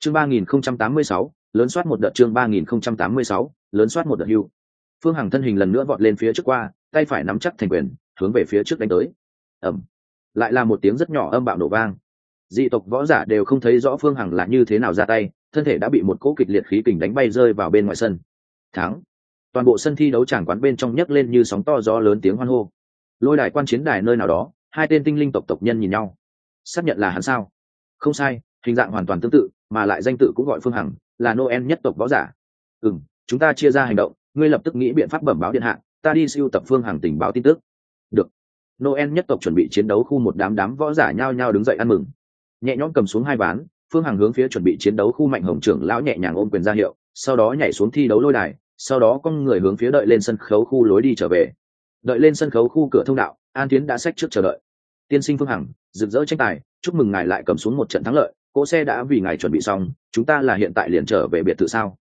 chương 3086, lớn soát một đợt. chương 3086, lớn soát một đợt hưu. Phương Hằng thân hình lần nữa vọt lên phía trước qua, tay phải nắm chắc thành quyền, hướng về phía trước đánh tới. Ầm. Lại là một tiếng rất nhỏ âm bạo nổ vang. Dị tộc võ giả đều không thấy rõ Phương Hằng là như thế nào ra tay, thân thể đã bị một cỗ kịch liệt khí kình đánh bay rơi vào bên ngoài sân. Thắng. Toàn bộ sân thi đấu tràng quán bên trong nhấc lên như sóng to gió lớn tiếng hoan hô. Lôi đài quan chiến đài nơi nào đó, hai tên tinh linh tộc nhân nhìn nhau. Xác nhận là hắn sao? Không sai, hình dạng hoàn toàn tương tự, mà lại danh tự cũng gọi Phương Hằng, là Noel nhất tộc võ giả. Chúng ta chia ra hành động, ngươi lập tức nghĩ biện pháp bẩm báo điện hạ, ta đi siêu tập Phương Hằng tình báo tin tức. Được. Noel nhất tộc chuẩn bị chiến đấu khu một đám võ giả nhao nhao đứng dậy ăn mừng. Nhẹ nhõm cầm xuống hai ván, Phương Hằng hướng phía chuẩn bị chiến đấu khu Mạnh Hồng trưởng lão nhẹ nhàng ôm quyền ra hiệu, sau đó nhảy xuống thi đấu lôi đài, sau đó con người hướng phía đợi lên sân khấu khu lối đi trở về. Đợi lên sân khấu khu cửa thông đạo, An Tiến đã xách trước chờ đợi. Tiên sinh Phương Hằng, rực rỡ tranh tài, chúc mừng ngài lại cầm xuống một trận thắng lợi, cỗ xe đã vì ngài chuẩn bị xong, chúng ta là hiện tại liền trở về biệt thự sao?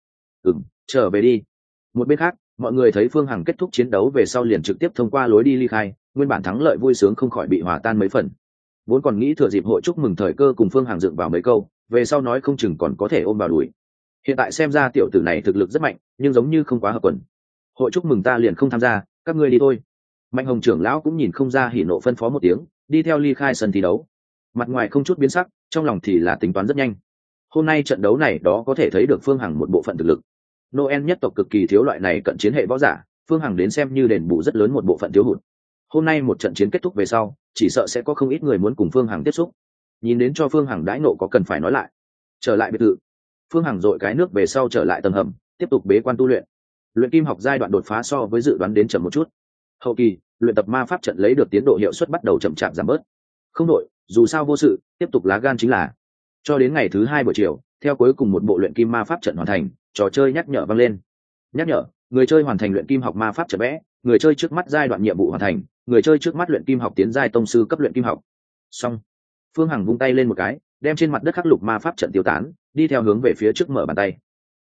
Trở về đi. Một bên khác, mọi người thấy Phương Hằng kết thúc chiến đấu về sau liền trực tiếp thông qua lối đi ly khai, nguyên bản thắng lợi vui sướng không khỏi bị hòa tan mấy phần. Vốn còn nghĩ thừa dịp hội chúc mừng thời cơ cùng Phương Hằng dựng vào mấy câu, về sau nói không chừng còn có thể ôm vào đuổi. Hiện tại xem ra tiểu tử này thực lực rất mạnh, nhưng giống như không quá hợp quần. Hội chúc mừng ta liền không tham gia, các ngươi đi thôi. Mạnh Hồng trưởng lão cũng nhìn không ra hỉ nộ phân phó một tiếng, đi theo ly khai sân thi đấu. Mặt ngoài không chút biến sắc, trong lòng thì là tính toán rất nhanh. Hôm nay trận đấu này đó có thể thấy được Phương Hằng một bộ phận thực lực. Noel nhất tộc cực kỳ thiếu loại này cận chiến hệ võ giả, Phương Hằng đến xem như đền bù rất lớn một bộ phận thiếu hụt. Hôm nay một trận chiến kết thúc về sau, chỉ sợ sẽ có không ít người muốn cùng Phương Hằng tiếp xúc. Nhìn đến cho Phương Hằng đãi nộ có cần phải nói lại. Trở lại biệt thự, Phương Hằng dội cái nước về sau trở lại tầng hầm, tiếp tục bế quan tu luyện. Luyện kim học giai đoạn đột phá so với dự đoán đến chậm một chút. Hậu kỳ, luyện tập ma pháp trận lấy được tiến độ hiệu suất bắt đầu chậm chạp giảm bớt. Không đội, dù sao vô sự, tiếp tục lá gan chính là. Cho đến ngày thứ 2 buổi chiều, theo cuối cùng một bộ luyện kim ma pháp trận hoàn thành, trò chơi nhắc nhở vang lên. Nhắc nhở, người chơi hoàn thành luyện kim học ma pháp trận vẽ, người chơi trước mắt giai đoạn nhiệm vụ hoàn thành, người chơi trước mắt luyện kim học tiến giai tông sư cấp luyện kim học. Xong. Phương Hằng vung tay lên một cái, đem trên mặt đất khắc lục ma pháp trận tiêu tán, đi theo hướng về phía trước mở bàn tay.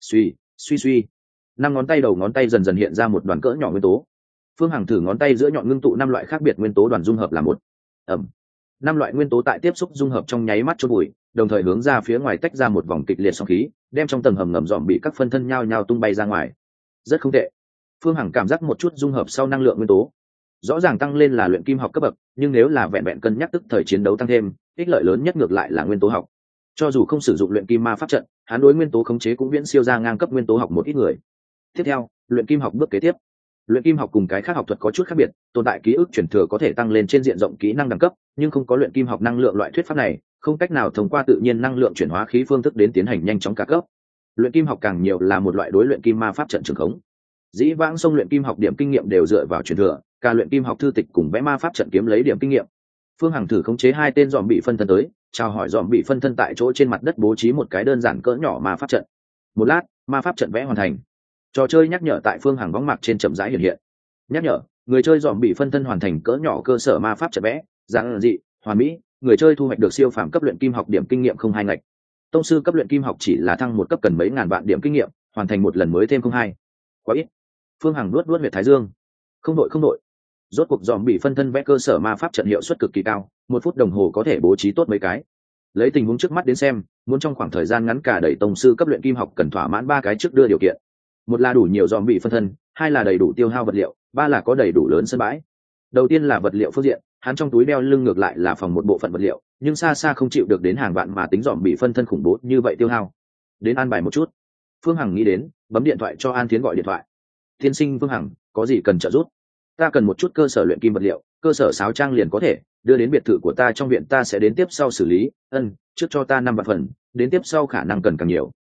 Suy. 5 ngón tay đầu ngón tay dần dần hiện ra một đoàn cỡ nhỏ nguyên tố. Phương Hằng thử ngón tay giữa nhọn ngưng tụ 5 loại khác biệt nguyên tố đoàn dung hợp là một. 5 loại nguyên tố tại tiếp xúc dung hợp trong nháy mắt chôn bụi, đồng thời hướng ra phía ngoài tách ra một vòng kịch liệt sóng khí, đem trong tầng hầm ngầm dòm bị các phân thân nhao nhao tung bay ra ngoài. Rất không tệ. Phương Hằng cảm giác một chút dung hợp sau năng lượng nguyên tố, rõ ràng tăng lên là luyện kim học cấp bậc, nhưng nếu là vẹn vẹn cân nhắc tức thời chiến đấu tăng thêm, ích lợi lớn nhất ngược lại là nguyên tố học. Cho dù không sử dụng luyện kim ma pháp trận, hắn đối nguyên tố khống chế cũng viễn siêu ra ngang cấp nguyên tố học một ít người. Tiếp theo, luyện kim học bước kế tiếp. Luyện kim học cùng cái khác học thuật có chút khác biệt, tồn tại ký ức chuyển thừa có thể tăng lên trên diện rộng kỹ năng đẳng cấp, nhưng không có luyện kim học năng lượng loại thuyết pháp này, không cách nào thông qua tự nhiên năng lượng chuyển hóa khí phương thức đến tiến hành nhanh chóng cả cấp. Luyện kim học càng nhiều là một loại đối luyện kim ma pháp trận trường khống. Dĩ vãng sông luyện kim học điểm kinh nghiệm đều dựa vào truyền thừa, cả luyện kim học thư tịch cùng vẽ ma pháp trận kiếm lấy điểm kinh nghiệm. Phương Hằng thử khống chế 2 tên dòm bị phân thân tới, chào hỏi dòm bị phân thân tại chỗ trên mặt đất bố trí một cái đơn giản cỡ nhỏ ma pháp trận. Một lát, ma pháp trận vẽ hoàn thành. Trò chơi nhắc nhở tại Phương Hằng võng mạc trên chậm rãi hiện hiện. Nhắc nhở, người chơi dòm bị phân thân hoàn thành cỡ nhỏ cơ sở ma pháp trận vẽ, giản dị, hoàn mỹ, người chơi thu hoạch được siêu phàm cấp luyện kim học điểm kinh nghiệm không 2 ngạch. Tông sư cấp luyện kim học chỉ là thăng một cấp cần mấy ngàn vạn điểm kinh nghiệm, hoàn thành một lần mới thêm không 2. Quá ít. Phương Hằng luốt huyệt thái dương. Không đội. Rốt cuộc dòm bị phân thân vẽ cơ sở ma pháp trận hiệu suất cực kỳ cao, 1 phút đồng hồ có thể bố trí tốt mấy cái. Lấy tình huống trước mắt đến xem, muốn trong khoảng thời gian ngắn cả đẩy tông sư cấp luyện kim học cần thỏa mãn 3 cái trước đưa điều kiện. 1 là đủ nhiều dòm bị phân thân, 2 là đầy đủ tiêu hao vật liệu, 3 là có đầy đủ lớn sân bãi. Đầu tiên là vật liệu phương diện, hắn trong túi đeo lưng ngược lại là phòng một bộ phận vật liệu, nhưng xa xa không chịu được đến hàng vạn mà tính dòm bị phân thân khủng bố như vậy tiêu hao. Đến an bài một chút. Phương Hằng nghĩ đến, bấm điện thoại cho An Thiến gọi điện thoại. Tiên sinh Phương Hằng, có gì cần trợ giúp? Ta cần một chút cơ sở luyện kim vật liệu, cơ sở sáo trang liền có thể đưa đến biệt thự của ta, trong viện ta sẽ đến tiếp sau xử lý. Trước cho ta 5 vạn phần, đến tiếp sau khả năng cần càng nhiều.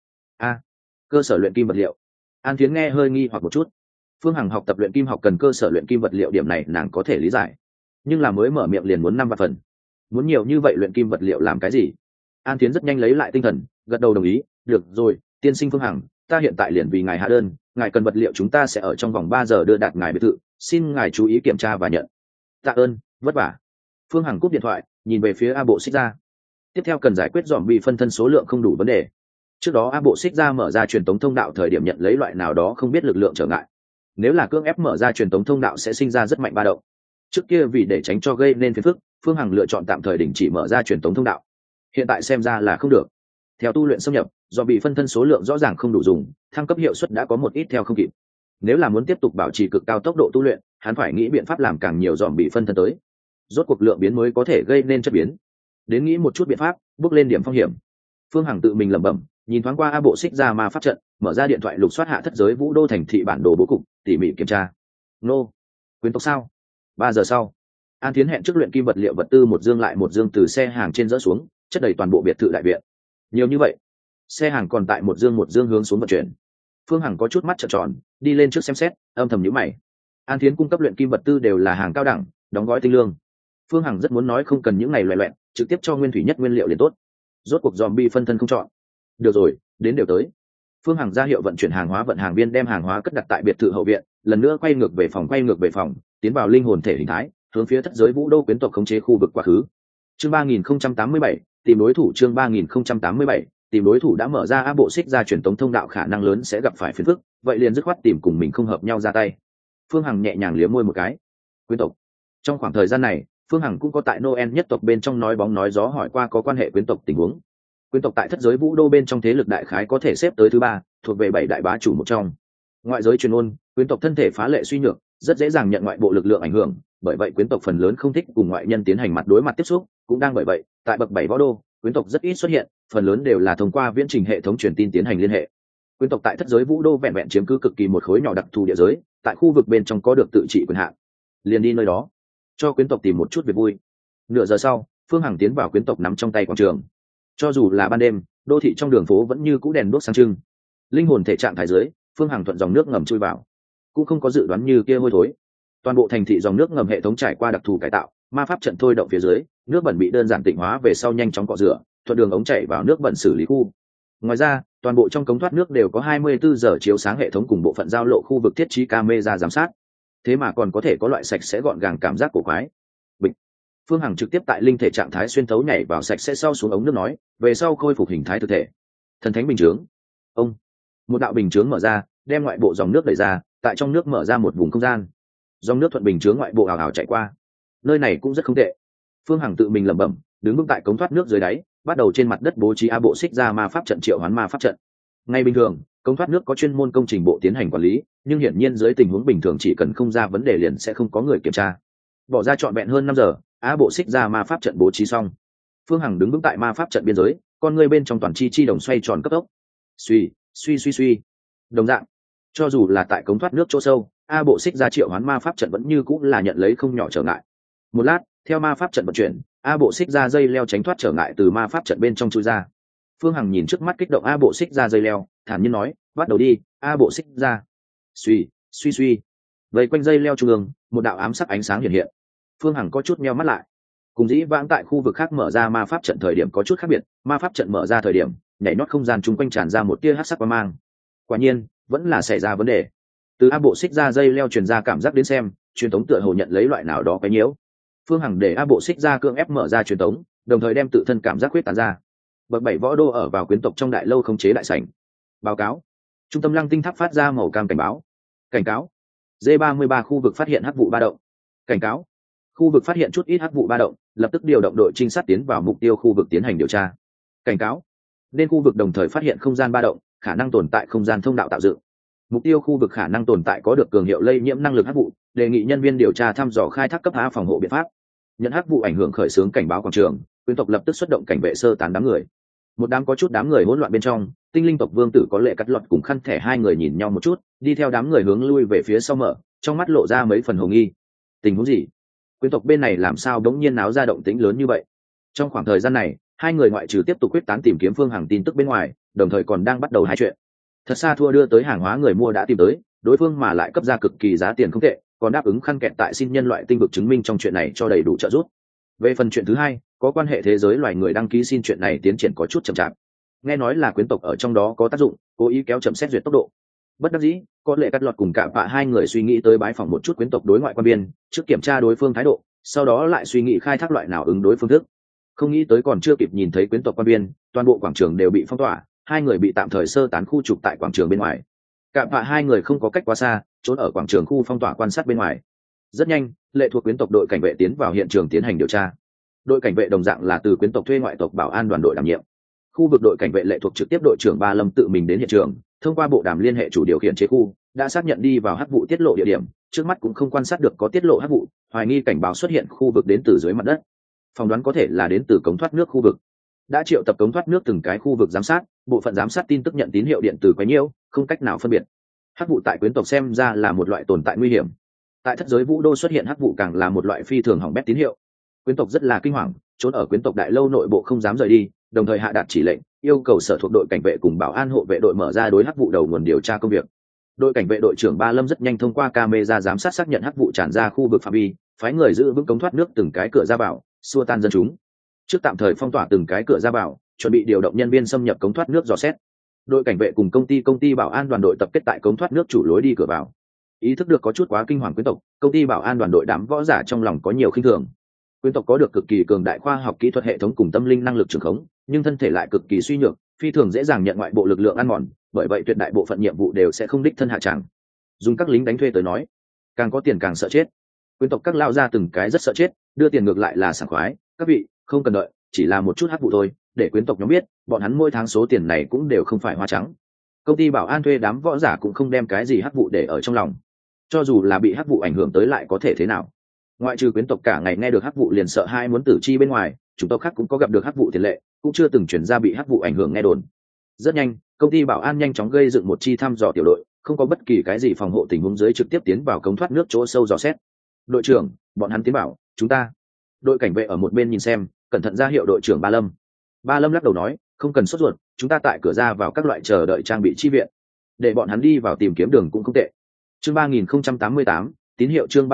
Cơ sở luyện kim vật liệu. An Thiến nghe hơi nghi hoặc một chút. Phương Hằng học tập luyện kim học cần cơ sở luyện kim vật liệu, điểm này nàng có thể lý giải, nhưng là mới mở miệng liền muốn 5 vạn phần, muốn nhiều như vậy luyện kim vật liệu làm cái gì? An Thiến rất nhanh lấy lại tinh thần, gật đầu đồng ý. Được rồi, tiên sinh Phương Hằng, ta hiện tại liền vì ngài hạ đơn, ngài cần vật liệu chúng ta sẽ ở trong vòng 3 giờ đưa đạt ngài biệt thự, xin ngài chú ý kiểm tra và nhận. Tạ ơn, vất vả. Phương Hằng cúp điện thoại, nhìn về phía A Bộ Xích Ra. Tiếp theo cần giải quyết dòm bị phân thân số lượng không đủ vấn đề. Trước đó A Bộ Xích Ra mở ra truyền tống thông đạo thời điểm nhận lấy loại nào đó không biết lực lượng trở ngại. Nếu là cưỡng ép mở ra truyền tống thông đạo sẽ sinh ra rất mạnh ba động. Trước kia vì để tránh cho gây nên phiền phức, Phương Hằng lựa chọn tạm thời đình chỉ mở ra truyền tống thông đạo. Hiện tại xem ra là không được. Theo tu luyện xâm nhập, do bị phân thân số lượng rõ ràng không đủ dùng, thăng cấp hiệu suất đã có một ít theo không kịp. Nếu là muốn tiếp tục bảo trì cực cao tốc độ tu luyện, hắn phải nghĩ biện pháp làm càng nhiều dòm bị phân thân tới. Rốt cuộc lượng biến mới có thể gây nên chất biến. Đến nghĩ một chút biện pháp, bước lên điểm phong hiểm. Phương Hằng tự mình lẩm bẩm, nhìn thoáng qua A Bộ Xích Ra Ma pháp trận, mở ra điện thoại lục soát hạ thất giới vũ đô thành thị bản đồ bố cục, tỉ mỉ kiểm tra. Nô, quyến tộc sao? 3 giờ sau, An Thiến hẹn trước luyện kim vật liệu vật tư một dương lại một dương từ xe hàng trên dỡ xuống, chất đầy toàn bộ biệt thự đại viện. Nhiều như vậy, xe hàng còn tại một dương hướng xuống vận chuyển. Phương Hằng có chút mắt trợn tròn, đi lên trước xem xét, âm thầm nhíu mày. An Thiến cung cấp luyện kim vật tư đều là hàng cao đẳng, đóng gói tinh lương. Phương Hằng rất muốn nói không cần những ngày loè loẹt, trực tiếp cho nguyên thủy nhất nguyên liệu liền tốt. Rốt cuộc zombie phân thân không chọn. Được rồi, đến đều tới. Phương Hằng ra hiệu vận chuyển hàng hóa, vận hàng viên đem hàng hóa cất đặt tại biệt thự hậu viện, lần nữa quay ngược về phòng, tiến vào linh hồn thể hình thái, hướng phía thất giới vũ đô quyến tộc khống chế khu vực quá khứ. Chương 3087, tìm đối thủ. Chương 3087, tìm đối thủ đã mở ra A Bộ Xích Ra truyền tống thông đạo, khả năng lớn sẽ gặp phải phiền phức, vậy liền dứt khoát tìm cùng mình không hợp nhau ra tay. Phương Hằng nhẹ nhàng liếm môi một cái. Quyến tộc. Trong khoảng thời gian này, Phương Hằng cũng có tại Noel nhất tộc bên trong nói bóng nói gió hỏi qua có quan hệ quyến tộc tình huống. Quyến tộc tại thất giới vũ đô bên trong thế lực đại khái có thể xếp tới thứ 3, thuộc về 7 đại bá chủ một trong. Ngoại giới truyền ôn, quyến tộc thân thể phá lệ suy nhược, rất dễ dàng nhận ngoại bộ lực lượng ảnh hưởng, bởi vậy quyến tộc phần lớn không thích cùng ngoại nhân tiến hành mặt đối mặt tiếp xúc, cũng đang bởi vậy, tại bậc 7 võ đô, quyến tộc rất ít xuất hiện, phần lớn đều là thông qua viễn trình hệ thống truyền tin tiến hành liên hệ. Quyến tộc tại thất giới vũ đô vẹn vẹn chiếm cứ cực kỳ một khối nhỏ đặc thù địa giới, tại khu vực bên trong có được tự trị quyền hạn. Liền đi nơi đó, cho quyến tộc tìm một chút việc vui. Nửa giờ sau, Phương Hằng tiến vào quyến tộc nắm trong tay quảng trường. Cho dù là ban đêm, đô thị trong đường phố vẫn như cũ đèn đuốc sáng trưng. Linh hồn thể trạng thái dưới, Phương Hằng thuận dòng nước ngầm chui vào, cũng không có dự đoán như kia hôi thối. Toàn bộ thành thị dòng nước ngầm hệ thống trải qua đặc thù cải tạo, ma pháp trận thôi động phía dưới, nước bẩn bị đơn giản tịnh hóa về sau nhanh chóng cọ rửa, thuận đường ống chảy vào nước bẩn xử lý khu. Ngoài ra, toàn bộ trong cống thoát nước đều có 24 giờ chiếu sáng hệ thống cùng bộ phận giao lộ khu vực thiết trí camera giám sát. Thế mà còn có thể có loại sạch sẽ gọn gàng cảm giác cổ quái. Bịch. Phương Hằng trực tiếp tại linh thể trạng thái xuyên thấu nhảy vào sạch sẽ sau xuống ống nước nói, về sau khôi phục hình thái thực thể. Thần thánh bình chướng. Ông. Một đạo bình chướng mở ra, đem ngoại bộ dòng nước đẩy ra, tại trong nước mở ra một vùng không gian. Dòng nước thuận bình chướng ngoại bộ ảo ảo chạy qua. Nơi này cũng rất không tệ. Phương Hằng tự mình lẩm bẩm, đứng vững tại cống thoát nước dưới đáy, bắt đầu trên mặt đất bố trí A Bộ Xích Ra ma pháp trận triệu hoán ma pháp trận. Ngay bình thường, cống thoát nước có chuyên môn công trình bộ tiến hành quản lý, nhưng hiển nhiên dưới tình huống bình thường chỉ cần không ra vấn đề liền sẽ không có người kiểm tra. Bỏ ra trọn vẹn hơn 5 giờ, A Bộ Xích Ra ma pháp trận bố trí xong. Phương Hằng đứng vững tại ma pháp trận biên giới, con người bên trong toàn chi đồng xoay tròn cấp tốc. Suy. Đồng dạng, cho dù là tại cống thoát nước chỗ sâu, A Bộ Xích Ra triệu hoán ma pháp trận vẫn như cũng là nhận lấy không nhỏ trở ngại. Một lát, theo ma pháp trận vận chuyển, A Bộ Xích Ra dây leo tránh thoát trở ngại từ ma pháp trận bên trong chui ra. Phương Hằng nhìn trước mắt kích động A Bộ Xích Ra dây leo, thản nhiên nói, bắt đầu đi, A Bộ Xích Ra. Suy. Vây quanh dây leo trung ương, một đạo ám sắc ánh sáng hiện hiện. Phương Hằng có chút meo mắt lại. Cùng dĩ vãng tại khu vực khác mở ra ma pháp trận thời điểm có chút khác biệt, ma pháp trận mở ra thời điểm, nhảy nhót không gian chung quanh tràn ra một tia hắc sắc quang mang. Quả nhiên, vẫn là xảy ra vấn đề. Từ A Bộ Xích Ra dây leo truyền ra cảm giác đến xem, truyền tống tựa hồ nhận lấy loại nào đó cái nhiễu. Phương Hằng để A Bộ Xích Ra cưỡng ép mở ra truyền tống, đồng thời đem tự thân cảm giác huyết tán ra. Bậc 7 võ đô ở vào quyến tộc trong đại lâu khống chế đại sảnh. Báo cáo. Trung tâm lăng tinh tháp phát ra màu cam cảnh báo. Cảnh cáo. D33 khu vực phát hiện hắc vụ ba động. Cảnh cáo. Khu vực phát hiện chút ít hắc vụ ba động, lập tức điều động đội trinh sát tiến vào mục tiêu khu vực tiến hành điều tra. Cảnh cáo. Nên khu vực đồng thời phát hiện không gian ba động, khả năng tồn tại không gian thông đạo tạo dựng. Mục tiêu khu vực khả năng tồn tại có được cường hiệu lây nhiễm năng lực hắc vụ, đề nghị nhân viên điều tra thăm dò khai thác cấp A phòng hộ biện pháp. Nhận hắc vụ ảnh hưởng khởi xướng cảnh báo quảng trường, quyến tộc lập tức xuất động cảnh vệ sơ tán đám người. Một đám có chút đám người hỗn loạn bên trong, tinh linh tộc vương tử có lệ cắt lọt cùng khăn thẻ hai người nhìn nhau một chút, đi theo đám người hướng lui về phía sau mở, trong mắt lộ ra mấy phần hồ nghi. Tình huống gì? Quyến tộc bên này làm sao đống nhiên náo ra động tĩnh lớn như vậy? Trong khoảng thời gian này, hai người ngoại trừ tiếp tục quyết tán tìm kiếm Phương Hằng tin tức bên ngoài, đồng thời còn đang bắt đầu hai chuyện. Thật xa thua đưa tới hàng hóa người mua đã tìm tới, đối phương mà lại cấp ra cực kỳ giá tiền không tệ, còn đáp ứng khăn kẹt tại xin nhân loại tinh vực chứng minh trong chuyện này cho đầy đủ trợ giúp. Về phần chuyện thứ hai, có quan hệ thế giới loài người đăng ký xin chuyện này tiến triển có chút chậm chạp. Nghe nói là quyến tộc ở trong đó có tác dụng, cố ý kéo chậm xét duyệt tốc độ. Bất đắc dĩ, có lệ cắt lọt cùng cả vạ hai người suy nghĩ tới bái phỏng một chút quyến tộc đối ngoại quan biên, trước kiểm tra đối phương thái độ, sau đó lại suy nghĩ khai thác loại nào ứng đối phương thức. Không nghĩ tới còn chưa kịp nhìn thấy quyến tộc quan biên, toàn bộ quảng trường đều bị phong tỏa, hai người bị tạm thời sơ tán khu trục tại quảng trường bên ngoài. Cả vạ hai người không có cách quá xa, trốn ở quảng trường khu phong tỏa quan sát bên ngoài. Rất nhanh, lệ thuộc quyến tộc đội cảnh vệ tiến vào hiện trường tiến hành điều tra. Đội cảnh vệ đồng dạng là từ quyến tộc thuê ngoại tộc bảo an đoàn đội đảm nhiệm. khu vực đội cảnh vệ lệ thuộc trực tiếp đội trưởng Ba Lâm tự mình đến hiện trường, thông qua bộ đàm liên hệ chủ điều khiển chế khu, đã xác nhận đi vào hắc vụ tiết lộ địa điểm, trước mắt cũng không quan sát được có tiết lộ hắc vụ, hoài nghi cảnh báo xuất hiện khu vực đến từ dưới mặt đất, phỏng đoán có thể là đến từ cống thoát nước khu vực. Đã triệu tập cống thoát nước từng cái khu vực giám sát, bộ phận giám sát tin tức nhận tín hiệu điện tử quấy nhiễu, không cách nào phân biệt. Hắc vụ tại quyến tộc xem ra là một loại tồn tại nguy hiểm. Tại thất giới vũ đô xuất hiện hắc vụ càng là một loại phi thường hỏng bét tín hiệu. Quyến tộc rất là kinh hoàng, trốn ở quyến tộc đại lâu nội bộ không dám rời đi, đồng thời hạ đạt chỉ lệnh, yêu cầu sở thuộc đội cảnh vệ cùng bảo an hộ vệ đội mở ra đối hắc vụ đầu nguồn điều tra công việc. Đội cảnh vệ đội trưởng Ba Lâm rất nhanh thông qua camera giám sát xác nhận hắc vụ tràn ra khu vực phạm vi, phái người giữ vững cống thoát nước từng cái cửa ra vào, xua tan dân chúng. Trước tạm thời phong tỏa từng cái cửa ra vào, chuẩn bị điều động nhân viên xâm nhập cống thoát nước dò xét. Đội cảnh vệ cùng công ty bảo an đoàn đội tập kết tại cống thoát nước chủ lối đi cửa vào. Ý thức được có chút quá kinh hoàng quyến tộc, công ty bảo an đoàn đội đám võ giả trong lòng có nhiều khinh thường. Quyến tộc có được cực kỳ cường đại khoa học kỹ thuật hệ thống cùng tâm linh năng lực trường khống, nhưng thân thể lại cực kỳ suy nhược, phi thường dễ dàng nhận ngoại bộ lực lượng ăn mòn, bởi vậy tuyệt đại bộ phận nhiệm vụ đều sẽ không đích thân hạ tràng. Dùng các lính đánh thuê tới nói, càng có tiền càng sợ chết. Quyến tộc các lao ra từng cái rất sợ chết, đưa tiền ngược lại là sảng khoái, các vị không cần đợi, chỉ là một chút hắc vụ thôi, để quyến tộc nhóm biết, bọn hắn mỗi tháng số tiền này cũng đều không phải hoa trắng. Công ty bảo an thuê đám võ giả cũng không đem cái gì hắc vụ để ở trong lòng, cho dù là bị hắc vụ ảnh hưởng tới lại có thể thế nào. Ngoại trừ quyến tộc cả ngày nghe được hắc vụ liền sợ hai muốn tử chi bên ngoài, chúng tộc khác cũng có gặp được hắc vụ tiền lệ, cũng chưa từng chuyển ra bị hắc vụ ảnh hưởng nghe đồn. Rất nhanh, công ty bảo an nhanh chóng gây dựng một chi thăm dò tiểu đội, không có bất kỳ cái gì phòng hộ tình huống dưới trực tiếp tiến vào cống thoát nước chỗ sâu dò xét. Đội trưởng, bọn hắn tiến bảo, chúng ta. Đội cảnh vệ ở một bên nhìn xem, cẩn thận ra hiệu đội trưởng Ba Lâm. Ba Lâm lắc đầu nói, không cần sốt ruột, chúng ta tại cửa ra vào các loại chờ đợi trang bị chi viện, để bọn hắn đi vào tìm kiếm đường cũng không tệ. Chương 3088, tín hiệu chương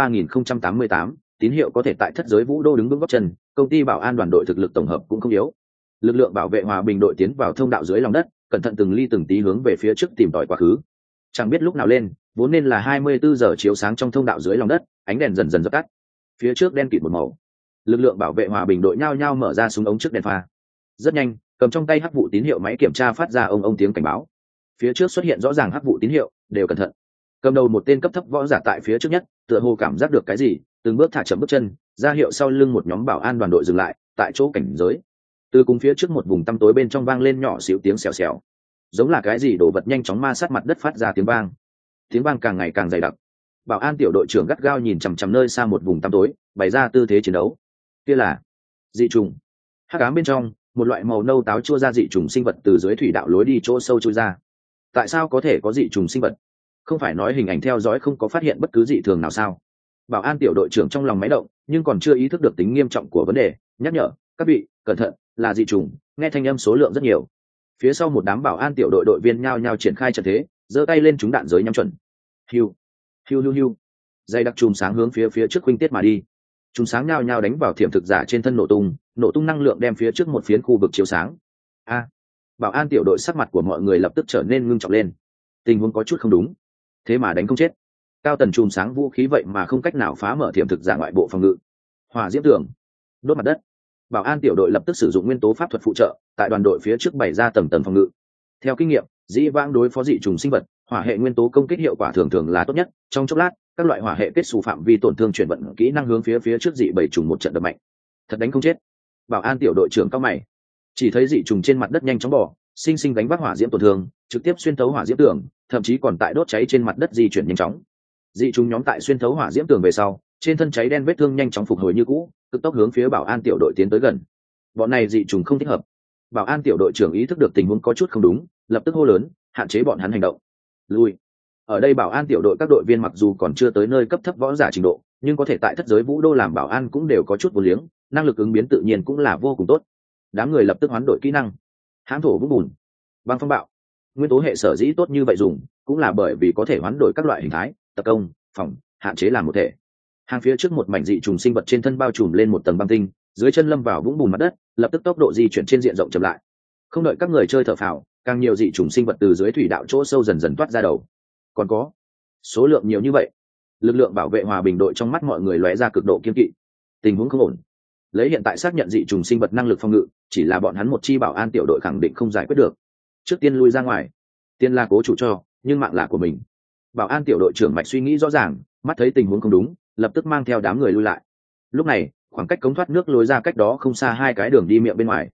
3088, tín hiệu có thể tại thất giới vũ đô đứng vững gót chân, công ty bảo an đoàn đội thực lực tổng hợp cũng không yếu. Lực lượng bảo vệ hòa bình đội tiến vào thông đạo dưới lòng đất, cẩn thận từng ly từng tí hướng về phía trước tìm tòi quá khứ. Chẳng biết lúc nào lên, vốn nên là 24 giờ chiếu sáng trong thông đạo dưới lòng đất, ánh đèn dần dần dập tắt. Phía trước đen kịt một màu. Lực lượng bảo vệ hòa bình đội nhao nhao mở ra súng ống trước đèn pha. Rất nhanh, cầm trong tay hắc vụ tín hiệu máy kiểm tra phát ra ông tiếng cảnh báo. Phía trước xuất hiện rõ ràng hắc vụ tín hiệu, đều cẩn thận. Cầm đầu một tên cấp thấp võ giả tại phía trước nhất, tựa hồ cảm giác được cái gì, từng bước thả chậm bước chân, ra hiệu sau lưng một nhóm bảo an đoàn đội dừng lại, tại chỗ cảnh giới. Từ cùng phía trước một vùng tăm tối bên trong vang lên nhỏ xíu tiếng xèo xèo, giống là cái gì đổ vật nhanh chóng ma sát mặt đất phát ra tiếng vang. Tiếng vang càng ngày càng dày đặc. Bảo an tiểu đội trưởng gắt gao nhìn chằm chằm nơi xa một vùng tăm tối, bày ra tư thế chiến đấu. Kia là dị trùng. Hắc ám bên trong, một loại màu nâu táo chua ra dị trùng sinh vật từ dưới thủy đạo lối đi chỗ sâu chui ra. Tại sao có thể có dị trùng sinh vật? Không phải nói hình ảnh theo dõi không có phát hiện bất cứ dị thường nào sao? Bảo an tiểu đội trưởng trong lòng máy động, nhưng còn chưa ý thức được tính nghiêm trọng của vấn đề, nhắc nhở các vị cẩn thận, là dị trùng. Nghe thanh âm số lượng rất nhiều. Phía sau một đám bảo an tiểu đội đội viên nhao nhao triển khai trận thế, giơ tay lên trúng đạn giới nhắm chuẩn. Hiu, hiu hiu hiu. Dây đặc chùm sáng hướng phía trước huynh tiết mà đi. Chùm sáng nhao nhao đánh vào thiểm thực giả trên thân nổ tung năng lượng đem phía trước một phiến khu vực chiếu sáng. A, bảo an tiểu đội sắc mặt của mọi người lập tức trở nên ngưng trọng lên. Tình huống có chút không đúng, thế mà đánh không chết. Cao tần chùm sáng vũ khí vậy mà không cách nào phá mở thiểm thực giả ngoại bộ phòng ngự. Hỏa diễm tường, đốt mặt đất. Bảo an tiểu đội lập tức sử dụng nguyên tố pháp thuật phụ trợ, tại đoàn đội phía trước bày ra tầng tầng phòng ngự. Theo kinh nghiệm, dĩ vãng đối phó dị trùng sinh vật, hỏa hệ nguyên tố công kích hiệu quả thường thường là tốt nhất. Trong chốc lát, các loại hỏa hệ kết xù phạm vi tổn thương chuyển vận kỹ năng hướng phía trước dị bảy trùng một trận đập mạnh. Thật đánh không chết. Bảo an tiểu đội trưởng cao mày, chỉ thấy dị trùng trên mặt đất nhanh chóng bò, sinh sinh đánh vác hỏa diễm tổn thương, trực tiếp xuyên thấu hỏa diễm tường, thậm chí còn tại đốt cháy trên mặt đất di chuyển nhanh chóng. Dị trùng nhóm tại xuyên thấu hỏa diễm tường về sau, trên thân cháy đen vết thương nhanh chóng phục hồi như cũ, cực tốc hướng phía bảo an tiểu đội tiến tới gần. Bọn này dị trùng không thích hợp. Bảo an tiểu đội trưởng ý thức được tình huống có chút không đúng, lập tức hô lớn, hạn chế bọn hắn hành động. Lui. Ở đây bảo an tiểu đội các đội viên mặc dù còn chưa tới nơi cấp thấp võ giả trình độ, nhưng có thể tại thất giới vũ đô làm bảo an cũng đều có chút vô liếng, năng lực ứng biến tự nhiên cũng là vô cùng tốt. Đám người lập tức hoán đổi kỹ năng. Hãm thổ vũng bùn, băng phong bạo. Nguyên tố hệ sở dĩ tốt như vậy dùng, cũng là bởi vì có thể hoán đổi các loại hình thái, tập công, phòng, hạn chế làm một thể. Hàng phía trước một mảnh dị trùng sinh vật trên thân bao trùm lên một tầng băng tinh, dưới chân lâm vào vũng bùn mặt đất, lập tức tốc độ di chuyển trên diện rộng chậm lại. Không đợi các người chơi thở phào, càng nhiều dị trùng sinh vật từ dưới thủy đạo chỗ sâu dần dần toát ra đầu. Còn có số lượng nhiều như vậy, lực lượng bảo vệ hòa bình đội trong mắt mọi người lóe ra cực độ kiên kỵ. Tình huống không ổn. Lấy hiện tại xác nhận dị trùng sinh vật năng lực phòng ngự, chỉ là bọn hắn một chi bảo an tiểu đội khẳng định không giải quyết được. Trước tiên lui ra ngoài. Tiên là cố chủ cho, nhưng mạng là của mình. Bảo an tiểu đội trưởng mạch suy nghĩ rõ ràng, mắt thấy tình huống không đúng, lập tức mang theo đám người lui lại. Lúc này, khoảng cách cống thoát nước lối ra cách đó không xa hai cái đường đi miệng bên ngoài.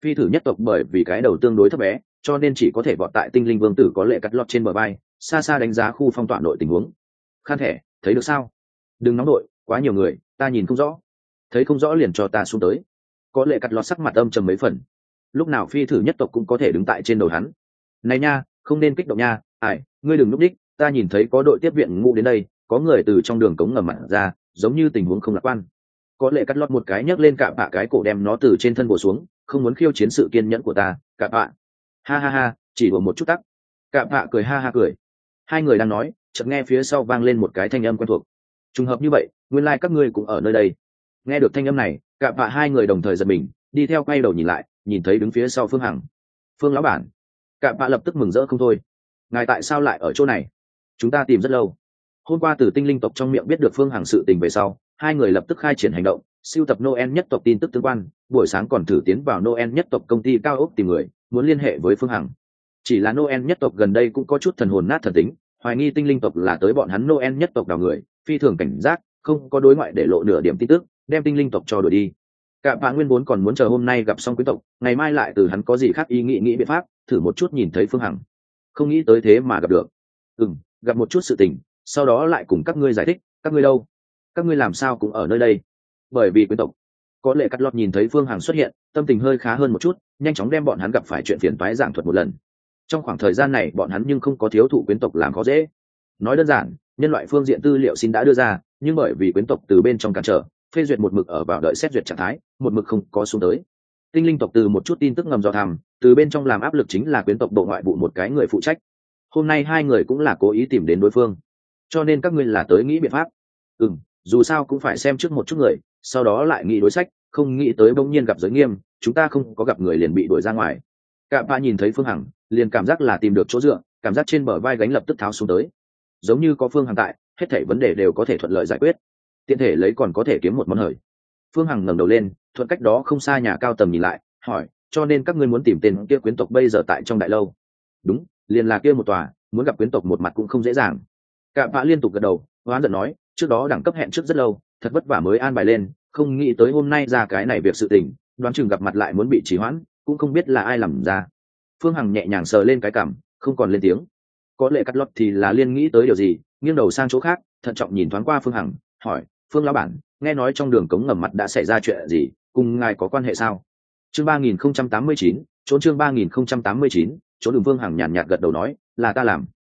Phi thử nhất tộc bởi vì cái đầu tương đối thấp bé cho nên chỉ có thể vọt tại tinh linh vương tử có lệ cắt lọt trên bờ vai, xa xa đánh giá khu phong tỏa nội tình huống. Khan thẻ thấy được sao? Đừng nóng đội, quá nhiều người ta nhìn không rõ. Thấy không rõ liền cho ta xuống tới. Có lệ cắt lọt sắc mặt âm trầm mấy phần. Lúc nào phi thử nhất tộc cũng có thể đứng tại trên đầu hắn. Này nha, không nên kích động nha. Ai, ngươi đừng núp đích, ta nhìn thấy có đội tiếp viện ngũ đến đây, có người từ trong đường cống ngầm mặt ra, giống như tình huống không lạc quan. Có lệ cắt lọt một cái nhấc lên cạm bạ cái cổ đem nó từ trên thân bổ xuống, không muốn khiêu chiến sự kiên nhẫn của ta, cạm bạ. Ha ha ha, chỉ đùa một chút tắc. Cạm bạ cười ha ha cười. Hai người đang nói, chợt nghe phía sau vang lên một cái thanh âm quen thuộc. Trùng hợp như vậy, nguyên lai các ngươi cũng ở nơi đây. Nghe được thanh âm này, cạm bạ hai người đồng thời giật mình, đi theo quay đầu nhìn lại, nhìn thấy đứng phía sau Phương Hằng. Phương lão bản. Cạm bạ lập tức mừng rỡ không thôi. Ngài tại sao lại ở chỗ này? Chúng ta tìm rất lâu. Hôm qua từ tinh linh tộc trong miệng biết được Phương Hằng sự tình về sau, hai người lập tức khai triển hành động, sưu tập Noel nhất tộc tin tức tương quan, buổi sáng còn thử tiến vào Noel nhất tộc công ty cao ốc tìm người, muốn liên hệ với Phương Hằng. Chỉ là Noel nhất tộc gần đây cũng có chút thần hồn nát thần tính, hoài nghi tinh linh tộc là tới bọn hắn Noel nhất tộc đào người, phi thường cảnh giác, không có đối ngoại để lộ nửa điểm tin tức, đem tinh linh tộc cho đuổi đi. Cả bạn nguyên vốn còn muốn chờ hôm nay gặp xong quý tộc, ngày mai lại từ hắn có gì khác ý nghĩ biện pháp, thử một chút nhìn thấy Phương Hằng. Không nghĩ tới thế mà gặp được. Gặp một chút sự tình, sau đó lại cùng các ngươi giải thích, các ngươi đâu? Các ngươi làm sao cũng ở nơi đây? Bởi vì quý tộc. Có lệ cắt lọt nhìn thấy Phương Hằng xuất hiện, tâm tình hơi khá hơn một chút, nhanh chóng đem bọn hắn gặp phải chuyện phiền toái giảng thuật một lần. Trong khoảng thời gian này bọn hắn nhưng không có thiếu thụ quyến tộc làm khó dễ. Nói đơn giản, nhân loại phương diện tư liệu xin đã đưa ra, nhưng bởi vì quyến tộc từ bên trong cản trở, phê duyệt một mực ở vào đợi xét duyệt trạng thái, một mực không có xuống tới. Tinh linh tộc từ một chút tin tức ngầm dò thăm, từ bên trong làm áp lực chính là quyến tộc bộ ngoại vụ một cái người phụ trách. Hôm nay hai người cũng là cố ý tìm đến đối phương, cho nên các ngươi là tới nghĩ biện pháp. Dù sao cũng phải xem trước một chút người, sau đó lại nghĩ đối sách, không nghĩ tới bỗng nhiên gặp giới nghiêm, chúng ta không có gặp người liền bị đuổi ra ngoài. Cạm bạ nhìn thấy Phương Hằng, liền cảm giác là tìm được chỗ dựa, cảm giác trên bờ vai gánh lập tức tháo xuống tới. Giống như có Phương Hằng tại, hết thảy vấn đề đều có thể thuận lợi giải quyết. Tiện thể lấy còn có thể kiếm một món hời. Phương Hằng ngẩng đầu lên, thuận cách đó không xa nhà cao tầm nhìn lại, hỏi, cho nên các ngươi muốn tìm tên kia quyến tộc bây giờ tại trong đại lâu? Đúng, liền là kia một tòa, muốn gặp quyến tộc một mặt cũng không dễ dàng. Cạm bạ liên tục gật đầu, hoán giận nói, trước đó đẳng cấp hẹn trước rất lâu, thật vất vả mới an bài lên, không nghĩ tới hôm nay ra cái này việc sự tình, đoán chừng gặp mặt lại muốn bị trì hoãn, cũng không biết là ai làm ra. Phương Hằng nhẹ nhàng sờ lên cái cằm, không còn lên tiếng. Có lệ cắt lót thì là liên nghĩ tới điều gì, nghiêng đầu sang chỗ khác, thận trọng nhìn thoáng qua Phương Hằng, hỏi, Phương lão bản, nghe nói trong đường cống ngầm mặt đã xảy ra chuyện gì, cùng ngài có quan hệ sao? Chương 3089, trốn chương 3089, trốn đường. Phương Hằng nhàn nhạt gật đầu nói, là ta làm.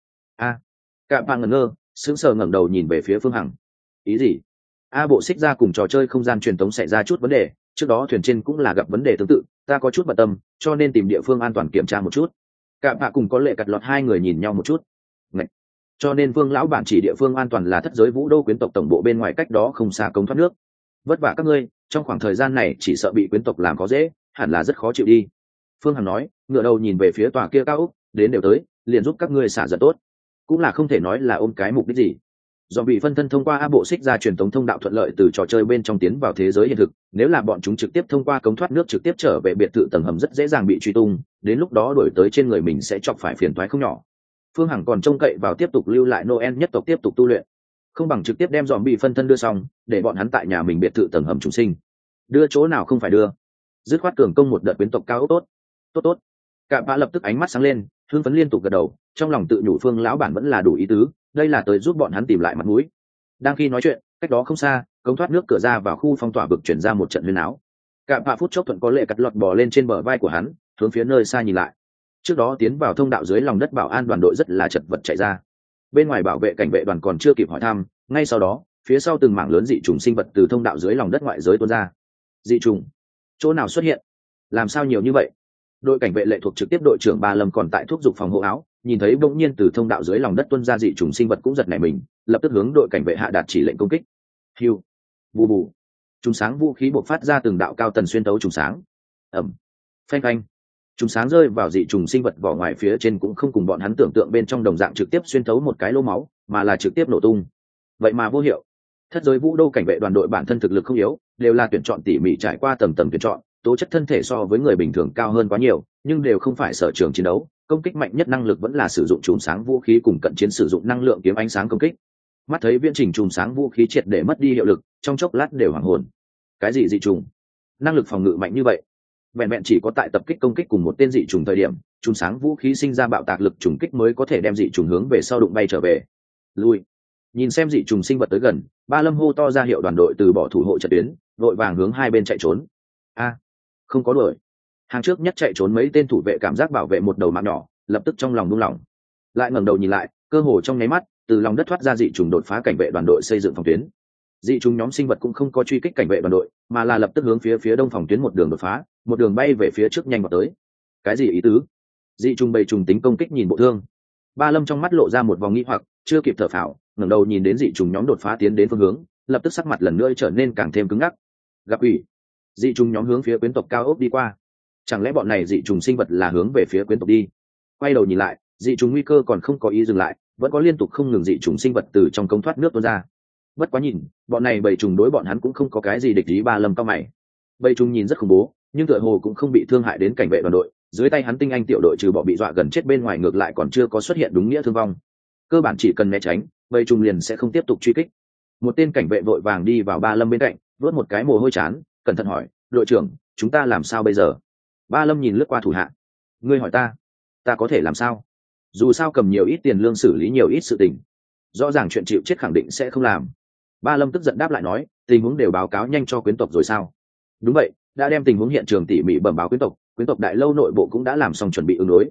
Cạm bạ ngẩn ngơ, sững sờ ngẩng đầu nhìn về phía Phương Hằng. Ý gì? Bộ xích ra cùng trò chơi không gian truyền tống xảy ra chút vấn đề, trước đó thuyền trên cũng là gặp vấn đề tương tự, ta có chút bận tâm, cho nên tìm địa phương an toàn kiểm tra một chút. Cạm bạ cùng có lệ cắt lọt hai người nhìn nhau một chút. Ngậy. Cho nên Vương lão bản chỉ địa phương an toàn là thất giới vũ đô quyến tộc tổng bộ bên ngoài cách đó không xa cống thoát nước. Vất vả các ngươi, trong khoảng thời gian này chỉ sợ bị quyến tộc làm khó dễ, hẳn là rất khó chịu đi. Phương Hằng nói, ngựa đầu nhìn về phía tòa kia cao ốc, đến đều tới, liền giúp các ngươi xả giận tốt. Cũng là không thể nói là ôm cái mục đích gì. Do bị phân thân thông qua bộ xích ra truyền tống thông đạo thuận lợi từ trò chơi bên trong tiến vào thế giới hiện thực, nếu là bọn chúng trực tiếp thông qua cống thoát nước trực tiếp trở về biệt thự tầng hầm rất dễ dàng bị truy tung, đến lúc đó đổi tới trên người mình sẽ chọc phải phiền toái không nhỏ. Phương Hằng còn trông cậy vào tiếp tục lưu lại Noel nhất tộc tiếp tục tu luyện, không bằng trực tiếp đem dòm bị phân thân đưa xong, để bọn hắn tại nhà mình biệt thự tầng hầm trùng sinh. Đưa chỗ nào không phải đưa, dứt khoát cường công một đợt quyến tộc cao ốc tốt. Cạm bạ lập tức ánh mắt sáng lên, hưng phấn liên tục gật đầu, trong lòng tự nhủ Phương lão bản vẫn là đủ ý tứ, đây là tới giúp bọn hắn tìm lại mặt mũi. Đang khi nói chuyện, cách đó không xa, cống thoát nước cửa ra vào khu phong tỏa vực chuyển ra một trận huyên áo. Cạm bạ phút chốc thuận có lệ cắt lọt bò lên trên bờ vai của hắn, hướng phía nơi xa nhìn lại. Trước đó tiến vào thông đạo dưới lòng đất bảo an đoàn đội rất là chật vật chạy ra. Bên ngoài bảo vệ cảnh vệ đoàn còn chưa kịp hỏi thăm, ngay sau đó, phía sau từng mảng lớn dị trùng sinh vật từ thông đạo dưới lòng đất ngoại giới tuôn ra. Dị trùng? Chỗ nào xuất hiện? Làm sao nhiều như vậy? Đội cảnh vệ lệ thuộc trực tiếp đội trưởng Ba Lâm còn tại thuốc dục phòng hộ áo, nhìn thấy bỗng nhiên từ thông đạo dưới lòng đất tuôn ra dị trùng sinh vật cũng giật nảy mình, lập tức hướng đội cảnh vệ hạ đạt chỉ lệnh công kích. Hiu, bù bù, trùng sáng vũ khí bộc phát ra từng đạo cao tần xuyên tấu trùng sáng. Ầm, phanh phanh, trùng sáng rơi vào dị trùng sinh vật vỏ ngoài phía trên cũng không cùng bọn hắn tưởng tượng bên trong đồng dạng trực tiếp xuyên tấu một cái lỗ máu, mà là trực tiếp nổ tung. Vậy mà vô hiệu. Thất giới vũ đô cảnh vệ đoàn đội bản thân thực lực không yếu, đều là tuyển chọn tỉ mỉ trải qua tầng tầng tuyển chọn, tố chất thân thể so với người bình thường cao hơn quá nhiều, nhưng đều không phải sở trường chiến đấu, công kích mạnh nhất năng lực vẫn là sử dụng chùm sáng vũ khí cùng cận chiến sử dụng năng lượng kiếm ánh sáng công kích. Mắt thấy viễn trình chùm sáng vũ khí triệt để mất đi hiệu lực, trong chốc lát đều hoảng hồn. Cái gì dị trùng? Năng lực phòng ngự mạnh như vậy? vẹn vẹn chỉ có tại tập kích công kích cùng một tên dị trùng thời điểm trùng sáng vũ khí sinh ra bạo tạc lực trùng kích mới có thể đem dị trùng hướng về sau đụng bay trở về. Lui. Nhìn xem dị trùng sinh vật tới gần, Ba Lâm hô to ra hiệu đoàn đội từ bỏ thủ hộ trận tuyến, đội vàng hướng hai bên chạy trốn. A, không có đuổi. Hàng trước nhất chạy trốn mấy tên thủ vệ cảm giác bảo vệ một đầu mạng nhỏ, lập tức trong lòng buông lỏng. Lại ngẩng đầu nhìn lại, cơ hồ trong nháy mắt, từ lòng đất thoát ra dị trùng đột phá cảnh vệ đoàn đội xây dựng phòng tuyến. Dị trùng nhóm sinh vật cũng không có truy kích cảnh vệ đoàn đội, mà là lập tức hướng phía đông phòng tuyến một đường đột phá, một đường bay về phía trước nhanh vào tới. Cái gì ý tứ? Dị trùng bầy trùng tính công kích nhìn bộ thương. Ba Lâm trong mắt lộ ra một vòng nghi hoặc, chưa kịp thở phào, ngẩng đầu nhìn đến dị trùng nhóm đột phá tiến đến phương hướng, lập tức sắc mặt lần nữa trở nên càng thêm cứng ngắc. Gặp ủy. Dị trùng nhóm hướng phía quyến tộc cao ốc đi qua. Chẳng lẽ bọn này dị trùng sinh vật là hướng về phía quyến tộc đi? Quay đầu nhìn lại, dị trùng nguy cơ còn không có ý dừng lại, vẫn có liên tục không ngừng dị trùng sinh vật từ trong cống thoát nước tuôn ra. Bất quá nhìn, bọn này bầy trùng đối bọn hắn cũng không có cái gì địch ý. Ba Lâm cao mày. Bầy trùng nhìn rất khủng bố, nhưng tựa hồ cũng không bị thương hại đến cảnh vệ đoàn đội, dưới tay hắn tinh anh tiểu đội trừ bỏ bị dọa gần chết bên ngoài ngược lại còn chưa có xuất hiện đúng nghĩa thương vong. Cơ bản chỉ cần né tránh, bầy trùng liền sẽ không tiếp tục truy kích. Một tên cảnh vệ vội vàng đi vào Ba Lâm bên cạnh, vớt một cái mồ hôi chán, cẩn thận hỏi, đội trưởng, chúng ta làm sao bây giờ? Ba Lâm nhìn lướt qua thủ hạ. Ngươi hỏi ta có thể làm sao? Dù sao cầm nhiều ít tiền lương xử lý nhiều ít sự tình, rõ ràng chuyện chịu chết khẳng định sẽ không làm. Ba Lâm tức giận đáp lại nói, tình huống đều báo cáo nhanh cho quyến tộc rồi sao? Đúng vậy, đã đem tình huống hiện trường tỉ mỉ bẩm báo quyến tộc đại lâu nội bộ cũng đã làm xong chuẩn bị ứng đối.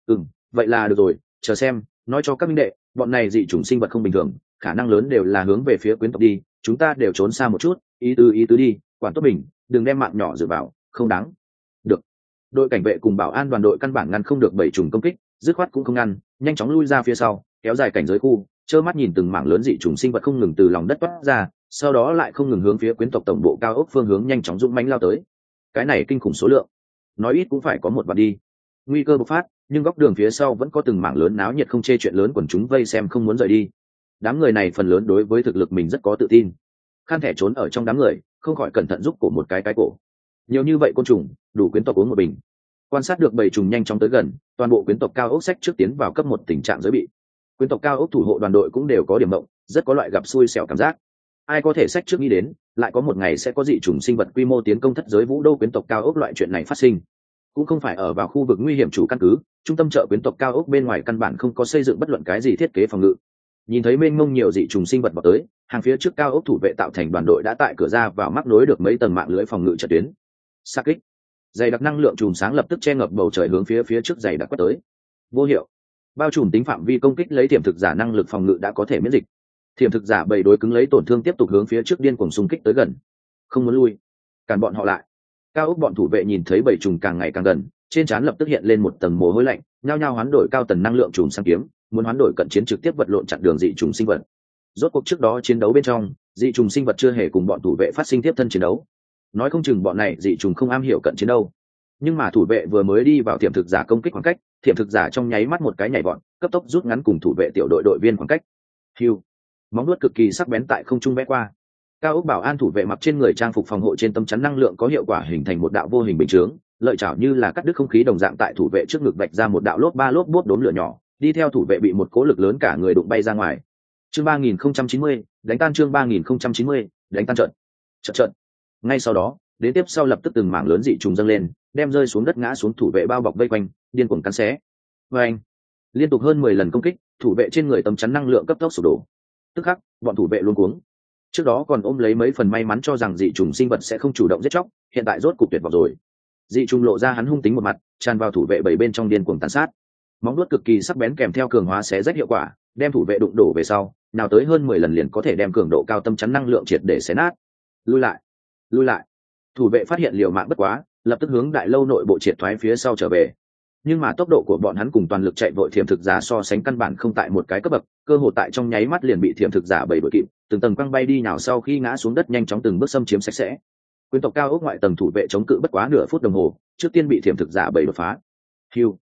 Vậy là được rồi, chờ xem, nói cho các minh đệ, bọn này dị chủng sinh vật không bình thường, khả năng lớn đều là hướng về phía quyến tộc đi, chúng ta đều trốn xa một chút, ý tứ đi, quản tốt mình, đừng đem mạng nhỏ dựa vào, không đáng. Được. Đội cảnh vệ cùng bảo an đoàn đội căn bản ngăn không được bảy trùng công kích, dứt khoát cũng không ngăn, nhanh chóng lui ra phía sau, kéo dài cảnh giới khu, trơ mắt nhìn từng mảng lớn dị trùng sinh vật không ngừng từ lòng đất toát ra, sau đó lại không ngừng hướng phía quyến tộc tổng bộ cao ốc phương hướng nhanh chóng dũng mãnh lao tới. Cái này kinh khủng số lượng, nói ít cũng phải có một vạn đi. Nguy cơ bộc phát, nhưng góc đường phía sau vẫn có từng mảng lớn náo nhiệt không chê chuyện lớn quần chúng vây xem không muốn rời đi. Đám người này phần lớn đối với thực lực mình rất có tự tin, khan thẻ trốn ở trong đám người, không khỏi cẩn thận giúp cổ một cái cổ. Nhiều như vậy côn trùng, đủ quyến tộc uống một bình. Quan sát được bầy trùng nhanh chóng tới gần, toàn bộ quyến tộc cao ốc sách trước tiến vào cấp một tình trạng giới bị. Quyến tộc cao ốc thủ hộ đoàn đội cũng đều có điểm mộng, rất có loại gặp xui xẻo cảm giác. Ai có thể sách trước nghĩ đến, lại có một ngày sẽ có dị trùng sinh vật quy mô tiến công thất giới vũ đô quyến tộc cao ốc loại chuyện này phát sinh. Cũng không phải ở vào khu vực nguy hiểm chủ căn cứ, trung tâm chợ quyến tộc cao ốc bên ngoài căn bản không có xây dựng bất luận cái gì thiết kế phòng ngự. Nhìn thấy mênh mông nhiều dị trùng sinh vật vào tới, hàng phía trước cao ốc thủ vệ tạo thành đoàn đội đã tại cửa ra vào mắc nối được mấy tầng mạng lưới phòng ngự trận tuyến. Sa kích, dày đặc năng lượng chùm sáng lập tức che ngập bầu trời hướng phía trước dày đặc quét tới. Vô hiệu, bao trùm tính phạm vi công kích lấy tiềm thực giả năng lực phòng ngự đã có thể miễn dịch. Tiềm thực giả bầy đối cứng lấy tổn thương tiếp tục hướng phía trước điên cuồng xung kích tới gần, không muốn lui, cản bọn họ lại. Cao ốc bọn thủ vệ nhìn thấy bầy trùng càng ngày càng gần, trên trán lập tức hiện lên một tầng mồ hôi lạnh, nhao nhao hoán đổi cao tần năng lượng trùng sang kiếm, muốn hoán đổi cận chiến trực tiếp vật lộn chặn đường dị trùng sinh vật. Rốt cuộc trước đó chiến đấu bên trong, dị trùng sinh vật chưa hề cùng bọn thủ vệ phát sinh tiếp thân chiến đấu, nói không chừng bọn này dị trùng không am hiểu cận chiến đâu. Nhưng mà thủ vệ vừa mới đi vào tiềm thực giả công kích khoảng cách, tiềm thực giả trong nháy mắt một cái nhảy vọt, cấp tốc rút ngắn cùng thủ vệ tiểu đội viên khoảng cách. Hưu, móng vuốt cực kỳ sắc bén tại không trung vẽ qua. Cao ốc bảo an thủ vệ mặc trên người trang phục phòng hộ trên tấm chắn năng lượng có hiệu quả hình thành một đạo vô hình bình chướng, lợi chảo như là cắt đứt không khí đồng dạng tại thủ vệ trước ngực vạch ra một đạo lốp bốp đốm lửa nhỏ, đi theo thủ vệ bị một cỗ lực lớn cả người đụng bay ra ngoài. Chương 3090, đánh tan chương 3090, đánh tan trận. Trận. Ngay sau đó, đến tiếp sau lập tức từng mảng lớn dị trùng dâng lên, đem rơi xuống đất ngã xuống thủ vệ bao bọc vây quanh, điên cuồng cắn xé. Oeng! Liên tục hơn 10 lần công kích, thủ vệ trên người tấm chắn năng lượng cấp tốc sụp đổ. Tức khắc, bọn thủ vệ luống cuống. Trước đó còn ôm lấy mấy phần may mắn cho rằng dị trùng sinh vật sẽ không chủ động giết chóc, hiện tại rốt cục tuyệt vọng rồi. Dị trùng lộ ra hắn hung tính một mặt, tràn vào thủ vệ bảy bên trong điên cuồng tàn sát. Móng vuốt cực kỳ sắc bén kèm theo cường hóa xé rách hiệu quả, đem thủ vệ đụng đổ về sau, nào tới hơn 10 lần liền có thể đem cường độ cao tâm chắn năng lượng triệt để xé nát. Lui lại. Thủ vệ phát hiện liều mạng bất quá, lập tức hướng đại lâu nội bộ triệt thoái phía sau trở về. Nhưng mà tốc độ của bọn hắn cùng toàn lực chạy vội thiểm thực giả so sánh căn bản không tại một cái cấp bậc, cơ hội tại trong nháy mắt liền bị thiểm thực giả bảy đuổi kịp, từng tầng quăng bay đi nào sau khi ngã xuống đất nhanh chóng từng bước xâm chiếm sạch sẽ. Quyến tộc cao ốc ngoại tầng thủ vệ chống cự bất quá nửa phút đồng hồ, trước tiên bị thiểm thực giả bảy đột phá. Hiu.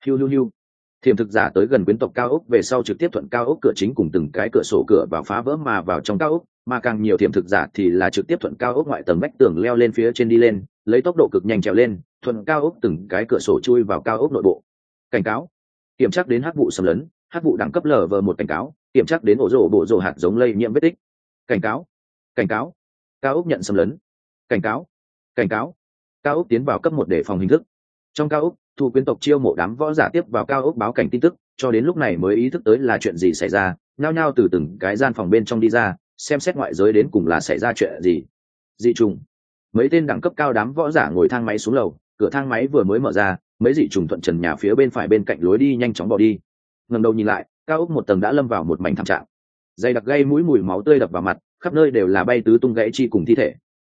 Thiểm thực giả tới gần quyến tộc cao ốc về sau trực tiếp thuận cao ốc cửa chính cùng từng cái cửa sổ cửa vào phá vỡ mà vào trong cao ốc, mà càng nhiều thiểm thực giả thì là trực tiếp thuận cao ốc ngoại tầng vách tường leo lên phía trên đi lên, lấy tốc độ cực nhanh trèo lên, thuận cao ốc từng cái cửa sổ chui vào cao ốc nội bộ. Cảnh cáo, kiểm tra đến hắc vụ xâm lấn, hắc vụ đẳng cấp LV1 cảnh cáo, kiểm tra đến ổ rổ bộ rổ hạt giống lây nhiễm vết tích. Cảnh cáo, cao ốc nhận xâm lấn. Cảnh cáo. Cao ốc tiến vào cấp một để phòng hình thức. Trong cao ốc, Thu quyến tộc chiêu mộ đám võ giả tiếp vào cao ốc báo cảnh tin tức, cho đến lúc này mới ý thức tới là chuyện gì xảy ra, nhao nhao từ từng cái gian phòng bên trong đi ra, xem xét ngoại giới đến cùng là xảy ra chuyện gì. Dị trùng. Mấy tên đẳng cấp cao đám võ giả ngồi thang máy xuống lầu, cửa thang máy vừa mới mở ra, mấy dị trùng thuận trần nhà phía bên phải bên cạnh lối đi nhanh chóng bỏ đi. Ngẩng đầu nhìn lại, cao ốc một tầng đã lâm vào một mảnh thảm trạng. Dày đặc gây mũi mùi máu tươi đập vào mặt, khắp nơi đều là bay tứ tung gãy chi cùng thi thể.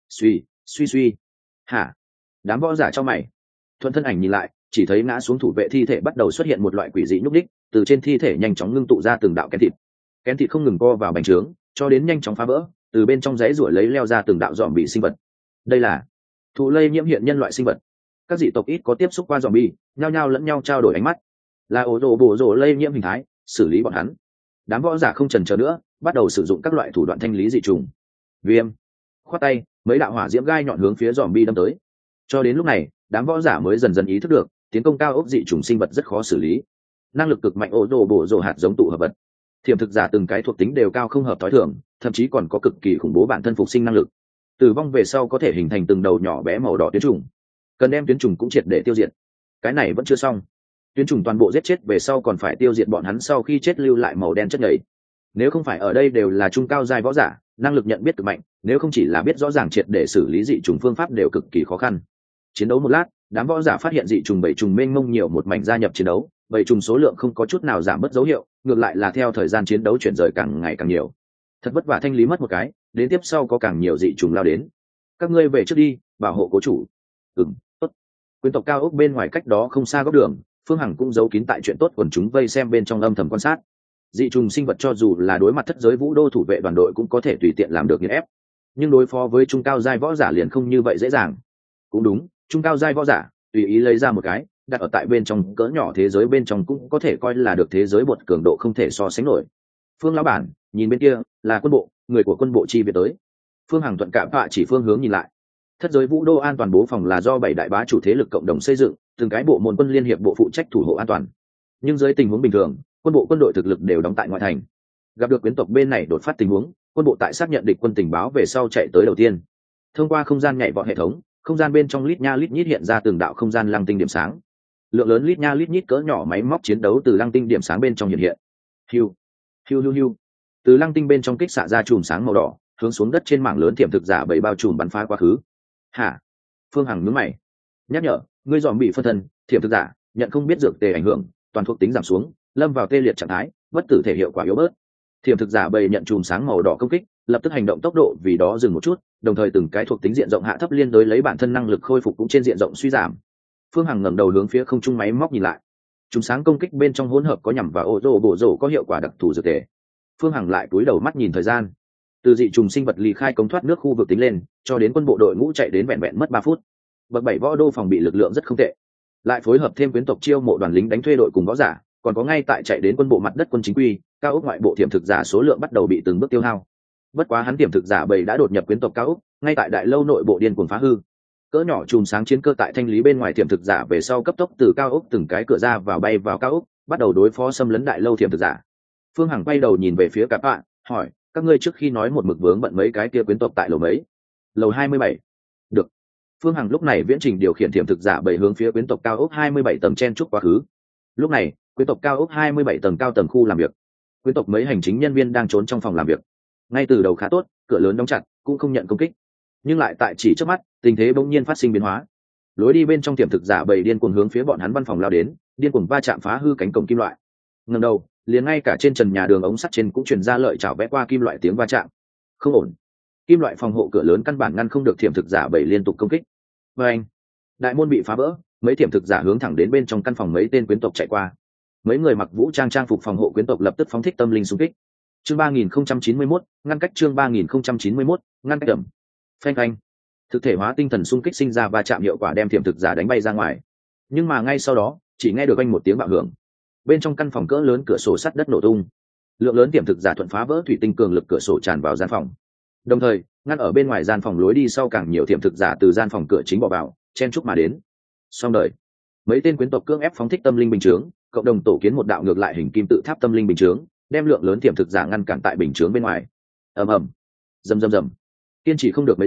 Suy. Hả? Đám võ giả cho mày. Thuận thân ảnh nhìn lại, chỉ thấy ngã xuống thủ vệ thi thể bắt đầu xuất hiện một loại quỷ dị nhúc đích, từ trên thi thể nhanh chóng ngưng tụ ra từng đạo kén thịt không ngừng co vào bành trướng, cho đến nhanh chóng phá vỡ, từ bên trong giấy ruổi lấy leo ra từng đạo dòm bị sinh vật. Đây là thụ lây nhiễm hiện nhân loại sinh vật. Các dị tộc ít có tiếp xúc qua dòm bi, nhao nhao lẫn nhau trao đổi ánh mắt. Là ổ rồ bổ rồ lây nhiễm hình thái, xử lý bọn hắn. Đám võ giả không chần chờ nữa, bắt đầu sử dụng các loại thủ đoạn thanh lý dị trùng. Viêm, khoát tay, mấy đạo hỏa diễm gai nhọn hướng phía dòm bi đâm tới. Cho đến lúc này, đám võ giả mới dần dần ý thức được, tiến công cao ốc dị trùng sinh vật rất khó xử lý. Năng lực cực mạnh ổ rồ bổ rồ hạt giống tụ hợp vật. Thiểm thực giả từng cái thuộc tính đều cao không hợp tối thường, thậm chí còn có cực kỳ khủng bố bản thân phục sinh năng lực. Tử vong về sau có thể hình thành từng đầu nhỏ bé màu đỏ tuyến trùng, cần đem tuyến trùng cũng triệt để tiêu diệt. Cái này vẫn chưa xong, tuyến trùng toàn bộ giết chết về sau còn phải tiêu diệt bọn hắn sau khi chết lưu lại màu đen chất nhầy. Nếu không phải ở đây đều là trung cao giai võ giả, năng lực nhận biết cực mạnh, nếu không chỉ là biết rõ ràng triệt để xử lý dị trùng phương pháp đều cực kỳ khó khăn. Chiến đấu một lát, đám võ giả phát hiện dị trùng bảy trùng mênh mông nhiều một mảnh gia nhập chiến đấu, bảy trùng số lượng không có chút nào giảm bớt dấu hiệu, ngược lại là theo thời gian chiến đấu chuyển rời càng ngày càng nhiều. Thật vất vả thanh lý mất một cái, đến tiếp sau có càng nhiều dị trùng lao đến. Các ngươi về trước đi, bảo hộ cố chủ. Tốt. Quyến tộc cao ốc bên ngoài cách đó không xa góc đường, Phương Hằng cũng giấu kín tại chuyện tốt quần chúng vây xem bên trong âm thầm quan sát. Dị trùng sinh vật cho dù là đối mặt thất giới vũ đô thủ vệ đoàn đội cũng có thể tùy tiện làm được nghiền ép, nhưng đối phó với trung cao giai võ giả liền không như vậy dễ dàng. Cũng đúng, trung cao giai võ giả tùy ý lấy ra một cái đặt ở tại bên trong cỡ nhỏ thế giới bên trong cũng có thể coi là được thế giới bột cường độ không thể so sánh nổi. Phương lão bản, nhìn bên kia là quân bộ, người của quân bộ chi viện tới. Phương Hằng thuận cảm họa chỉ phương hướng nhìn lại. Thất giới vũ đô an toàn bố phòng là do 7 đại bá chủ thế lực cộng đồng xây dựng, từng cái bộ môn quân liên hiệp bộ phụ trách thủ hộ an toàn. Nhưng dưới tình huống bình thường, quân bộ quân đội thực lực đều đóng tại ngoại thành. Gặp được quyến tộc bên này đột phát tình huống, quân bộ tại xác nhận địch quân tình báo về sau chạy tới đầu tiên. Thông qua không gian nhảy vọt hệ thống, không gian bên trong lít nha lít nhít hiện ra từng đạo không gian lăng tinh điểm sáng. Lượng lớn lít nha lít nhít cỡ nhỏ máy móc chiến đấu từ lăng tinh điểm sáng bên trong hiện hiện. Hiu, hiu hiu hiu. Từ lăng tinh bên trong kích xạ ra chùm sáng màu đỏ, hướng xuống đất trên mảng lớn tiềm thực giả bảy bao trùm bắn phá quá khứ. Hả? Phương Hằng nhướng mày. Nhắc nhở, ngươi dòm bị phân thân, tiềm thực giả, nhận không biết dược tề ảnh hưởng, toàn thuộc tính giảm xuống, lâm vào tê liệt trạng thái, bất tử thể hiệu quả yếu bớt. Tiềm thực giả bảy nhận chùm sáng màu đỏ công kích, lập tức hành động tốc độ vì đó dừng một chút, đồng thời từng cái thuộc tính diện rộng hạ thấp liên đối lấy bản thân năng lực khôi phục cũng trên diện rộng suy giảm. Phương Hằng ngẩng đầu hướng phía không trung máy móc nhìn lại. Chùm sáng công kích bên trong hỗn hợp có nhằm vào ô rô bổ rổ có hiệu quả đặc thù dược tề. Phương Hằng lại cúi đầu mắt nhìn thời gian. Từ dị trùng sinh vật ly khai cống thoát nước khu vực tính lên, cho đến quân bộ đội ngũ chạy đến vẹn vẹn mất 3 phút. Bậc 7 võ đô phòng bị lực lượng rất không tệ. Lại phối hợp thêm quyến tộc chiêu mộ đoàn lính đánh thuê đội cùng võ giả, còn có ngay tại chạy đến quân bộ mặt đất quân chính quy, cao ốc ngoại bộ tiềm thực giả số lượng bắt đầu bị từng bước tiêu hao. Bất quá hắn tiềm thực giả bầy đã đột nhập quyến tộc cao ốc, ngay tại đại lâu nội bộ điên cuồng phá hư. Cỡ nhỏ chùm sáng chiến cơ tại thanh lý bên ngoài tiềm thực giả về sau cấp tốc từ cao ốc từng cái cửa ra vào bay vào cao ốc, bắt đầu đối phó xâm lấn đại lâu tiềm thực giả. Phương Hằng quay đầu nhìn về phía các bạn, hỏi, các ngươi trước khi nói một mực vướng bận mấy cái kia quyến tộc tại lầu mấy? Lầu 27. Được. Phương Hằng lúc này viễn trình điều khiển tiềm thực giả bảy hướng phía quyến tộc cao ốc 27 tầng chen trúc quá khứ. Lúc này, quyến tộc cao ốc 27 tầng cao tầng khu làm việc. Quyến tộc mấy hành chính nhân viên đang trốn trong phòng làm việc. Ngay từ đầu khá tốt, cửa lớn đóng chặt, cũng không nhận công kích. Nhưng lại tại chỉ trước mắt, tình thế bỗng nhiên phát sinh biến hóa. Lối đi bên trong tiềm thực giả bảy điên cuồng hướng phía bọn hắn văn phòng lao đến, điên cuồng va chạm phá hư cánh cổng kim loại. Ngẩng đầu, liền ngay cả trên trần nhà đường ống sắt trên cũng truyền ra lợi chảo vẽ qua kim loại tiếng va chạm. Không ổn. Kim loại phòng hộ cửa lớn căn bản ngăn không được tiềm thực giả bảy liên tục công kích. Và anh, đại môn bị phá vỡ, mấy tiềm thực giả hướng thẳng đến bên trong căn phòng mấy tên quyến tộc chạy qua. Mấy người mặc vũ trang trang phục phòng hộ quyến tộc lập tức phóng thích tâm linh xung kích. Chương 3091, ngăn cách chương 3091, ngăn cách đậm. Phanh phanh. Thực thể hóa tinh thần xung kích sinh ra va chạm hiệu quả đem tiềm thực giả đánh bay ra ngoài. Nhưng mà ngay sau đó, chỉ nghe được vang một tiếng bạo hưởng. Bên trong căn phòng cỡ lớn cửa sổ sắt đất nổ tung. Lượng lớn tiềm thực giả thuận phá vỡ thủy tinh cường lực cửa sổ tràn vào gian phòng. Đồng thời, ngăn ở bên ngoài gian phòng lối đi sau càng nhiều tiềm thực giả từ gian phòng cửa chính bỏ vào, chen chúc mà đến. Xong đời. Mấy tên quyến tộc cưỡng ép phóng thích tâm linh bình chướng, cộng đồng tổ kiến một đạo ngược lại hình kim tự tháp tâm linh bình chướng, đem lượng lớn tiềm thực giả ngăn cản tại bình chướng bên ngoài. Ầm ầm, rầm rầm rầm. Kiên trì không được mấy giây,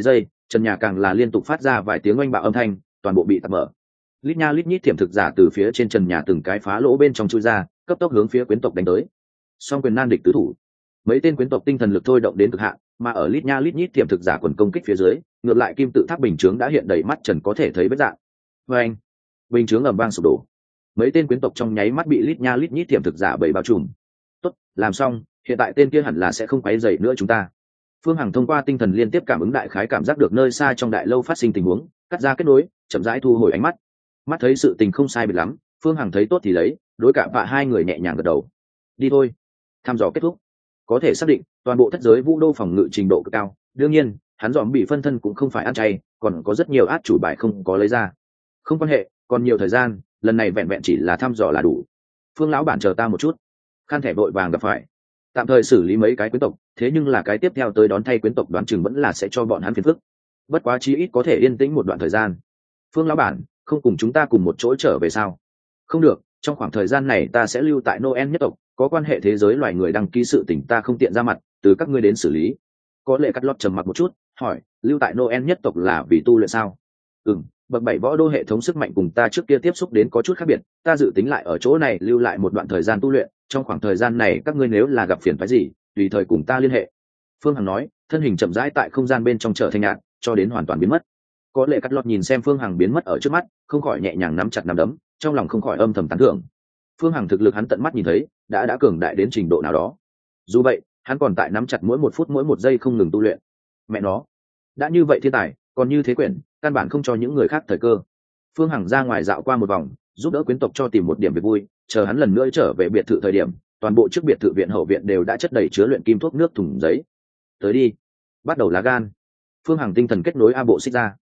trần nhà càng là liên tục phát ra vài tiếng oanh bạo âm thanh, toàn bộ bị tạt mở. Lít nha lít nhít thiểm thực giả từ phía trên trần nhà từng cái phá lỗ bên trong chui ra, cấp tốc hướng phía quyến tộc đánh tới. Song quyền nan địch tứ thủ, mấy tên quyến tộc tinh thần lực thôi động đến cực hạn, mà ở lít nha lít nhít thiểm thực giả quần công kích phía dưới, ngược lại kim tự tháp bình chướng đã hiện đầy mắt trần có thể thấy vết dạng. Và anh, bình chướng ầm vang sụp đổ, mấy tên quyến tộc trong nháy mắt bị lít nha lít nhít thiểm thực giả bầy bao trùm. Tốt, làm xong, hiện tại tên kia hẳn là sẽ không quấy rầy nữa chúng ta. Phương Hằng thông qua tinh thần liên tiếp cảm ứng đại khái cảm giác được nơi xa trong đại lâu phát sinh tình huống, cắt ra kết nối, chậm rãi thu hồi ánh mắt. Mắt thấy sự tình không sai biệt lắm, Phương Hằng thấy tốt thì lấy, đối cả vạ hai người nhẹ nhàng gật đầu. Đi thôi. Thăm dò kết thúc. Có thể xác định, toàn bộ thất giới vũ đô phòng ngự trình độ cực cao. Đương nhiên, hắn dòm bị phân thân cũng không phải ăn chay, còn có rất nhiều át chủ bài không có lấy ra. Không quan hệ, còn nhiều thời gian, lần này vẹn vẹn chỉ là thăm dò là đủ. Phương lão bản chờ ta một chút. Khan thẻ vội vàng gặp phải. Tạm thời xử lý mấy cái quyến tộc, thế nhưng là cái tiếp theo tới đón thay quyến tộc đoán chừng vẫn là sẽ cho bọn hắn phiền phức. Bất quá chí ít có thể yên tĩnh một đoạn thời gian. Phương lão bản, không cùng chúng ta cùng một chỗ trở về sao? Không được, trong khoảng thời gian này ta sẽ lưu tại Noel nhất tộc, có quan hệ thế giới loài người đăng ký sự tình ta không tiện ra mặt, từ các ngươi đến xử lý. Có lẽ cắt lót trầm mặc một chút, hỏi, lưu tại Noel nhất tộc là vì tu luyện sao? Bậc 7 võ đô hệ thống sức mạnh cùng ta trước kia tiếp xúc đến có chút khác biệt, ta dự tính lại ở chỗ này lưu lại một đoạn thời gian tu luyện, trong khoảng thời gian này các ngươi nếu là gặp phiền phức gì, tùy thời cùng ta liên hệ. Phương Hằng nói, thân hình chậm rãi tại không gian bên trong trở thành nhạt, cho đến hoàn toàn biến mất. Có lẽ cắt lọt nhìn xem Phương Hằng biến mất ở trước mắt, không khỏi nhẹ nhàng nắm chặt nắm đấm, trong lòng không khỏi âm thầm tán thưởng. Phương Hằng thực lực hắn tận mắt nhìn thấy, đã cường đại đến trình độ nào đó. Dù vậy, hắn còn tại nắm chặt mỗi một phút mỗi một giây không ngừng tu luyện. Mẹ nó, đã như vậy thiên tài, còn như thế quyển, căn bản không cho những người khác thời cơ. Phương Hằng ra ngoài dạo qua một vòng, giúp đỡ quyến tộc cho tìm một điểm việc vui, chờ hắn lần nữa trở về biệt thự thời điểm, toàn bộ trước biệt thự viện hậu viện đều đã chất đầy chứa luyện kim thuốc nước thùng giấy. Tới đi, bắt đầu lá gan. Phương Hằng tinh thần kết nối a bộ xích ra.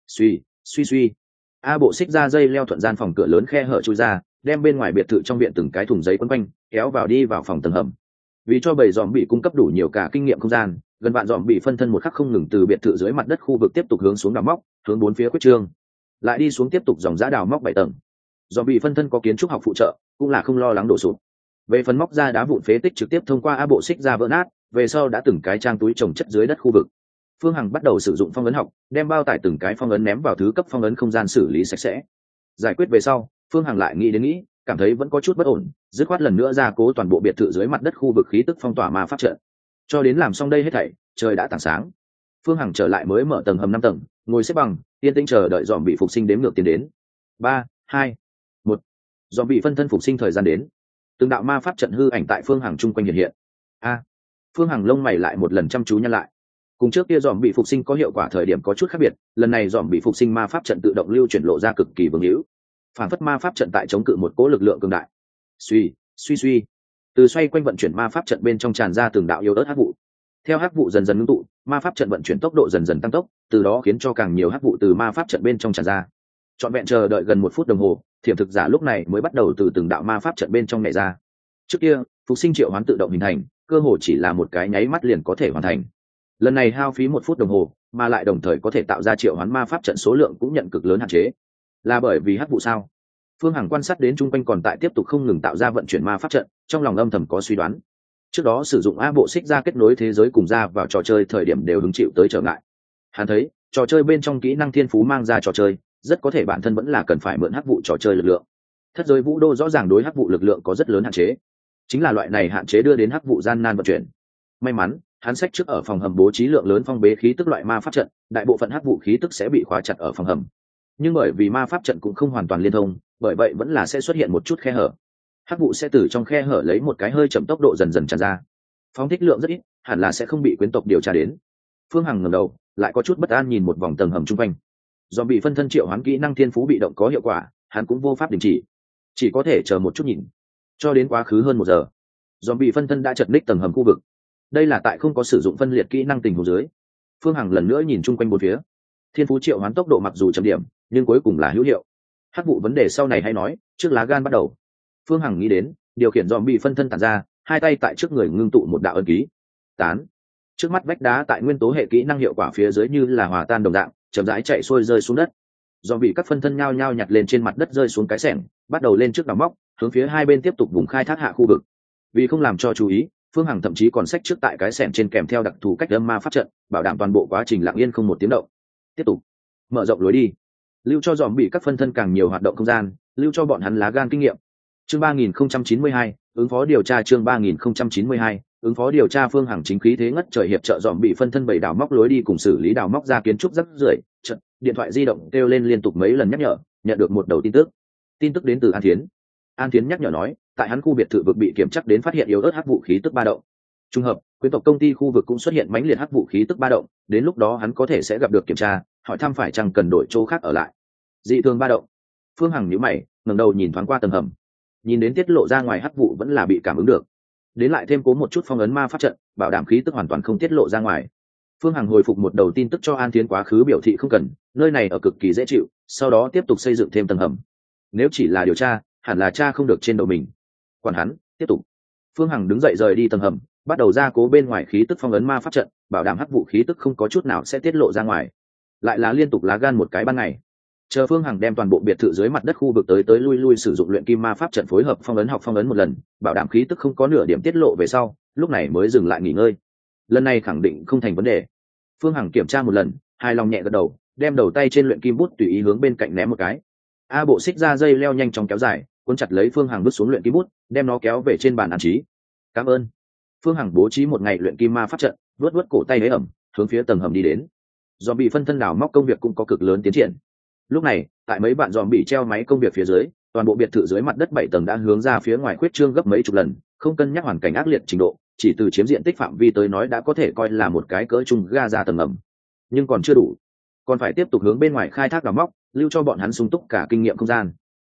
Suy, a bộ xích ra dây leo thuận gian phòng cửa lớn khe hở chui ra, đem bên ngoài biệt thự trong viện từng cái thùng giấy quấn quanh, kéo vào đi vào phòng tầng hầm. Vì cho bầy dòm bị cung cấp đủ nhiều cả kinh nghiệm không gian, gần vạn dòm bị phân thân một khắc không ngừng từ biệt thự dưới mặt đất khu vực tiếp tục hướng xuống đào móc, hướng bốn phía quyết trương, lại đi xuống tiếp tục dòng giá đào móc 7 tầng. Dòm bị phân thân có kiến trúc học phụ trợ, cũng là không lo lắng đổ sụp. Về phần móc ra đá vụn phế tích trực tiếp thông qua a bộ xích ra vỡ nát, về sau đã từng cái trang túi trồng chất dưới đất khu vực. Phương Hằng bắt đầu sử dụng phong ấn học, đem bao tải từng cái phong ấn ném vào thứ cấp phong ấn không gian xử lý sạch sẽ. Giải quyết về sau, Phương Hằng lại nghĩ, cảm thấy vẫn có chút bất ổn, dứt khoát lần nữa ra cố toàn bộ biệt thự dưới mặt đất khu vực khí tức phong tỏa ma pháp trận. Cho đến làm xong đây hết thảy, trời đã tảng sáng. Phương Hằng trở lại mới mở tầng hầm 5 tầng, ngồi xếp bằng, yên tĩnh chờ đợi dòm bị phục sinh đếm ngược tiến đến. 3, 2, 1. Dòm bị phân thân phục sinh thời gian đến. Từng đạo ma pháp trận hư ảnh tại Phương Hằng chung quanh hiện hiện. Phương Hằng lông mày lại một lần chăm chú nhăn lại. Cùng trước kia dòm bị phục sinh có hiệu quả thời điểm có chút khác biệt, lần này dòm bị phục sinh ma pháp trận tự động lưu chuyển lộ ra cực kỳ vương hữu. Phản phất ma pháp trận tại chống cự một cỗ lực lượng cường đại. Suy, từ xoay quanh vận chuyển ma pháp trận bên trong tràn ra từng đạo yếu ớt hắc vụ. Theo hắc vụ dần dần ngưng tụ, ma pháp trận vận chuyển tốc độ dần dần tăng tốc, từ đó khiến cho càng nhiều hắc vụ từ ma pháp trận bên trong tràn ra. Trọn vẹn chờ đợi gần 1 phút đồng hồ, thiểm thực giả lúc này mới bắt đầu từ từng đạo ma pháp trận bên trong nhảy ra. Trước kia, phục sinh triệu hoán tự động hình thành, cơ hồ chỉ là một cái nháy mắt liền có thể hoàn thành. Lần này hao phí 1 phút đồng hồ, mà lại đồng thời có thể tạo ra triệu hoán ma pháp trận số lượng cũng nhận cực lớn hạn chế. Là bởi vì hắc vụ sao? Phương Hằng quan sát đến chung quanh còn tại tiếp tục không ngừng tạo ra vận chuyển ma pháp trận, trong lòng âm thầm có suy đoán. Trước đó sử dụng a bộ xích ra kết nối thế giới cùng ra vào trò chơi thời điểm đều hứng chịu tới trở ngại. Hắn thấy, trò chơi bên trong kỹ năng thiên phú mang ra trò chơi, rất có thể bản thân vẫn là cần phải mượn hắc vụ trò chơi lực lượng. Thất giới vũ đô rõ ràng đối hắc vụ lực lượng có rất lớn hạn chế. Chính là loại này hạn chế đưa đến hắc vụ gian nan vận chuyển. May mắn, hắn sách trước ở phòng hầm bố trí lượng lớn phong bế khí tức loại ma pháp trận, đại bộ phận hắc vụ khí tức sẽ bị khóa chặt ở phòng hầm. Nhưng bởi vì ma pháp trận cũng không hoàn toàn liên thông, bởi vậy vẫn là sẽ xuất hiện một chút khe hở. Hắc vụ sẽ từ trong khe hở lấy một cái hơi chậm tốc độ dần dần tràn ra. Phóng thích lượng rất ít, hẳn là sẽ không bị quyến tộc điều tra đến. Phương Hằng ngẩng đầu, lại có chút bất an nhìn một vòng tầng hầm chung quanh. Do bị phân thân triệu hoán kỹ năng thiên phú bị động có hiệu quả, hắn cũng vô pháp đình chỉ có thể chờ một chút nhìn. Cho đến quá khứ hơn 1 giờ, do bị phân thân đã chật ních tầng hầm khu vực. Đây là tại không có sử dụng phân liệt kỹ năng tình huống dưới. Phương Hằng lần nữa nhìn chung quanh bốn phía. Thiên phú triệu hoán tốc độ mặc dù chậm điểm, nhưng cuối cùng là hữu hiệu. Hắc vụ vấn đề sau này hay nói, trước lá gan bắt đầu. Phương Hằng nghĩ đến, điều khiển dòm bị phân thân tản ra, hai tay tại trước người ngưng tụ một đạo ấn ký. Tán. Trước mắt vách đá tại nguyên tố hệ kỹ năng hiệu quả phía dưới như là hòa tan đồng dạng, chậm rãi chạy xuôi rơi xuống đất. Dòm bị các phân thân nhao nhao nhặt lên trên mặt đất rơi xuống cái xẻng, bắt đầu lên trước đào móc, hướng phía hai bên tiếp tục vùng khai thác hạ khu vực. Vì không làm cho chú ý, Phương Hằng thậm chí còn xách trước tại cái xẻng trên kèm theo đặc thù cách âm ma pháp trận, bảo đảm toàn bộ quá trình lặng yên không một tiếng động. tiếp tục mở rộng lối đi, lưu cho dòm bị các phân thân càng nhiều hoạt động không gian, lưu cho bọn hắn lá gan kinh nghiệm. Chương 3092, ứng phó điều tra. Chương 3092, ứng phó điều tra. Phương Hằng chính khí thế ngất trời hiệp trợ dòm bị phân thân bảy đào móc lối đi cùng xử lý đào móc ra kiến trúc rắc rưởi. Điện thoại di động kêu lên liên tục mấy lần nhắc nhở, nhận được một đầu tin tức đến từ An Thiến nhắc nhở nói, tại hắn khu biệt thự vực bị kiểm chắc đến phát hiện yếu ớt hắc vũ khí tức ba động. Trùng hợp, quyến tộc công ty khu vực cũng xuất hiện mãnh liệt hắc vũ khí tức ba động, đến lúc đó hắn có thể sẽ gặp được kiểm tra, hỏi thăm phải chăng cần đổi chỗ khác ở lại. Dị thường ba động. Phương Hằng nhíu mày, ngẩng đầu nhìn thoáng qua tầng hầm, nhìn đến tiết lộ ra ngoài hắc vụ vẫn là bị cảm ứng được, đến lại thêm cố một chút phong ấn ma pháp trận, bảo đảm khí tức hoàn toàn không tiết lộ ra ngoài. Phương Hằng hồi phục một đầu tin tức cho An Thiến quá khứ biểu thị không cần, nơi này ở cực kỳ dễ chịu, sau đó tiếp tục xây dựng thêm tầng hầm. Nếu chỉ là điều tra, hẳn là tra không được trên đầu mình. Quản hắn, tiếp tục. Phương Hằng đứng dậy rời đi tầng hầm, bắt đầu gia cố bên ngoài khí tức phong ấn ma pháp trận, bảo đảm hắc vụ khí tức không có chút nào sẽ tiết lộ ra ngoài. Lại là liên tục lá gan một cái ban ngày. Chờ Phương Hằng đem toàn bộ biệt thự dưới mặt đất khu vực tới lui sử dụng luyện kim ma pháp trận phối hợp phong ấn một lần, bảo đảm khí tức không có nửa điểm tiết lộ về sau, lúc này mới dừng lại nghỉ ngơi. Lần này khẳng định không thành vấn đề. Phương Hằng kiểm tra một lần, hài lòng nhẹ gật đầu, đem đầu tay trên luyện kim bút tùy ý hướng bên cạnh ném một cái. Bộ xích ra dây leo nhanh chóng kéo dài, cuốn chặt lấy Phương Hằng bước xuống luyện kim bút, đem nó kéo về trên bàn an trí. Cảm ơn. Phương Hằng bố trí một ngày luyện kim ma pháp trận, vuốt cổ tay hế ẩm, hướng phía tầng hầm đi đến. Do bị phân thân đào móc công việc cũng có cực lớn tiến triển. Lúc này, tại mấy bạn dòm bị treo máy công việc phía dưới, toàn bộ biệt thự dưới mặt đất 7 tầng đã hướng ra phía ngoài khuyết trương gấp mấy chục lần, không cân nhắc hoàn cảnh ác liệt trình độ, chỉ từ chiếm diện tích phạm vi tới nói đã có thể coi là một cái cỡ trung Gaza tầng ngầm. Nhưng còn chưa đủ, còn phải tiếp tục hướng bên ngoài khai thác đào móc, lưu cho bọn hắn sung túc cả kinh nghiệm không gian.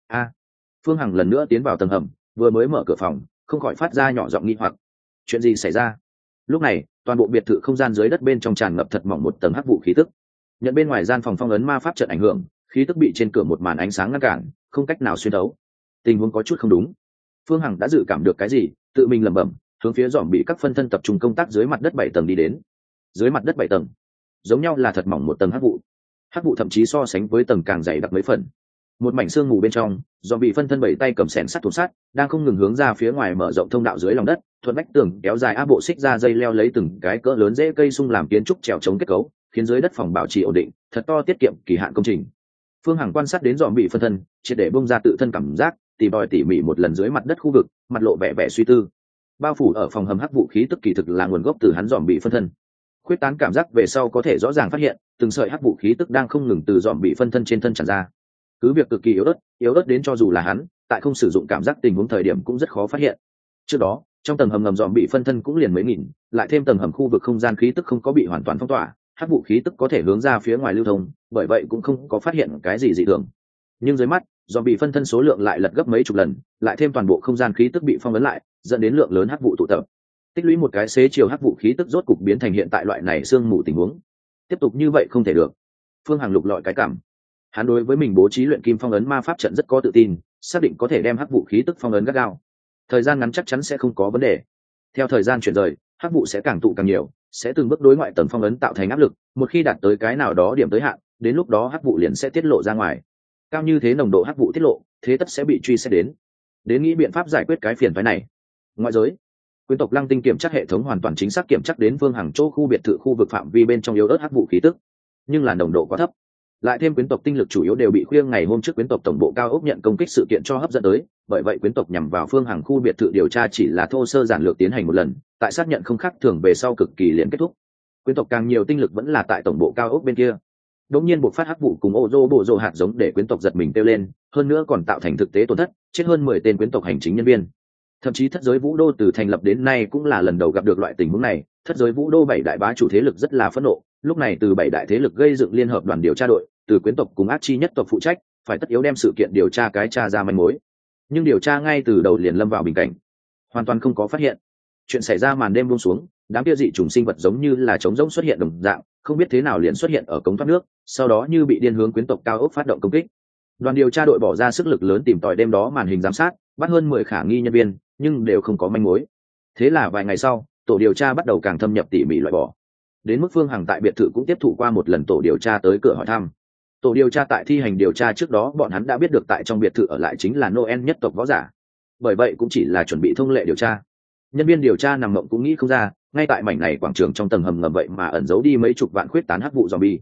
Phương Hằng lần nữa tiến vào tầng hầm, vừa mới mở cửa phòng, không khỏi phát ra nhỏ giọng nghi hoặc. Chuyện gì xảy ra? Lúc này, toàn bộ biệt thự không gian dưới đất bên trong tràn ngập thật mỏng một tầng hắc vụ khí tức. Nhận bên ngoài gian phòng phong ấn ma pháp trận ảnh hưởng, khí tức bị trên cửa một màn ánh sáng ngăn cản, không cách nào xuyên thấu. Tình huống có chút không đúng. Phương Hằng đã dự cảm được cái gì, tự mình lẩm bẩm, hướng phía dòm bị các phân thân tập trung công tác dưới mặt đất 7 tầng đi đến. Dưới mặt đất 7 tầng, giống nhau là thật mỏng một tầng hắc vụ. Hắc vụ thậm chí so sánh với tầng càng dày đặc mấy phần. Một mảnh xương mù bên trong, dòm bị phân thân 7 tay cầm xẻng sắt thùng sắt, đang không ngừng hướng ra phía ngoài mở rộng thông đạo dưới lòng đất, thuận vách tường kéo dài bộ xích ra dây leo lấy từng cái cỡ lớn rễ cây sung làm kiến trúc trèo chống kết cấu, khiến dưới đất phòng bảo trì ổn định, thật to tiết kiệm kỳ hạn công trình. Phương Hằng quan sát đến dòm bị phân thân, triệt để bung ra tự thân cảm giác, tỉ mỉ một lần dưới mặt đất khu vực, mặt lộ vẻ suy tư. Bao phủ ở phòng hầm hắc vũ khí tức kỳ thực là nguồn gốc từ hắn dòm bị phân thân. Khuyết tán cảm giác về sau có thể rõ ràng phát hiện, từng sợi hắc vũ khí tức đang không ngừng từ dòm bị phân thân trên thân tràn ra. Cứ việc cực kỳ yếu ớt đến cho dù là hắn, tại không sử dụng cảm giác tình huống thời điểm cũng rất khó phát hiện. Trước đó, trong tầng hầm ngầm dòm bị phân thân cũng liền mấy nghìn, lại thêm tầng hầm khu vực không gian khí tức không có bị hoàn toàn phong tỏa, hắc vũ khí tức có thể hướng ra phía ngoài lưu thông, bởi vậy cũng không có phát hiện cái gì dị thường. Nhưng dưới mắt, dòm bị phân thân số lượng lại lật gấp mấy chục lần, lại thêm toàn bộ không gian khí tức bị phong ấn lại, dẫn đến lượng lớn hắc vụ tụ tập. Tích lũy một cái xế chiều hắc vũ khí tức rốt cục biến thành hiện tại loại này sương mù tình huống. Tiếp tục như vậy không thể được. Phương Hằng lục lọi cái cảm. Hắn đối với mình bố trí luyện kim phong ấn ma pháp trận rất có tự tin, xác định có thể đem hắc vũ khí tức phong ấn gắt gao. Thời gian ngắn chắc chắn sẽ không có vấn đề. Theo thời gian chuyển rời, hắc vụ sẽ càng tụ càng nhiều, sẽ từng bước đối ngoại tầng phong ấn tạo thành áp lực, một khi đạt tới cái nào đó điểm tới hạn, đến lúc đó hắc vụ liền sẽ tiết lộ ra ngoài. Cao như thế nồng độ hắc vụ tiết lộ, thế tất sẽ bị truy xét đến nghĩ biện pháp giải quyết cái phiền phức này. Ngoại giới, quyến tộc Lăng Tinh kiểm tra hệ thống hoàn toàn chính xác kiểm tra đến Phương Hằng chỗ khu biệt thự khu vực phạm vi bên trong yếu ớt hắc vụ khí tức, nhưng là nồng độ quá thấp. Lại thêm quyến tộc tinh lực chủ yếu đều bị khuya ngày hôm trước quyến tộc tổng bộ cao ốc nhận công kích sự kiện cho hấp dẫn tới, bởi vậy quyến tộc nhằm vào Phương Hằng khu biệt thự điều tra chỉ là thô sơ giản lược tiến hành một lần, tại xác nhận không khác thường về sau cực kỳ liền kết thúc. Quyến tộc càng nhiều tinh lực vẫn là tại tổng bộ cao ốc bên kia. Đột nhiên buộc phát hắc vụ cùng ô bộ rô hạt giống để quyến tộc giật mình kêu lên, hơn nữa còn tạo thành thực tế tổn thất, chết hơn 10 tên quyến tộc hành chính nhân viên. Thậm chí thất giới vũ đô từ thành lập đến nay cũng là lần đầu gặp được loại tình huống này. Thất giới vũ đô 7 đại bá chủ thế lực rất là phẫn nộ, lúc này từ 7 đại thế lực gây dựng liên hợp đoàn điều tra đội, từ quyến tộc cùng ác chi nhất tộc phụ trách, phải tất yếu đem sự kiện điều tra ra manh mối. Nhưng điều tra ngay từ đầu liền lâm vào bình cảnh, hoàn toàn không có phát hiện. Chuyện xảy ra màn đêm buông xuống, đám kia dị trùng sinh vật giống như là trống rỗng xuất hiện đồng dạng, không biết thế nào liền xuất hiện ở cống thoát nước, sau đó như bị điên hướng quyến tộc cao ốc phát động công kích. Đoàn điều tra đội bỏ ra sức lực lớn tìm tòi đêm đó màn hình giám sát, bắt hơn 10 khả nghi nhân viên, nhưng đều không có manh mối. Thế là vài ngày sau, tổ điều tra bắt đầu càng thâm nhập tỉ mỉ loại bỏ. Đến mức Phương Hằng tại biệt thự cũng tiếp thụ qua một lần tổ điều tra tới cửa hỏi thăm. Tổ điều tra tại thi hành điều tra trước đó bọn hắn đã biết được tại trong biệt thự ở lại chính là Noel nhất tộc võ giả, bởi vậy cũng chỉ là chuẩn bị thông lệ điều tra. Nhân viên điều tra nằm mộng cũng nghĩ không ra, ngay tại mảnh này quảng trường trong tầng hầm ngầm vậy mà ẩn giấu đi mấy chục vạn khuyết tán hắc vụ zombie.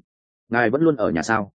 ngài vẫn luôn ở nhà sao?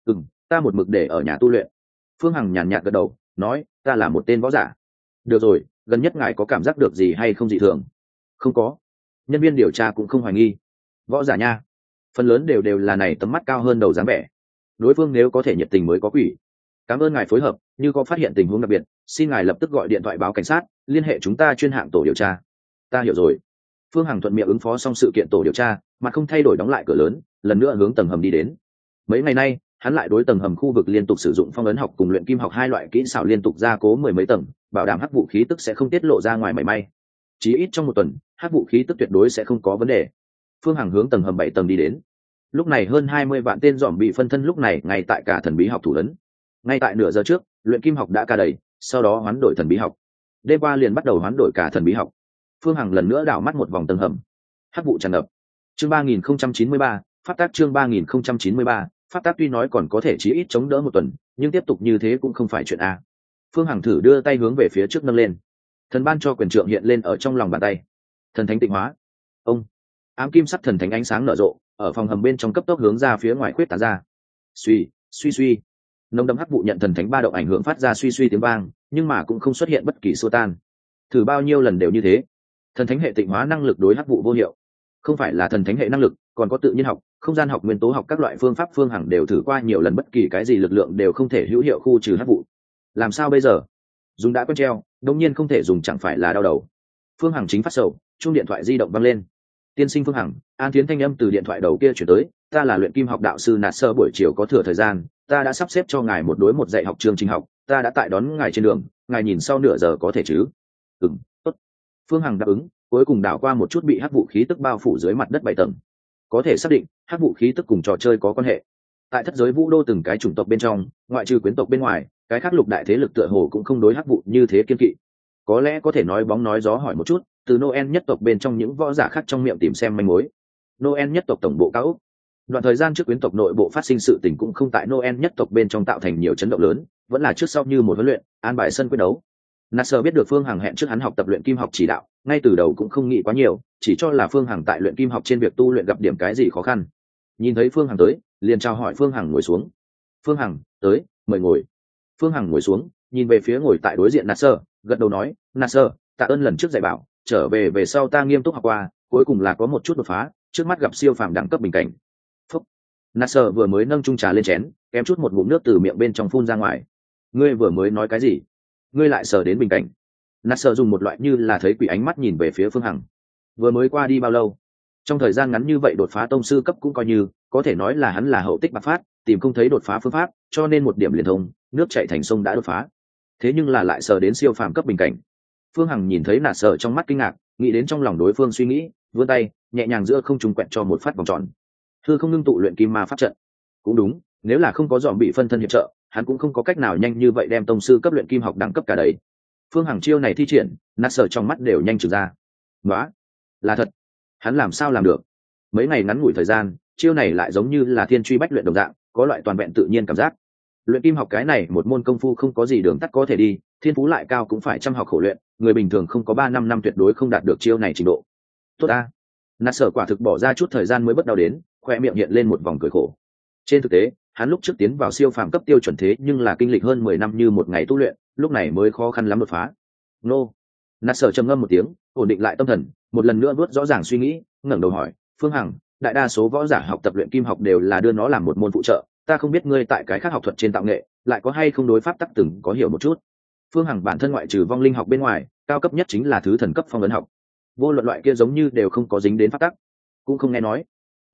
Ta một mực để ở nhà tu luyện. Phương Hằng nhàn nhạt gật đầu nói, ta là một tên võ giả. Được rồi, gần nhất ngài có cảm giác được gì hay không dị thường? Không có. Nhân viên điều tra cũng không hoài nghi. Võ giả nha, phần lớn đều là này tấm mắt cao hơn đầu dáng vẻ. Đối phương nếu có thể nhiệt tình mới có quỷ. Cảm ơn ngài phối hợp, như có phát hiện tình huống đặc biệt xin ngài lập tức gọi điện thoại báo cảnh sát, liên hệ chúng ta chuyên hạng tổ điều tra. Ta hiểu rồi. Phương Hằng thuận miệng ứng phó xong sự kiện tổ điều tra, mà không thay đổi đóng lại cửa lớn, lần nữa hướng tầng hầm đi đến. Mấy ngày nay hắn lại đối tầng hầm khu vực liên tục sử dụng phong ấn học cùng luyện kim học hai loại kỹ xảo liên tục gia cố mười mấy tầng, bảo đảm hắc vũ khí tức sẽ không tiết lộ ra ngoài mảy may. Chí ít trong một tuần hắc vũ khí tức tuyệt đối sẽ không có vấn đề. Phương Hằng hướng tầng hầm 7 tầng đi đến. Lúc này hơn 20 vạn tên dòm bị phân thân lúc này ngay tại cả thần bí học thủ ấn. Ngay tại nửa giờ trước luyện kim học đã ca đầy, sau đó hoán đổi thần bí học. Đêm qua liền bắt đầu hoán đổi cả thần bí học. Phương Hằng lần nữa đảo mắt một vòng tầng hầm, hắc vụ tràn ngập. Chương 3093, pháp tác chương 3093, pháp tác tuy nói còn có thể chí ít chống đỡ một tuần, nhưng tiếp tục như thế cũng không phải chuyện a. Phương Hằng thử đưa tay hướng về phía trước nâng lên, thần ban cho quyền trượng hiện lên ở trong lòng bàn tay. Thần thánh tịnh hóa. Ông ám kim sắc thần thánh ánh sáng nở rộ, ở phòng hầm bên trong cấp tốc hướng ra phía ngoài khuyết tán ra. Suy suy suy, nồng đậm hắc vụ nhận thần thánh ba động ảnh hưởng phát ra suy suy tiếng vang, nhưng mà cũng không xuất hiện bất kỳ xua tan. Thử bao nhiêu lần đều như thế. Thần thánh hệ tịnh hóa năng lực đối hắc vụ vô hiệu. Không phải là thần thánh hệ năng lực, còn có tự nhiên học, không gian học, nguyên tố học các loại phương pháp. Phương Hằng đều thử qua nhiều lần, bất kỳ cái gì lực lượng đều không thể hữu hiệu khu trừ hắc vụ. Làm sao bây giờ? Dùng đã quen treo, đương nhiên không thể dùng, chẳng phải là đau đầu. Phương Hằng chính phát sầu, chuông điện thoại di động vang lên. Tiên sinh Phương Hằng, An Thiến thanh âm từ điện thoại đầu kia chuyển tới, ta là luyện kim học đạo sư Nạt Sơ, buổi chiều có thừa thời gian, ta đã sắp xếp cho ngài một đối một dạy học chương trình học, ta đã tại đón ngài trên đường, ngài nhìn sau nửa giờ có thể chứ? Tốt. Phương Hằng đáp ứng, cuối cùng đảo qua một chút bị hắc vũ khí tức bao phủ dưới mặt đất 7 tầng. Có thể xác định hắc vũ khí tức cùng trò chơi có quan hệ. Tại thất giới vũ đô từng cái chủng tộc bên trong, ngoại trừ quyến tộc bên ngoài, cái khác lục đại thế lực tựa hồ cũng không đối hắc vụ như thế kiên kỵ. Có lẽ có thể nói bóng nói gió hỏi một chút, từ Noel nhất tộc bên trong những võ giả khác trong miệng tìm xem manh mối. Noel nhất tộc tổng bộ cao ốc. Đoạn thời gian trước quyến tộc nội bộ phát sinh sự tình cũng không tại Noel nhất tộc bên trong tạo thành nhiều chấn động lớn, vẫn là trước sau như một huấn luyện, an bài sân quyết đấu. Nasser biết được Phương Hằng hẹn trước hắn học tập luyện kim học chỉ đạo, ngay từ đầu cũng không nghĩ quá nhiều, chỉ cho là Phương Hằng tại luyện kim học trên việc tu luyện gặp điểm cái gì khó khăn. Nhìn thấy Phương Hằng tới, liền chào hỏi Phương Hằng ngồi xuống. Phương Hằng, tới, mời ngồi. Phương Hằng ngồi xuống, nhìn về phía ngồi tại đối diện Nasser, gật đầu nói, Nasser, tạ ơn lần trước dạy bảo, trở về sau ta nghiêm túc học qua, cuối cùng là có một chút đột phá, trước mắt gặp siêu phàm đẳng cấp bình cảnh. Phúc. Nasser vừa mới nâng chung trà lên chén, kém chút một ngụm nước từ miệng bên trong phun ra ngoài. Ngươi vừa mới nói cái gì? Ngươi lại sờ đến bình cảnh? Nasser dùng một loại như là thấy quỷ ánh mắt nhìn về phía Phương Hằng. Vừa mới qua đi bao lâu? Trong thời gian ngắn như vậy đột phá tông sư cấp cũng coi như, có thể nói là hắn là hậu tích bạc phát, tìm không thấy đột phá phương pháp, cho nên một điểm liền thông, nước chảy thành sông đã đột phá. Thế nhưng là lại sờ đến siêu phàm cấp bình cảnh. Phương Hằng nhìn thấy Nasser trong mắt kinh ngạc, nghĩ đến trong lòng đối phương suy nghĩ, vươn tay, nhẹ nhàng giữa không trung quẹt cho một phát vòng tròn. Hư không ngưng tụ luyện kim ma pháp trận. Cũng đúng, nếu là không có dòm bị phân thân hiệp trợ, hắn cũng không có cách nào nhanh như vậy đem tông sư cấp luyện kim học đẳng cấp cả đấy. Phương Hằng chiêu này thi triển, Nasser trong mắt đều nhanh trừ ra. Đó, là thật. Hắn làm sao làm được? Mấy ngày ngắn ngủi thời gian, chiêu này lại giống như là thiên truy bách luyện đồng dạng, có loại toàn vẹn tự nhiên cảm giác. Luyện kim học cái này một môn công phu không có gì đường tắt có thể đi, thiên phú lại cao cũng phải chăm học khổ luyện, người bình thường không có 3-5 năm tuyệt đối không đạt được chiêu này trình độ. Tốt a. Nasser quả thực bỏ ra chút thời gian mới bắt đầu đến, khoe miệng hiện lên một vòng cười khổ. Trên thực tế, hắn lúc trước tiến vào siêu phàm cấp tiêu chuẩn thế nhưng là kinh lịch hơn 10 năm như một ngày tu luyện, lúc này mới khó khăn lắm đột phá. Nô. Nasser trầm ngâm một tiếng, ổn định lại tâm thần, một lần nữa vuốt rõ ràng suy nghĩ, ngẩng đầu hỏi, Phương Hằng, đại đa số võ giả học tập luyện kim học đều là đưa nó làm một môn phụ trợ, ta không biết ngươi tại cái khác học thuật trên tạo nghệ, lại có hay không đối pháp tắc từng có hiểu một chút. Phương Hằng bản thân ngoại trừ vong linh học bên ngoài, cao cấp nhất chính là thứ thần cấp phong ấn học. Vô luận loại kia giống như đều không có dính đến pháp tắc, cũng không nghe nói.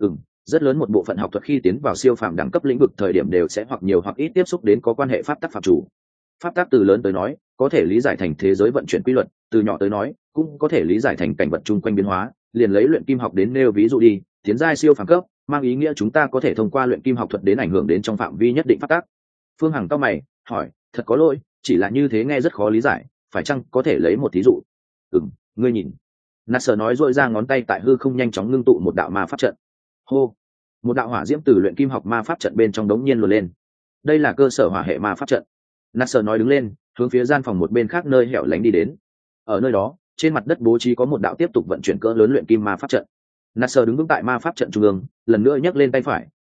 Rất lớn một bộ phận học thuật khi tiến vào siêu phàm đẳng cấp lĩnh vực thời điểm đều sẽ hoặc nhiều hoặc ít tiếp xúc đến có quan hệ pháp tắc phạm chủ. Pháp tắc từ lớn tới nói, có thể lý giải thành thế giới vận chuyển quy luật, từ nhỏ tới nói, cũng có thể lý giải thành cảnh vật chung quanh biến hóa, liền lấy luyện kim học đến nêu ví dụ đi, tiến giai siêu phàm cấp, mang ý nghĩa chúng ta có thể thông qua luyện kim học thuật đến ảnh hưởng đến trong phạm vi nhất định pháp tắc. Phương Hằng cau mày, hỏi, thật có lỗi, chỉ là như thế nghe rất khó lý giải, phải chăng có thể lấy một thí dụ? Ngươi nhìn. Nasser nói rũa ra ngón tay tại hư không nhanh chóng ngưng tụ một đạo ma pháp trận. Hô. Một đạo hỏa diễm từ luyện kim học ma pháp trận bên trong đống nhiên luồn lên. Đây là cơ sở hỏa hệ ma pháp trận. Nasser nói đứng lên, hướng phía gian phòng một bên khác nơi hẻo lánh đi đến. Ở nơi đó, trên mặt đất bố trí có một đạo tiếp tục vận chuyển cỡ lớn luyện kim ma pháp trận. Nasser đứng vững tại ma pháp trận trung ương, lần nữa nhấc lên tay phải,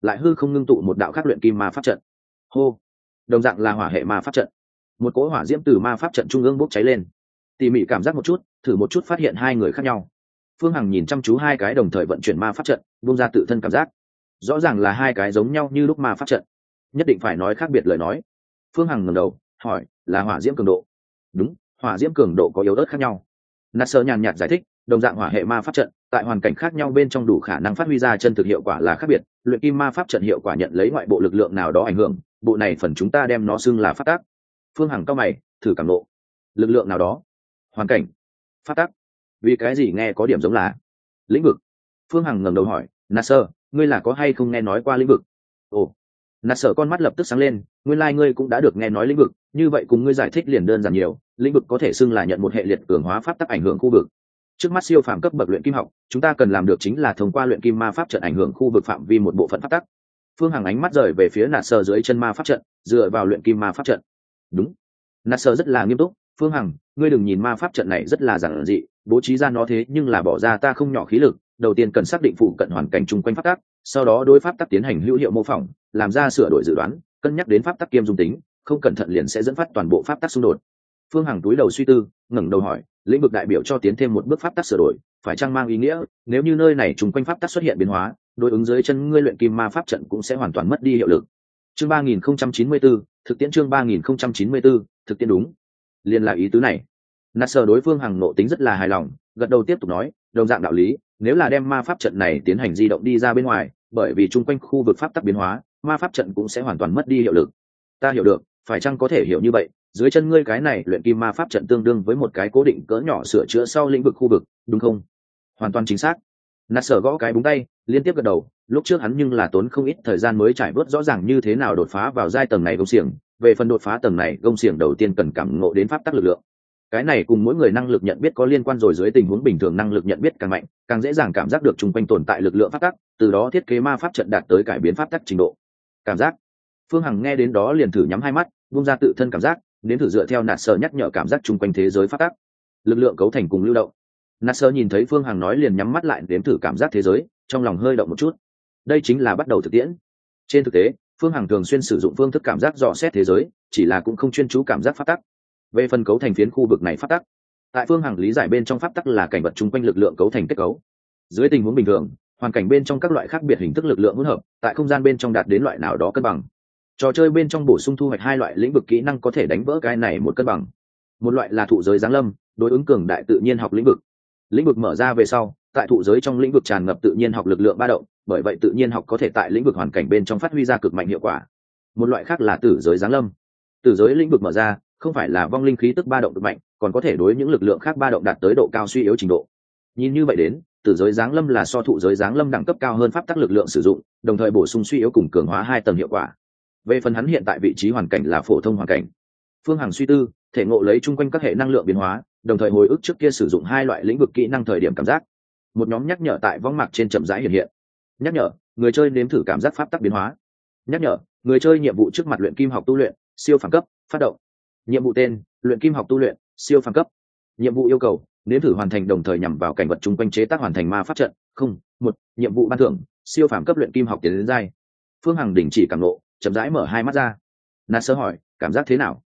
lại hư không ngưng tụ một đạo khắc luyện kim ma pháp trận. Hô, đồng dạng là hỏa hệ ma pháp trận. Một cỗ hỏa diễm từ ma pháp trận trung ương bốc cháy lên. Tỉ mỉ cảm giác một chút, thử một chút phát hiện hai người khác nhau. Phương Hằng nhìn chăm chú hai cái đồng thời vận chuyển ma pháp trận, buông ra tự thân cảm giác. Rõ ràng là hai cái giống nhau như lúc ma pháp trận, nhất định phải nói khác biệt lời nói. Phương Hằng ngẩng đầu hỏi, là hỏa diễm cường độ? Đúng, hỏa diễm cường độ có yếu ớt khác nhau. Nasser nhàn nhạt giải thích, đồng dạng hỏa hệ ma pháp trận tại hoàn cảnh khác nhau bên trong đủ khả năng phát huy ra chân thực hiệu quả là khác biệt. Luyện kim ma pháp trận hiệu quả nhận lấy ngoại bộ lực lượng nào đó ảnh hưởng, bộ này phần chúng ta đem nó xưng là pháp tắc. Phương Hằng cao mày, thử cảm nộ. Lực lượng nào đó, hoàn cảnh, pháp tắc, vì cái gì nghe có điểm giống là lĩnh vực? Phương Hằng ngẩng đầu hỏi, Nasser, ngươi là có hay không nghe nói qua lĩnh vực? Ồ, Nasser con mắt lập tức sáng lên, nguyên lai ngươi cũng đã được nghe nói lĩnh vực, như vậy cùng ngươi giải thích liền đơn giản nhiều. Lĩnh vực có thể xưng là nhận một hệ liệt cường hóa pháp tắc ảnh hưởng khu vực. Trước mắt siêu phàm cấp bậc luyện kim học, chúng ta cần làm được chính là thông qua luyện kim ma pháp trận ảnh hưởng khu vực phạm vi một bộ phận pháp tắc. Phương Hằng ánh mắt rời về phía Nasser dưới chân ma pháp trận, dựa vào luyện kim ma pháp trận. Đúng. Nasser rất là nghiêm túc, Phương Hằng, ngươi đừng nhìn ma pháp trận này rất là giản dị, bố trí ra nó thế nhưng là bỏ ra ta không nhỏ khí lực. Đầu tiên cần xác định phụ cận hoàn cảnh chung quanh pháp tắc, sau đó đối pháp tắc tiến hành hữu hiệu mô phỏng, làm ra sửa đổi dự đoán, cân nhắc đến pháp tắc kiêm dung tính, không cẩn thận liền sẽ dẫn phát toàn bộ pháp tắc xung đột. Phương Hằng túi đầu suy tư, ngẩng đầu hỏi, lĩnh vực đại biểu cho tiến thêm một bước pháp tắc sửa đổi, phải chăng mang ý nghĩa nếu như nơi này chung quanh pháp tắc xuất hiện biến hóa, đối ứng dưới chân ngươi luyện kim ma pháp trận cũng sẽ hoàn toàn mất đi hiệu lực? Chương 3094, thực tiễn. Chương 3094, thực tiễn. Đúng, liền là ý tứ này. Nasser đối Phương Hằng nộ tính rất là hài lòng, gật đầu tiếp tục nói, đồng dạng đạo lý, nếu là đem ma pháp trận này tiến hành di động đi ra bên ngoài, bởi vì chung quanh khu vực pháp tắc biến hóa, ma pháp trận cũng sẽ hoàn toàn mất đi hiệu lực. Ta hiểu được, phải chăng có thể hiểu như vậy, dưới chân ngươi cái này luyện kim ma pháp trận tương đương với một cái cố định cỡ nhỏ sửa chữa sau lĩnh vực khu vực, đúng không? Hoàn toàn chính xác. Nasser gõ cái búng tay, liên tiếp gật đầu, lúc trước hắn nhưng là tốn không ít thời gian mới trải bớt rõ ràng như thế nào đột phá vào giai tầng này gông xiềng. Về phần đột phá tầng này gông xiềng đầu tiên cần cảm ngộ đến pháp tắc lực lượng. Cái này cùng mỗi người năng lực nhận biết có liên quan, rồi dưới tình huống bình thường năng lực nhận biết càng mạnh, càng dễ dàng cảm giác được chung quanh tồn tại lực lượng pháp tắc, từ đó thiết kế ma pháp trận đạt tới cải biến pháp tắc trình độ. Cảm giác. Phương Hằng nghe đến đó liền thử nhắm hai mắt, buông ra tự thân cảm giác, đến thử dựa theo Nasser nhắc nhở cảm giác chung quanh thế giới pháp tắc, lực lượng cấu thành cùng lưu động. Nasser nhìn thấy Phương Hằng nói liền nhắm mắt lại đếm thử cảm giác thế giới, trong lòng hơi động một chút. Đây chính là bắt đầu thực tiễn. Trên thực tế, Phương Hằng thường xuyên sử dụng phương thức cảm giác dò xét thế giới, chỉ là cũng không chuyên chú cảm giác pháp tắc. Về phần cấu thành phiến khu vực này pháp tắc, tại Phương Hằng lý giải bên trong pháp tắc là cảnh vật chung quanh lực lượng cấu thành kết cấu. Dưới tình huống bình thường, hoàn cảnh bên trong các loại khác biệt hình thức lực lượng hỗn hợp, tại không gian bên trong đạt đến loại nào đó cân bằng. Trò chơi bên trong bổ sung thu hoạch hai loại lĩnh vực kỹ năng có thể đánh vỡ cái này một cân bằng. Một loại là thụ giới giáng lâm, đối ứng cường đại tự nhiên học lĩnh vực. Lĩnh vực mở ra về sau, tại thụ giới trong lĩnh vực tràn ngập tự nhiên học lực lượng ba động, bởi vậy tự nhiên học có thể tại lĩnh vực hoàn cảnh bên trong phát huy ra cực mạnh hiệu quả. Một loại khác là tử giới giáng lâm. Tử giới lĩnh vực mở ra, không phải là vong linh khí tức ba động cực mạnh, còn có thể đối những lực lượng khác ba động đạt tới độ cao suy yếu trình độ. Nhìn như vậy đến, tử giới giáng lâm là so thụ giới giáng lâm đẳng cấp cao hơn pháp tắc lực lượng sử dụng, đồng thời bổ sung suy yếu cùng cường hóa hai tầng hiệu quả. Về phần hắn hiện tại vị trí hoàn cảnh là phổ thông hoàn cảnh. Phương Hằng suy tư, thể ngộ lấy chung quanh các hệ năng lượng biến hóa, đồng thời hồi ức trước kia sử dụng hai loại lĩnh vực kỹ năng thời điểm cảm giác. Một nhóm nhắc nhở tại võng mạc trên chậm rãi hiện hiện. Nhắc nhở, người chơi nếm thử cảm giác pháp tắc biến hóa. Nhắc nhở, người chơi nhiệm vụ trước mặt luyện kim học tu luyện, siêu phàm cấp, phát động. Nhiệm vụ tên, luyện kim học tu luyện, siêu phàm cấp. Nhiệm vụ yêu cầu, nếm thử hoàn thành đồng thời nhằm vào cảnh vật chung quanh chế tác hoàn thành ma pháp trận. Không, một, nhiệm vụ ban thưởng, siêu phàm cấp luyện kim học tiến đến giai. Phương Hằng đình chỉ cảm ngộ, chậm rãi mở hai mắt ra. Nasser hỏi, cảm giác thế nào?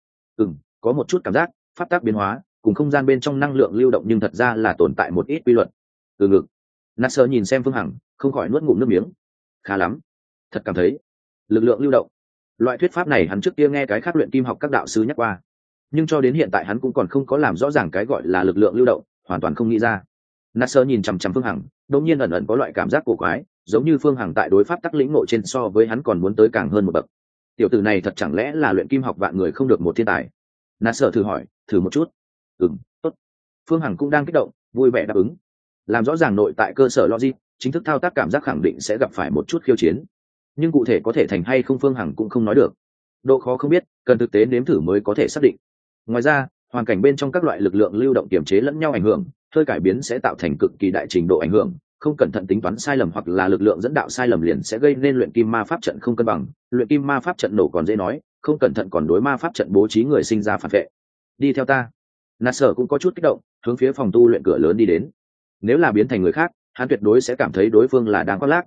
Có một chút cảm giác pháp tắc biến hóa cùng không gian bên trong năng lượng lưu động, nhưng thật ra là tồn tại một ít quy luật. Từ ngực. Nasser nhìn xem Phương Hằng, không khỏi nuốt ngụm nước miếng. Khá lắm, thật cảm thấy lực lượng lưu động. Loại thuyết pháp này hắn trước kia nghe cái khác luyện kim học các đạo sư nhắc qua, nhưng cho đến hiện tại hắn cũng còn không có làm rõ ràng cái gọi là lực lượng lưu động, hoàn toàn không nghĩ ra. Nasser nhìn chằm chằm Phương Hằng, đột nhiên ẩn ẩn có loại cảm giác cổ quái, giống như Phương Hằng tại đối pháp tắc lĩnh ngộ trên so với hắn còn muốn tới càng hơn một bậc. Tiểu tử này thật chẳng lẽ là luyện kim học vạn người không được một thiên tài? Nasser thử hỏi, thử một chút. Tốt. Phương Hằng cũng đang kích động, vui vẻ đáp ứng. Làm rõ ràng nội tại cơ sở logic, chính thức thao tác cảm giác khẳng định sẽ gặp phải một chút khiêu chiến, nhưng cụ thể có thể thành hay không Phương Hằng cũng không nói được. Độ khó không biết, cần thực tế nếm thử mới có thể xác định. Ngoài ra, hoàn cảnh bên trong các loại lực lượng lưu động kiềm chế lẫn nhau ảnh hưởng, hơi cải biến sẽ tạo thành cực kỳ đại trình độ ảnh hưởng. Không cẩn thận tính toán sai lầm hoặc là lực lượng dẫn đạo sai lầm liền sẽ gây nên luyện kim ma pháp trận không cân bằng. Luyện kim ma pháp trận nổ còn dễ nói, không cẩn thận còn đối ma pháp trận bố trí người sinh ra phản vệ. Đi theo ta. Nasser cũng có chút kích động, hướng phía phòng tu luyện cửa lớn đi đến. Nếu là biến thành người khác, hắn tuyệt đối sẽ cảm thấy đối phương là đang khoác lác.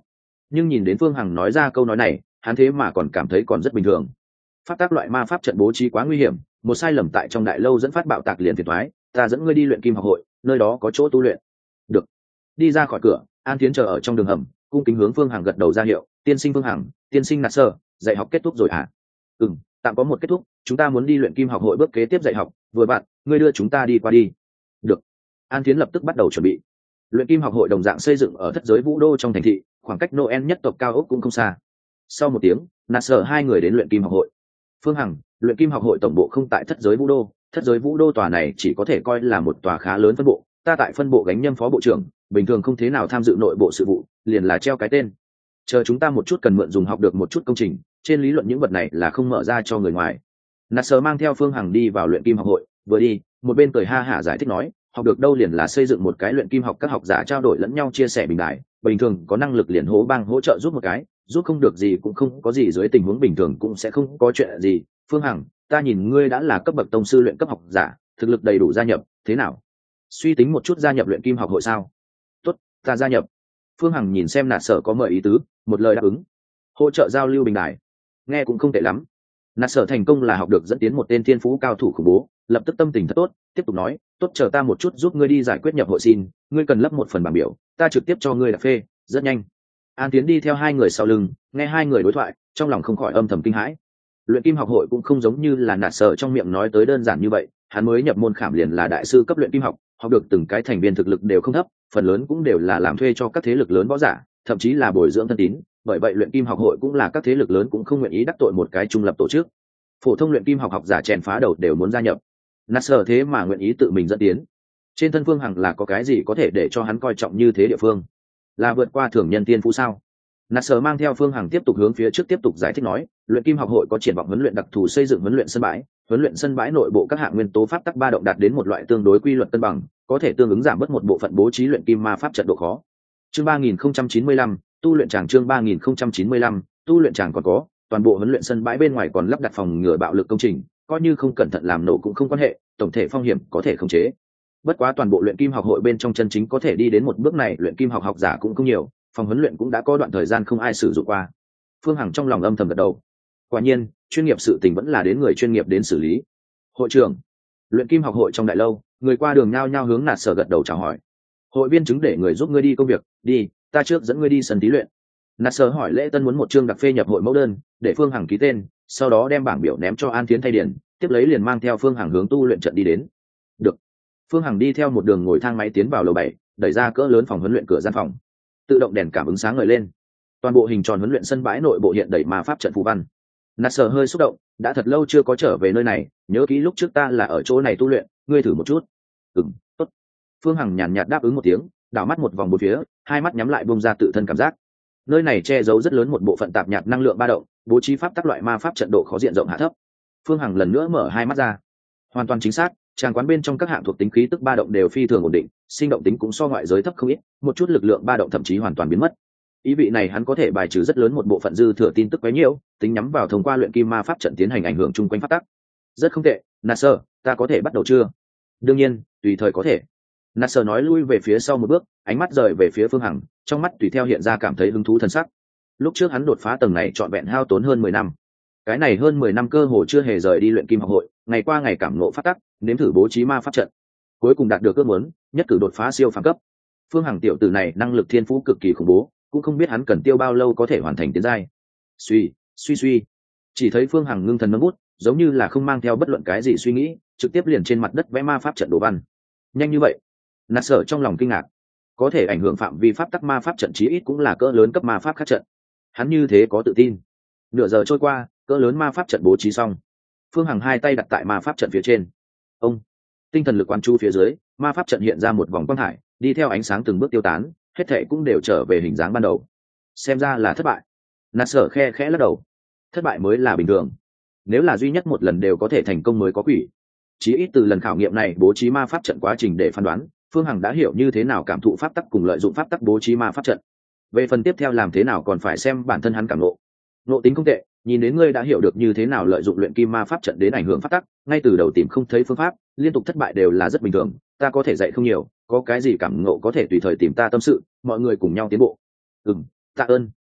nhưng nhìn đến Phương Hằng nói ra câu nói này, hắn thế mà còn cảm thấy còn rất bình thường. Pháp tác loại ma pháp trận bố trí quá nguy hiểm, một sai lầm tại trong đại lâu dẫn phát bạo tạc liền phiền toái, ta dẫn ngươi đi luyện kim học hội, nơi đó có chỗ tu luyện. Được. Đi ra khỏi cửa, An Tiến chờ ở trong đường hầm, cung kính hướng Phương Hằng gật đầu ra hiệu, tiên sinh Phương Hằng, tiên sinh Nạt Sơ, dạy học kết thúc rồi à? Tạm có một kết thúc, chúng ta muốn đi luyện kim học hội bước kế tiếp dạy học, vừa bạn, ngươi đưa chúng ta đi qua đi. Được. An Tiến lập tức bắt đầu chuẩn bị. Luyện kim học hội đồng dạng xây dựng ở thất giới vũ đô trong thành thị, khoảng cách Noel nhất tộc cao ốc cũng không xa. Sau một tiếng, Nạt Sơ hai người đến luyện kim học hội. Phương Hằng, luyện kim học hội tổng bộ không tại thất giới vũ đô, thất giới vũ đô tòa này chỉ có thể coi là một tòa khá lớn phân bộ, ta tại phân bộ gánh nhâm phó bộ trưởng, bình thường không thế nào tham dự nội bộ sự vụ, liền là treo cái tên. Chờ chúng ta một chút cần mượn dùng học được một chút công trình, trên lý luận những vật này là không mở ra cho người ngoài. Nasser mang theo Phương Hằng đi vào luyện kim học hội, vừa đi một bên cười ha hả giải thích nói, học được đâu liền là xây dựng một cái luyện kim học, các học giả trao đổi lẫn nhau chia sẻ bình đại, bình thường có năng lực liền hố bang hỗ trợ giúp một cái, giúp không được gì cũng không có gì, dưới tình huống bình thường cũng sẽ không có chuyện gì. Phương Hằng, ta nhìn ngươi đã là cấp bậc tông sư luyện cấp học giả, thực lực đầy đủ gia nhập, thế nào? Suy tính một chút gia nhập luyện kim học hội sao? Tốt, ta gia nhập. Phương Hằng nhìn xem Nạt Sở có mời ý tứ, một lời đáp ứng. Hỗ trợ giao lưu bình đài, nghe cũng không tệ lắm. Nạt Sở thành công là học được dẫn tiến một tên thiên phú cao thủ khủng bố, lập tức tâm tình thật tốt, tiếp tục nói, tốt, chờ ta một chút giúp ngươi đi giải quyết nhập hội xin, ngươi cần lấp một phần bảng biểu, ta trực tiếp cho ngươi đạp phê, rất nhanh. An Tiến đi theo hai người sau lưng, nghe hai người đối thoại, trong lòng không khỏi âm thầm kinh hãi. Luyện kim học hội cũng không giống như là Nạt Sở trong miệng nói tới đơn giản như vậy, hắn mới nhập môn khảm liền là đại sư cấp luyện kim học, học được từng cái thành viên thực lực đều không thấp, phần lớn cũng đều là làm thuê cho các thế lực lớn võ giả, thậm chí là bồi dưỡng thân tín, bởi vậy luyện kim học hội cũng là các thế lực lớn cũng không nguyện ý đắc tội một cái trung lập tổ chức. Phổ thông luyện kim học học giả chèn phá đầu đều muốn gia nhập, Nasser thế mà nguyện ý tự mình dẫn tiến. Trên thân Phương Hằng là có cái gì có thể để cho hắn coi trọng như thế địa phương? Là vượt qua thường nhân tiên phú sao? Nasser mang theo Phương Hằng tiếp tục hướng phía trước tiếp tục giải thích nói, luyện kim học hội có triển vọng huấn luyện đặc thù, xây dựng huấn luyện sân bãi nội bộ các hạng nguyên tố pháp tắc ba động đạt đến một loại tương đối quy luật cân bằng, có thể tương ứng giảm bớt một bộ phận bố trí luyện kim ma pháp trận độ khó. Chương 3095, tu luyện tràng. Chương 3095, tu luyện tràng. Còn có, toàn bộ huấn luyện sân bãi bên ngoài còn lắp đặt phòng ngừa bạo lực công trình, coi như không cẩn thận làm nổ cũng không quan hệ, tổng thể phong hiểm có thể khống chế. Bất quá toàn bộ luyện kim học hội bên trong chân chính có thể đi đến một bước này luyện kim học học giả cũng không nhiều, phòng huấn luyện cũng đã có đoạn thời gian không ai sử dụng qua. Phương Hằng trong lòng âm thầm gật đầu. Quả nhiên, chuyên nghiệp sự tình vẫn là đến người chuyên nghiệp đến xử lý. Hội trưởng, luyện kim học hội trong đại lâu, người qua đường nhao nhao hướng Nạt Sở gật đầu chào hỏi. Hội viên chứng để người giúp ngươi đi công việc, đi, ta trước dẫn ngươi đi sân thí luyện. Nạt Sở hỏi lễ tân muốn một chương đặc phê nhập hội mẫu đơn, để Phương Hằng ký tên, sau đó đem bảng biểu ném cho An Tiến thay điền, tiếp lấy liền mang theo Phương Hằng hướng tu luyện trận đi đến. Được. Phương Hằng đi theo một đường ngồi thang máy tiến vào lầu 7, đẩy ra cỡ lớn phòng huấn luyện cửa gian phòng. Tự động đèn cảm ứng sáng ngời lên. Toàn bộ hình tròn huấn luyện sân bãi nội bộ hiện đầy ma pháp trận phù văn. Nạt Sở hơi xúc động, đã thật lâu chưa có trở về nơi này, nhớ kỹ lúc trước ta là ở chỗ này tu luyện, ngươi thử một chút. Tốt. Phương Hằng nhàn nhạt đáp ứng một tiếng, đảo mắt một vòng bốn phía, hai mắt nhắm lại bung ra tự thân cảm giác. Nơi này che giấu rất lớn một bộ phận tạp nhạt năng lượng ba động, bố trí pháp tắc loại ma pháp trận độ khó diện rộng hạ thấp. Phương Hằng lần nữa mở hai mắt ra. Hoàn toàn chính xác, tràng quán bên trong các hạng thuộc tính khí tức ba động đều phi thường ổn định, sinh động tính cũng so ngoại giới thấp không ít, một chút lực lượng ba động thậm chí hoàn toàn biến mất. Ý vị này hắn có thể bài trừ rất lớn một bộ phận dư thừa tin tức quấy nhiễu, tính nhắm vào thông qua luyện kim ma pháp trận tiến hành ảnh hưởng chung quanh pháp tắc. Rất không tệ, Nasser, ta có thể bắt đầu chưa? Đương nhiên, tùy thời có thể. Nasser nói lui về phía sau một bước, ánh mắt rời về phía Phương Hằng, trong mắt tùy theo hiện ra cảm thấy hứng thú thần sắc. Lúc trước hắn đột phá tầng này trọn vẹn hao tốn hơn 10 năm. Cái này hơn 10 năm cơ hồ chưa hề rời đi luyện kim học hội, ngày qua ngày cảm ngộ pháp tắc, nếm thử bố trí ma pháp trận. Cuối cùng đạt được ước muốn, nhất cử đột phá siêu phàm cấp. Phương Hằng tiểu tử này năng lực thiên phú cực kỳ khủng bố, cũng không biết hắn cần tiêu bao lâu có thể hoàn thành tiến giai. Suy, chỉ thấy Phương Hằng ngưng thần nâng bút, giống như là không mang theo bất luận cái gì suy nghĩ, trực tiếp liền trên mặt đất vẽ ma pháp trận đồ văn. Nhanh như vậy? Nạt Sở trong lòng kinh ngạc. Có thể ảnh hưởng phạm vi pháp tắc ma pháp trận chí ít cũng là cỡ lớn cấp ma pháp khắc trận. Hắn như thế có tự tin. Nửa giờ trôi qua, cỡ lớn ma pháp trận bố trí xong. Phương Hằng hai tay đặt tại ma pháp trận phía trên. Ông, tinh thần lực quán chú phía dưới, ma pháp trận hiện ra một vòng quang thải, đi theo ánh sáng từng bước tiêu tán, hết thảy cũng đều trở về hình dáng ban đầu. Xem ra là thất bại. Nạt Sở khe khẽ lắc đầu. Thất bại mới là bình thường. Nếu là duy nhất một lần đều có thể thành công mới có quỷ. Chí ít từ lần khảo nghiệm này bố trí ma pháp trận quá trình để phán đoán, Phương Hằng đã hiểu như thế nào cảm thụ pháp tắc cùng lợi dụng pháp tắc bố trí ma pháp trận. Về phần tiếp theo làm thế nào còn phải xem bản thân hắn cảm ngộ. Ngộ tính không tệ, nhìn đến ngươi đã hiểu được như thế nào lợi dụng luyện kim ma pháp trận đến ảnh hưởng pháp tắc, ngay từ đầu tìm không thấy phương pháp, liên tục thất bại đều là rất bình thường, ta có thể dạy không nhiều, có cái gì cảm ngộ có thể tùy thời tìm ta tâm sự, mọi người cùng nhau tiến bộ. Tạ ơn,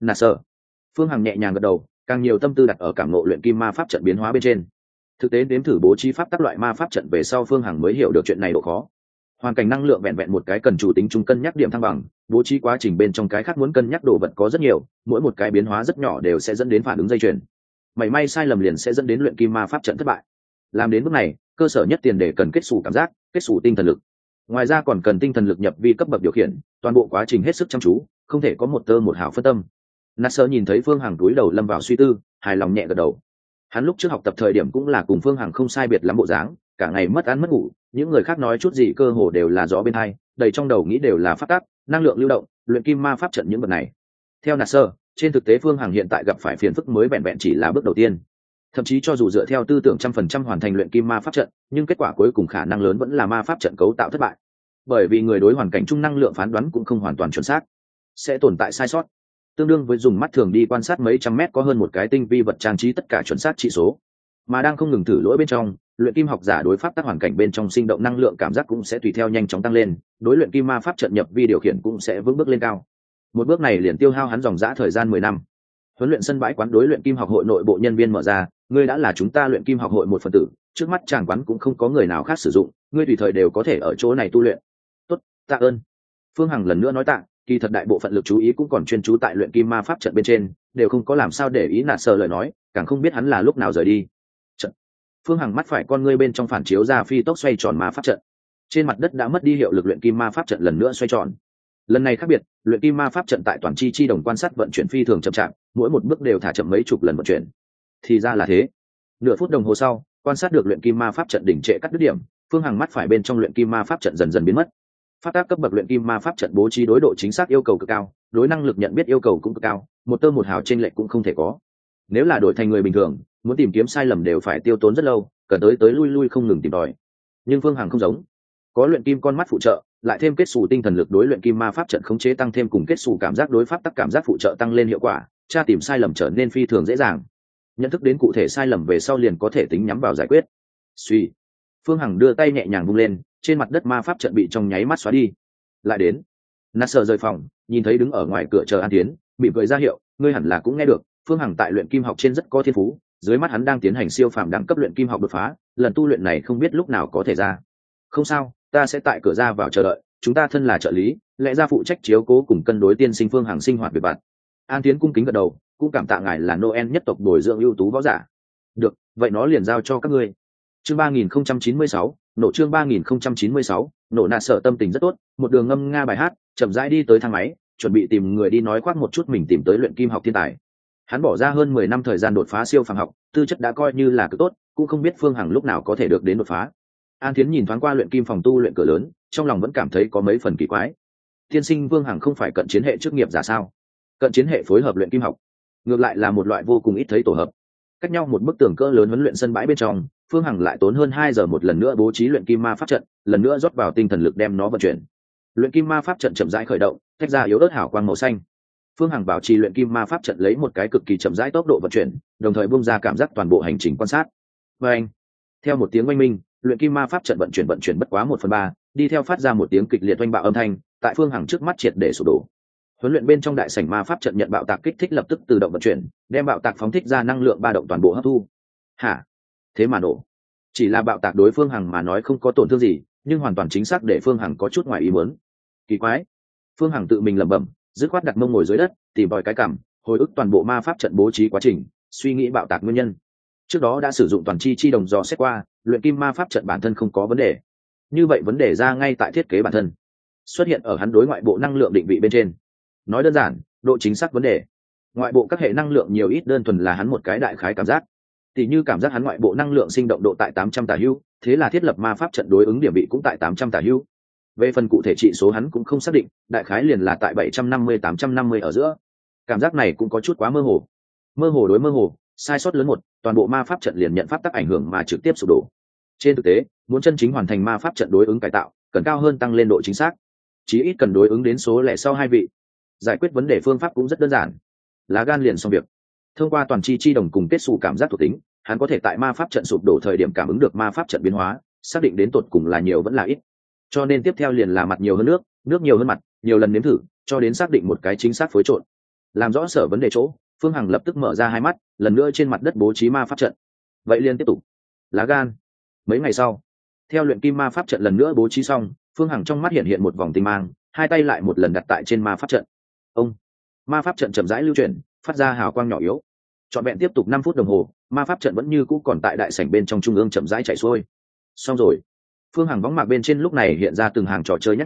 Nà sợ. Phương Hằng nhẹ nhàng gật đầu, càng nhiều tâm tư đặt ở cảm ngộ luyện kim ma pháp trận biến hóa bên trên. Thực tế đếm thử bố trí pháp các loại ma pháp trận về sau, Phương Hằng mới hiểu được chuyện này độ khó. Hoàn cảnh năng lượng vẹn vẹn một cái cần chủ tính trung cân nhắc điểm thăng bằng, bố trí quá trình bên trong cái khác muốn cân nhắc đồ vật có rất nhiều, mỗi một cái biến hóa rất nhỏ đều sẽ dẫn đến phản ứng dây chuyền. Mảy may sai lầm liền sẽ dẫn đến luyện kim ma pháp trận thất bại. Làm đến bước này, cơ sở nhất tiền đề cần kết xù cảm giác, kết xù tinh thần lực. Ngoài ra còn cần tinh thần lực nhập vi cấp bậc điều khiển, toàn bộ quá trình hết sức chăm chú, không thể có một tơ một hào phân tâm. Nasser nhìn thấy Phương Hằng túi đầu lâm vào suy tư, hài lòng nhẹ gật đầu. Hắn lúc trước học tập thời điểm cũng là cùng Phương Hằng không sai biệt lắm bộ dáng, cả ngày mất ăn mất ngủ, những người khác nói chút gì cơ hồ đều là gió bên tai, đầy trong đầu nghĩ đều là pháp tắc, năng lượng lưu động, luyện kim ma pháp trận những vật này. Theo Nasser, trên thực tế Phương Hằng hiện tại gặp phải phiền phức mới vẹn vẹn chỉ là bước đầu tiên. Thậm chí cho dù dựa theo tư tưởng 100% hoàn thành luyện kim ma pháp trận, nhưng kết quả cuối cùng khả năng lớn vẫn là ma pháp trận cấu tạo thất bại. Bởi vì người đối hoàn cảnh chung năng lượng phán đoán cũng không hoàn toàn chuẩn xác, sẽ tồn tại sai sót. Tương đương với dùng mắt thường đi quan sát mấy trăm mét có hơn một cái tinh vi vật trang trí tất cả chuẩn xác trị số. Mà đang không ngừng thử lỗi bên trong, luyện kim học giả đối pháp tác hoàn cảnh bên trong sinh động năng lượng cảm giác cũng sẽ tùy theo nhanh chóng tăng lên, đối luyện kim ma pháp trận nhập vi điều khiển cũng sẽ vững bước lên cao. Một bước này liền tiêu hao hắn dòng dã thời gian 10 năm. Huấn luyện sân bãi quán đối luyện kim học hội nội bộ nhân viên mở ra, ngươi đã là chúng ta luyện kim học hội một phần tử, trước mắt tràng quán cũng không có người nào khác sử dụng, ngươi tùy thời đều có thể ở chỗ này tu luyện. Tốt, tạ ơn. Phương Hằng lần nữa nói tạ, kỳ thật đại bộ phận lực chú ý cũng còn chuyên chú tại luyện kim ma pháp trận bên trên, đều không có làm sao để ý nạt sờ lời nói, càng không biết hắn là lúc nào rời đi. Trận. Phương Hằng mắt phải con ngươi bên trong phản chiếu ra phi tốc xoay tròn ma pháp trận. Trên mặt đất đã mất đi hiệu lực luyện kim ma pháp trận lần nữa xoay tròn. Lần này khác biệt, luyện kim ma pháp trận tại toàn chi đồng quan sát vận chuyển phi thường chậm chạp, mỗi một bước đều thả chậm mấy chục lần vận chuyển. Thì ra là thế. Nửa phút đồng hồ sau, quan sát được luyện kim ma pháp trận đỉnh trệ cắt đứt điểm, Phương Hằng mắt phải bên trong luyện kim ma pháp trận dần dần biến mất. Pháp tác cấp bậc luyện kim ma pháp trận bố trí đối độ chính xác yêu cầu cực cao, đối năng lực nhận biết yêu cầu cũng cực cao, một tơ một hào chênh lệch cũng không thể có. Nếu là đổi thành người bình thường, muốn tìm kiếm sai lầm đều phải tiêu tốn rất lâu, cần tới lui không ngừng tìm tòi. Nhưng Phương Hằng không giống, có luyện kim con mắt phụ trợ, lại thêm kết xù tinh thần lực đối luyện kim ma pháp trận khống chế tăng thêm cùng kết xù cảm giác đối pháp tắc cảm giác phụ trợ tăng lên hiệu quả, tra tìm sai lầm trở nên phi thường dễ dàng. Nhận thức đến cụ thể sai lầm về sau liền có thể tính nhắm vào giải quyết. Suy, Phương Hằng đưa tay nhẹ nhàng vung lên, trên mặt đất ma pháp trận bị trong nháy mắt xóa đi. Lại đến. Nasser rời phòng, nhìn thấy đứng ở ngoài cửa chờ An Tiến, bị cười ra hiệu, ngươi hẳn là cũng nghe được, Phương Hằng tại luyện kim học trên rất có thiên phú, dưới mắt hắn đang tiến hành siêu phàm đẳng cấp luyện kim học đột phá, lần tu luyện này không biết lúc nào có thể ra. Không sao, ta sẽ tại cửa ra vào chờ đợi, chúng ta thân là trợ lý, lẽ ra phụ trách chiếu cố cùng cân đối tiên sinh Phương Hằng sinh hoạt việc vặt. An Tiến cung kính gật đầu, cũng cảm tạ ngài là Noel nhất tộc bồi dưỡng ưu tú võ giả. Được, vậy nó liền giao cho các ngươi. Chương 3096, nổ chương 3096, nổ nạt sợ tâm tình rất tốt, một đường ngâm nga bài hát, chậm rãi đi tới thang máy, chuẩn bị tìm người đi nói khoác một chút mình tìm tới luyện kim học thiên tài. Hắn bỏ ra hơn 10 năm thời gian đột phá siêu phàm học, tư chất đã coi như là cực tốt, cũng không biết Phương Hằng lúc nào có thể được đến đột phá. An Thiến nhìn thoáng qua luyện kim phòng tu luyện cửa lớn, trong lòng vẫn cảm thấy có mấy phần kỳ quái. Tiên sinh Phương Hằng không phải cận chiến hệ chức nghiệp giả sao? Cận chiến hệ phối hợp luyện kim học, ngược lại là một loại vô cùng ít thấy tổ hợp. Cách nhau một bức tường cỡ lớn huấn luyện sân bãi bên trong, Phương Hằng lại tốn hơn 2 giờ một lần nữa bố trí luyện kim ma pháp trận, lần nữa rót vào tinh thần lực đem nó vận chuyển. Luyện kim ma pháp trận chậm rãi khởi động, tách ra yếu ớt hào quang màu xanh. Phương Hằng bảo trì luyện kim ma pháp trận lấy một cái cực kỳ chậm rãi tốc độ vận chuyển, đồng thời bung ra cảm giác toàn bộ hành trình quan sát. Và anh, theo một tiếng oanh minh, luyện kim ma pháp trận vận chuyển bất quá 1/3, đi theo phát ra một tiếng kịch liệt oanh bạo âm thanh, tại Phương Hằng trước mắt triệt để sụp đổ. Huấn luyện bên trong đại sảnh ma pháp trận nhận bạo tạc kích thích lập tức tự động vận chuyển, đem bạo tạc phóng thích ra năng lượng ba động toàn bộ hấp thu. Hả? Thế mà nổ? Chỉ là bạo tạc đối Phương Hằng mà nói không có tổn thương gì, nhưng hoàn toàn chính xác để Phương Hằng có chút ngoài ý muốn. Kỳ quái. Phương Hằng tự mình lẩm bẩm, dứt khoát đặt mông ngồi dưới đất, tìm tòi cái cảm, hồi ức toàn bộ ma pháp trận bố trí quá trình, suy nghĩ bạo tạc nguyên nhân. Trước đó đã sử dụng toàn chi đồng dò xét qua, luyện kim ma pháp trận bản thân không có vấn đề. Như vậy vấn đề ra ngay tại thiết kế bản thân, xuất hiện ở hắn đối ngoại bộ năng lượng định vị bên trên. Nói đơn giản, độ chính xác vấn đề. Ngoại bộ các hệ năng lượng nhiều ít đơn thuần là hắn một cái đại khái cảm giác. Tỷ như cảm giác hắn ngoại bộ năng lượng sinh động độ tại 800 tả hữu, thế là thiết lập ma pháp trận đối ứng điểm vị cũng tại 800 tả hữu. Về phần cụ thể trị số hắn cũng không xác định, đại khái liền là tại 750-850 ở giữa. Cảm giác này cũng có chút quá mơ hồ. Mơ hồ đối mơ hồ, sai sót lớn một, toàn bộ ma pháp trận liền nhận pháp tắc ảnh hưởng mà trực tiếp sụp đổ. Trên thực tế, muốn chân chính hoàn thành ma pháp trận đối ứng cải tạo, cần cao hơn tăng lên độ chính xác. Chí ít cần đối ứng đến số lẻ sau 2 vị. Giải quyết vấn đề phương pháp cũng rất đơn giản, lá gan liền xong việc. Thông qua toàn chi đồng cùng kết xù cảm giác thuộc tính, hắn có thể tại ma pháp trận sụp đổ thời điểm cảm ứng được ma pháp trận biến hóa, xác định đến tột cùng là nhiều vẫn là ít. Cho nên tiếp theo liền là mặt nhiều hơn nước nhiều hơn mặt, nhiều lần nếm thử, cho đến xác định một cái chính xác phối trộn. Làm rõ sở vấn đề chỗ, Phương Hằng lập tức mở ra hai mắt, lần nữa trên mặt đất bố trí ma pháp trận. Vậy liền tiếp tục. Lá gan. Mấy ngày sau, theo luyện kim ma pháp trận lần nữa bố trí xong, Phương Hằng trong mắt hiện hiện một vòng tinh mang, hai tay lại một lần đặt tại trên ma pháp trận. Ông. Ma pháp trận chậm rãi lưu chuyển, phát ra hào quang nhỏ yếu. Trọn vẹn tiếp tục 5 phút đồng hồ, ma pháp trận vẫn như cũ còn tại đại sảnh bên trong trung ương chậm rãi chạy xuôi. Xong rồi. Phương Hằng võng mạc bên trên lúc này hiện ra từng hàng trò chơi nhắc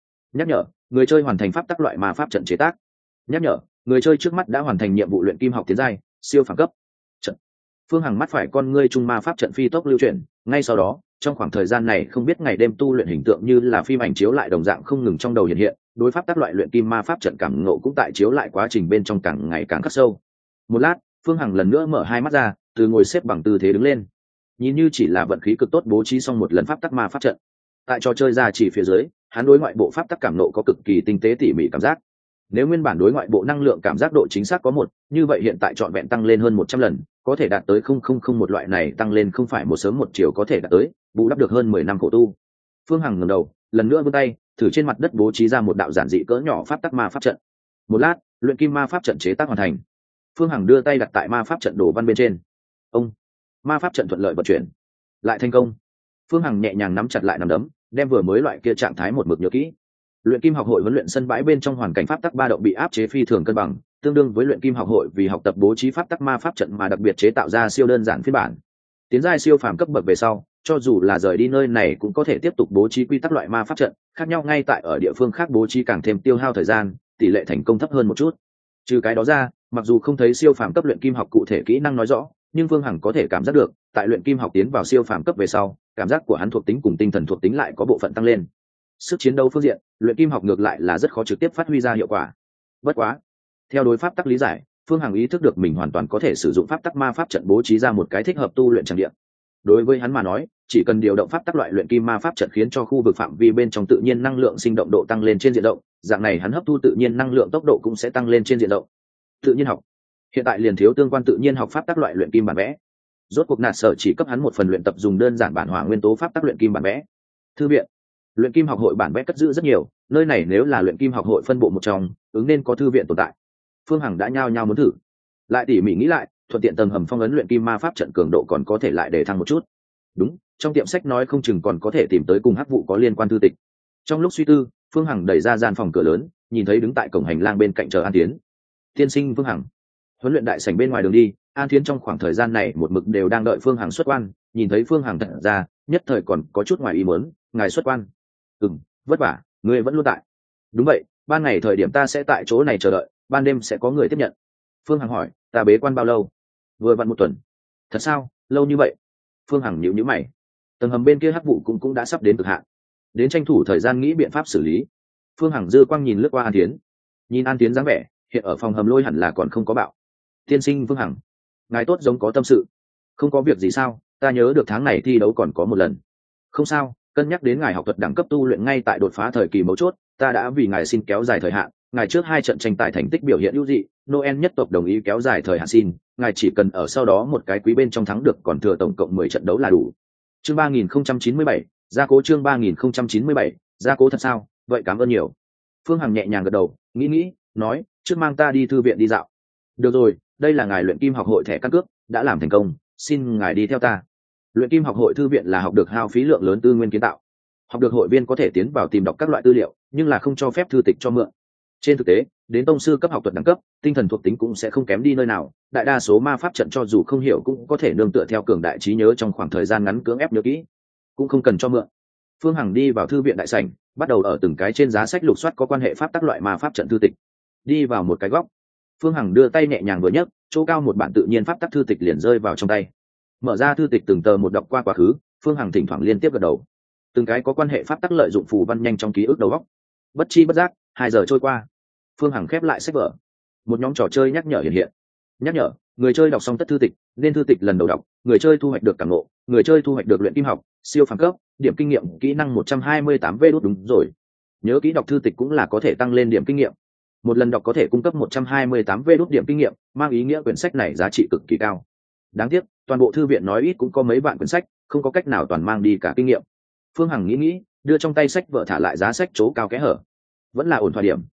nhở người chơi hoàn thành pháp tắc loại ma pháp trận chế tác. Nhắc nhở người chơi trước mắt đã hoàn thành nhiệm vụ luyện kim học tiến giai siêu phàm cấp trận. Phương Hằng mắt phải con ngươi trung ma pháp trận phi tốc lưu chuyển, ngay sau đó trong khoảng thời gian này không biết ngày đêm tu luyện hình tượng như là phim ảnh chiếu lại đồng dạng không ngừng trong đầu hiện hiện, đối pháp tắc loại luyện kim ma pháp trận cảm ngộ cũng tại chiếu lại quá trình bên trong càng ngày càng khắc sâu. Một lát, Phương Hằng lần nữa mở hai mắt ra, từ ngồi xếp bằng tư thế đứng lên, nhìn như chỉ là vận khí cực tốt bố trí xong một lần pháp tắc ma pháp trận. Tại trò chơi ra chỉ phía dưới, hắn đối ngoại bộ pháp tắc cảm nộ có cực kỳ tinh tế tỉ mỉ cảm giác. Nếu nguyên bản đối ngoại bộ năng lượng cảm giác độ chính xác có 1, như vậy hiện tại trọn vẹn tăng lên hơn 100 lần, có thể đạt tới 000 một loại này tăng lên không phải một sớm một chiều có thể đạt tới, bù đắp được hơn 10 năm khổ tu. Phương Hằng ngẩng đầu, lần nữa vươn tay, thử trên mặt đất bố trí ra một đạo giản dị cỡ nhỏ pháp tắc ma pháp trận. Một lát, luyện kim ma pháp trận chế tác hoàn thành. Phương Hằng đưa tay đặt tại ma pháp trận đồ văn bên trên. Ông. Ma pháp trận thuận lợi vận chuyển, lại thành công. Phương Hằng nhẹ nhàng nắm chặt lại nắm đấm, đem vừa mới loại kia trạng thái một mực nhớ kỹ. Luyện kim học hội huấn luyện sân bãi bên trong hoàn cảnh pháp tắc ba động bị áp chế phi thường cân bằng, tương đương với luyện kim học hội vì học tập bố trí pháp tắc ma pháp trận mà đặc biệt chế tạo ra siêu đơn giản phiên bản. Tiến giai siêu phàm cấp bậc về sau, cho dù là rời đi nơi này cũng có thể tiếp tục bố trí quy tắc loại ma pháp trận, khác nhau ngay tại ở địa phương khác bố trí càng thêm tiêu hao thời gian, tỷ lệ thành công thấp hơn một chút. Trừ cái đó ra, mặc dù không thấy siêu phàm cấp luyện kim học cụ thể kỹ năng nói rõ, nhưng Phương Hằng có thể cảm giác được, tại luyện kim học tiến vào siêu phàm cấp về sau, cảm giác của hắn thuộc tính cùng tinh thần thuộc tính lại có bộ phận tăng lên. Sức chiến đấu phương diện, luyện kim học ngược lại là rất khó trực tiếp phát huy ra hiệu quả. Bất quá, theo đối pháp tắc lý giải, Phương Hằng ý thức được mình hoàn toàn có thể sử dụng pháp tắc ma pháp trận bố trí ra một cái thích hợp tu luyện tràng địa. Đối với hắn mà nói, chỉ cần điều động pháp tắc loại luyện kim ma pháp trận khiến cho khu vực phạm vi bên trong tự nhiên năng lượng sinh động độ tăng lên trên diện rộng, dạng này hắn hấp thu tự nhiên năng lượng tốc độ cũng sẽ tăng lên trên diện rộng. Tự nhiên học hiện tại liền thiếu tương quan tự nhiên học pháp tắc loại luyện kim bản vẽ. Rốt cuộc nạt sở chỉ cấp hắn một phần luyện tập dùng đơn giản bản hỏa nguyên tố pháp tắc luyện kim bản vẽ. Thư viện luyện kim học hội bản vẽ cất giữ rất nhiều, nơi này nếu là luyện kim học hội phân bộ một trong, ứng nên có thư viện tồn tại. Phương Hằng đã nhao nhao muốn thử, lại tỉ mỉ nghĩ lại, thuận tiện tầng hầm phong ấn luyện kim ma pháp trận cường độ còn có thể lại để thăng một chút. Đúng, trong tiệm sách nói không chừng còn có thể tìm tới cùng hắc vụ có liên quan thư tịch. Trong lúc suy tư, Phương Hằng đẩy ra gian phòng cửa lớn, nhìn thấy đứng tại cổng hành lang bên cạnh chờ An Tiến. Tiên sinh Phương Hằng. Huấn luyện đại sảnh bên ngoài đường đi, An Tiến trong khoảng thời gian này một mực đều đang đợi Phương Hằng xuất quan, nhìn thấy Phương Hằng thật ra, nhất thời còn có chút ngoài ý muốn, ngài xuất quan. Vất vả, ngươi vẫn luôn tại. Đúng vậy, ban ngày thời điểm ta sẽ tại chỗ này chờ đợi, ban đêm sẽ có người tiếp nhận. Phương Hằng hỏi, ta bế quan bao lâu? Vừa vặn 1 tuần. Thật sao, lâu như vậy? Phương Hằng nhíu nhíu mày. Tầng hầm bên kia hắc vụ cũng đã sắp đến cực hạn, đến tranh thủ thời gian nghĩ biện pháp xử lý. Phương Hằng dư quang nhìn lướt qua An Tiến, nhìn An Tiến dáng vẻ, hiện ở phòng hầm lôi hẳn là còn không có bạo. Tiên sinh Phương Hằng, ngài tốt giống có tâm sự. Không có việc gì sao, ta nhớ được tháng này thi đấu còn có 1 lần. Không sao, cân nhắc đến ngài học thuật đẳng cấp tu luyện ngay tại đột phá thời kỳ mấu chốt, ta đã vì ngài xin kéo dài thời hạn. Ngài trước 2 trận tranh tài thành tích biểu hiện ưu dị, Noel nhất tộc đồng ý kéo dài thời hạn xin, ngài chỉ cần ở sau đó một cái quý bên trong thắng được còn thừa tổng cộng 10 trận đấu là đủ. Chương 3097, gia cố chương 3097, gia cố thật sao? Vậy cảm ơn nhiều. Phương Hằng nhẹ nhàng gật đầu, nghĩ, nói, trước mang ta đi thư viện đi dạo. Được rồi, đây là ngài luyện kim học hội thẻ căn cước, đã làm thành công, xin ngài đi theo ta. Luyện kim học hội thư viện là học được hao phí lượng lớn tư nguyên kiến tạo. Học được hội viên có thể tiến vào tìm đọc các loại tư liệu, nhưng là không cho phép thư tịch cho mượn. Trên thực tế, đến tông sư cấp học thuật đẳng cấp, tinh thần thuộc tính cũng sẽ không kém đi nơi nào, đại đa số ma pháp trận cho dù không hiểu cũng có thể nương tựa theo cường đại trí nhớ trong khoảng thời gian ngắn cưỡng ép nhớ kỹ, cũng không cần cho mượn. Phương Hằng đi vào thư viện đại sảnh, bắt đầu ở từng cái trên giá sách lục soát có quan hệ pháp tắc loại ma pháp trận thư tịch. Đi vào một cái góc, Phương Hằng đưa tay nhẹ nhàng vừa nhấc, chỗ cao một bản tự nhiên pháp tắc thư tịch liền rơi vào trong tay. Mở ra thư tịch từng tờ một đọc qua quá khứ, Phương Hằng thỉnh thoảng liên tiếp gật đầu. Từng cái có quan hệ pháp tắc lợi dụng phù văn nhanh trong ký ức đầu óc. Bất chi bất giác, 2 giờ trôi qua. Phương Hằng khép lại sách vở. Một nhóm trò chơi nhắc nhở hiện hiện. Nhắc nhở, người chơi đọc xong tất thư tịch, nên thư tịch lần đầu đọc, người chơi thu hoạch được cảm ngộ, người chơi thu hoạch được luyện kim học, siêu phàm cấp, điểm kinh nghiệm, kỹ năng 128 V đốt đúng rồi. Nhớ kỹ đọc thư tịch cũng là có thể tăng lên điểm kinh nghiệm. Một lần đọc có thể cung cấp 128 V đốt điểm kinh nghiệm, mang ý nghĩa quyển sách này giá trị cực kỳ cao. Đáng tiếc, toàn bộ thư viện nói ít cũng có mấy vạn quyển sách, không có cách nào toàn mang đi cả kinh nghiệm. Phương Hằng nghĩ, đưa trong tay sách vợ thả lại giá sách chỗ cao kẽ hở. Vẫn là ổn thỏa điểm,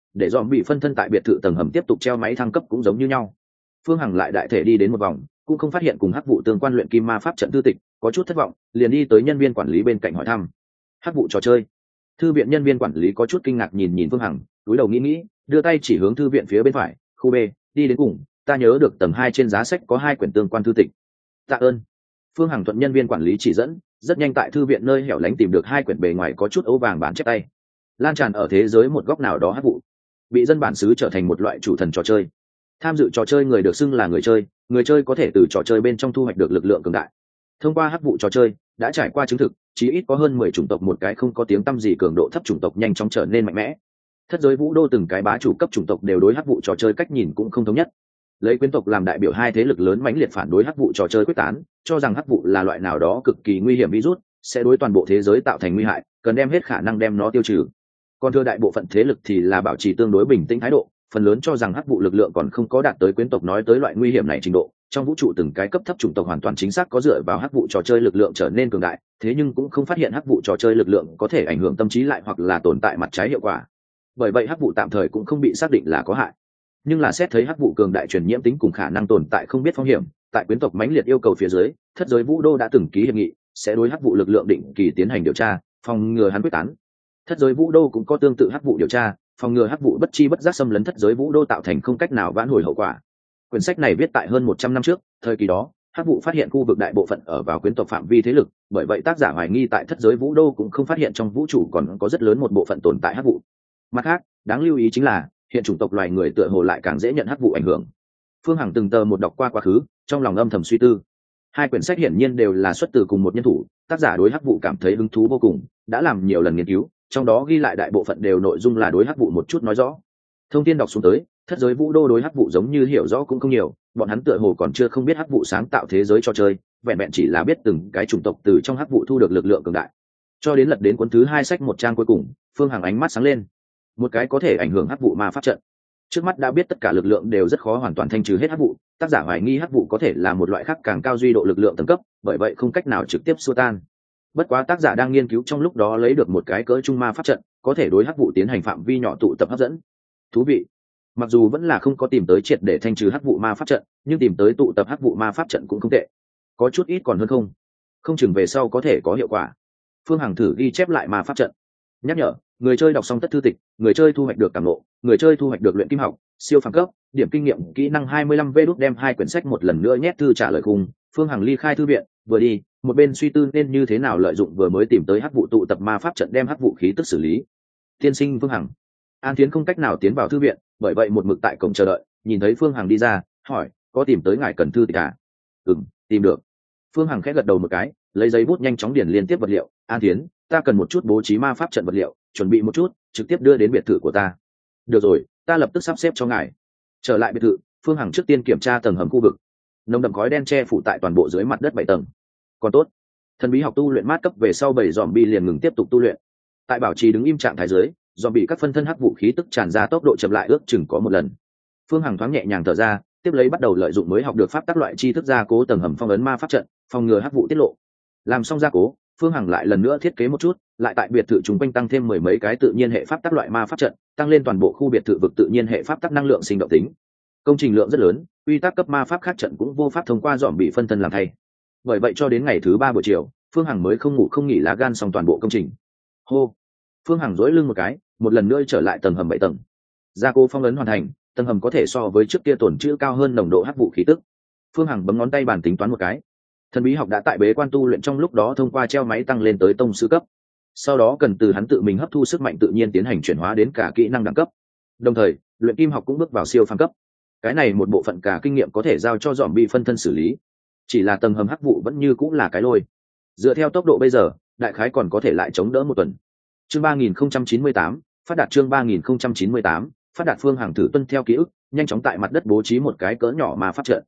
để dòm bị phân thân tại biệt thự tầng hầm tiếp tục treo máy thăng cấp cũng giống như nhau. Phương Hằng lại đại thể đi đến một vòng, cũng không phát hiện cùng hắc vụ tương quan luyện kim ma pháp trận thư tịch, có chút thất vọng, liền đi tới nhân viên quản lý bên cạnh hỏi thăm. Hắc vụ trò chơi. Thư viện nhân viên quản lý có chút kinh ngạc nhìn Phương Hằng, cúi đầu nghĩ, đưa tay chỉ hướng thư viện phía bên phải, khu B, đi đến cùng, ta nhớ được tầng 2 trên giá sách có 2 quyển tương quan thư tịch. Tạ ơn. Phương Hằng thuận nhân viên quản lý chỉ dẫn, rất nhanh tại thư viện nơi hẻo lánh tìm được 2 quyển bề ngoài có chút ấu vàng bản chép tay. Lan tràn ở thế giới một góc nào đó hắc vụ, bị dân bản xứ trở thành một loại chủ thần trò chơi. Tham dự trò chơi người được xưng là người chơi có thể từ trò chơi bên trong thu hoạch được lực lượng cường đại. Thông qua hắc vụ trò chơi đã trải qua chứng thực, chí ít có hơn 10 chủng tộc một cái không có tiếng tăm gì cường độ thấp chủng tộc nhanh chóng trở nên mạnh mẽ. Thất giới vũ đô từng cái bá chủ cấp chủng tộc đều đối hắc vụ trò chơi cách nhìn cũng không thống nhất. Lấy quyến tộc làm đại biểu 2 thế lực lớn mãnh liệt phản đối hắc vụ trò chơi quyết tán, cho rằng hắc vụ là loại nào đó cực kỳ nguy hiểm virus, sẽ đối toàn bộ thế giới tạo thành nguy hại, cần đem hết khả năng đem nó tiêu trừ. Còn thừa đại bộ phận thế lực thì là bảo trì tương đối bình tĩnh thái độ, phần lớn cho rằng hắc vụ lực lượng còn không có đạt tới quyến tộc nói tới loại nguy hiểm này trình độ. Trong vũ trụ từng cái cấp thấp chủng tộc hoàn toàn chính xác có dựa vào hắc vụ trò chơi lực lượng trở nên cường đại, thế nhưng cũng không phát hiện hắc vụ trò chơi lực lượng có thể ảnh hưởng tâm trí lại hoặc là tồn tại mặt trái hiệu quả. Bởi vậy hắc vụ tạm thời cũng không bị xác định là có hại. Nhưng là xét thấy hắc vụ cường đại truyền nhiễm tính cùng khả năng tồn tại không biết phong hiểm, tại quyến tộc mãnh liệt yêu cầu phía dưới, thất giới vũ đô đã từng ký hiệp nghị, sẽ đối hắc vụ lực lượng định kỳ tiến hành điều tra, phòng ngừa hắn quyết tán. Thất giới vũ đô cũng có tương tự hắc vụ điều tra, phòng ngừa hắc vụ bất chi bất giác xâm lấn thất giới vũ đô tạo thành không cách nào vãn hồi hậu quả. Quyển sách này viết tại hơn 100 năm trước, thời kỳ đó hắc vụ phát hiện khu vực đại bộ phận ở vào quyến tộc phạm vi thế lực, bởi vậy tác giả hoài nghi tại thất giới vũ đô cũng không phát hiện trong vũ trụ còn có rất lớn một bộ phận tồn tại hắc vụ. Mặt khác, đáng lưu ý chính là hiện chủng tộc loài người tựa hồ lại càng dễ nhận hắc vụ ảnh hưởng. Phương Hằng từng tờ một đọc qua quá khứ, trong lòng âm thầm suy tư. 2 quyển sách hiển nhiên đều là xuất từ cùng một nhân thủ, tác giả đối hắc vụ cảm thấy hứng thú vô cùng, đã làm nhiều lần nghiên cứu, trong đó ghi lại đại bộ phận đều nội dung là đối hắc vụ một chút nói rõ. Thông tin đọc xuống tới, thất giới vũ đô đối hắc vụ giống như hiểu rõ cũng không nhiều, bọn hắn tựa hồ còn chưa không biết hắc vụ sáng tạo thế giới cho chơi, vẹn vẹn chỉ là biết từng cái chủng tộc từ trong hắc vụ thu được lực lượng cường đại. Cho đến lật đến cuốn thứ 2 sách một trang cuối cùng, Phương Hằng ánh mắt sáng lên. Một cái có thể ảnh hưởng hắc vụ ma pháp trận. Trước mắt đã biết tất cả lực lượng đều rất khó hoàn toàn thanh trừ hết hắc vụ, tác giả hoài nghi hắc vụ có thể là một loại khác càng cao duy độ lực lượng tầng cấp, bởi vậy không cách nào trực tiếp xua tan. Bất quá tác giả đang nghiên cứu trong lúc đó lấy được một cái cỡ trung ma pháp trận, có thể đối hắc vụ tiến hành phạm vi nhỏ tụ tập hấp dẫn. Thú vị. Mặc dù vẫn là không có tìm tới triệt để thanh trừ hắc vụ ma pháp trận, nhưng tìm tới tụ tập hắc vụ ma pháp trận cũng không tệ. Có chút ít còn hơn không chừng về sau có thể có hiệu quả. Phương Hằng thử ghi chép lại ma pháp trận. Nhắc nhở, người chơi đọc xong tất thư tịch, người chơi thu hoạch được cảm ngộ, người chơi thu hoạch được luyện kim học, siêu phàm cấp, điểm kinh nghiệm, kỹ năng 25 vê đút đem 2 quyển sách một lần nữa nhét thư trả lời khung. Phương Hằng ly khai thư viện, vừa đi, một bên suy tư nên như thế nào lợi dụng vừa mới tìm tới hắc vụ tụ tập ma pháp trận đem hắc vụ khí tức xử lý. Tiên sinh Phương Hằng. An Thiến không cách nào tiến vào thư viện, bởi vậy một mực tại cổng chờ đợi, nhìn thấy Phương Hằng đi ra, hỏi, có tìm tới ngài cần thư tịch à? Tìm được. Phương Hằng khẽ gật đầu một cái, lấy giấy bút nhanh chóng điền liên tiếp vật liệu. An Thiến, ta cần một chút bố trí ma pháp trận vật liệu, chuẩn bị một chút, trực tiếp đưa đến biệt thự của ta. Được rồi, ta lập tức sắp xếp cho ngài. Trở lại biệt thự, Phương Hằng trước tiên kiểm tra tầng hầm khu vực. Nồng đậm khói đen che phủ tại toàn bộ dưới mặt đất 7 tầng. Còn tốt, thần bí học tu luyện mát cấp về sau 7 zombie liền ngừng tiếp tục tu luyện. Tại bảo trì đứng im trạng thái dưới, zombie các phân thân hắc vũ khí tức tràn ra tốc độ chậm lại ước chừng có một lần. Phương Hằng thoáng nhẹ nhàng thở ra, tiếp lấy bắt đầu lợi dụng mới học được pháp tắc loại chi thức gia cố tầng hầm phong ấn ma pháp trận, phòng ngừa hắc vụ tiết lộ. Làm xong gia cố, Phương Hằng lại lần nữa thiết kế một chút, lại tại biệt thự chúng quanh tăng thêm 10 mấy cái tự nhiên hệ pháp tắc loại ma pháp trận, tăng lên toàn bộ khu biệt thự vực tự nhiên hệ pháp tắc năng lượng sinh động tính. Công trình lượng rất lớn, quy tắc cấp ma pháp khác trận cũng vô pháp thông qua dọn bị phân thân làm thay. Bởi vậy cho đến ngày thứ 3 buổi chiều, Phương Hằng mới không ngủ không nghỉ lá gan xong toàn bộ công trình. Hô. Phương Hằng duỗi lưng một cái, một lần nữa trở lại tầng hầm 7 tầng. Gia cố phong ấn hoàn thành, tầng hầm có thể so với trước kia tổn trữ cao hơn nồng độ hắc vụ khí tức. Phương Hằng bấm ngón tay bàn tính toán một cái. Thần bí học đã tại bế quan tu luyện trong lúc đó thông qua treo máy tăng lên tới tông sư cấp. Sau đó cần từ hắn tự mình hấp thu sức mạnh tự nhiên tiến hành chuyển hóa đến cả kỹ năng đẳng cấp. Đồng thời, luyện kim học cũng bước vào siêu phàm cấp. Cái này một bộ phận cả kinh nghiệm có thể giao cho dòm bị phân thân xử lý. Chỉ là tầng hầm hắc vụ vẫn như cũng là cái lôi. Dựa theo tốc độ bây giờ, đại khái còn có thể lại chống đỡ một tuần. Chương 3098, phát đạt chương 3098, phát đạt. Phương Hằng thử tuân theo ký ức, nhanh chóng tại mặt đất bố trí một cái cỡ nhỏ ma pháp trận.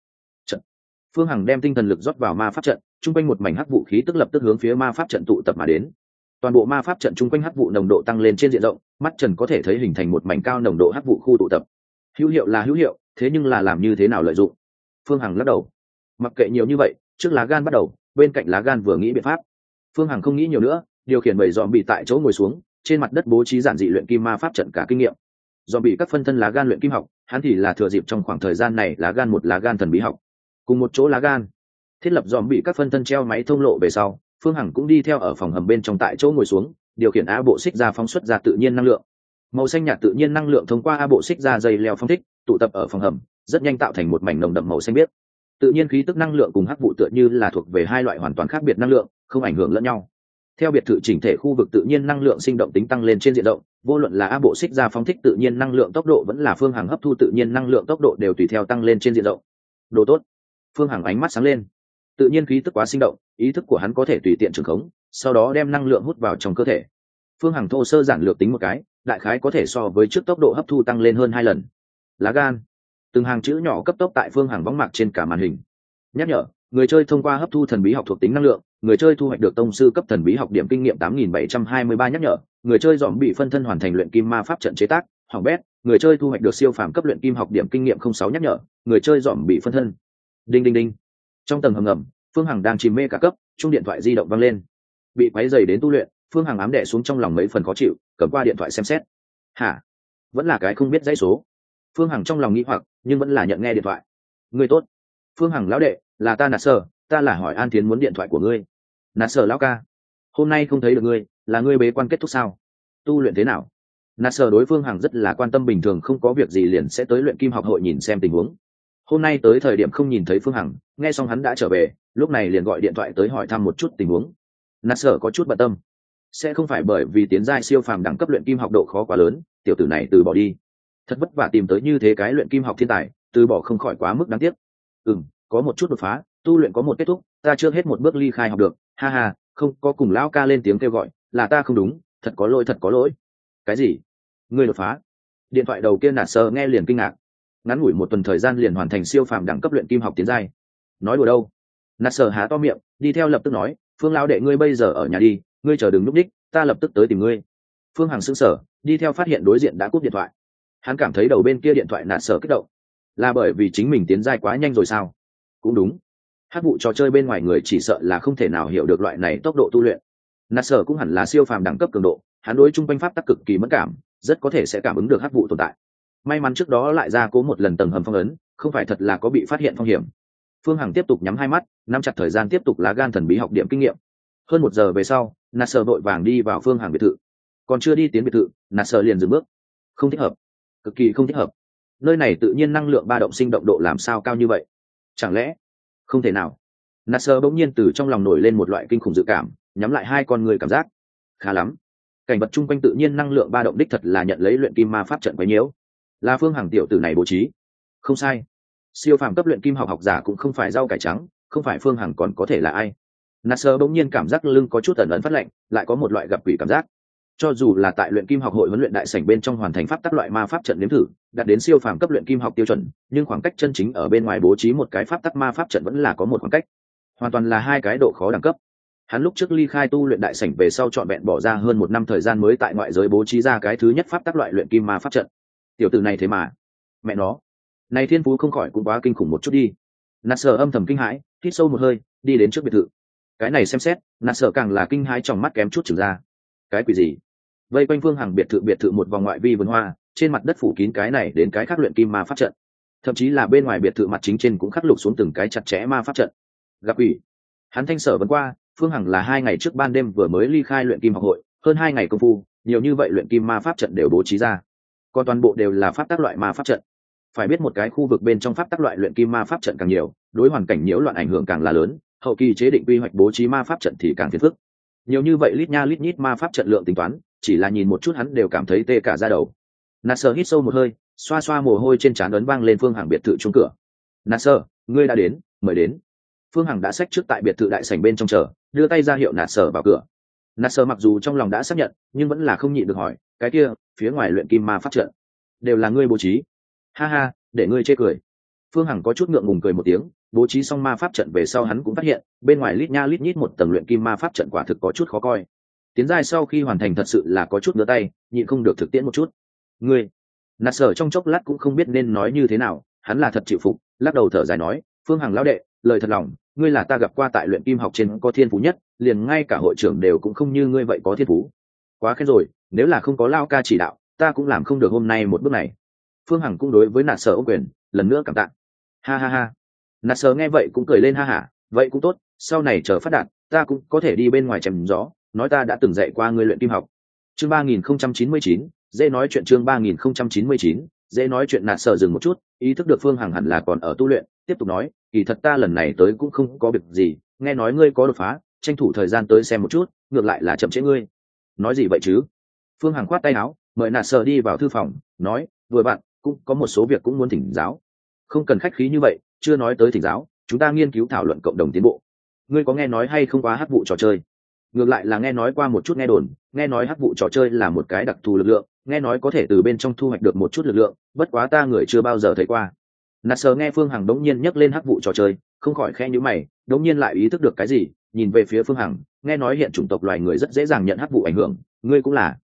Phương Hằng đem tinh thần lực rót vào ma pháp trận, trung quanh một mảnh hắc vụ khí tức lập tức hướng phía ma pháp trận tụ tập mà đến. Toàn bộ ma pháp trận trung quanh hắc vụ nồng độ tăng lên trên diện rộng, mắt trần có thể thấy hình thành một mảnh cao nồng độ hắc vụ khu tụ tập. Hữu hiệu là hữu hiệu, thế nhưng là làm như thế nào lợi dụng? Phương Hằng lắc đầu. Mặc kệ nhiều như vậy, trước lá gan bắt đầu, bên cạnh lá gan vừa nghĩ biện pháp. Phương Hằng không nghĩ nhiều nữa, điều khiển 7 dòm bị tại chỗ ngồi xuống, trên mặt đất bố trí giản dị luyện kim ma pháp trận cả kinh nghiệm. do bị các phân thân lá gan luyện kim học, hắn thì là thừa dịp trong khoảng thời gian này lá gan một lá gan thần bí học cùng một chỗ lá gan thiết lập dòm bị các phân thân treo máy thông lộ về sau, Phương Hằng cũng đi theo ở phòng hầm bên trong tại chỗ ngồi xuống, điều khiển A bộ xích ra phóng xuất ra tự nhiên năng lượng. Màu xanh nhạt tự nhiên năng lượng thông qua A bộ xích ra dây leo phong thích, tụ tập ở phòng hầm, rất nhanh tạo thành một mảnh nồng đậm màu xanh biếc. Tự nhiên khí tức năng lượng cùng hắc vụ tựa như là thuộc về hai loại hoàn toàn khác biệt năng lượng, không ảnh hưởng lẫn nhau. Theo biệt thự chỉnh thể khu vực tự nhiên năng lượng sinh động tính tăng lên trên diện rộng, vô luận là A bộ xích ra phóng thích tự nhiên năng lượng tốc độ vẫn là Phương Hằng hấp thu tự nhiên năng lượng tốc độ đều tùy theo tăng lên trên diện rộng. Đồ tốt. Phương Hằng ánh mắt sáng lên. Tự nhiên khí tức quá sinh động, ý thức của hắn có thể tùy tiện trường khống, sau đó đem năng lượng hút vào trong cơ thể. Phương Hằng thô sơ giản lược tính một cái, đại khái có thể so với trước tốc độ hấp thu tăng lên hơn 2 lần. Lá gan. Từng hàng chữ nhỏ cấp tốc tại Phương Hằng võng mạc trên cả màn hình. Nhắc nhở, người chơi thông qua hấp thu thần bí học thuộc tính năng lượng, người chơi thu hoạch được tông sư cấp thần bí học điểm kinh nghiệm 8723. Nhắc nhở, người chơi dòm bị phân thân hoàn thành luyện kim ma pháp trận chế tác, hỏng bét, người chơi thu hoạch được siêu phàm cấp luyện kim học điểm kinh nghiệm 06. Nhắc nhở, người chơi dòm bị phân thân. Đinh đinh đinh. Trong tầng hầm ngầm, Phương Hằng đang chìm mê cả cấp, chuông điện thoại di động vang lên. Bị quấy rầy đến tu luyện, Phương Hằng ám đè xuống trong lòng mấy phần khó chịu, cầm qua điện thoại xem xét. Hả? Vẫn là cái không biết dãy số. Phương Hằng trong lòng nghĩ hoặc, nhưng vẫn là nhận nghe điện thoại. Ngươi tốt. Phương Hằng lão đệ, là ta Nạt Sở, ta là hỏi An Thiến muốn điện thoại của ngươi. Nạt Sở lão ca, hôm nay không thấy được ngươi, là ngươi bế quan kết thúc sao? Tu luyện thế nào? Nạt Sở đối Phương Hằng rất là quan tâm, bình thường không có việc gì liền sẽ tới luyện kim học hội nhìn xem tình huống. Hôm nay tới thời điểm không nhìn thấy Phương Hằng, nghe xong hắn đã trở về, lúc này liền gọi điện thoại tới hỏi thăm một chút tình huống. Nạt Sở có chút bận tâm, sẽ không phải bởi vì tiến giai siêu phàm đẳng cấp luyện kim học độ khó quá lớn, tiểu tử này từ bỏ đi. Thật vất vả tìm tới như thế cái luyện kim học thiên tài, từ bỏ không khỏi quá mức đáng tiếc. Có một chút đột phá, tu luyện có một kết thúc, ta chưa hết một bước ly khai học được, ha ha, không có cùng lão ca lên tiếng kêu gọi, là ta không đúng, thật có lỗi, thật có lỗi. Cái gì? Ngươi đột phá? Điện thoại đầu kia Nạt Sở nghe liền kinh ngạc. Ngắn ngủi một tuần thời gian liền hoàn thành siêu phàm đẳng cấp luyện kim học tiến giai. Nói đùa đâu? Nạt Sở há to miệng, đi theo lập tức nói, Phương lão đệ ngươi bây giờ ở nhà đi, ngươi chờ đừng núp đích, ta lập tức tới tìm ngươi. Phương Hằng sững sờ, đi theo phát hiện đối diện đã cúp điện thoại. Hắn cảm thấy đầu bên kia điện thoại Nạt Sở kích động, là bởi vì chính mình tiến giai quá nhanh rồi sao? Cũng đúng, hát vụ trò chơi bên ngoài người chỉ sợ là không thể nào hiểu được loại này tốc độ tu luyện. Nạt Sở cũng hẳn là siêu phàm đẳng cấp cường độ, hắn đối trung quanh pháp tắc cực kỳ mẫn cảm, rất có thể sẽ cảm ứng được hát vụ tồn tại. May mắn trước đó lại ra cố một lần tầng hầm phong ấn, không phải thật là có bị phát hiện phong hiểm. Phương Hằng tiếp tục nhắm hai mắt, nắm chặt thời gian tiếp tục lá gan thần bí học điểm kinh nghiệm. Hơn 1 giờ về sau, Nạt Sở vội vàng đi vào Phương Hằng biệt thự. Còn chưa đi tiến biệt thự, Nạt Sở liền dừng bước. Không thích hợp, cực kỳ không thích hợp. Nơi này tự nhiên năng lượng ba động sinh động độ làm sao cao như vậy? Chẳng lẽ không thể nào? Nạt Sở bỗng nhiên từ trong lòng nổi lên một loại kinh khủng dự cảm, nhắm lại hai con người cảm giác. Khá lắm, cảnh vật chung quanh tự nhiên năng lượng ba động đích thật là nhận lấy luyện kim ma pháp trận quấy nhiễu. Là Phương Hằng tiểu tử này bố trí. Không sai, siêu phàm cấp luyện kim học giả cũng không phải rau cải trắng, không phải Phương Hằng còn có thể là ai? Nạt Sở bỗng nhiên cảm giác lưng có chút ẩn ẩn phát lạnh, lại có một loại gặp quỷ cảm giác. Cho dù là tại luyện kim học hội huấn luyện đại sảnh bên trong hoàn thành pháp tắc loại ma pháp trận nếm thử, đạt đến siêu phàm cấp luyện kim học tiêu chuẩn, nhưng khoảng cách chân chính ở bên ngoài bố trí một cái pháp tắc ma pháp trận vẫn là có một khoảng cách. Hoàn toàn là hai cái độ khó đẳng cấp. Hắn lúc trước ly khai tu luyện đại sảnh về sau trọn vẹn bỏ ra hơn 1 năm thời gian mới tại ngoại giới bố trí ra cái thứ nhất pháp tắc loại luyện kim ma pháp trận. Tiểu tử này thế mà, mẹ nó, này thiên phú không khỏi cũng quá kinh khủng một chút đi. Nạt Sở âm thầm kinh hãi, hít sâu một hơi, đi đến trước biệt thự. Cái này xem xét, Nạt Sở càng là kinh hãi trong mắt kém chút trừng ra. Cái quỷ gì? Vây quanh Phương Hằng biệt thự một vòng ngoại vi vườn hoa, trên mặt đất phủ kín cái này đến cái khác luyện kim ma pháp trận. Thậm chí là bên ngoài biệt thự mặt chính trên cũng khắc lục xuống từng cái chặt chẽ ma pháp trận. Gặp quỷ. Hắn thanh sở vấn qua, Phương Hằng là 2 ngày trước ban đêm vừa mới ly khai luyện kim học hội, hơn 2 ngày công phu, nhiều như vậy luyện kim ma pháp trận đều bố trí ra. Còn toàn bộ đều là pháp tắc loại ma pháp trận. Phải biết một cái khu vực bên trong pháp tắc loại luyện kim ma pháp trận càng nhiều, đối hoàn cảnh nhiễu loạn ảnh hưởng càng là lớn, hậu kỳ chế định quy hoạch bố trí ma pháp trận thì càng phiền phức. Nhiều như vậy lít nha lít nhít ma pháp trận lượng tính toán, chỉ là nhìn một chút hắn đều cảm thấy tê cả da đầu. Nạt Sở hít sâu một hơi, xoa xoa mồ hôi trên trán, ấn vang lên Phương Hằng biệt thự chuông cửa. Nạt Sở, ngươi đã đến, mời đến. Phương Hằng đã xách trước tại biệt thự đại sảnh bên trong chờ, đưa tay ra hiệu Nạt Sở vào cửa. Nạt Sở mặc dù trong lòng đã xác nhận, nhưng vẫn là không nhịn được hỏi, cái kia, phía ngoài luyện kim ma pháp trận, đều là ngươi bố trí? Ha ha, để ngươi chê cười. Phương Hằng có chút ngượng ngùng cười một tiếng, bố trí xong ma pháp trận về sau hắn cũng phát hiện, bên ngoài lít nha lít nhít một tầng luyện kim ma pháp trận quả thực có chút khó coi. Tiến giai sau khi hoàn thành thật sự là có chút ngứa tay, nhịn không được thực tiễn một chút. Ngươi, Nạt Sở trong chốc lát cũng không biết nên nói như thế nào, hắn là thật chịu phục, lắc đầu thở dài nói, Phương Hằng lão đệ, lời thật lòng, ngươi là ta gặp qua tại luyện kim học trên có thiên phú nhất, liền ngay cả hội trưởng đều cũng không như ngươi vậy có thiên phú. Quá khen rồi, nếu là không có lao ca chỉ đạo, ta cũng làm không được hôm nay một bước này. Phương Hằng cũng đối với nạt sở ô quyền lần nữa cảm tạ. Ha ha ha. Nạt sở nghe vậy cũng cười lên ha hả, vậy cũng tốt, sau này chờ phát đạt ta cũng có thể đi bên ngoài chém gió, nói ta đã từng dạy qua ngươi luyện kim học. Chương 3099, dễ nói chuyện. Chương 3099, dễ nói chuyện. Nạt sở dừng một chút, ý thức được Phương Hằng hẳn là còn ở tu luyện, tiếp tục nói, kỳ thật ta lần này tới cũng không có việc gì, nghe nói ngươi có đột phá, tranh thủ thời gian tới xem một chút, ngược lại là chậm trễ ngươi. Nói gì vậy chứ? Phương Hằng khoát tay áo, mời nạt sở đi vào thư phòng, nói, vừa bạn cũng có một số việc cũng muốn thỉnh giáo. Không cần khách khí như vậy, chưa nói tới thỉnh giáo, chúng ta nghiên cứu thảo luận cộng đồng tiến bộ. Ngươi có nghe nói hay không qua hắc vụ trò chơi? Ngược lại là nghe nói qua một chút nghe đồn, nghe nói hắc vụ trò chơi là một cái đặc thù lực lượng, nghe nói có thể từ bên trong thu hoạch được một chút lực lượng, bất quá ta người chưa bao giờ thấy qua. Nasser nghe Phương Hằng đống nhiên nhắc lên hắc vụ trò chơi, không khỏi khẽ nhíu mày, đống nhiên lại ý thức được cái gì, nhìn về phía Phương Hằng, nghe nói hiện chủng tộc loài người rất dễ dàng nhận hắc vụ ảnh hưởng, ngươi cũng là?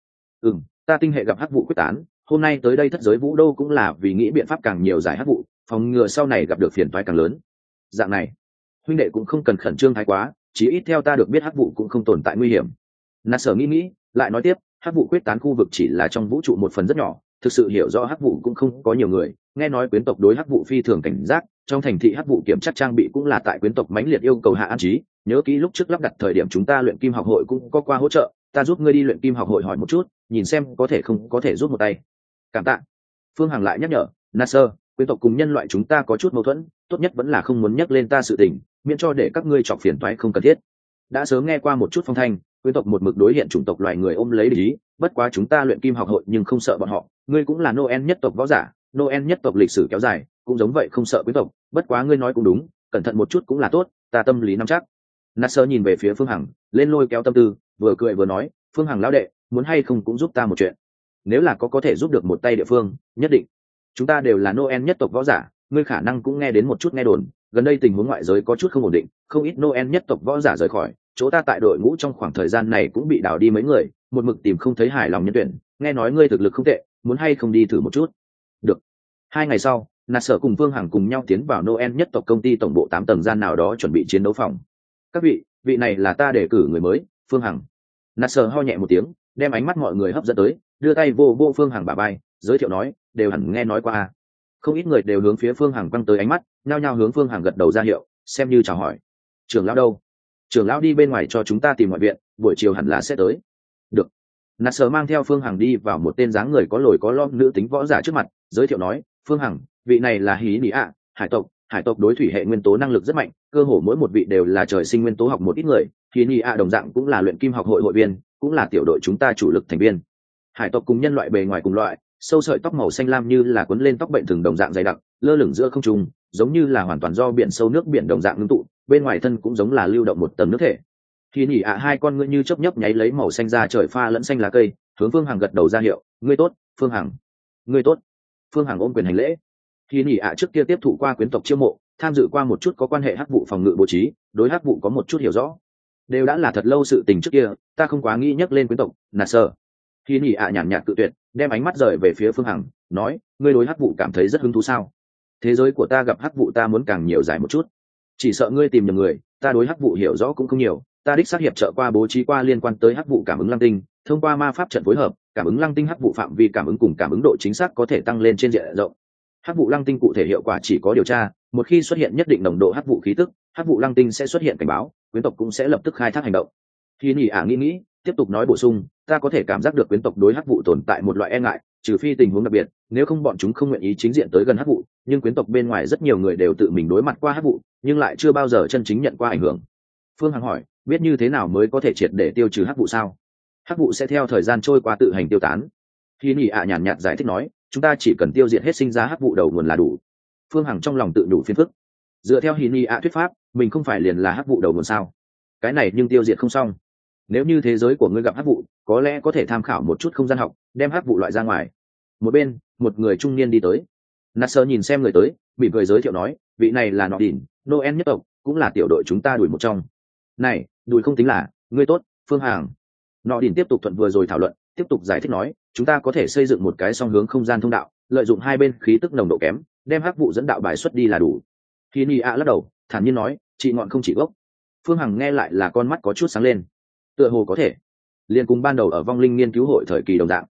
Ta tinh hệ gặp hắc vụ quyết tán, hôm nay tới đây thất giới vũ đô cũng là vì nghĩ biện pháp càng nhiều giải hắc vụ, phòng ngừa sau này gặp được phiền toái càng lớn. Dạng này, huynh đệ cũng không cần khẩn trương thái quá, chỉ ít theo ta được biết hắc vụ cũng không tồn tại nguy hiểm. Nasser nghĩ, lại nói tiếp, hắc vụ quyết tán khu vực chỉ là trong vũ trụ một phần rất nhỏ, thực sự hiểu rõ hắc vụ cũng không có nhiều người, nghe nói quyến tộc đối hắc vụ phi thường cảnh giác, trong thành thị hắc vụ kiểm chắc trang bị cũng là tại quyến tộc mãnh liệt yêu cầu hạ an trí, nhớ kỹ lúc trước lắp đặt thời điểm chúng ta luyện kim học hội cũng có qua hỗ trợ, ta giúp ngươi đi luyện kim học hội hỏi một chút, nhìn xem có thể không có thể giúp một tay. Cảm tạ. Phương Hằng lại nhắc nhở, Nasser, quyến tộc cùng nhân loại chúng ta có chút mâu thuẫn, tốt nhất vẫn là không muốn nhắc lên ta sự tình, miễn cho để các ngươi chọc phiền toái không cần thiết. Đã sớm nghe qua một chút phong thanh, quyến tộc một mực đối hiện chủng tộc loài người ôm lấy lý, bất quá chúng ta luyện kim học hội nhưng không sợ bọn họ, ngươi cũng là Noel nhất tộc võ giả, Noel nhất tộc lịch sử kéo dài, cũng giống vậy không sợ quyến tộc, bất quá ngươi nói cũng đúng, cẩn thận một chút cũng là tốt, ta tâm lý nắm chắc. Nasser nhìn về phía Phương Hằng, lên lôi kéo tâm tư, vừa cười vừa nói, Phương Hằng lão đệ, muốn hay không cũng giúp ta một chuyện. Nếu là có thể giúp được một tay địa phương, nhất định. Chúng ta đều là Noel nhất tộc võ giả, ngươi khả năng cũng nghe đến một chút nghe đồn, gần đây tình huống ngoại giới có chút không ổn định, không ít Noel nhất tộc võ giả rời khỏi, chỗ ta tại đội ngũ trong khoảng thời gian này cũng bị đào đi mấy người, một mực tìm không thấy hài lòng nhân tuyển, nghe nói ngươi thực lực không tệ, muốn hay không đi thử một chút. Được. 2 ngày sau, Nasser cùng Phương Hằng cùng nhau tiến vào Noel nhất tộc công ty tổng bộ 8 tầng gian nào đó chuẩn bị chiến đấu phòng. Các vị này là ta đề cử người mới, Phương Hằng. Nasser ho nhẹ một tiếng, đem ánh mắt mọi người hấp dẫn tới, đưa tay vô Phương Hằng bả vai, giới thiệu nói, đều hẳn nghe nói qua. Không ít người đều hướng phía Phương Hằng quăng tới ánh mắt, nhao nhao hướng Phương Hằng gật đầu ra hiệu, xem như chào hỏi. Trưởng lão đâu? Trưởng lão đi bên ngoài cho chúng ta tìm ngoại viện, buổi chiều hẳn là sẽ tới. Được. Nasser mang theo Phương Hằng đi vào một tên dáng người có lồi có lõm nữ tính võ giả trước mặt, giới thiệu nói, Phương Hằng, vị này là Hí Nị ạ, hải tộc đối thủy hệ nguyên tố năng lực rất mạnh, cơ hồ mỗi một vị đều là trời sinh nguyên tố học một ít người. Hí Nị ạ đồng dạng cũng là luyện kim học hội hội viên, cũng là tiểu đội chúng ta chủ lực thành viên. Hải tộc cùng nhân loại bề ngoài cùng loại, sâu sợi tóc màu xanh lam như là quấn lên tóc bệnh thường đồng dạng dày đặc, lơ lửng giữa không trung, giống như là hoàn toàn do biển sâu nước biển đồng dạng ngưng tụ, bên ngoài thân cũng giống là lưu động một tầng nước thể. Khi nhỉ hai con ngươi như chớp nhấp nháy lấy màu xanh ra trời pha lẫn xanh lá cây, hướng Phương Hằng gật đầu ra hiệu, ngươi tốt, Phương Hằng. Ngươi tốt. Phương Hằng ôm quyền hành lễ. Khi nhỉ trước kia tiếp thụ qua quyến tộc chiêu mộ, tham dự qua một chút có quan hệ hắc vụ phòng ngự bố trí, đối hắc vụ có một chút hiểu rõ. Đều đã là thật lâu sự tình trước kia, ta không quá nghĩ nhắc lên quyến tộc, Nasser. Khi nhỉ nhàn nhạt tự tuyệt, đem ánh mắt rời về phía Phương Hằng, nói, ngươi đối hắc vụ cảm thấy rất hứng thú sao? Thế giới của ta gặp hắc vụ ta muốn càng nhiều giải một chút. Chỉ sợ ngươi tìm nhầm người, ta đối hắc vụ hiểu rõ cũng không nhiều, ta đích xác hiệp trợ qua bố trí qua liên quan tới hắc vụ cảm ứng lăng tinh, thông qua ma pháp trận phối hợp, cảm ứng lăng tinh hắc vụ phạm vi cảm ứng cùng cảm ứng độ chính xác có thể tăng lên trên diện rộng. Hắc vụ lăng tinh cụ thể hiệu quả chỉ có điều tra, một khi xuất hiện nhất định nồng độ hắc vụ khí tức, hắc vụ lăng tinh sẽ xuất hiện cảnh báo, quyến tộc cũng sẽ lập tức khai thác hành động. Khi nhỉ nghĩ, tiếp tục nói bổ sung, ta có thể cảm giác được quyến tộc đối hắc vụ tồn tại một loại e ngại, trừ phi tình huống đặc biệt, nếu không bọn chúng không nguyện ý chính diện tới gần hắc vụ, nhưng quyến tộc bên ngoài rất nhiều người đều tự mình đối mặt qua hắc vụ, nhưng lại chưa bao giờ chân chính nhận qua ảnh hưởng. Phương Hằng hỏi, biết như thế nào mới có thể triệt để tiêu trừ hắc vụ sao? Hắc vụ sẽ theo thời gian trôi qua tự hành tiêu tán. Khi nhỉ nhàn nhạt giải thích nói, chúng ta chỉ cần tiêu diệt hết sinh ra hắc vụ đầu nguồn là đủ. Phương Hằng trong lòng tự đủ phiền phức. Dựa theo Hỉ Nị thuyết pháp, mình không phải liền là hắc vụ đầu nguồn sao? Cái này nhưng tiêu diệt không xong. Nếu như thế giới của ngươi gặp hắc vụ, có lẽ có thể tham khảo một chút không gian học, đem hắc vụ loại ra ngoài. Một bên, một người trung niên đi tới. Nasser nhìn xem người tới, mỉm cười giới thiệu nói, vị này là Nọ Đỉnh, Noel nhất tộc, cũng là tiểu đội chúng ta đuổi một trong. Này, đuổi không tính là, ngươi tốt, Phương Hằng. Nọ Đỉnh tiếp tục thuận vừa rồi thảo luận, tiếp tục giải thích nói, chúng ta có thể xây dựng một cái song hướng không gian thông đạo, lợi dụng hai bên khí tức nồng độ kém, đem hắc vụ dẫn đạo bài xuất đi là đủ. Khi Nị lắc đầu, thản nhiên nói, trị ngọn không chỉ gốc. Phương Hằng nghe lại là con mắt có chút sáng lên. Tựa hồ có thể, liền cùng ban đầu ở vong linh nghiên cứu hội thời kỳ đồng dạng.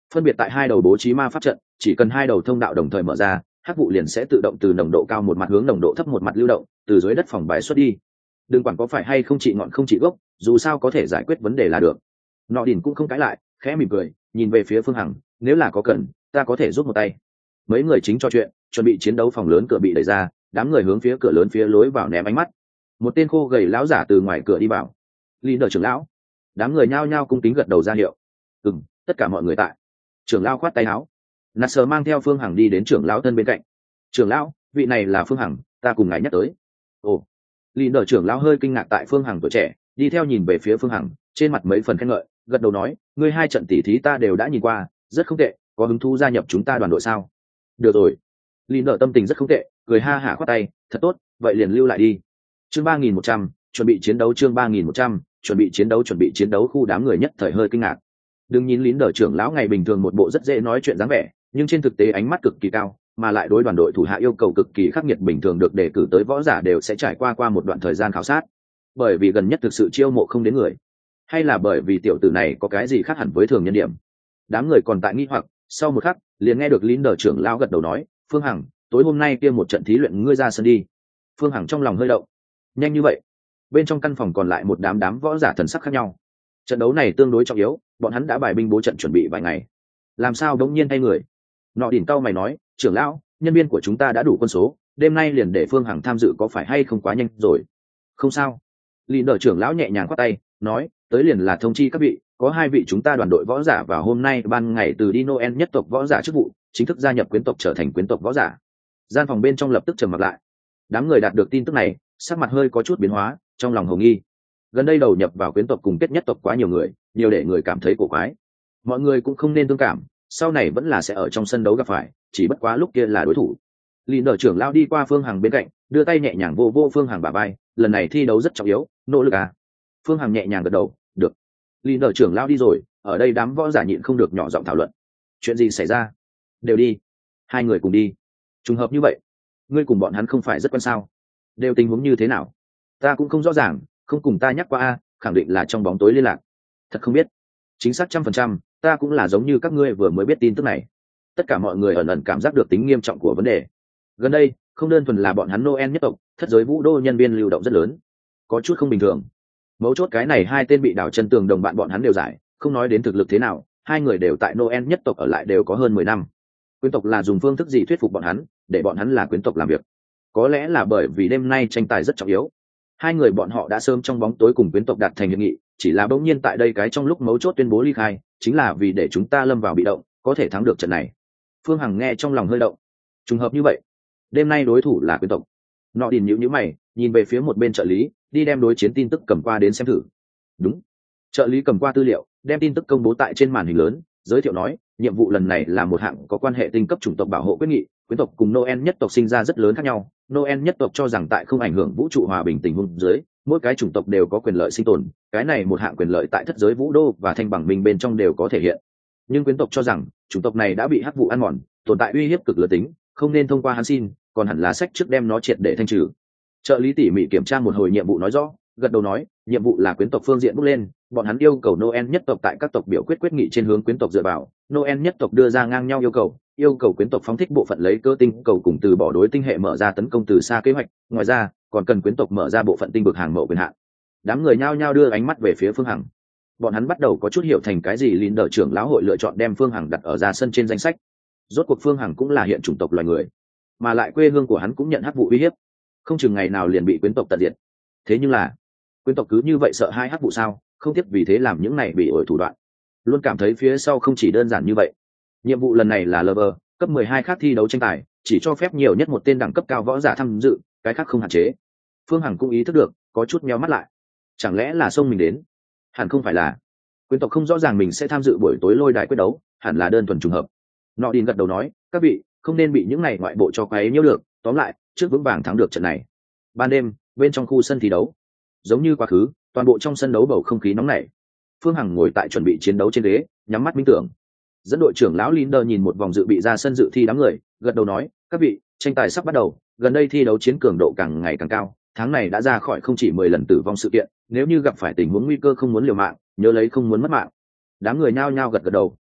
phân biệt tại hai đầu bố trí ma pháp trận, chỉ cần hai đầu thông đạo đồng thời mở ra, hắc vụ liền sẽ tự động từ nồng độ cao một mặt hướng nồng độ thấp một mặt lưu động, từ dưới đất phòng bài xuất đi. Đừng quản có phải hay không trị ngọn không trị gốc, dù sao có thể giải quyết vấn đề là được. Nọ đỉnh cũng không cãi lại, khẽ mỉm cười, nhìn về phía Phương Hằng, nếu là có cần, ta có thể giúp một tay. Mấy người chính trò chuyện, chuẩn bị chiến đấu, phòng lớn cửa bị đẩy ra, đám người hướng phía cửa lớn phía lối vào ném ánh mắt. Một tên khô gầy lão giả từ ngoài cửa đi vào. Leader trưởng lão. Đám người nhao nhao cung kính gật đầu ra hiệu. Tất cả mọi người tại. Trưởng lão khoát tay áo. Nasser mang theo Phương Hằng đi đến trưởng lão thân bên cạnh. Trưởng lão, vị này là Phương Hằng, ta cùng ngài nhắc tới. Ồ. Leader trưởng lão hơi kinh ngạc tại Phương Hằng tuổi trẻ, đi theo nhìn về phía Phương Hằng, trên mặt mấy phần khen ngợi, gật đầu nói, ngươi hai trận tỉ thí ta đều đã nhìn qua, rất không tệ, có hứng thú gia nhập chúng ta đoàn đội sao? Được rồi. Leader tâm tình rất không tệ, cười ha hả khoát tay, thật tốt, vậy liền lưu lại đi. Chương 3100, chuẩn bị chiến đấu. Chương 3100, chuẩn bị chiến đấu. Khu đám người nhất thời hơi kinh ngạc. Đừng nhìn Leader trưởng lão ngày bình thường một bộ rất dễ nói chuyện dáng vẻ, nhưng trên thực tế ánh mắt cực kỳ cao, mà lại đối đoàn đội thủ hạ yêu cầu cực kỳ khắc nghiệt, bình thường được đề cử tới võ giả đều sẽ trải qua một đoạn thời gian khảo sát. Bởi vì gần nhất thực sự chiêu mộ không đến người, hay là bởi vì tiểu tử này có cái gì khác hẳn với thường nhân điểm. Đám người còn tại nghi hoặc, sau một khắc liền nghe được Leader trưởng lão gật đầu nói, Phương Hằng, tối hôm nay kia một trận thí luyện ngươi ra sân đi. Phương Hằng trong lòng hơi động. Nhanh như vậy? Bên trong căn phòng còn lại một đám võ giả thần sắc khác nhau. Trận đấu này tương đối trọng yếu, bọn hắn đã bài binh bố trận chuẩn bị vài ngày, làm sao đống nhiên thay người? Nọ đỉnh cao mày nói, trưởng lão, nhân viên của chúng ta đã đủ quân số, đêm nay liền để Phương Hằng tham dự có phải hay không quá nhanh rồi? Không sao. Leader trưởng lão nhẹ nhàng khoát tay, nói, tới liền là thông chi các vị, có hai vị chúng ta đoàn đội võ giả vào hôm nay ban ngày từ đi Noel nhất tộc võ giả chức vụ, chính thức gia nhập quyến tộc trở thành quyến tộc võ giả. Gian phòng bên trong lập tức trầm mặc lại. Đám người đạt được tin tức này, sắc mặt hơi có chút biến hóa, trong lòng hồ nghi. Gần đây đầu nhập vào quyến tộc cùng kết nhất tộc quá nhiều người, nhiều để người cảm thấy cổ quái. Mọi người cũng không nên thương cảm, sau này vẫn là sẽ ở trong sân đấu gặp phải, chỉ bất quá lúc kia là đối thủ. Leader trưởng lão đi qua Phương Hằng bên cạnh, đưa tay nhẹ nhàng vô Phương Hằng bả vai, lần này thi đấu rất trọng yếu, nỗ lực à? Phương Hằng nhẹ nhàng gật đầu, được. Leader trưởng lão đi rồi, ở đây đám võ giả nhịn không được nhỏ giọng thảo luận. Chuyện gì xảy ra? Đều đi. Hai người cùng đi. Trùng hợp như vậy, ngươi cùng bọn hắn không phải rất quen sao? Đều tình huống như thế nào? Ta cũng không rõ ràng, không cùng ta nhắc qua a, khẳng định là trong bóng tối liên lạc. Thật không biết. Chính xác 100%, ta cũng là giống như các ngươi vừa mới biết tin tức này. Tất cả mọi người ẩn ẩn cảm giác được tính nghiêm trọng của vấn đề. Gần đây, không đơn thuần là bọn hắn Noel nhất tộc, thất giới vũ đô nhân viên lưu động rất lớn, có chút không bình thường. Mấu chốt cái này hai tên bị đảo chân tường đồng bạn bọn hắn đều giải, không nói đến thực lực thế nào, hai người đều tại Noel nhất tộc ở lại đều có hơn 10 năm. Quyến tộc là dùng phương thức gì thuyết phục bọn hắn, để bọn hắn là quyến tộc làm việc? Có lẽ là bởi vì đêm nay tranh tài rất trọng yếu. Hai người bọn họ đã sớm trong bóng tối cùng quyến tộc đạt thành hiệp nghị, chỉ là bỗng nhiên tại đây cái trong lúc mấu chốt tuyên bố ly khai, chính là vì để chúng ta lâm vào bị động, có thể thắng được trận này. Phương Hằng nghe trong lòng hơi động. Trùng hợp như vậy, đêm nay đối thủ là quyến tộc. Nọ Điền nhíu mày, nhìn về phía một bên trợ lý, đi đem đối chiến tin tức cầm qua đến xem thử. Đúng. Trợ lý cầm qua tư liệu, đem tin tức công bố tại trên màn hình lớn, giới thiệu nói, nhiệm vụ lần này là một hạng có quan hệ tinh cấp chủng tộc bảo hộ quyết nghị, quyến tộc cùng Noel nhất tộc sinh ra rất lớn khác nhau. Noel nhất tộc cho rằng tại không ảnh hưởng vũ trụ hòa bình tình huống dưới, mỗi cái chủng tộc đều có quyền lợi sinh tồn, cái này một hạng quyền lợi tại thất giới vũ đô và thanh bằng minh bên trong đều có thể hiện. Nhưng quyến tộc cho rằng chủng tộc này đã bị hắc vụ ăn mòn, tồn tại uy hiếp cực lớn tính, không nên thông qua hắn xin, còn hẳn là sách trước đem nó triệt để thanh trừ. Trợ lý tỉ mỉ kiểm tra một hồi nhiệm vụ nói rõ, gật đầu nói, nhiệm vụ là quyến tộc phương diện bước lên, bọn hắn yêu cầu Noel nhất tộc tại các tộc biểu quyết nghị trên hướng quyến tộc dựa vào. Noel nhất tộc đưa ra ngang nhau yêu cầu quyến tộc phóng thích bộ phận lấy cơ tinh cầu cùng từ bỏ đối tinh hệ mở ra tấn công từ xa kế hoạch, ngoài ra còn cần quyến tộc mở ra bộ phận tinh vực hàng mẫu quyền hạn. Đám người nhao nhao đưa ánh mắt về phía Phương Hằng. Bọn hắn bắt đầu có chút hiểu thành cái gì Leader trưởng lão hội lựa chọn đem Phương Hằng đặt ở ra sân trên danh sách. Rốt cuộc Phương Hằng cũng là hiện chủng tộc loài người, mà lại quê hương của hắn cũng nhận hắc vụ uy hiếp, không chừng ngày nào liền bị quyến tộc tận diệt. Thế nhưng là quyến tộc cứ như vậy sợ hai hắc vụ sao? Không tiếc vì thế làm những này bị ổi thủ đoạn. Luôn cảm thấy phía sau không chỉ đơn giản như vậy. Nhiệm vụ lần này là level cấp 12 khác thi đấu tranh tài, chỉ cho phép nhiều nhất một tên đẳng cấp cao võ giả tham dự, cái khác không hạn chế. Phương Hằng cũng ý thức được, có chút nheo mắt lại. Chẳng lẽ là xông mình đến? Hẳn không phải là. Quyến tộc không rõ ràng mình sẽ tham dự buổi tối lôi đài quyết đấu, hẳn là đơn thuần trùng hợp. Nọ Điền gật đầu nói, các vị không nên bị những này ngoại bộ cho quấy nhiễu được, tóm lại, trước vững vàng thắng được trận này. Ban đêm, bên trong khu sân thi đấu, giống như quá khứ, toàn bộ trong sân đấu bầu không khí nóng nảy. Phương Hằng ngồi tại chuẩn bị chiến đấu trên ghế, nhắm mắt minh tưởng. Dẫn đội trưởng lão Linder nhìn một vòng dự bị ra sân dự thi đám người, gật đầu nói, các vị, tranh tài sắp bắt đầu, gần đây thi đấu chiến cường độ càng ngày càng cao, tháng này đã ra khỏi không chỉ 10 lần tử vong sự kiện, nếu như gặp phải tình huống nguy cơ không muốn liều mạng, nhớ lấy không muốn mất mạng. Đám người nhao nhao gật gật đầu.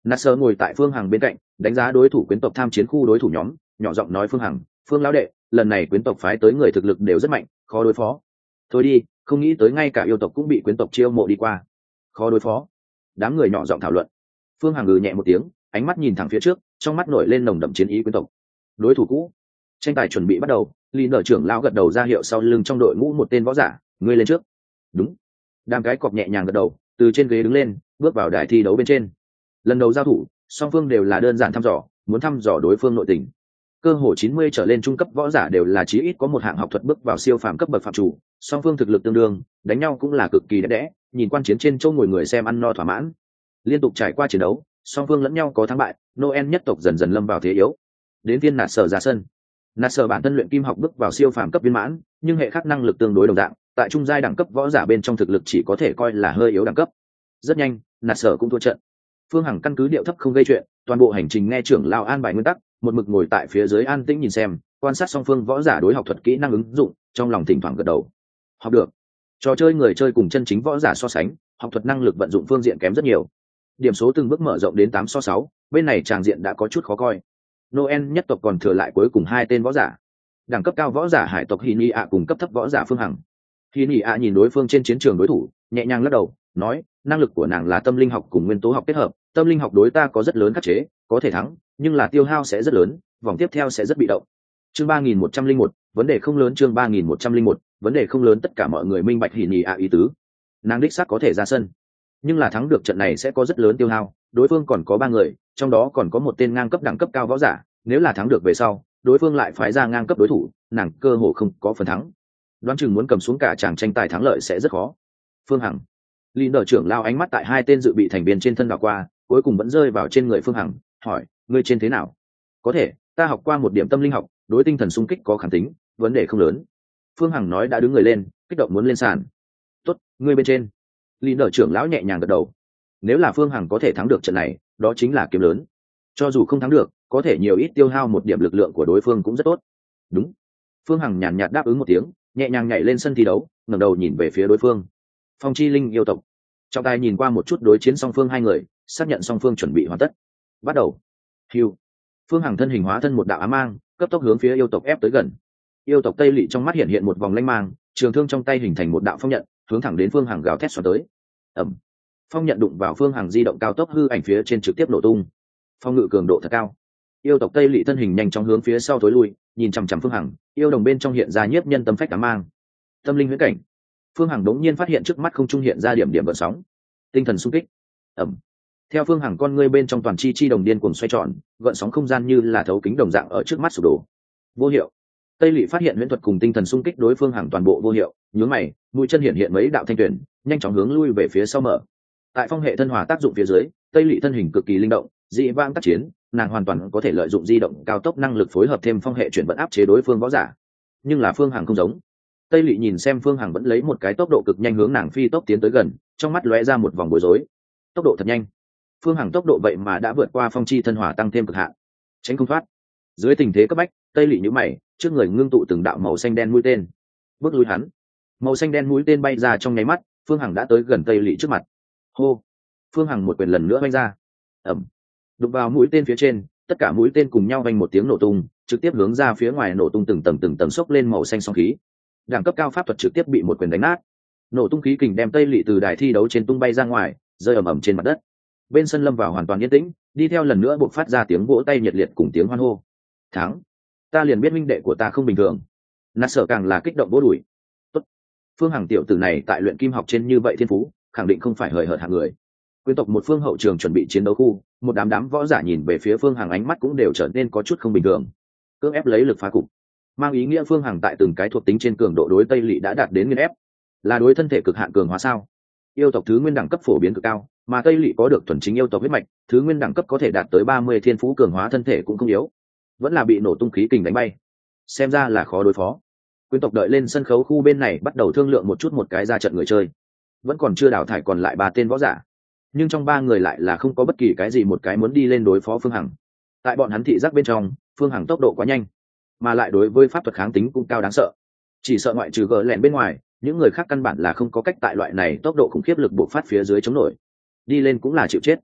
Nasser ngồi tại Phương Hằng bên cạnh, đánh giá đối thủ quyến tộc tham chiến khu đối thủ nhóm, nhỏ giọng nói Phương Hằng, Phương lão đệ, lần này quyến tộc phái tới người thực lực đều rất mạnh, khó đối phó. Thôi đi, không nghĩ tới ngay cả yêu tộc cũng bị quyến tộc chiêu mộ đi qua, khó đối phó. Đám người nhỏ giọng thảo luận. Phương Hằng ngừ nhẹ một tiếng, ánh mắt nhìn thẳng phía trước, trong mắt nổi lên nồng đậm chiến ý quyến tộc. Đối thủ cũ. Tranh tài chuẩn bị bắt đầu, Lý Nở trưởng lão gật đầu ra hiệu sau lưng trong đội ngũ một tên võ giả, ngươi lên trước. Đúng. Đám cái cọp nhẹ nhàng gật đầu, từ trên ghế đứng lên, bước vào đài thi đấu bên trên. Lần đầu giao thủ, song phương đều là đơn giản thăm dò, muốn thăm dò đối phương nội tình. Cơ hồ 90 trở lên trung cấp võ giả đều là chí ít có một hạng học thuật bước vào siêu phàm cấp bậc phạm chủ, song phương thực lực tương đương, đánh nhau cũng là cực kỳ đẹp đẽ, nhìn quan chiến trên chỗ ngồi người xem ăn no thỏa mãn. Liên tục trải qua chiến đấu, song phương lẫn nhau có thắng bại, Noel nhất tộc dần dần lâm vào thế yếu. Đến viên Nasser ra sân. Nasser bản thân luyện kim học bước vào siêu phàm cấp viên mãn, nhưng hệ khắc năng lực tương đối đồng dạng, tại trung giai đẳng cấp võ giả bên trong thực lực chỉ có thể coi là hơi yếu đẳng cấp. Rất nhanh, Nasser cũng thua trận. Phương Hằng căn cứ điệu thấp không gây chuyện, toàn bộ hành trình nghe trưởng lão an bài nguyên tắc, một mực ngồi tại phía dưới an tĩnh nhìn xem, quan sát song phương võ giả đối học thuật kỹ năng ứng dụng, trong lòng thỉnh thoảng gật đầu. Học được. Trò chơi người chơi cùng chân chính võ giả so sánh, học thuật năng lực vận dụng phương diện kém rất nhiều. Điểm số từng bước mở rộng đến 8-6, bên này tràng diện đã có chút khó coi. Noel nhất tộc còn thừa lại cuối cùng hai tên võ giả. Đẳng cấp cao võ giả hải tộc Hini ạ cùng cấp thấp võ giả Phương Hằng. Hini ạ nhìn đối phương trên chiến trường đối thủ, nhẹ nhàng lắc đầu, nói, năng lực của nàng là tâm linh học cùng nguyên tố học kết hợp, tâm linh học đối ta có rất lớn khắc chế, có thể thắng, nhưng là tiêu hao sẽ rất lớn, vòng tiếp theo sẽ rất bị động. Chương 3101, vấn đề không lớn. Chương 3101, vấn đề không lớn. Tất cả mọi người minh bạch Hini ạ ý tứ. Nàng đích xác có thể ra sân, nhưng là thắng được trận này sẽ có rất lớn tiêu hao, đối phương còn có 3 người, trong đó còn có một tên ngang cấp đẳng cấp cao võ giả, nếu là thắng được về sau, đối phương lại phái ra ngang cấp đối thủ, nàng cơ hồ không có phần thắng. Đoán chừng muốn cầm xuống cả chàng tranh tài thắng lợi sẽ rất khó. Phương Hằng. Lý Nở trưởng lao ánh mắt tại hai tên dự bị thành viên trên thân đảo qua, cuối cùng vẫn rơi vào trên người Phương Hằng, hỏi, ngươi trên thế nào? Có thể, ta học qua một điểm tâm linh học, đối tinh thần xung kích có kháng tính, vấn đề không lớn. Phương Hằng nói đã đứng người lên, kích động muốn lên sàn. Tốt, ngươi bên trên. Lý Nở trưởng lão nhẹ nhàng gật đầu. Nếu là Phương Hằng có thể thắng được trận này, đó chính là kiếm lớn. Cho dù không thắng được, có thể nhiều ít tiêu hao một điểm lực lượng của đối phương cũng rất tốt. Đúng. Phương Hằng nhàn nhạt đáp ứng một tiếng, nhẹ nhàng nhảy lên sân thi đấu, ngẩng đầu nhìn về phía đối phương. Phong Chi Linh yêu tộc. Trọng tài nhìn qua một chút đối chiến song phương hai người, xác nhận song phương chuẩn bị hoàn tất. Bắt đầu. Hưu. Phương Hằng thân hình hóa thân một đạo ám mang, cấp tốc hướng phía yêu tộc ép tới gần. Yêu tộc Tây Lệ trong mắt hiện hiện một vòng lanh mang, trường thương trong tay hình thành một đạo phong nhận, hướng thẳng đến Phương Hằng gào thét xoắn tới. Ầm. Phong nhận đụng vào Phương Hằng di động cao tốc hư ảnh phía trên trực tiếp nổ tung. Phong ngự cường độ thật cao. Yêu tộc Tây Lệ thân hình nhanh chóng hướng phía sau tối lui, nhìn chằm chằm Phương Hằng, yêu đồng bên trong hiện ra nhiếp nhân tâm phách ám mang. Tâm linh huyễn cảnh. Phương Hằng đống nhiên phát hiện trước mắt không trung hiện ra điểm điểm gợn sóng. Tinh thần xung kích. Ầm. Theo Phương Hằng con ngươi bên trong toàn chi đồng điên cuồng xoay tròn, gợn sóng không gian như là thấu kính đồng dạng ở trước mắt sụp đổ. Vô hiệu. Tây Lệ phát hiện huyễn thuật cùng tinh thần xung kích đối Phương Hằng toàn bộ vô hiệu, nhướng mày, mũi chân hiện hiện mấy đạo thanh tuyển, nhanh chóng hướng lui về phía sau mở. Tại phong hệ thân hòa tác dụng phía dưới, Tây Lệ thân hình cực kỳ linh động, dị vãng tác chiến, nàng hoàn toàn có thể lợi dụng di động cao tốc năng lực phối hợp thêm phong hệ chuyển vận áp chế đối phương võ giả. Nhưng là Phương Hằng không giống. Tây Lệ nhìn xem Phương Hằng vẫn lấy một cái tốc độ cực nhanh hướng nàng phi tốc tiến tới gần, trong mắt lóe ra một vòng bối rối. Tốc độ thật nhanh. Phương Hằng tốc độ vậy mà đã vượt qua phong chi thân hỏa tăng thêm cực hạn. Tránh không thoát. Dưới tình thế cấp bách, Tây Lệ nhíu mày, trước người ngưng tụ từng đạo màu xanh đen mũi tên. Bước lui hắn. Màu xanh đen mũi tên bay ra trong nháy mắt, Phương Hằng đã tới gần Tây Lệ trước mặt. Hô. Phương Hằng một quyền lần nữa vung ra. Ầm. Đụng vào mũi tên phía trên, tất cả mũi tên cùng nhau vang một tiếng nổ tung, trực tiếp hướng ra phía ngoài nổ tung từng tầng xốc lên màu xanh song khí. Đẳng cấp cao pháp thuật trực tiếp bị một quyền đánh nát. Nổ tung khí kình đem Tây Lệ từ đài thi đấu trên tung bay ra ngoài, rơi ầm ầm trên mặt đất. Bên sân lâm vào hoàn toàn yên tĩnh, đi theo lần nữa buộc phát ra tiếng vỗ tay nhiệt liệt cùng tiếng hoan hô. Thắng! Ta liền biết minh đệ của ta không bình thường. Nasser càng là kích động vỗ đùi. Tốt. Phương Hằng tiểu tử này tại luyện kim học trên như vậy thiên phú, khẳng định không phải hời hợt hạng người. Quyến tộc một phương hậu trường chuẩn bị chiến đấu khu, một đám võ giả nhìn về phía Phương Hằng ánh mắt cũng đều trở nên có chút không bình thường. Cưỡng ép lấy lực phá cục, mang ý nghĩa Phương Hằng tại từng cái thuộc tính trên cường độ đối Tây Lệ đã đạt đến nghiền ép, là đối thân thể cực hạn cường hóa sao? Yêu tộc thứ nguyên đẳng cấp phổ biến cực cao, mà Tây Lệ có được thuần chính yêu tộc huyết mạch, thứ nguyên đẳng cấp có thể đạt tới 30 thiên phú cường hóa thân thể cũng không yếu, vẫn là bị nổ tung khí kình đánh bay, xem ra là khó đối phó. Quyến tộc đợi lên sân khấu khu bên này bắt đầu thương lượng một chút một cái ra trận người chơi, vẫn còn chưa đào thải còn lại 3 tên võ giả, nhưng trong 3 người lại là không có bất kỳ cái gì một cái muốn đi lên đối phó Phương Hằng. Tại bọn hắn thị giác bên trong, Phương Hằng tốc độ quá nhanh, mà lại đối với pháp thuật kháng tính cũng cao đáng sợ, chỉ sợ ngoại trừ gờ lẹn bên ngoài, những người khác căn bản là không có cách tại loại này tốc độ khủng khiếp lực bộc phát phía dưới chống nổi, đi lên cũng là chịu chết.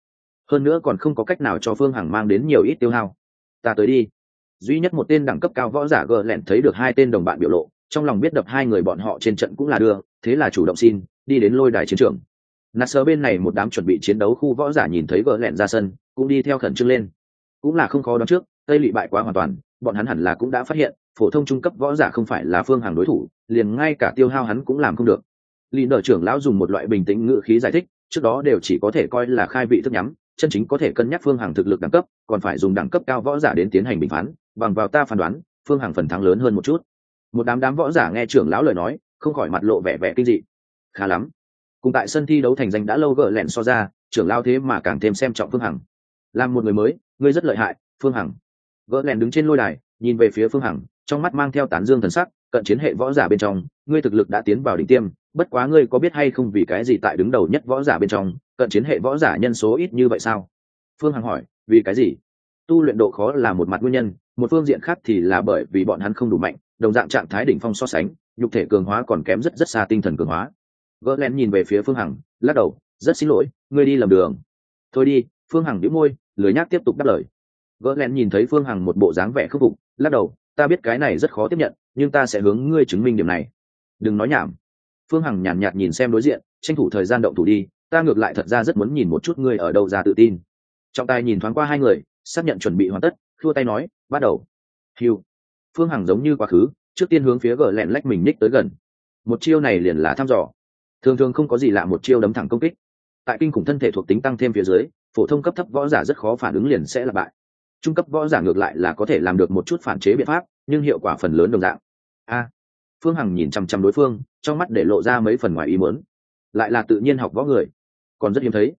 hơn nữa còn không có cách nào cho Phương Hằng mang đến nhiều ít tiêu hao. Ta tới đi. Duy nhất một tên đẳng cấp cao võ giả gờ lẹn thấy được hai tên đồng bạn biểu lộ, trong lòng biết đập hai người bọn họ trên trận cũng là đưa, thế là chủ động xin đi đến lôi đài chiến trường. Nasser bên này một đám chuẩn bị chiến đấu khu võ giả nhìn thấy gờ lẹn ra sân, cũng đi theo khẩn trương lên. Cũng là không khó đoán trước, Tây Lị bại quá hoàn toàn, bọn hắn hẳn là cũng đã phát hiện, phổ thông trung cấp võ giả không phải là Phương Hằng đối thủ, liền ngay cả tiêu hao hắn cũng làm không được. Lý Đở trưởng lão dùng một loại bình tĩnh ngữ khí giải thích, trước đó đều chỉ có thể coi là khai vị thức nhắm, chân chính có thể cân nhắc Phương Hằng thực lực đẳng cấp, còn phải dùng đẳng cấp cao võ giả đến tiến hành bình phán, bằng vào ta phán đoán, Phương Hằng phần thắng lớn hơn một chút. Một đám võ giả nghe trưởng lão lời nói, không khỏi mặt lộ vẻ kinh dị. Khá lắm. Cùng tại sân thi đấu thành danh đã lâu gỡ lẹn so ra, trưởng lão thế mà càng thêm xem trọng Phương Hằng. Làm một người mới, ngươi rất lợi hại, Phương Hằng. Gỡ lẹn đứng trên lôi đài, nhìn về phía Phương Hằng, trong mắt mang theo tán dương thần sắc, cận chiến hệ võ giả bên trong, ngươi thực lực đã tiến vào đỉnh tiêm, bất quá ngươi có biết hay không vì cái gì tại đứng đầu nhất võ giả bên trong, cận chiến hệ võ giả nhân số ít như vậy sao? Phương Hằng hỏi, vì cái gì? Tu luyện độ khó là một mặt nguyên nhân, một phương diện khác thì là bởi vì bọn hắn không đủ mạnh, đồng dạng trạng thái đỉnh phong so sánh, nhục thể cường hóa còn kém rất xa tinh thần cường hóa. Glen nhìn về phía Phương Hằng, lắc đầu, rất xin lỗi, ngươi đi lầm đường. Thôi đi, Phương Hằng nhíu môi, lười nhác tiếp tục đáp lời. Glen nhìn thấy Phương Hằng một bộ dáng vẻ khắc phục, lắc đầu, ta biết cái này rất khó tiếp nhận, nhưng ta sẽ hướng ngươi chứng minh điểm này. Đừng nói nhảm. Phương Hằng nhàn nhạt nhìn xem đối diện, tranh thủ thời gian động thủ đi, ta ngược lại thật ra rất muốn nhìn một chút ngươi ở đâu ra tự tin. Trọng tài nhìn thoáng qua hai người, xác nhận chuẩn bị hoàn tất, khua tay nói, bắt đầu. Hiu. Phương Hằng giống như quá khứ, trước tiên hướng phía gờ lẹn lách mình ních tới gần. Một chiêu này liền là thăm dò. Thường không có gì lạ, một chiêu đấm thẳng công kích. Tại kinh khủng thân thể thuộc tính tăng thêm phía dưới, phổ thông cấp thấp võ giả rất khó phản ứng liền sẽ là bại. Trung cấp võ giả ngược lại là có thể làm được một chút phản chế biện pháp, nhưng hiệu quả phần lớn đồng dạng. Phương Hằng nhìn chăm chăm đối phương, trong mắt để lộ ra mấy phần ngoài ý muốn. Lại là tự nhiên học võ người, còn rất hiếm thấy.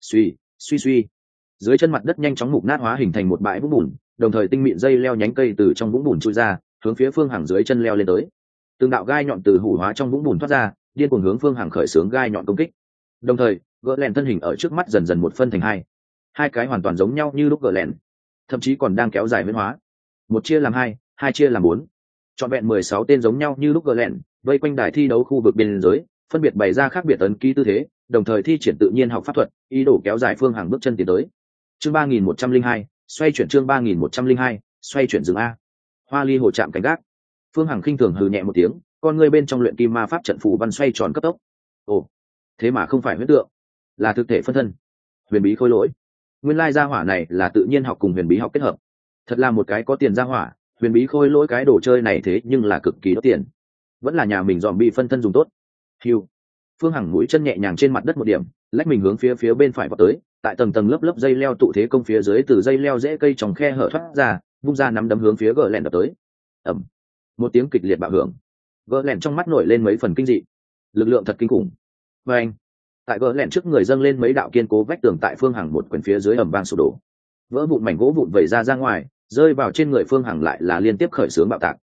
Suy. Dưới chân mặt đất nhanh chóng mục nát hóa hình thành một bãi vũng bùn, đồng thời tinh mịn dây leo nhánh cây từ trong vũng bùn chui ra, hướng phía Phương Hằng dưới chân leo lên tới. Từng đạo gai nhọn từ hủ hóa trong vũng bùn thoát ra, điên cuồng hướng Phương Hằng khởi xướng gai nhọn công kích. Đồng thời, gỡ lẹn thân hình ở trước mắt dần dần một phân thành hai cái hoàn toàn giống nhau như lúc gỡ lẹn, thậm chí còn đang kéo dài biến hóa. Một chia làm hai chia làm 4. Trọn vẹn 16 tên giống nhau như lúc gỡ lẹn, vây quanh đài thi đấu khu vực biên giới, phân biệt bày ra khác biệt ấn ký tư thế, đồng thời thi triển tự nhiên học pháp thuật, ý đồ kéo dài Phương Hằng bước chân tiến tới. Chương 3102, xoay chuyển chương 3102, xoay chuyển dừng a. Hoa ly hồ chạm cánh gác. Phương Hằng khinh thường hừ nhẹ một tiếng, con ngươi bên trong luyện kim ma pháp trận phù văn xoay tròn cấp tốc. Ồ, thế mà không phải huyễn tượng, là thực thể phân thân. Huyền bí khôi lỗi. Nguyên lai gia hỏa này là tự nhiên học cùng huyền bí học kết hợp. Thật là một cái có tiền gia hỏa, huyền bí khôi lỗi cái đồ chơi này thế nhưng là cực kỳ đốt tiền. Vẫn là nhà mình dòm bị phân thân dùng tốt. Hiu. Phương Hằng mũi chân nhẹ nhàng trên mặt đất một điểm, lách mình hướng phía bên phải vào tới, tại tầng lớp dây leo tụ thế công phía dưới, từ dây leo rễ cây trong khe hở thoát ra, vung ra nắm đấm hướng phía gờ lẹn đập tới. Ầm. Một tiếng kịch liệt bạo hưởng. Gờ lẹn trong mắt nổi lên mấy phần kinh dị. Lực lượng thật kinh khủng. Và anh. Tại gờ lẹn trước người dâng lên mấy đạo kiên cố vách tường, tại Phương Hằng một quyền phía dưới ầm vang sụp đổ. Vỡ vụn mảnh gỗ vụn vẩy ra ngoài, rơi vào trên người Phương Hằng lại là liên tiếp khởi xướng bạo tạc.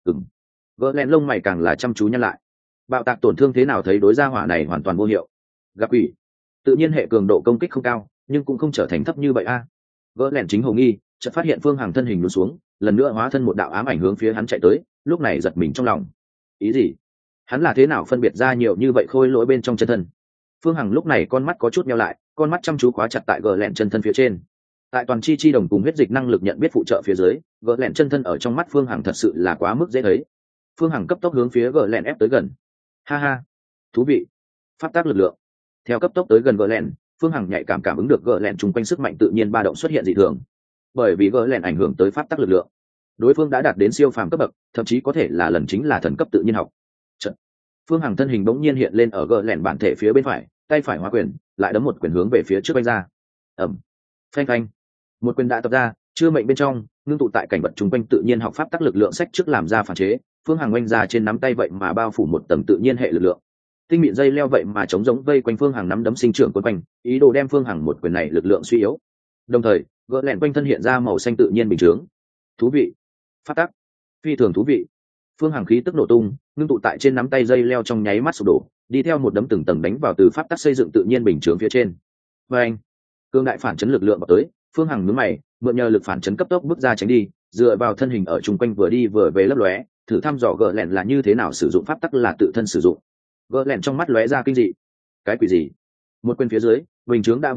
Gờ lẹn lông mày càng là chăm chú nhăn lại. Bạo tạc tổn thương thế nào thấy đối gia hỏa này hoàn toàn vô hiệu. Gặp quỷ. Tự nhiên hệ cường độ công kích không cao, nhưng cũng không trở thành thấp như vậy a. Gỡ lẹn chính hồ nghi, chợt phát hiện Phương Hằng thân hình lún xuống, lần nữa hóa thân một đạo ám ảnh hướng phía hắn chạy tới, lúc này giật mình trong lòng. Ý gì? Hắn là thế nào phân biệt ra nhiều như vậy khôi lỗi bên trong chân thân? Phương Hằng lúc này con mắt có chút nheo lại, con mắt chăm chú khóa chặt tại gỡ lẹn chân thân phía trên. Tại toàn chi đồng cùng huyết dịch năng lực nhận biết phụ trợ phía dưới, gỡ lẹn chân thân ở trong mắt Phương Hằng thật sự là quá mức dễ thấy. Phương Hằng cấp tốc hướng phía gỡ lẹn ép tới gần. Ha, thú vị. Pháp tác lực lượng. Theo cấp tốc tới gần gỡ lẹn, Phương Hằng nhạy cảm ứng được gỡ lẹn chung quanh sức mạnh tự nhiên ba động xuất hiện dị thường. Bởi vì gỡ lẹn ảnh hưởng tới pháp tắc lực lượng, đối phương đã đạt đến siêu phàm cấp bậc, thậm chí có thể là lần chính là thần cấp tự nhiên học. Phương Hằng thân hình bỗng nhiên hiện lên ở gỡ lẹn bản thể phía bên phải, tay phải hóa quyền, lại đấm một quyền hướng về phía trước đánh ra. Ầm. Phanh. Một quyền đã tập ra, chưa mệnh bên trong, ngưng tụ tại cảnh vật chung quanh tự nhiên học pháp tắc lực lượng sách trước làm ra phản chế. Phương Hằng oanh ra trên nắm tay vậy mà bao phủ một tầng tự nhiên hệ lực lượng. Tinh mịn dây leo vậy mà chống giống vây quanh Phương Hằng nắm đấm sinh trưởng quấn quanh, ý đồ đem Phương Hằng một quyền này lực lượng suy yếu. Đồng thời, gỡ lẹn quanh thân hiện ra màu xanh tự nhiên bình chướng. Thú vị. Phát tắc. Phi thường thú vị. Phương Hằng khí tức nổ tung, ngưng tụ tại trên nắm tay dây leo trong nháy mắt sụp đổ, đi theo một đấm từng tầng đánh vào từ pháp tắc xây dựng tự nhiên bình chướng phía trên. Và anh, cương đại phản chấn lực lượng vào tới, Phương Hằng nhướng mày, mượn nhờ lực phản chấn cấp tốc bước ra tránh đi, dựa vào thân hình ở chung quanh vừa đi vừa về lấp lóe, thử thăm dò gỡ lẹn là như thế nào sử dụng pháp tắc là tự thân sử dụng. Gỡ lẹn trong mắt lóe ra kinh dị. Cái quỷ gì? Một quyền phía dưới, bình chướng đã vỡ vụn,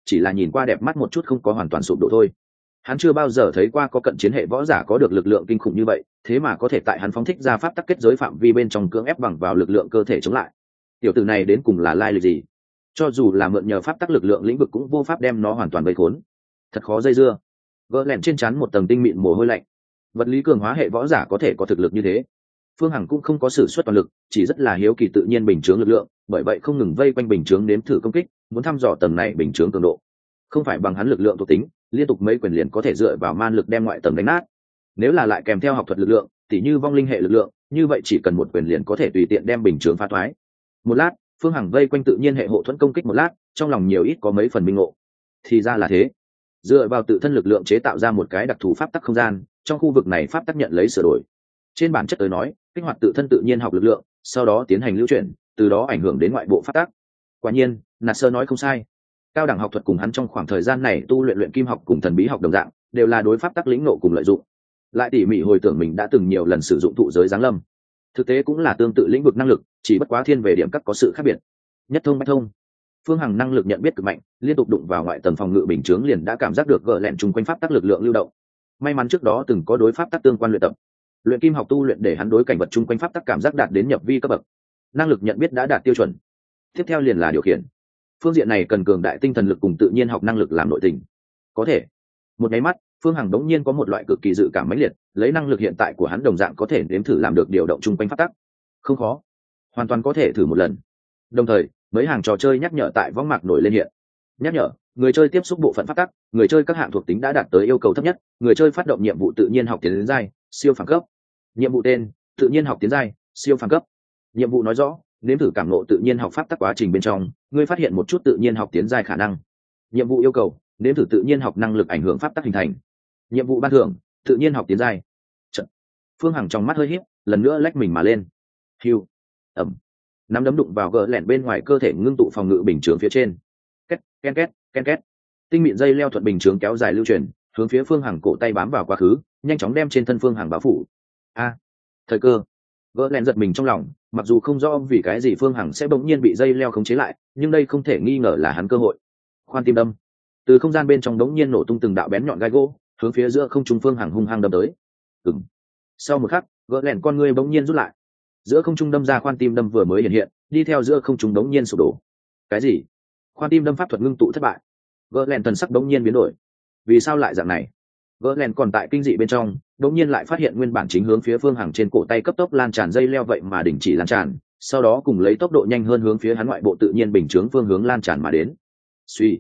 chỉ là nhìn qua đẹp mắt một chút, không có hoàn toàn sụp đổ thôi. Hắn chưa bao giờ thấy qua có cận chiến hệ võ giả có được lực lượng kinh khủng như vậy, thế mà có thể tại hắn phóng thích ra pháp tắc kết giới phạm vi bên trong cưỡng ép bằng vào lực lượng cơ thể chống lại. Tiểu tử này đến cùng là lai lịch gì? Cho dù là mượn nhờ pháp tắc lực lượng lĩnh vực cũng vô pháp đem nó hoàn toàn vây khốn. Thật khó dây dưa. Gỡ lẻn trên trán một tầng tinh mịn mồ hôi lạnh. Vật lý cường hóa hệ võ giả có thể có thực lực như thế? Phương Hằng cũng không có sử xuất toàn lực, chỉ rất là hiếu kỳ tự nhiên bình chướng lực lượng, bởi vậy không ngừng vây quanh bình chướng nếm thử công kích, muốn thăm dò tầng này bình chướng cường độ. Không phải bằng hắn lực lượng thuộc tính, liên tục mấy quyền liền có thể dựa vào man lực đem ngoại tầng đánh nát. Nếu là lại kèm theo học thuật lực lượng, tỉ như vong linh hệ lực lượng, như vậy chỉ cần một quyền liền có thể tùy tiện đem bình chướng phá thoái. Một lát, Phương Hằng vây quanh tự nhiên hệ hộ thuẫn công kích một lát, trong lòng nhiều ít có mấy phần minh ngộ. Thì ra là thế, dựa vào tự thân lực lượng chế tạo ra một cái đặc thù pháp tắc không gian, trong khu vực này pháp tắc nhận lấy sửa đổi. Trên bản chất tới nói, kích hoạt tự thân tự nhiên học lực lượng, sau đó tiến hành lưu chuyển, từ đó ảnh hưởng đến ngoại bộ pháp tắc. Quả nhiên, Nạt Sơ nói không sai. Cao đẳng học thuật cùng hắn trong khoảng thời gian này tu luyện luyện kim học cùng thần bí học đồng dạng, đều là đối pháp tắc lĩnh ngộ cùng lợi dụng. Lại tỉ mỉ hồi tưởng mình đã từng nhiều lần sử dụng thụ giới giáng lâm, thực tế cũng là tương tự lĩnh vực năng lực, chỉ bất quá thiên về điểm các có sự khác biệt. Nhất thông bách thông. Phương Hằng năng lực nhận biết cực mạnh, liên tục đụng vào ngoại tầng phòng ngự bình chướng liền đã cảm giác được gợn lẹn chung quanh pháp tắc lực lượng lưu động. May mắn trước đó từng có đối pháp tắc tương quan luyện tập. Luyện kim học tu luyện để hắn đối cảnh vật chung quanh pháp tắc cảm giác đạt đến nhập vi cấp bậc. Năng lực nhận biết đã đạt tiêu chuẩn. Tiếp theo liền là điều khiển. Phương diện này cần cường đại tinh thần lực cùng tự nhiên học năng lực làm nội tình. Có thể. Một cái mắt, Phương Hằng đống nhiên có một loại cực kỳ dự cảm mãnh liệt, lấy năng lực hiện tại của hắn đồng dạng có thể nếm thử làm được điều động chung quanh pháp tắc. Không khó, hoàn toàn có thể thử một lần. Đồng thời, mấy hàng trò chơi nhắc nhở tại võng mạc nổi lên hiện. Nhắc nhở, người chơi tiếp xúc bộ phận pháp tắc, người chơi các hạng thuộc tính đã đạt tới yêu cầu thấp nhất, người chơi phát động nhiệm vụ tự nhiên học tiến đến giai, siêu phàm cấp. Nhiệm vụ tên, tự nhiên học tiến giai, siêu phàm cấp. Nhiệm vụ nói rõ, nếm thử cảm ngộ tự nhiên học pháp tắc quá trình bên trong, ngươi phát hiện một chút tự nhiên học tiến giai khả năng. Nhiệm vụ yêu cầu, nếm thử tự nhiên học năng lực ảnh hưởng pháp tắc hình thành. Nhiệm vụ ban thưởng, tự nhiên học tiến giai. Trận. Phương Hằng trong mắt hơi híp, lần nữa lách mình mà lên. Hưu. Ẩm. Nắm đấm đụng vào gờ lẻn bên ngoài cơ thể ngưng tụ phòng ngự bình chướng phía trên. Két, ken két, ken két. Tinh mịn dây leo thuận bình chướng kéo dài lưu truyền, hướng phía Phương Hằng cổ tay bám vào quá khứ, nhanh chóng đem trên thân Phương Hằng bao phủ. A, thời cơ. Gờ lẻn giật mình trong lòng, mặc dù không rõ vì cái gì Phương Hằng sẽ bỗng nhiên bị dây leo khống chế lại, nhưng đây không thể nghi ngờ là hắn cơ hội. Khoan tim đâm. Từ không gian bên trong đống nhiên nổ tung từng đạo bén nhọn gai gỗ, hướng phía giữa không trung Phương Hằng hung hăng đâm tới. Ừm. Sau một khắc, gỡ lẻn con ngươi bỗng nhiên rút lại. Giữa không trung đâm ra khoan tim đâm vừa mới hiện hiện, đi theo giữa không trung đống nhiên sụp đổ. Cái gì? Khoan tim đâm pháp thuật ngưng tụ thất bại. Gỡ lẻn thần sắc đống nhiên biến đổi. Vì sao lại dạng này? Gỡ lẻn còn tại kinh dị bên trong, đống nhiên lại phát hiện nguyên bản chính hướng phía Phương Hằng trên cổ tay cấp tốc lan tràn dây leo vậy mà đình chỉ lan tràn, sau đó cùng lấy tốc độ nhanh hơn hướng phía hắn ngoại bộ tự nhiên bình chướng phương hướng lan tràn mà đến. Suy,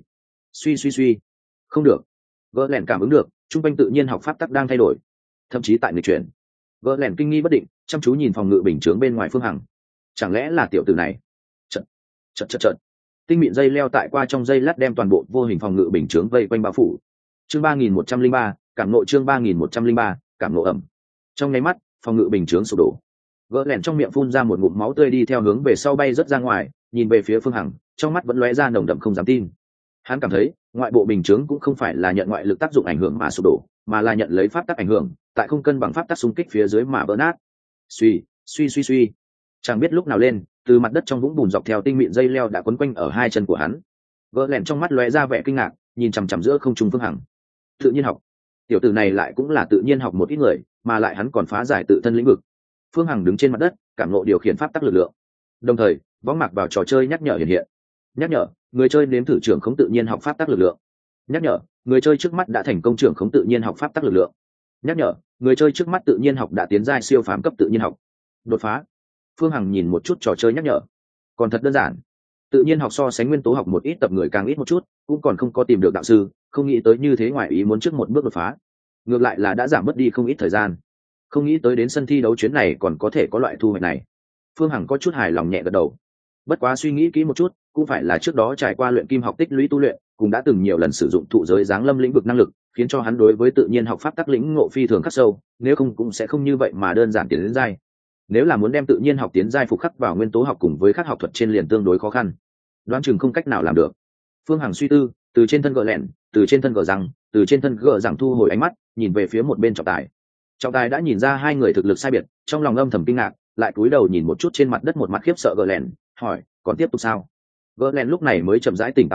suy. Không được. Gỡ lẻn cảm ứng được, trung quanh tự nhiên học pháp tắc đang thay đổi, thậm chí tại nghịch chuyển. Gỡ lẻn kinh nghi bất định, chăm chú nhìn phòng ngự bình chướng bên ngoài Phương Hằng. Chẳng lẽ là tiểu tử này? Chật. Tinh mịn dây leo tại qua trong dây lát đem toàn bộ vô hình phòng ngự bình chướng vây quanh bao phủ. Chương 3103, cảm ngộ chương 3103, cảm ngộ ẩm. Trong nháy mắt, phòng ngự bình chướng sụp đổ. Gỡ lẻn trong miệng phun ra một ngụm máu tươi đi theo hướng về sau bay rất ra ngoài, nhìn về phía Phương Hằng, trong mắt vẫn lóe ra nồng đậm không dám tin. Hắn cảm thấy, ngoại bộ bình chướng cũng không phải là nhận ngoại lực tác dụng ảnh hưởng mà sụp đổ, mà là nhận lấy pháp tắc ảnh hưởng, tại không cân bằng pháp tắc xung kích phía dưới mà vỡ nát. Suy. Chẳng biết lúc nào lên, từ mặt đất trong vũng bùn dọc theo tinh mịn dây leo đã quấn quanh ở hai chân của hắn. Gỡ lẻn trong mắt lóe ra vẻ kinh ngạc, nhìn chằm chằm giữa không trung Phương Hằng. Tự nhiên học. Tiểu tử này lại cũng là tự nhiên học một ít người, mà lại hắn còn phá giải tự thân lĩnh vực. Phương Hằng đứng trên mặt đất, cảm ngộ điều khiển pháp tắc lực lượng. Đồng thời, võng mạc vào trò chơi nhắc nhở hiện hiện. Nhắc nhở, người chơi nếm thử trưởng khống tự nhiên học pháp tắc lực lượng. Nhắc nhở, người chơi trước mắt đã thành công trưởng khống tự nhiên học pháp tắc lực lượng. Nhắc nhở, người chơi trước mắt tự nhiên học đã tiến giai siêu phàm cấp tự nhiên học. Đột phá. Phương Hằng nhìn một chút trò chơi nhắc nhở, còn thật đơn giản. Tự nhiên học so sánh nguyên tố học một ít tập người càng ít một chút, cũng còn không có tìm được đạo sư, không nghĩ tới như thế ngoài ý muốn trước một bước đột phá. Ngược lại là đã giảm mất đi không ít thời gian. Không nghĩ tới đến sân thi đấu chuyến này còn có thể có loại thu hoạch này. Phương Hằng có chút hài lòng nhẹ gật đầu. Bất quá suy nghĩ kỹ một chút, cũng phải là trước đó trải qua luyện kim học tích lũy tu luyện, cũng đã từng nhiều lần sử dụng thụ giới giáng lâm lĩnh vực năng lực, khiến cho hắn đối với tự nhiên học pháp tắc lĩnh ngộ phi thường khắc sâu, nếu không cũng sẽ không như vậy mà đơn giản tiến đến giai. Nếu là muốn đem tự nhiên học tiến giai phục khắc vào nguyên tố học cùng với các học thuật trên liền tương đối khó khăn, đoán chừng không cách nào làm được. Phương Hằng suy tư, từ trên thân gờ lẹn, từ trên thân gờ răng, từ trên thân gờ răng thu hồi ánh mắt, nhìn về phía một bên trọng tài. Trọng tài đã nhìn ra hai người thực lực sai biệt, trong lòng âm thầm kinh ngạc, lại cúi đầu nhìn một chút trên mặt đất một mặt khiếp sợ gờ lẹn, hỏi, còn tiếp tục sao? Gờ lẹn lúc này mới chậm rãi tỉnh táo lại,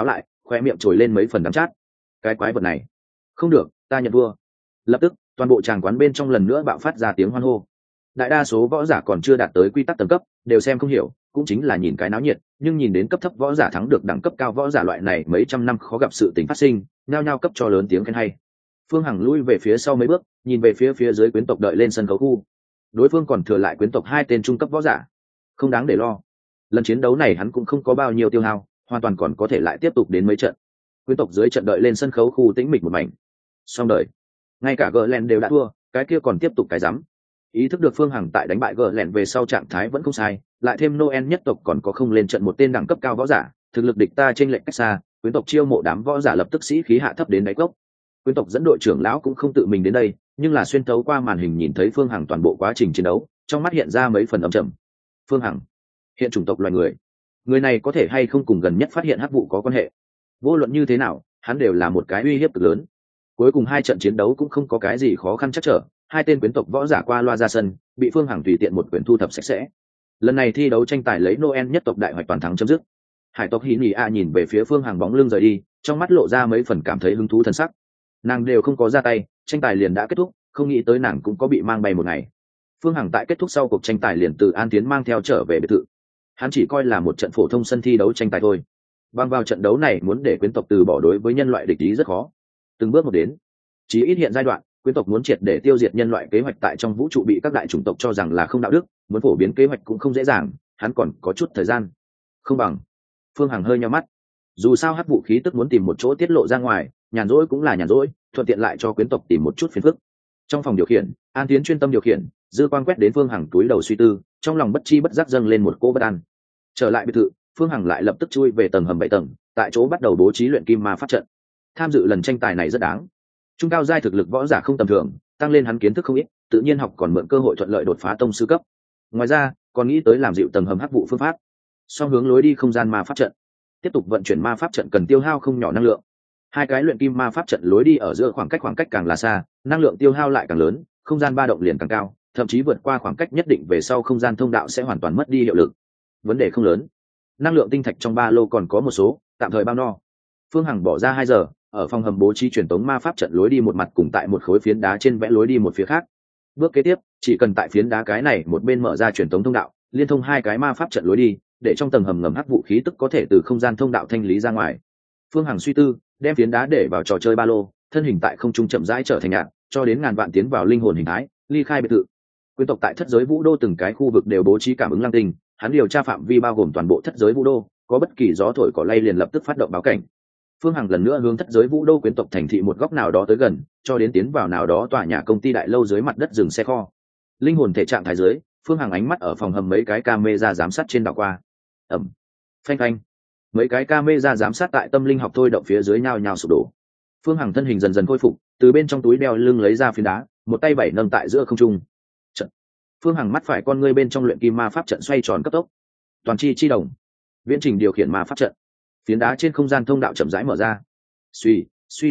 khoe miệng trồi lên mấy phần đắng chát. Cái quái vật này, không được, ta nhận vua. Lập tức toàn bộ tràng quán bên trong lần nữa bạo phát ra tiếng hoan hô. Đại đa số võ giả còn chưa đạt tới quy tắc tầng cấp đều xem không hiểu, cũng chính là nhìn cái náo nhiệt, nhưng nhìn đến cấp thấp võ giả thắng được đẳng cấp cao võ giả loại này mấy trăm năm khó gặp sự tình phát sinh, nhao nhao cấp cho lớn tiếng khen hay. Phương Hằng lui về phía sau mấy bước, nhìn về phía dưới quyến tộc đợi lên sân khấu khu. Đối phương còn thừa lại quyến tộc 2 tên trung cấp võ giả, không đáng để lo. Lần chiến đấu này hắn cũng không có bao nhiêu tiêu hao, hoàn toàn còn có thể lại tiếp tục đến mấy trận. Quyến tộc dưới trận đợi lên sân khấu khu tĩnh mịch một mảnh. Xong đời, ngay cả Glen đều đã thua, cái kia còn tiếp tục cái rắm. Ý thức được Phương Hằng tại đánh bại Glen về sau trạng thái vẫn không sai, lại thêm Noel nhất tộc còn có không lên trận một tên đẳng cấp cao võ giả, thực lực địch ta trên lệnh cách xa, quyến tộc chiêu mộ đám võ giả lập tức sĩ khí hạ thấp đến đáy cốc. Quyến tộc dẫn đội trưởng lão cũng không tự mình đến đây, nhưng là xuyên thấu qua màn hình nhìn thấy Phương Hằng toàn bộ quá trình chiến đấu, trong mắt hiện ra mấy phần âm trầm. Phương Hằng, hiện chủng tộc loài người này có thể hay không cùng gần nhất phát hiện hắc vụ có quan hệ? Vô luận như thế nào, hắn đều là một cái uy hiếp cực lớn. Cuối cùng 2 trận chiến đấu cũng không có cái gì khó khăn chắc trở, 2 tên quyến tộc võ giả qua loa ra sân, bị Phương Hằng tùy tiện một quyển thu thập sạch sẽ. Lần này thi đấu tranh tài lấy Noel nhất tộc đại hoạch toàn thắng chấm dứt. Hải tộc Hỉ Nỉ A nhìn về phía Phương Hằng bóng lưng rời đi, trong mắt lộ ra mấy phần cảm thấy hứng thú thần sắc. Nàng đều không có ra tay, tranh tài liền đã kết thúc, không nghĩ tới nàng cũng có bị mang bay một ngày. Phương Hằng tại kết thúc sau cuộc tranh tài liền từ An Tiến mang theo trở về biệt thự. Hắn chỉ coi là một trận phổ thông sân thi đấu tranh tài thôi. Bằng vào trận đấu này muốn để quyến tộc từ bỏ đối với nhân loại địch ý rất khó. Từng bước một đến, chỉ ít hiện giai đoạn, quyến tộc muốn triệt để tiêu diệt nhân loại kế hoạch tại trong vũ trụ bị các đại chủng tộc cho rằng là không đạo đức, muốn phổ biến kế hoạch cũng không dễ dàng, hắn còn có chút thời gian. Không bằng. Phương Hằng hơi nhíu mắt. Dù sao hắc vũ khí tức muốn tìm một chỗ tiết lộ ra ngoài, nhàn rỗi cũng là nhàn rỗi, thuận tiện lại cho quyến tộc tìm một chút phiền phức. Trong phòng điều khiển, An Tiến chuyên tâm điều khiển, dư quang quét đến Phương Hằng túi đầu suy tư, trong lòng bất chi bất giác dâng lên một cỗ bất an. Trở lại biệt thự, Phương Hằng lại lập tức chui về tầng hầm 7 tầng, tại chỗ bắt đầu bố trí luyện kim ma pháp trận. Tham dự lần tranh tài này rất đáng. Trung cao giai thực lực võ giả không tầm thường, tăng lên hắn kiến thức không ít, tự nhiên học còn mượn cơ hội thuận lợi đột phá tông sư cấp. Ngoài ra, còn nghĩ tới làm dịu tầng hầm hắc vụ phương pháp. Song hướng lối đi không gian ma pháp trận. Tiếp tục vận chuyển ma pháp trận cần tiêu hao không nhỏ năng lượng. 2 cái luyện kim ma pháp trận lối đi ở giữa khoảng cách càng là xa, năng lượng tiêu hao lại càng lớn, không gian ba động liền càng cao, thậm chí vượt qua khoảng cách nhất định về sau không gian thông đạo sẽ hoàn toàn mất đi hiệu lực. Vấn đề không lớn. Năng lượng tinh thạch trong ba lô còn có một số, tạm thời bao no. Phương Hằng bỏ ra 2 giờ, ở phòng hầm bố trí truyền tống ma pháp trận lối đi một mặt cùng tại một khối phiến đá trên vẽ lối đi một phía khác. Bước kế tiếp, chỉ cần tại phiến đá cái này một bên mở ra truyền tống thông đạo, liên thông 2 cái ma pháp trận lối đi, để trong tầng hầm ngầm hắc vũ khí tức có thể từ không gian thông đạo thanh lý ra ngoài. Phương Hằng suy tư, đem phiến đá để vào trò chơi ba lô, thân hình tại không trung chậm rãi trở thành nhạt, cho đến ngàn vạn tiến vào linh hồn hình thái, ly khai biệt thự. Quyến tộc tại thất giới vũ đô từng cái khu vực đều bố trí cảm ứng lăng tinh, hắn điều tra phạm vi bao gồm toàn bộ thất giới vũ đô, có bất kỳ gió thổi cỏ lay liền lập tức phát động báo cảnh. Phương Hằng lần nữa hướng thất giới vũ đô quyến tộc thành thị một góc nào đó tới gần, cho đến tiến vào nào đó tòa nhà công ty đại lâu dưới mặt đất dừng xe kho. Linh hồn thể trạng thái dưới, Phương Hằng ánh mắt ở phòng hầm mấy cái camera giám sát trên đảo qua. Ẩm, phanh phanh, mấy cái camera giám sát tại tâm linh học thôi động phía dưới nhao nhao sụp đổ. Phương Hằng thân hình dần dần khôi phục, từ bên trong túi đeo lưng lấy ra phiến đá, một tay bảy nâng tại giữa không trung. Trận. Phương Hằng mắt phải con ngươi bên trong luyện kim ma pháp trận xoay tròn cấp tốc. Toàn chi đồng, viễn trình điều khiển ma pháp trận. Phiến đá trên không gian thông đạo chậm rãi mở ra. Suy,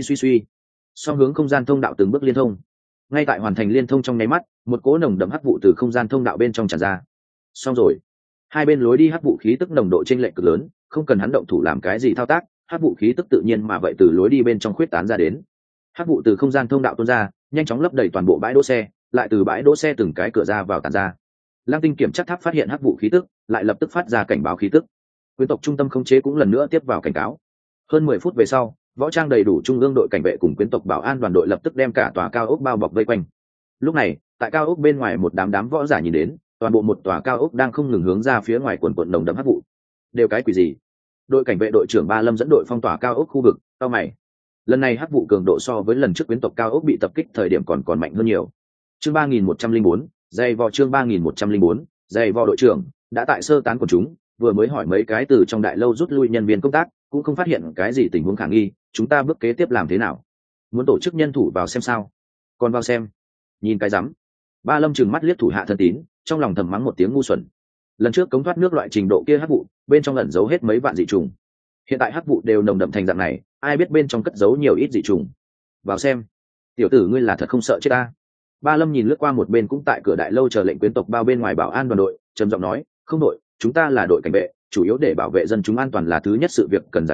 song hướng không gian thông đạo từng bước liên thông. Ngay tại hoàn thành liên thông trong nháy mắt, một cỗ nồng đậm hắc vụ từ không gian thông đạo bên trong tràn ra. Xong rồi, 2 bên lối đi hắc vụ khí tức nồng độ chênh lệch cực lớn, không cần hắn động thủ làm cái gì thao tác, hắc vụ khí tức tự nhiên mà vậy từ lối đi bên trong khuyết tán ra đến. Hắc vụ từ không gian thông đạo tuôn ra, nhanh chóng lấp đầy toàn bộ bãi đỗ xe, lại từ bãi đỗ xe từng cái cửa ra vào tản ra. Lam Tinh kiểm tra tháp phát hiện hắc vụ khí tức, lại lập tức phát ra cảnh báo khí tức. Quyến tộc trung tâm khống chế cũng lần nữa tiếp vào cảnh cáo. Hơn 10 phút về sau, võ trang đầy đủ trung ương đội cảnh vệ cùng quyến tộc bảo an đoàn đội lập tức đem cả tòa cao ốc bao bọc vây quanh. Lúc này, tại cao ốc bên ngoài một đám võ giả nhìn đến, toàn bộ một tòa cao ốc đang không ngừng hướng ra phía ngoài quần quần nồng đậm hắc vụ. Đều cái quỷ gì? Đội cảnh vệ đội trưởng Ba Lâm dẫn đội phong tỏa cao ốc khu vực, cao mày. Lần này hắc vụ cường độ so với lần trước quyến tộc cao ốc bị tập kích thời điểm còn mạnh hơn nhiều. Chương 3104, dày vò chương 3104, dày vò đội trưởng đã tại sơ tán của chúng, vừa mới hỏi mấy cái từ trong đại lâu rút lui nhân viên công tác, cũng không phát hiện cái gì tình huống khả nghi, chúng ta bước kế tiếp làm thế nào? Muốn tổ chức nhân thủ vào xem sao? Còn vào xem? Nhìn cái rắm. Ba Lâm trừng mắt liếc thủ hạ thân tín, trong lòng thầm mắng một tiếng ngu xuẩn. Lần trước cống thoát nước loại trình độ kia hắc vụ, bên trong ẩn giấu hết mấy vạn dị trùng. Hiện tại hắc vụ đều nồng đậm thành dạng này, ai biết bên trong cất giấu nhiều ít dị trùng. Vào xem. Tiểu tử ngươi là thật không sợ chết ta. Ba Lâm nhìn lướt qua một bên cũng tại cửa đại lâu chờ lệnh quyến tộc bao bên ngoài bảo an đoàn đội, trầm giọng nói, không đội, chúng ta là đội cảnh vệ, chủ yếu để bảo vệ dân chúng an toàn là thứ nhất sự việc cần giải quyết,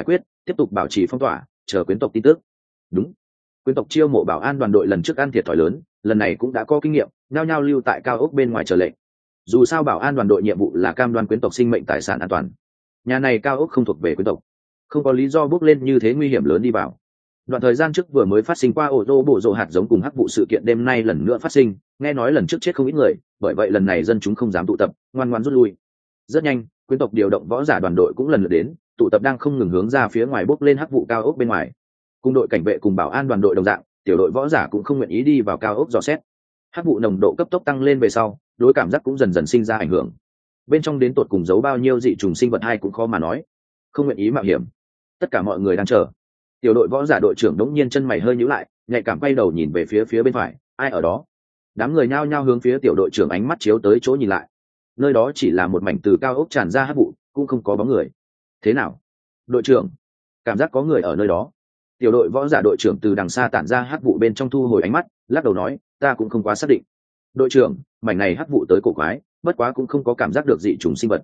tiếp tục bảo trì phong tỏa, chờ quyến tộc tin tức. Đúng, quyến tộc chiêu mộ bảo an đoàn đội lần trước ăn thiệt thòi lớn, lần này cũng đã có kinh nghiệm, nhao nhao lưu tại cao ốc bên ngoài chờ lệnh. Dù sao bảo an đoàn đội nhiệm vụ là cam đoan quyến tộc sinh mệnh tài sản an toàn, nhà này cao ốc không thuộc về quyến tộc, không có lý do bước lên như thế nguy hiểm lớn đi vào. Đoạn thời gian trước vừa mới phát sinh qua ổ rô bổ rộ hạt giống cùng hắc vụ sự kiện đêm nay lần nữa phát sinh, nghe nói lần trước chết không ít người, bởi vậy lần này dân chúng không dám tụ tập, ngoan ngoãn rút lui. Rất nhanh, quyến tộc điều động võ giả đoàn đội cũng lần lượt đến, tụ tập đang không ngừng hướng ra phía ngoài bốc lên hắc vụ cao ốc bên ngoài. Cùng đội cảnh vệ cùng bảo an đoàn đội đồng dạng, tiểu đội võ giả cũng không nguyện ý đi vào cao ốc dò xét. Hắc vụ nồng độ cấp tốc tăng lên về sau, đối cảm giác cũng dần dần sinh ra ảnh hưởng. Bên trong đến tột cùng giấu bao nhiêu dị trùng sinh vật hay cũng khó mà nói, không nguyện ý mạo hiểm. Tất cả mọi người đang chờ. Tiểu đội võ giả đội trưởng đống nhiên chân mày hơi nhíu lại, nhạy cảm quay đầu nhìn về phía bên phải, ai ở đó? Đám người nhao nhao hướng phía tiểu đội trưởng ánh mắt chiếu tới chỗ nhìn lại. Nơi đó chỉ là một mảnh từ cao ốc tràn ra hắc vụ, cũng không có bóng người. Thế nào, đội trưởng? Cảm giác có người ở nơi đó. Tiểu đội võ giả đội trưởng từ đằng xa tản ra hắc vụ bên trong thu hồi ánh mắt, lắc đầu nói, ta cũng không quá xác định. Đội trưởng, mảnh này hắc vụ tới cổ quái, bất quá cũng không có cảm giác được dị trùng sinh vật.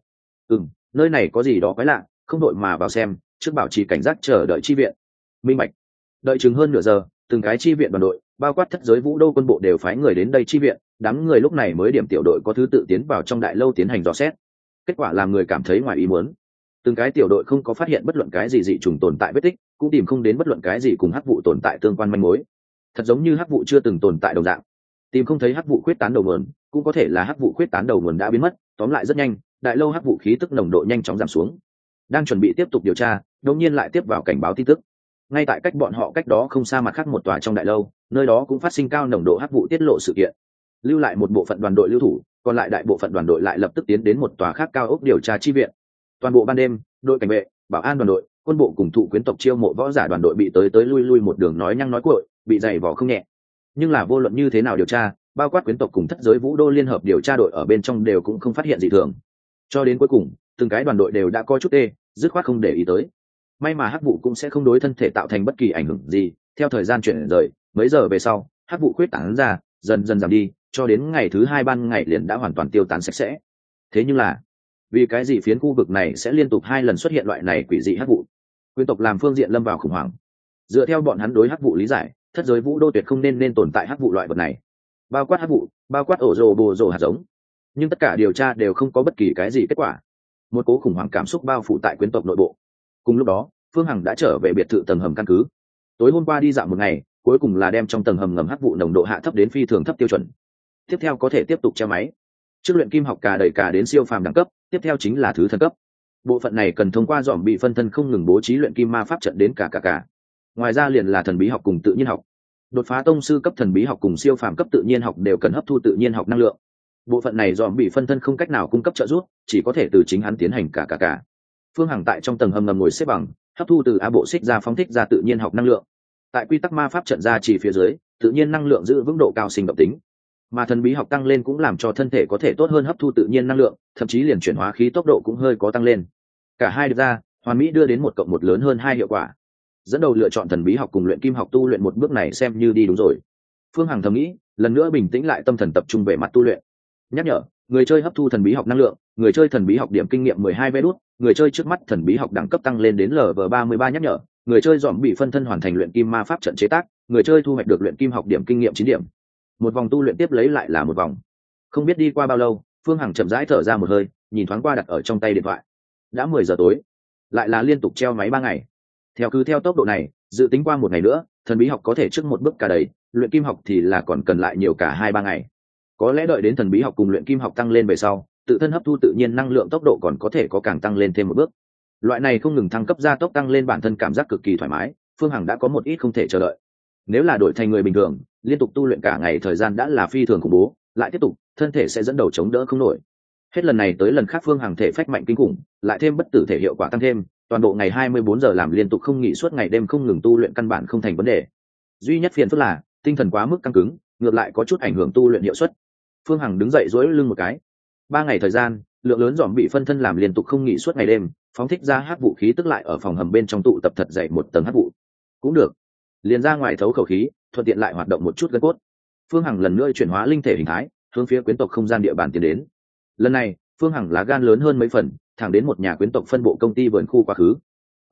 Nơi này có gì đó quái lạ, không đội mà vào xem, trước bảo trì cảnh giác chờ đợi chi viện. Minh bạch. Đợi chừng hơn nửa giờ, từng cái chi viện đoàn đội, bao quát thất giới vũ đô quân bộ đều phái người đến đây chi viện, đám người lúc này mới điểm tiểu đội có thứ tự tiến vào trong đại lâu tiến hành dò xét. Kết quả làm người cảm thấy ngoài ý muốn. Từng cái tiểu đội không có phát hiện bất luận cái gì dị trùng tồn tại vết tích, cũng tìm không đến bất luận cái gì cùng hắc vụ tồn tại tương quan manh mối. Thật giống như hắc vụ chưa từng tồn tại đồng dạng. Tìm không thấy hắc vụ khuyết tán đầu nguồn, cũng có thể là hắc vụ khuyết tán đầu nguồn đã biến mất, tóm lại rất nhanh, đại lâu hắc vụ khí tức nồng độ nhanh chóng giảm xuống. Đang chuẩn bị tiếp tục điều tra, đột nhiên lại tiếp vào cảnh báo tin tức. Ngay tại cách bọn họ cách đó không xa mặt khác một tòa trong đại lâu, nơi đó cũng phát sinh cao nồng độ hắc vụ tiết lộ sự kiện. Lưu lại một bộ phận đoàn đội lưu thủ, còn lại đại bộ phận đoàn đội lại lập tức tiến đến một tòa khác cao ốc điều tra chi viện. Toàn bộ ban đêm, đội cảnh vệ, bảo an đoàn đội, quân bộ cùng thụ quyến tộc chiêu mộ võ giả đoàn đội bị tới lui một đường nói nhăng nói cuội, bị dày vò không nhẹ. Nhưng là vô luận như thế nào điều tra, bao quát quyến tộc cùng thất giới vũ đô liên hợp điều tra đội ở bên trong đều cũng không phát hiện gì thường. Cho đến cuối cùng, từng cái đoàn đội đều đã coi chút tê, dứt khoát không để ý tới. May mà hắc vụ cũng sẽ không đối thân thể tạo thành bất kỳ ảnh hưởng gì. Theo thời gian chuyển rời, mấy giờ về sau, hắc vụ khuyết tán ra, dần dần giảm đi, cho đến ngày thứ 2 ban ngày liền đã hoàn toàn tiêu tán sạch sẽ. Thế nhưng là, vì cái gì phiến khu vực này sẽ liên tục 2 lần xuất hiện loại này quỷ dị hắc vụ? Quyến tộc làm phương diện lâm vào khủng hoảng. Dựa theo bọn hắn đối hắc vụ lý giải, thất giới vũ đô tuyệt không nên tồn tại hắc vụ loại vật này. Bao quát hắc vụ, bao quát ổ rồ bồ rồ hạt giống. Nhưng tất cả điều tra đều không có bất kỳ cái gì kết quả. Một cố khủng hoảng cảm xúc bao phủ tại quyến tộc nội bộ. Cùng lúc đó, Phương Hằng đã trở về biệt thự tầng hầm căn cứ. Tối hôm qua đi dạo một ngày, cuối cùng là đem trong tầng hầm ngầm hắc vụ nồng độ hạ thấp đến phi thường thấp tiêu chuẩn. Tiếp theo có thể tiếp tục treo máy. Trước luyện kim học cả đẩy cả đến siêu phàm đẳng cấp, tiếp theo chính là thứ thần cấp. Bộ phận này cần thông qua dòm bị phân thân không ngừng bố trí luyện kim ma pháp trận đến cả. Ngoài ra liền là thần bí học cùng tự nhiên học. Đột phá tông sư cấp thần bí học cùng siêu phàm cấp tự nhiên học đều cần hấp thu tự nhiên học năng lượng. Bộ phận này dòm bị phân thân không cách nào cung cấp trợ giúp, chỉ có thể từ chính hắn tiến hành cả. Phương Hằng tại trong tầng hầm ngầm ngồi xếp bằng, hấp thu từ á bộ xích ra phóng thích ra tự nhiên học năng lượng. Tại quy tắc ma pháp trận ra chỉ phía dưới, tự nhiên năng lượng giữ vững độ cao sinh động tính, mà thần bí học tăng lên cũng làm cho thân thể có thể tốt hơn hấp thu tự nhiên năng lượng, thậm chí liền chuyển hóa khí tốc độ cũng hơi có tăng lên. Cả hai được ra, hoàn mỹ đưa đến 1+1 lớn hơn 2 hiệu quả. Dẫn đầu lựa chọn thần bí học cùng luyện kim học tu luyện một bước này xem như đi đúng rồi. Phương Hằng thầm nghĩ, lần nữa bình tĩnh lại tâm thần tập trung về mặt tu luyện. Nhắc nhở, người chơi hấp thu thần bí học năng lượng, người chơi thần bí học điểm kinh nghiệm 12 vé đút, người chơi trước mắt thần bí học đẳng cấp tăng lên đến Lv33. Nhắc nhở, người chơi dòm bị phân thân hoàn thành luyện kim ma pháp trận chế tác, người chơi thu hoạch được luyện kim học điểm kinh nghiệm 9 điểm. Một vòng tu luyện tiếp lấy lại là một vòng. Không biết đi qua bao lâu, Phương Hằng chậm rãi thở ra một hơi, nhìn thoáng qua đặt ở trong tay điện thoại. Đã 10 giờ tối, lại là liên tục treo máy 3 ngày. Theo tốc độ này, dự tính qua một ngày nữa, thần bí học có thể trước một bước cả đầy, luyện kim học thì là còn cần lại nhiều cả 2-3 ngày. Có lẽ đợi đến thần bí học cùng luyện kim học tăng lên về sau, tự thân hấp thu tự nhiên năng lượng tốc độ còn có thể có càng tăng lên thêm một bước. Loại này không ngừng thăng cấp gia tốc tăng lên bản thân cảm giác cực kỳ thoải mái, Phương Hằng đã có một ít không thể chờ đợi. Nếu là đổi thành người bình thường, liên tục tu luyện cả ngày thời gian đã là phi thường khủng bố, lại tiếp tục, thân thể sẽ dẫn đầu chống đỡ không nổi. Hết lần này tới lần khác Phương Hằng thể phách mạnh kinh khủng, lại thêm bất tử thể hiệu quả tăng thêm, toàn bộ ngày 24 giờ làm liên tục không nghỉ suốt ngày đêm không ngừng tu luyện căn bản không thành vấn đề. Duy nhất phiền phức là tinh thần quá mức căng cứng, ngược lại có chút ảnh hưởng tu luyện hiệu suất. Phương Hằng đứng dậy duỗi lưng một cái. 3 ngày thời gian, lượng lớn dòm bị phân thân làm liên tục không nghỉ suốt ngày đêm, phóng thích ra hắc vũ khí tức lại ở phòng hầm bên trong tụ tập thật dày một tầng hắc vụ. Cũng được, liền ra ngoài thấu khẩu khí, thuận tiện lại hoạt động một chút gân cốt. Phương Hằng lần nữa chuyển hóa linh thể hình thái, hướng phía quyến tộc không gian địa bàn tiến đến. Lần này, Phương Hằng lá gan lớn hơn mấy phần, thẳng đến một nhà quyến tộc phân bộ công ty vườn khu quá khứ.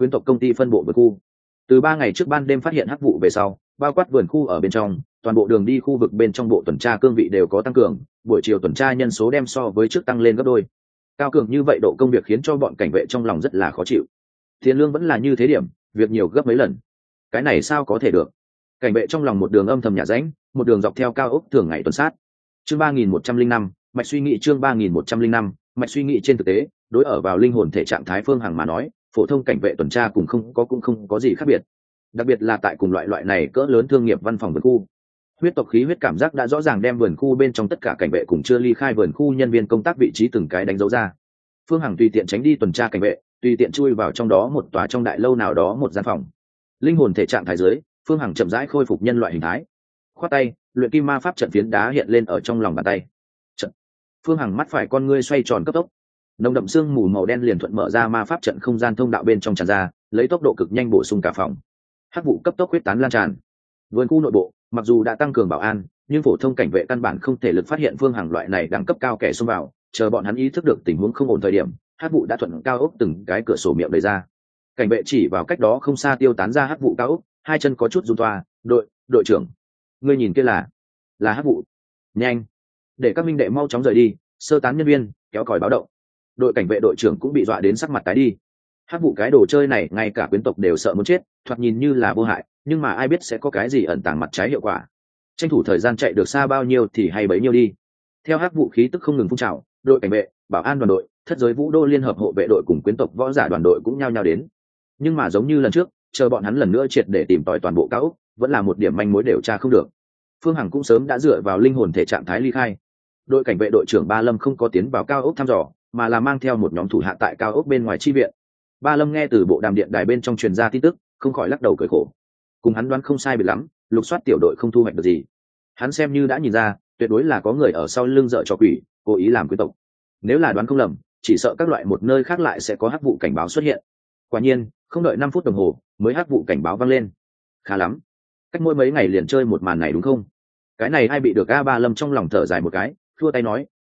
quyến tộc công ty phân bộ vườn khu. Từ 3 ngày trước ban đêm phát hiện hắc vụ về sau, bao quát vườn khu ở bên trong, toàn bộ đường đi khu vực bên trong bộ tuần tra cương vị đều có tăng cường, buổi chiều tuần tra nhân số đem so với trước tăng lên gấp đôi. Cao cường như vậy độ công việc khiến cho bọn cảnh vệ trong lòng rất là khó chịu. Tiền lương vẫn là như thế điểm, việc nhiều gấp mấy lần. Cái này sao có thể được? Cảnh vệ trong lòng một đường âm thầm nhả rãnh, một đường dọc theo cao ốc thường ngày tuần sát. Chương 3105, mạch suy nghĩ chương 3105, mạch suy nghĩ trên thực tế, đối ở vào linh hồn thể trạng thái Phương Hằng mà nói, phổ thông cảnh vệ tuần tra cũng không có gì khác biệt. Đặc biệt là tại cùng loại này cỡ lớn thương nghiệp văn phòng vườn khu. Huyết tộc khí huyết cảm giác đã rõ ràng đem vườn khu bên trong tất cả cảnh vệ cùng chưa ly khai vườn khu nhân viên công tác vị trí từng cái đánh dấu ra. Phương Hằng tùy tiện tránh đi tuần tra cảnh vệ, tùy tiện chui vào trong đó một tòa trong đại lâu nào đó một gian phòng. Linh hồn thể trạng thái dưới, Phương Hằng chậm rãi khôi phục nhân loại hình thái. Khoát tay, luyện kim ma pháp trận phiến đá hiện lên ở trong lòng bàn tay. Trận. Phương Hằng mắt phải con ngươi xoay tròn cấp tốc. Nồng đậm sương mù màu đen liền thuận mở ra ma pháp trận không gian thông đạo bên trong tràn ra, lấy tốc độ cực nhanh bổ sung cả phòng. Hắc vụ cấp tốc huyết tán lan tràn. Vườn khu nội bộ, mặc dù đã tăng cường bảo an, nhưng phổ thông cảnh vệ căn bản không thể lực phát hiện Phương Hằng loại này đẳng cấp cao kẻ xông vào, chờ bọn hắn ý thức được tình huống không ổn thời điểm, hắc vụ đã thuận cao ốc từng cái cửa sổ miệng đẩy ra. Cảnh vệ chỉ vào cách đó không xa tiêu tán ra hắc vụ cao ốc, hai chân có chút run toa, đội trưởng, ngươi nhìn kia là hắc vụ. Nhanh, để các minh đệ mau chóng rời đi, sơ tán nhân viên, kéo còi báo động. Đội cảnh vệ đội trưởng cũng bị dọa đến sắc mặt tái đi. Hắc vụ cái đồ chơi này ngay cả quyến tộc đều sợ muốn chết, thoạt nhìn như là vô hại, nhưng mà ai biết sẽ có cái gì ẩn tàng mặt trái hiệu quả. Tranh thủ thời gian chạy được xa bao nhiêu thì hay bấy nhiêu đi. Theo hắc vụ khí tức không ngừng phun trào, đội cảnh vệ, bảo an đoàn đội, thất giới vũ đô liên hợp hộ vệ đội cùng quyến tộc võ giả đoàn đội cũng nhao nhao đến. Nhưng mà giống như lần trước, chờ bọn hắn lần nữa triệt để tìm tòi toàn bộ cao ốc, vẫn là một điểm manh mối điều tra không được. Phương Hằng cũng sớm đã dựa vào linh hồn thể trạng thái ly khai. Đội cảnh vệ đội trưởng Ba Lâm không có tiến vào cao ốc thăm dò, mà là mang theo một nhóm thủ hạ tại cao ốc bên ngoài chi viện. Ba Lâm nghe từ bộ đàm điện đài bên trong truyền ra tin tức, không khỏi lắc đầu cười khổ. Cùng hắn đoán không sai biệt lắm, lục soát tiểu đội không thu hoạch được gì. Hắn xem như đã nhìn ra, tuyệt đối là có người ở sau lưng dợ trò quỷ, cố ý làm quyến tộc. Nếu là đoán không lầm, chỉ sợ các loại một nơi khác lại sẽ có hắc vụ cảnh báo xuất hiện. Quả nhiên, không đợi 5 phút đồng hồ, mới hắc vụ cảnh báo vang lên. Khá lắm, cách mỗi mấy ngày liền chơi một màn này đúng không? Cái này ai bị được a? Ba Lâm trong lòng thở dài một cái, thua tay nói,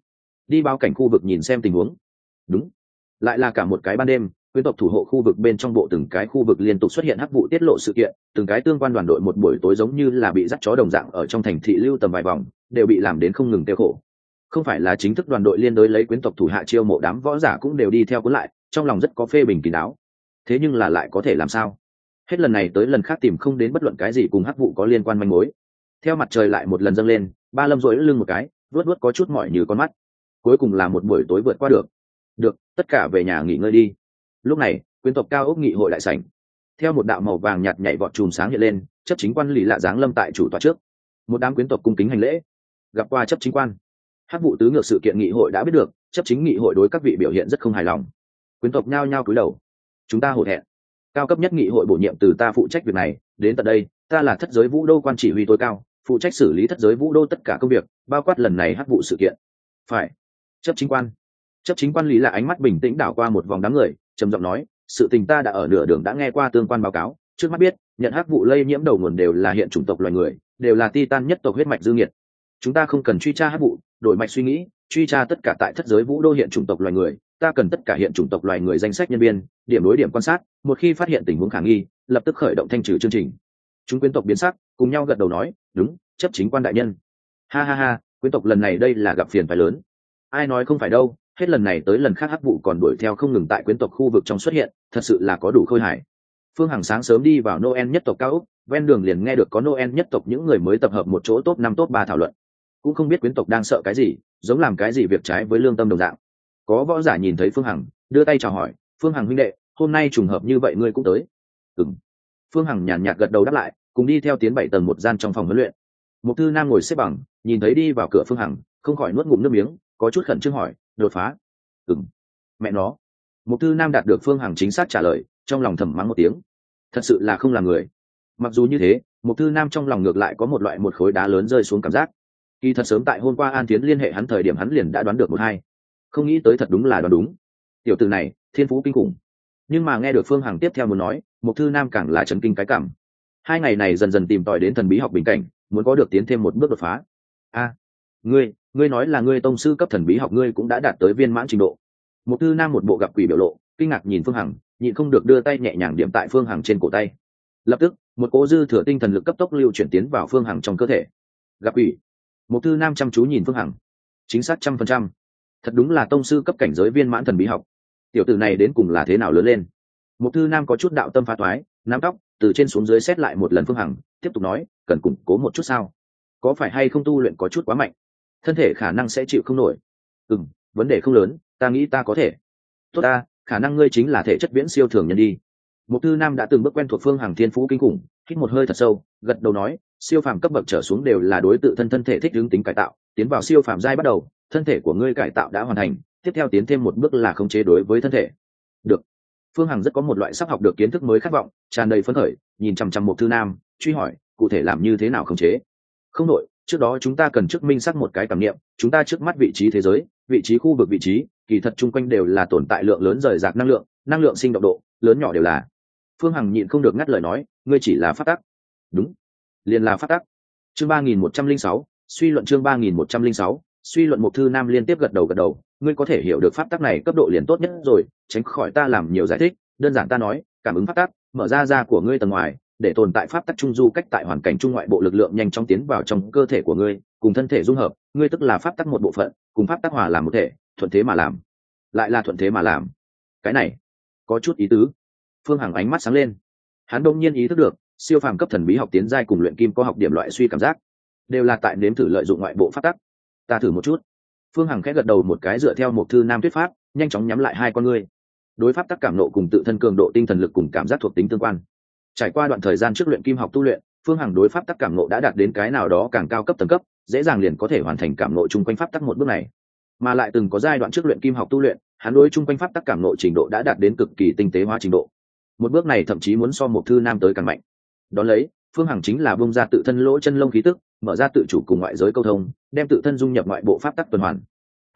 đi báo cảnh khu vực nhìn xem tình huống. Đúng, lại là cả một cái ban đêm, quyến tộc thủ hộ khu vực bên trong bộ từng cái khu vực liên tục xuất hiện hắc vụ tiết lộ sự kiện, từng cái tương quan đoàn đội một buổi tối giống như là bị dắt chó đồng dạng ở trong thành thị lưu tầm vài vòng, đều bị làm đến không ngừng tiêu khổ. Không phải là chính thức đoàn đội liên đối lấy quyến tộc thủ hạ chiêu mộ đám võ giả cũng đều đi theo cuốn lại, trong lòng rất có phê bình kín đáo. Thế nhưng là lại có thể làm sao? Hết lần này tới lần khác tìm không đến bất luận cái gì cùng hắc vụ có liên quan manh mối. Theo mặt trời lại một lần dâng lên, Ba Lâm rối lưng một cái, vuốt có chút mỏi như con mắt. Cuối cùng là một buổi tối vượt qua được, tất cả về nhà nghỉ ngơi đi. Lúc này, quyến tộc cao ốc nghị hội đại sảnh, theo một đạo màu vàng nhạt nhảy vọt chùm sáng hiện lên, chấp chính quan Lý Lạ giáng lâm tại chủ tọa trước. Một đám quyến tộc cung kính hành lễ. Gặp qua chấp chính quan. Hắc vụ tứ ngược sự kiện nghị hội đã biết được, chấp chính nghị hội đối các vị biểu hiện rất không hài lòng. Quyến tộc nhao nhao cúi đầu. Chúng ta hổ thẹn. Cao cấp nhất nghị hội bổ nhiệm từ ta phụ trách việc này, đến tận đây, ta là thất giới vũ đô quan chỉ huy tối cao, phụ trách xử lý thất giới vũ đô tất cả công việc, bao quát lần này hắc vụ sự kiện. Phải. Chấp chính quan Lý Lạ ánh mắt bình tĩnh đảo qua một vòng đám người, trầm giọng nói, sự tình ta đã ở nửa đường đã nghe qua tương quan báo cáo, trước mắt biết nhận hắc vụ lây nhiễm đầu nguồn đều là hiện chủng tộc loài người, đều là titan nhất tộc huyết mạch dư nghiệt. Chúng ta không cần truy tra hắc vụ, đổi mạch suy nghĩ, truy tra tất cả tại thất giới vũ đô hiện chủng tộc loài người, ta cần tất cả hiện chủng tộc loài người danh sách nhân viên, điểm đối điểm quan sát, một khi phát hiện tình huống khả nghi, lập tức khởi động thanh trừ chương trình. Chúng quyến tộc biến sắc, cùng nhau gật đầu nói, đúng, chấp chính quan đại nhân. Ha ha ha, quyến tộc lần này đây là gặp phiền phải lớn. Ai nói không phải đâu, hết lần này tới lần khác hắc vụ còn đuổi theo không ngừng tại quyến tộc khu vực trong xuất hiện, thật sự là có đủ khôi hài. Phương Hằng sáng sớm đi vào Noel nhất tộc cao ốc, ven đường liền nghe được có Noel nhất tộc những người mới tập hợp một chỗ top 5 top 3 thảo luận. Cũng không biết quyến tộc đang sợ cái gì, giống làm cái gì việc trái với lương tâm đồng dạng. Có võ giả nhìn thấy Phương Hằng, đưa tay chào hỏi, "Phương Hằng huynh đệ, hôm nay trùng hợp như vậy ngươi cũng tới?" "Ừm." Phương Hằng nhàn nhạt gật đầu đáp lại, cùng đi theo tiến 7 tầng một gian trong phòng huấn luyện. Một thư nam ngồi xếp bằng, nhìn thấy đi vào cửa Phương Hằng, không khỏi nuốt ngụm nước miếng, có chút khẩn trương hỏi, "Đột phá?" "Ừm." "Mẹ nó." Một thư nam đạt được Phương Hằng chính xác trả lời, trong lòng thầm mắng một tiếng. Thật sự là không là người. Mặc dù như thế, một thư nam trong lòng ngược lại có một loại một khối đá lớn rơi xuống cảm giác. Kỳ thật sớm tại hôm qua An Tiến liên hệ hắn thời điểm hắn liền đã đoán được một hai. Không nghĩ tới thật đúng là đoán đúng. Tiểu tử này, thiên phú kinh khủng. Nhưng mà nghe được Phương Hằng tiếp theo muốn nói, một thư nam càng là chấn kinh cái cảm. 2 ngày này dần dần tìm tòi đến thần bí học bình cảnh, muốn có được tiến thêm một bước đột phá. A, ngươi nói là ngươi tông sư cấp thần bí học ngươi cũng đã đạt tới viên mãn trình độ. Một thư nam một bộ gặp quỷ biểu lộ, kinh ngạc nhìn Phương Hằng, nhịn không được đưa tay nhẹ nhàng điểm tại Phương Hằng trên cổ tay. Lập tức một cỗ dư thừa tinh thần lực cấp tốc lưu chuyển tiến vào Phương Hằng trong cơ thể. Gặp ủy, Mục Thư Nam chăm chú nhìn Phương Hằng. Chính xác 100%. Thật đúng là tông sư cấp cảnh giới viên mãn thần bí học. Tiểu tử này đến cùng là thế nào lớn lên? Mục Thư Nam có chút đạo tâm phá thoái, nắm tóc từ trên xuống dưới xét lại một lần Phương Hằng, tiếp tục nói, cần củng cố một chút sao? Có phải hay không tu luyện có chút quá mạnh, thân thể khả năng sẽ chịu không nổi? Vấn đề không lớn, ta nghĩ ta có thể. Tốt ta, khả năng ngươi chính là thể chất viễn siêu thường nhân đi. Mục Thư Nam đã từng bước quen thuộc Phương Hằng thiên phú kinh khủng, hít một hơi thật sâu, gật đầu nói, siêu phàm cấp bậc trở xuống đều là đối tự thân thể thích ứng tính cải tạo, tiến vào siêu phàm giai bắt đầu, thân thể của ngươi cải tạo đã hoàn thành, tiếp theo tiến thêm một bước là khống chế đối với thân thể. Được. Phương Hằng rất có một loại sắp học được kiến thức mới khát vọng, tràn đầy phấn khởi, nhìn chằm chằm Mục Thư Nam, truy hỏi, cụ thể làm như thế nào khống chế? Không đội, trước đó chúng ta cần trước minh xác một cái cảm niệm, chúng ta trước mắt vị trí thế giới, vị trí khu vực vị trí, kỳ thật chung quanh đều là tồn tại lượng lớn rời rạc năng lượng sinh động độ, lớn nhỏ đều là. Phương Hằng nhịn không được ngắt lời nói, ngươi chỉ là phát tắc. Đúng, liền là phát tắc. Chương 3106, suy luận chương 3106, suy luận. Mục Thư Nam liên tiếp gật đầu, ngươi có thể hiểu được pháp tắc này cấp độ liền tốt nhất rồi, tránh khỏi ta làm nhiều giải thích, đơn giản ta nói, cảm ứng pháp tắc, mở ra của ngươi tầng ngoài, để tồn tại pháp tắc trung du cách tại hoàn cảnh trung ngoại bộ lực lượng nhanh chóng tiến vào trong cơ thể của ngươi, cùng thân thể dung hợp, ngươi tức là pháp tắc một bộ phận, cùng pháp tắc hòa làm một thể, thuận thế mà làm. Lại là thuận thế mà làm. Cái này có chút ý tứ. Phương Hằng ánh mắt sáng lên. Hắn đông nhiên ý thức được, siêu phàm cấp thần bí học tiến giai cùng luyện kim có học điểm loại suy cảm giác, đều là tại nếm thử lợi dụng ngoại bộ pháp tắc. Ta thử một chút. Phương Hằng khẽ gật đầu một cái, dựa theo Mục Thư Nam thuyết pháp, nhanh chóng nhắm lại hai con ngươi. Đối pháp tắc cảm nộ cùng tự thân cường độ tinh thần lực cùng cảm giác thuộc tính tương quan. Trải qua đoạn thời gian trước luyện kim học tu luyện, Phương Hằng đối pháp tắc cảm nộ đã đạt đến cái nào đó càng cao cấp tầng cấp, dễ dàng liền có thể hoàn thành cảm nộ chung quanh pháp tắc một bước này. Mà lại từng có giai đoạn trước luyện kim học tu luyện, hắn đối chung quanh pháp tắc cảm nộ trình độ đã đạt đến cực kỳ tinh tế hóa trình độ. Một bước này thậm chí muốn so Mục Thư Nam tới càng mạnh. Đón lấy, Phương Hằng chính là bung ra tự thân lỗ chân lông khí tức, mở ra tự chủ cùng ngoại giới câu thông, đem tự thân dung nhập ngoại bộ pháp tắc tuần hoàn.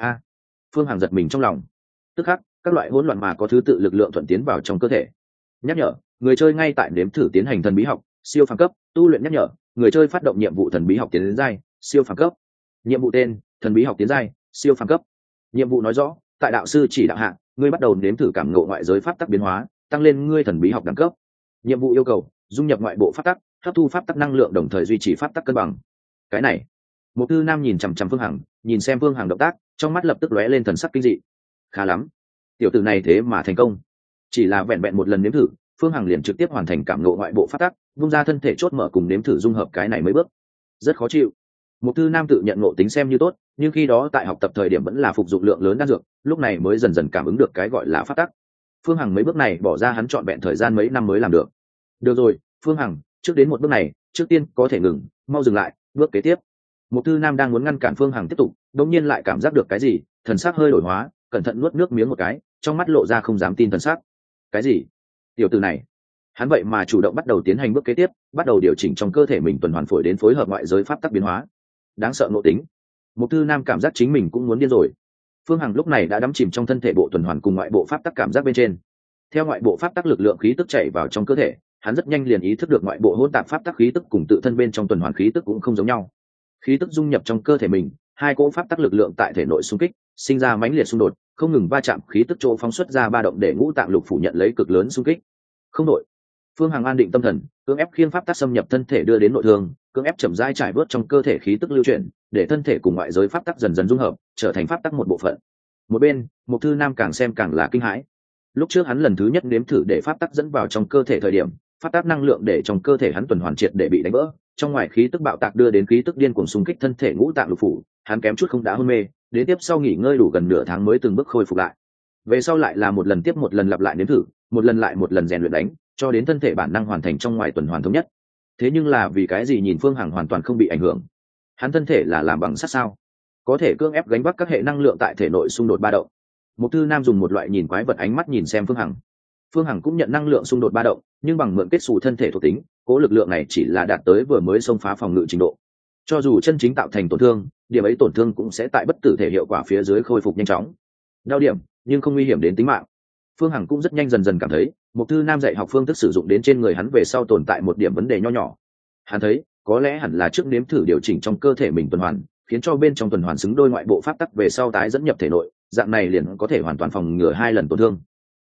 Phương Hằng giật mình trong lòng. Tức khắc, các loại hỗn loạn mà có thứ tự lực lượng thuận tiến vào trong cơ thể. Nhắc nhở, người chơi ngay tại nếm thử tiến hành thần bí học siêu phàm cấp tu luyện. Nhắc nhở, người chơi phát động nhiệm vụ thần bí học tiến giai siêu phàm cấp. Nhiệm vụ tên: thần bí học tiến giai siêu phàm cấp. Nhiệm vụ nói rõ, tại đạo sư chỉ đạo hạ, ngươi bắt đầu nếm thử cảm ngộ ngoại giới pháp tắc biến hóa, tăng lên ngươi thần bí học đẳng cấp. Nhiệm vụ yêu cầu: dung nhập ngoại bộ pháp tắc, hấp thu pháp tắc năng lượng, đồng thời duy trì pháp tắc cân bằng. Cái này, Mục Thư Nam nhìn chằm chằm Phương Hằng, nhìn xem Phương Hằng động tác, trong mắt lập tức lóe lên thần sắc kinh dị. Khá lắm, tiểu tử này thế mà thành công. Chỉ là vẹn vẹn một lần nếm thử, Phương Hằng liền trực tiếp hoàn thành cảm ngộ ngoại bộ pháp tắc, vung ra thân thể chốt mở cùng nếm thử dung hợp cái này mấy bước. Rất khó chịu. Mục Thư Nam tự nhận ngộ tính xem như tốt, nhưng khi đó tại học tập thời điểm vẫn là phục dụng lượng lớn đan dược, lúc này mới dần dần cảm ứng được cái gọi là pháp tắc. Phương Hằng mấy bước này bỏ ra hắn trọn vẹn thời gian mấy năm mới làm được. Được rồi, Phương Hằng, trước đến một bước này, trước tiên có thể ngừng, mau dừng lại, bước kế tiếp. Mục Thư Nam đang muốn ngăn cản Phương Hằng tiếp tục, đột nhiên lại cảm giác được cái gì, thần sắc hơi đổi hóa, cẩn thận nuốt nước miếng một cái, trong mắt lộ ra không dám tin thần sắc. Cái gì? Tiểu tử này, hắn vậy mà chủ động bắt đầu tiến hành bước kế tiếp, bắt đầu điều chỉnh trong cơ thể mình tuần hoàn phổi đến phối hợp ngoại giới pháp tắc biến hóa. Đáng sợ ngộ tính. Mục Thư Nam cảm giác chính mình cũng muốn điên rồi. Phương Hằng lúc này đã đắm chìm trong thân thể bộ tuần hoàn cùng ngoại bộ pháp tắc cảm giác bên trên. Theo ngoại bộ pháp tắc lực lượng khí tức chảy vào trong cơ thể, hắn rất nhanh liền ý thức được ngoại bộ hỗn tạp pháp tắc khí tức cùng tự thân bên trong tuần hoàn khí tức cũng không giống nhau. Khí tức dung nhập trong cơ thể mình, hai cỗ pháp tắc lực lượng tại thể nội xung kích, sinh ra mãnh liệt xung đột, không ngừng va chạm, khí tức chỗ phóng xuất ra ba động để ngũ tạng lục phủ nhận lấy cực lớn xung kích. Không đổi. Phương Hằng an định tâm thần, cưỡng ép khiêng pháp tắc xâm nhập thân thể đưa đến nội thương, cưỡng ép chậm rãi trải bớt trong cơ thể khí tức lưu chuyển, để thân thể cùng ngoại giới pháp tắc dần dần dung hợp, trở thành pháp tắc một bộ phận. Một bên, Mục Thư Nam càng xem càng là kinh hãi. Lúc trước hắn lần thứ nhất nếm thử để pháp tắc dẫn vào trong cơ thể thời điểm, pháp tắc năng lượng để trong cơ thể hắn tuần hoàn triệt để bị đánh vỡ, trong ngoài khí tức bạo tạc đưa đến khí tức điên cuồng xung kích thân thể ngũ tạng lục phủ, hắn kém chút không đã hôn mê, đến tiếp sau nghỉ ngơi đủ gần nửa tháng mới từng bước khôi phục lại. Về sau lại là một lần tiếp một lần lặp lại nếm thử, một lần lại một lần rèn luyện đánh, cho đến thân thể bản năng hoàn thành trong ngoài tuần hoàn thống nhất. Thế nhưng là vì cái gì nhìn Phương Hằng hoàn toàn không bị ảnh hưởng? Hắn thân thể là làm bằng sắt sao? Có thể cưỡng ép gánh vác các hệ năng lượng tại thể nội xung đột ba động. Mục Thư Nam dùng một loại nhìn quái vật ánh mắt nhìn xem Phương Hằng. Phương Hằng cũng nhận năng lượng xung đột ba động, nhưng bằng mượn kết xù thân thể thuộc tính, cố lực lượng này chỉ là đạt tới vừa mới xông phá phòng ngự trình độ. Cho dù chân chính tạo thành tổn thương, điểm ấy tổn thương cũng sẽ tại bất tử thể hiệu quả phía dưới khôi phục nhanh chóng. Đau điểm, nhưng không nguy hiểm đến tính mạng. Phương Hằng cũng rất nhanh dần dần cảm thấy, Mục Thư Nam dạy học phương thức sử dụng đến trên người hắn về sau tồn tại một điểm vấn đề nho nhỏ. Hắn thấy, có lẽ hẳn là trước nếm thử điều chỉnh trong cơ thể mình tuần hoàn, khiến cho bên trong tuần hoàn xứng đôi ngoại bộ pháp tắc về sau tái dẫn nhập thể nội, dạng này liền có thể hoàn toàn phòng ngừa hai lần tổn thương.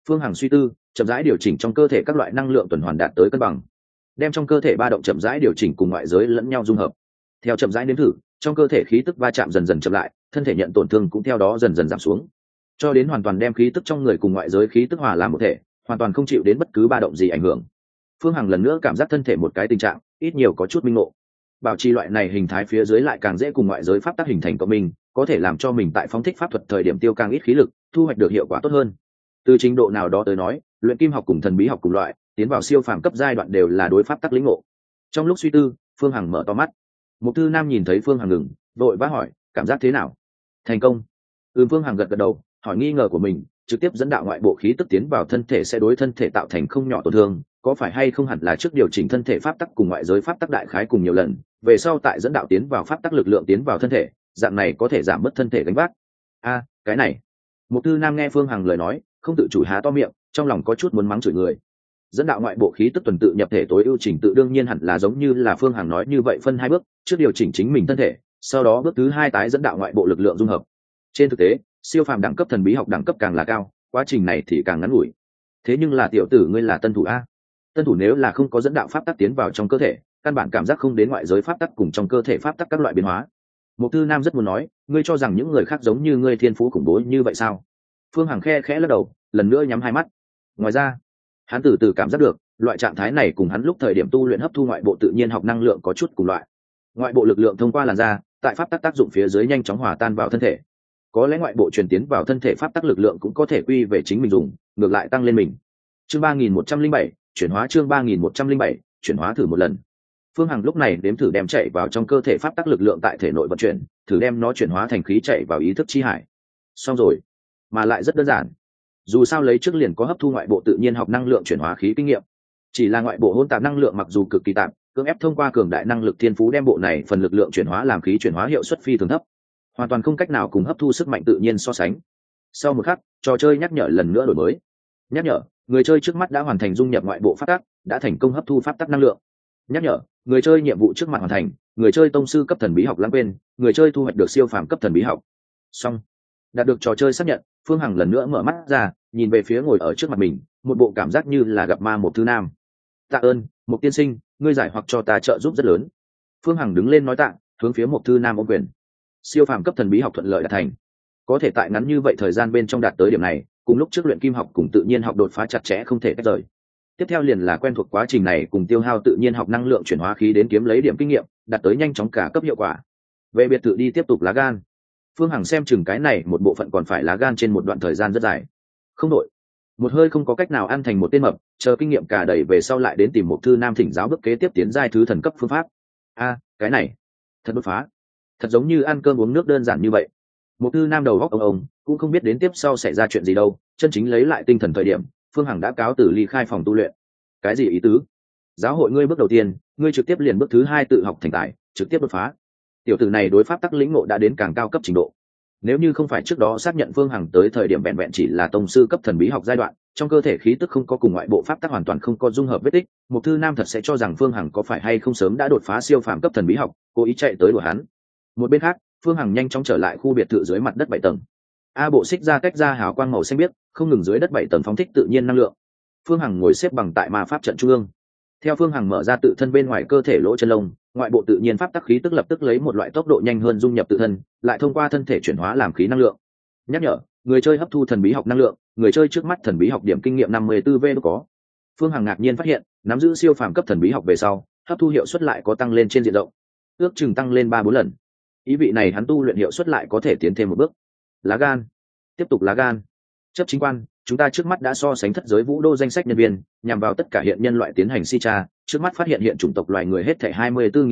Phương Hằng suy tư, chậm rãi điều chỉnh trong cơ thể các loại năng lượng tuần hoàn đạt tới cân bằng, đem trong cơ thể ba động chậm rãi điều chỉnh cùng ngoại giới lẫn nhau dung hợp. Theo chậm rãi nếm thử, trong cơ thể khí tức va chạm dần dần chậm lại, thân thể nhận tổn thương cũng theo đó dần dần giảm xuống, cho đến hoàn toàn đem khí tức trong người cùng ngoại giới khí tức hòa làm một thể, hoàn toàn không chịu đến bất cứ ba động gì ảnh hưởng. Phương Hằng lần nữa cảm giác thân thể một cái tình trạng ít nhiều có chút minh ngộ. Bảo trì loại này hình thái phía dưới lại càng dễ cùng ngoại giới pháp tắc hình thành cộng minh, có thể làm cho mình tại phóng thích pháp thuật thời điểm tiêu càng ít khí lực, thu hoạch được hiệu quả tốt hơn. Từ trình độ nào đó tới nói, luyện kim học cùng thần bí học cùng loại, tiến vào siêu phàm cấp giai đoạn đều là đối pháp tắc lĩnh ngộ. Trong lúc suy tư, Phương Hằng mở to mắt. Mục Thư Nam nhìn thấy Phương Hằng ngừng, vội vã hỏi, cảm giác thế nào? Thành công. Phương Hằng gật gật đầu, hỏi nghi ngờ của mình, trực tiếp dẫn đạo ngoại bộ khí tức tiến vào thân thể sẽ đối thân thể tạo thành không nhỏ tổn thương, có phải hay không hẳn là trước điều chỉnh thân thể pháp tắc cùng ngoại giới pháp tắc đại khái cùng nhiều lần, về sau tại dẫn đạo tiến vào pháp tắc lực lượng tiến vào thân thể, dạng này có thể giảm bớt thân thể gánh vác. Cái này. Mục Thư Nam nghe Phương Hằng lời nói, không tự chủ há to miệng, trong lòng có chút muốn mắng chửi người. Dẫn đạo ngoại bộ khí tức tuần tự nhập thể tối ưu chỉnh tự đương nhiên hẳn là giống như là Phương Hằng nói như vậy phân hai bước, trước điều chỉnh chính mình thân thể, sau đó bước thứ hai tái dẫn đạo ngoại bộ lực lượng dung hợp. Trên thực tế, siêu phàm đẳng cấp thần bí học đẳng cấp càng là cao, quá trình này thì càng ngắn ngủi. Thế nhưng là tiểu tử ngươi là tân thủ a. Tân thủ nếu là không có dẫn đạo pháp tắc tiến vào trong cơ thể, căn bản cảm giác không đến ngoại giới pháp tắc cùng trong cơ thể pháp tắc các loại biến hóa. Mục Thư Nam rất muốn nói, ngươi cho rằng những người khác giống như ngươi thiên phú khủng bố như vậy sao? Phương Hằng khẽ lắc đầu, lần nữa nhắm hai mắt. Ngoài ra, hắn từ từ cảm giác được, loại trạng thái này cùng hắn lúc thời điểm tu luyện hấp thu ngoại bộ tự nhiên học năng lượng có chút cùng loại. Ngoại bộ lực lượng thông qua làn da, tại pháp tắc tác dụng phía dưới nhanh chóng hòa tan vào thân thể. Có lẽ ngoại bộ truyền tiến vào thân thể pháp tắc lực lượng cũng có thể quy về chính mình dùng, ngược lại tăng lên mình. Chương 3107, chuyển hóa chương 3107, chuyển hóa thử một lần. Phương Hằng lúc này đếm thử đem chạy vào trong cơ thể pháp tắc lực lượng tại thể nội vận chuyển, thử đem nó chuyển hóa thành khí chạy vào ý thức chi hải. Xong rồi, mà lại rất đơn giản. Dù sao lấy trước liền có hấp thu ngoại bộ tự nhiên học năng lượng chuyển hóa khí kinh nghiệm. Chỉ là ngoại bộ hỗn tạp năng lượng mặc dù cực kỳ tạp, cưỡng ép thông qua cường đại năng lực thiên phú đem bộ này phần lực lượng chuyển hóa làm khí chuyển hóa hiệu suất phi thường thấp, hoàn toàn không cách nào cùng hấp thu sức mạnh tự nhiên so sánh. Sau một khắc, trò chơi nhắc nhở lần nữa đổi mới. Nhắc nhở, người chơi trước mắt đã hoàn thành dung nhập ngoại bộ pháp tắc, đã thành công hấp thu pháp tắc năng lượng. Nhắc nhở, người chơi nhiệm vụ trước mặt hoàn thành, người chơi tông sư cấp thần bí học lãng quên, người chơi thu hoạch được siêu phàm cấp thần bí học. Xong. Đạt được trò chơi xác nhận, Phương Hằng lần nữa mở mắt ra, nhìn về phía ngồi ở trước mặt mình, một bộ cảm giác như là gặp ma Mục Thư Nam. Tạ ơn, Mục tiên sinh, ngươi giải hoặc cho ta trợ giúp rất lớn. Phương Hằng đứng lên nói tạ, hướng phía Mục Thư Nam ôm quyền. Siêu phàm cấp thần bí học thuận lợi đạt thành. Có thể tại ngắn như vậy thời gian bên trong đạt tới điểm này, cùng lúc trước luyện kim học cùng tự nhiên học đột phá chặt chẽ không thể tách rời. Tiếp theo liền là quen thuộc quá trình này cùng tiêu hao tự nhiên học năng lượng chuyển hóa khí đến kiếm lấy điểm kinh nghiệm, đạt tới nhanh chóng cả cấp hiệu quả. Về biệt thự đi tiếp tục lá gan. Phương Hằng xem chừng cái này một bộ phận còn phải lá gan trên một đoạn thời gian rất dài. Không đội, một hơi không có cách nào ăn thành một tên mập, chờ kinh nghiệm cả đầy về sau lại đến tìm Mục Thư Nam thỉnh giáo bước kế tiếp tiến giai thứ thần cấp phương pháp. Cái này thật đột phá, thật giống như ăn cơm uống nước đơn giản như vậy. Mục Thư Nam đầu góc ông cũng không biết đến tiếp sau xảy ra chuyện gì đâu. Chân chính lấy lại tinh thần thời điểm, Phương Hằng đã cáo từ ly khai phòng tu luyện. Cái gì ý tứ? Giáo hội ngươi bước đầu tiên, ngươi trực tiếp liền bước thứ hai tự học thành tài, trực tiếp đột phá. Tiểu tử này đối pháp tắc lĩnh ngộ đã đến càng cao cấp trình độ. Nếu như không phải trước đó xác nhận Phương Hằng tới thời điểm vẹn vẹn chỉ là tông sư cấp thần bí học giai đoạn, trong cơ thể khí tức không có cùng ngoại bộ pháp tắc hoàn toàn không có dung hợp vết tích, Mục Thư Nam thật sẽ cho rằng Phương Hằng có phải hay không sớm đã đột phá siêu phàm cấp thần bí học, cố ý chạy tới đùa hắn. Một bên khác, Phương Hằng nhanh chóng trở lại khu biệt thự dưới mặt đất 7 tầng. Bộ xích ra tách ra hào quang màu xanh biếc, không ngừng dưới đất 7 tầng phóng thích tự nhiên năng lượng. Phương Hằng ngồi xếp bằng tại ma pháp trận trung ương. Theo Phương Hằng mở ra tự thân bên ngoài cơ thể lỗ chân lông, ngoại bộ tự nhiên pháp tắc khí tức lập tức lấy một loại tốc độ nhanh hơn dung nhập tự thân, lại thông qua thân thể chuyển hóa làm khí năng lượng. Nhắc nhở, người chơi hấp thu thần bí học năng lượng, người chơi trước mắt thần bí học điểm kinh nghiệm 54V có. Phương Hằng ngạc nhiên phát hiện, nắm giữ siêu phàm cấp thần bí học về sau, hấp thu hiệu suất lại có tăng lên trên diện rộng, ước chừng tăng lên 3-4 lần. Ý vị này hắn tu luyện hiệu suất lại có thể tiến thêm một bước. Lá gan, tiếp tục lá gan. Chấp chính quan, chúng ta trước mắt đã so sánh thất giới vũ đô danh sách nhân viên, nhằm vào tất cả hiện nhân loại tiến hành tra, trước mắt phát hiện hiện chủng tộc loài người hết thảy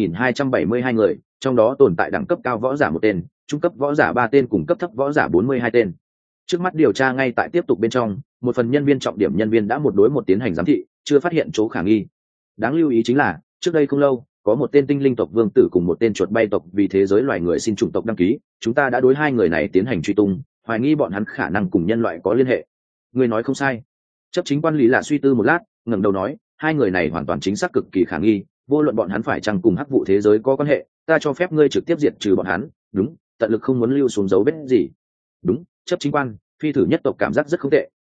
24.272 người, trong đó tồn tại đẳng cấp cao võ giả 1 tên, trung cấp võ giả 3 tên cùng cấp thấp võ giả 42 tên. Trước mắt điều tra ngay tại tiếp tục bên trong, một phần nhân viên trọng điểm nhân viên đã một đối một tiến hành giám thị, chưa phát hiện chỗ khả nghi. Đáng lưu ý chính là, trước đây không lâu, có một tên tinh linh tộc vương tử cùng một tên chuột bay tộc vì thế giới loài người xin chủng tộc đăng ký, chúng ta đã đối hai người này tiến hành truy tung, hoài nghi bọn hắn khả năng cùng nhân loại có liên hệ. Người nói không sai. Chấp chính quan lý là suy tư một lát, ngẩng đầu nói, hai người này hoàn toàn chính xác cực kỳ khả nghi, vô luận bọn hắn phải chăng cùng hắc vụ thế giới có quan hệ, ta cho phép ngươi trực tiếp diệt trừ bọn hắn. Đúng, tận lực không muốn lưu xuống dấu vết gì. Đúng, chấp chính quan, phi thử nhất tộc cảm giác rất không tệ,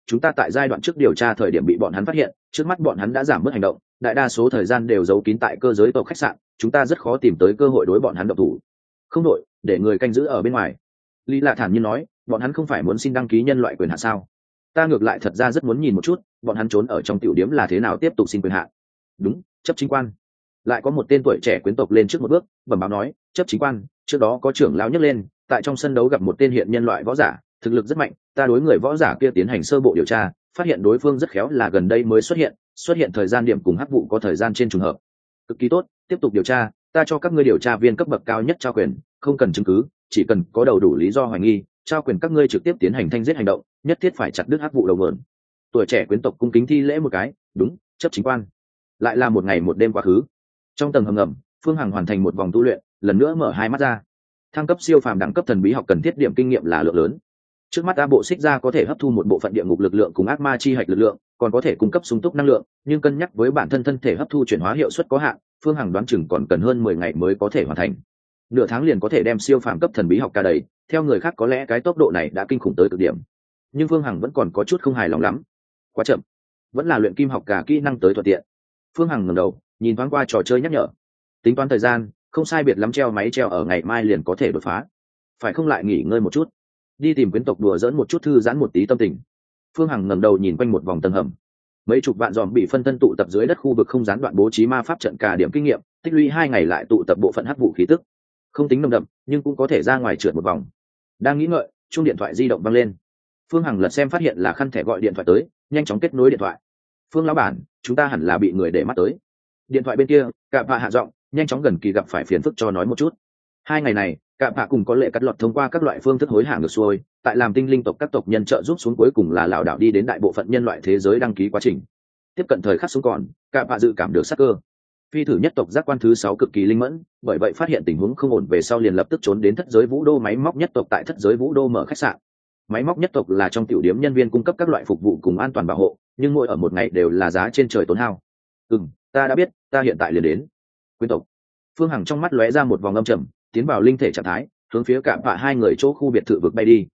chúng ta tại giai đoạn trước điều tra thời điểm bị bọn hắn phát hiện, trước mắt bọn hắn đã giảm bớt hành động, đại đa số thời gian đều giấu kín tại cơ giới tộc khách sạn, chúng ta rất khó tìm tới cơ hội đối bọn hắn động thủ. Không đội, để người canh giữ ở bên ngoài. Lý Lạ thản nhiên nói, bọn hắn không phải muốn xin đăng ký nhân loại quyền hạn sao? Ta ngược lại thật ra rất muốn nhìn một chút, bọn hắn trốn ở trong tiểu điếm là thế nào tiếp tục xin quyền hạn. Đúng, chấp chính quan. Lại có một tên tuổi trẻ quyến tộc lên trước một bước, bẩm báo nói, chấp chính quan, trước đó có trưởng lão nhấc lên, tại trong sân đấu gặp một tên hiện nhân loại võ giả, thực lực rất mạnh, ta đối người võ giả kia tiến hành sơ bộ điều tra, phát hiện đối phương rất khéo là gần đây mới xuất hiện thời gian điểm cùng hắc vụ có thời gian trên trùng hợp. Cực kỳ tốt, tiếp tục điều tra, ta cho các ngươi điều tra viên cấp bậc cao nhất trao quyền, không cần chứng cứ, chỉ cần có đầu đủ lý do hoài nghi, trao quyền các ngươi trực tiếp tiến hành thanh giết hành động, nhất thiết phải chặt đứt hắc vụ đầu nguồn. Tuổi trẻ quyến tộc cung kính thi lễ một cái, đúng, chấp chính quan. Lại là một ngày một đêm quá khứ. Trong tầng hầm ngầm, Phương Hằng hoàn thành một vòng tu luyện, lần nữa mở hai mắt ra. Thăng cấp siêu phàm đẳng cấp thần bí học cần thiết điểm kinh nghiệm là lượng lớn. Trước mắt A bộ xích ra có thể hấp thu một bộ phận địa ngục lực lượng cùng ác ma chi hạch lực lượng, còn có thể cung cấp sung túc năng lượng, nhưng cân nhắc với bản thân thân thể hấp thu chuyển hóa hiệu suất có hạn, Phương Hằng đoán chừng còn cần hơn 10 ngày mới có thể hoàn thành. Nửa tháng liền có thể đem siêu phàm cấp thần bí học cả đầy, theo người khác có lẽ cái tốc độ này đã kinh khủng tới cực điểm. Nhưng Phương Hằng vẫn còn có chút không hài lòng lắm. Quá chậm. Vẫn là luyện kim học cả kỹ năng tới thuận tiện. Phương Hằng ngẩng đầu, nhìn thoáng qua trò chơi nhắc nhở. Tính toán thời gian, không sai biệt lắm treo máy treo ở ngày mai liền có thể đột phá. Phải không lại nghỉ ngơi một chút, đi tìm quyến tộc đùa giỡn một chút thư giãn một tí tâm tình. Phương Hằng ngẩng đầu nhìn quanh một vòng tầng hầm. Mấy chục vạn dòm bị phân thân tụ tập dưới đất khu vực không gián đoạn bố trí ma pháp trận cả điểm kinh nghiệm, tích lũy 2 ngày lại tụ tập bộ phận hắc vụ khí tức. Không tính nồng đậm, nhưng cũng có thể ra ngoài trượt một vòng. Đang nghĩ ngợi, chuông điện thoại di động vang lên. Phương Hằng lật xem phát hiện là khăn thẻ gọi điện thoại tới, nhanh chóng kết nối điện thoại. Phương lão bản, chúng ta hẳn là bị người để mắt tới. Điện thoại bên kia, Cạm Phạ hạ giọng, nhanh chóng gần kỳ gặp phải phiền phức cho nói một chút. 2 ngày này, Cạm Phạ cùng có lệ cắt lọt thông qua các loại phương thức hối hả ngược xuôi, tại làm tinh linh tộc các tộc nhân trợ giúp xuống cuối cùng là lảo đảo đi đến đại bộ phận nhân loại thế giới đăng ký quá trình. Tiếp cận thời khắc xuống còn, Cạm Phạ dự cảm được sắc cơ. Phi thử nhất tộc giác quan thứ 6 cực kỳ linh mẫn, bởi vậy phát hiện tình huống không ổn về sau liền lập tức trốn đến thất giới vũ đô máy móc nhất tộc tại thất giới vũ đô mở khách sạn. Máy móc nhất tộc là trong tiểu điểm nhân viên cung cấp các loại phục vụ cùng an toàn bảo hộ, nhưng mỗi ở một ngày đều là giá trên trời tốn hao. Ta đã biết, ta hiện tại liền đến. Quyến tộc. Phương Hằng trong mắt lóe ra một vòng âm trầm, tiến vào linh thể trạng thái, hướng phía Cạm Phạ hai người chỗ khu biệt thự vực bay đi.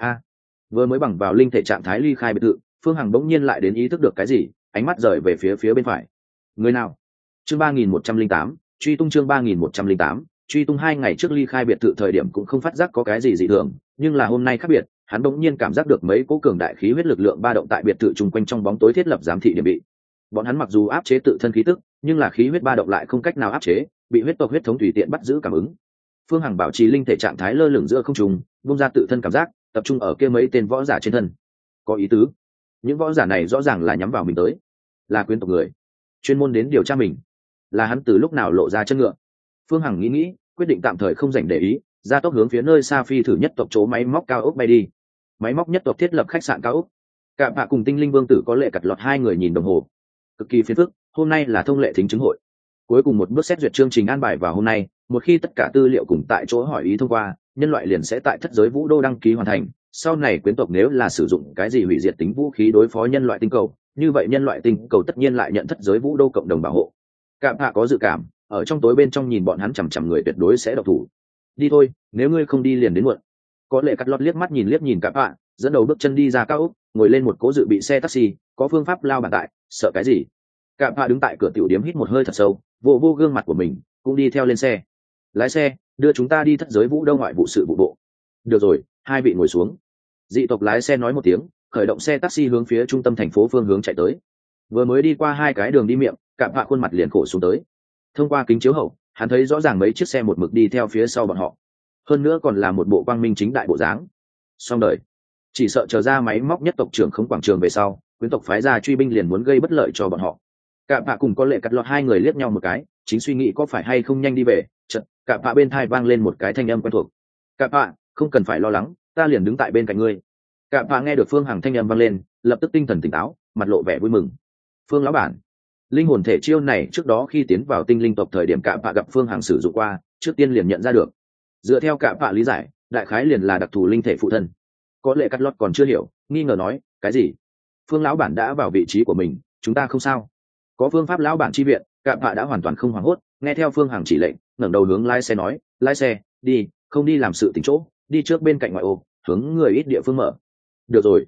Vừa mới bằng vào linh thể trạng thái ly khai biệt thự, Phương Hằng bỗng nhiên lại đến ý thức được cái gì, ánh mắt rời về phía bên phải. Người nào? Chương 3108, truy tung chương 3108, truy tung 2 ngày trước ly khai biệt thự thời điểm cũng không phát giác có cái gì dị thường, nhưng là hôm nay khác biệt, hắn bỗng nhiên cảm giác được mấy cỗ cường đại khí huyết lực lượng ba động tại biệt thự chung quanh trong bóng tối thiết lập giám thị điểm bị. Bọn hắn mặc dù áp chế tự thân khí tức, nhưng là khí huyết ba động lại không cách nào áp chế, bị huyết tộc huyết thống tùy tiện bắt giữ cảm ứng. Phương Hằng bảo trì linh thể trạng thái lơ lửng giữa không trung, bung ra tự thân cảm giác, tập trung ở kia mấy tên võ giả trên thân. Có ý tứ, những võ giả này rõ ràng là nhắm vào mình tới, là quyến tộc người, chuyên môn đến điều tra mình. Là hắn từ lúc nào lộ ra chân ngựa? Phương Hằng nghĩ, quyết định tạm thời không dành để ý, ra tốc hướng phía nơi xa phi thử nhất tộc chỗ máy móc cao ốc bay đi. Máy móc nhất tộc thiết lập khách sạn cao ốc. Cạm Phạ cùng tinh linh vương tử có lệ cặt lọt 2 người nhìn đồng hồ, cực kỳ phiền phức. Hôm nay là thông lệ thính chứng hội, cuối cùng một bước xét duyệt chương trình an bài vào hôm nay. Một khi tất cả tư liệu cùng tại chỗ hỏi ý thông qua, nhân loại liền sẽ tại thất giới vũ đô đăng ký hoàn thành. Sau này quyến tộc nếu là sử dụng cái gì hủy diệt tính vũ khí đối phó nhân loại tinh cầu, như vậy nhân loại tinh cầu tất nhiên lại nhận thất giới vũ đô cộng đồng bảo hộ. Cạm Phạ có dự cảm, ở trong tối bên trong nhìn bọn hắn chằm chằm người tuyệt đối sẽ độc thủ. Đi thôi, nếu ngươi không đi liền đến muộn. Có lệ cắt lót liếc nhìn Cạm Phạ, dẫn đầu bước chân đi ra cao ốc, ngồi lên một cố dự bị xe taxi, có phương pháp lao bản tại, sợ cái gì? Cạm Phạ đứng tại cửa tiểu điếm hít một hơi thật sâu, vô gương mặt của mình, cũng đi theo lên xe. Lái xe, đưa chúng ta đi thất giới vũ đô ngoại vụ sự vụ bộ. Được rồi, 2 vị ngồi xuống. Dị tộc lái xe nói một tiếng, khởi động xe taxi hướng phía trung tâm thành phố phương hướng chạy tới. Vừa mới đi qua 2 cái đường đi miệng, Cạm Phạ khuôn mặt liền khổ xuống tới. Thông qua kính chiếu hậu, hắn thấy rõ ràng mấy chiếc xe một mực đi theo phía sau bọn họ, hơn nữa còn là một bộ quang minh chính đại bộ dáng. Xong đời, chỉ sợ chờ ra máy móc nhất tộc trưởng không quảng trường về sau, quyến tộc phái ra truy binh liền muốn gây bất lợi cho bọn họ. Cạm Phạ cùng có lệ cắt lọt 2 người liếc nhau một cái, chính suy nghĩ có phải hay không nhanh đi về, chợt Cạm Phạ bên tai vang lên một cái thanh âm quen thuộc. Cạm Phạ, không cần phải lo lắng, ta liền đứng tại bên cạnh ngươi. Cạm Phạ nghe được Phương Hằng thanh âm vang lên, lập tức tinh thần tỉnh táo, mặt lộ vẻ vui mừng. Phương lão bản, linh hồn thể chiêu này trước đó khi tiến vào tinh linh tộc thời điểm Cạm Phạ gặp Phương Hằng sử dụng qua, trước tiên liền nhận ra được. Dựa theo Cạm Phạ lý giải, đại khái liền là đặc thù linh thể phụ thân. Có lệ cắt lót còn chưa hiểu, nghi ngờ nói, cái gì? Phương lão bản đã vào vị trí của mình, chúng ta không sao. Có phương pháp lão bản chi viện, Cạm Phạ đã hoàn toàn không hoảng hốt, nghe theo Phương Hằng chỉ lệnh, ngẩng đầu hướng lái xe nói, lái xe, đi, không đi làm sự tình chỗ, đi trước bên cạnh ngoại ô, hướng người ít địa phương mở. Được rồi.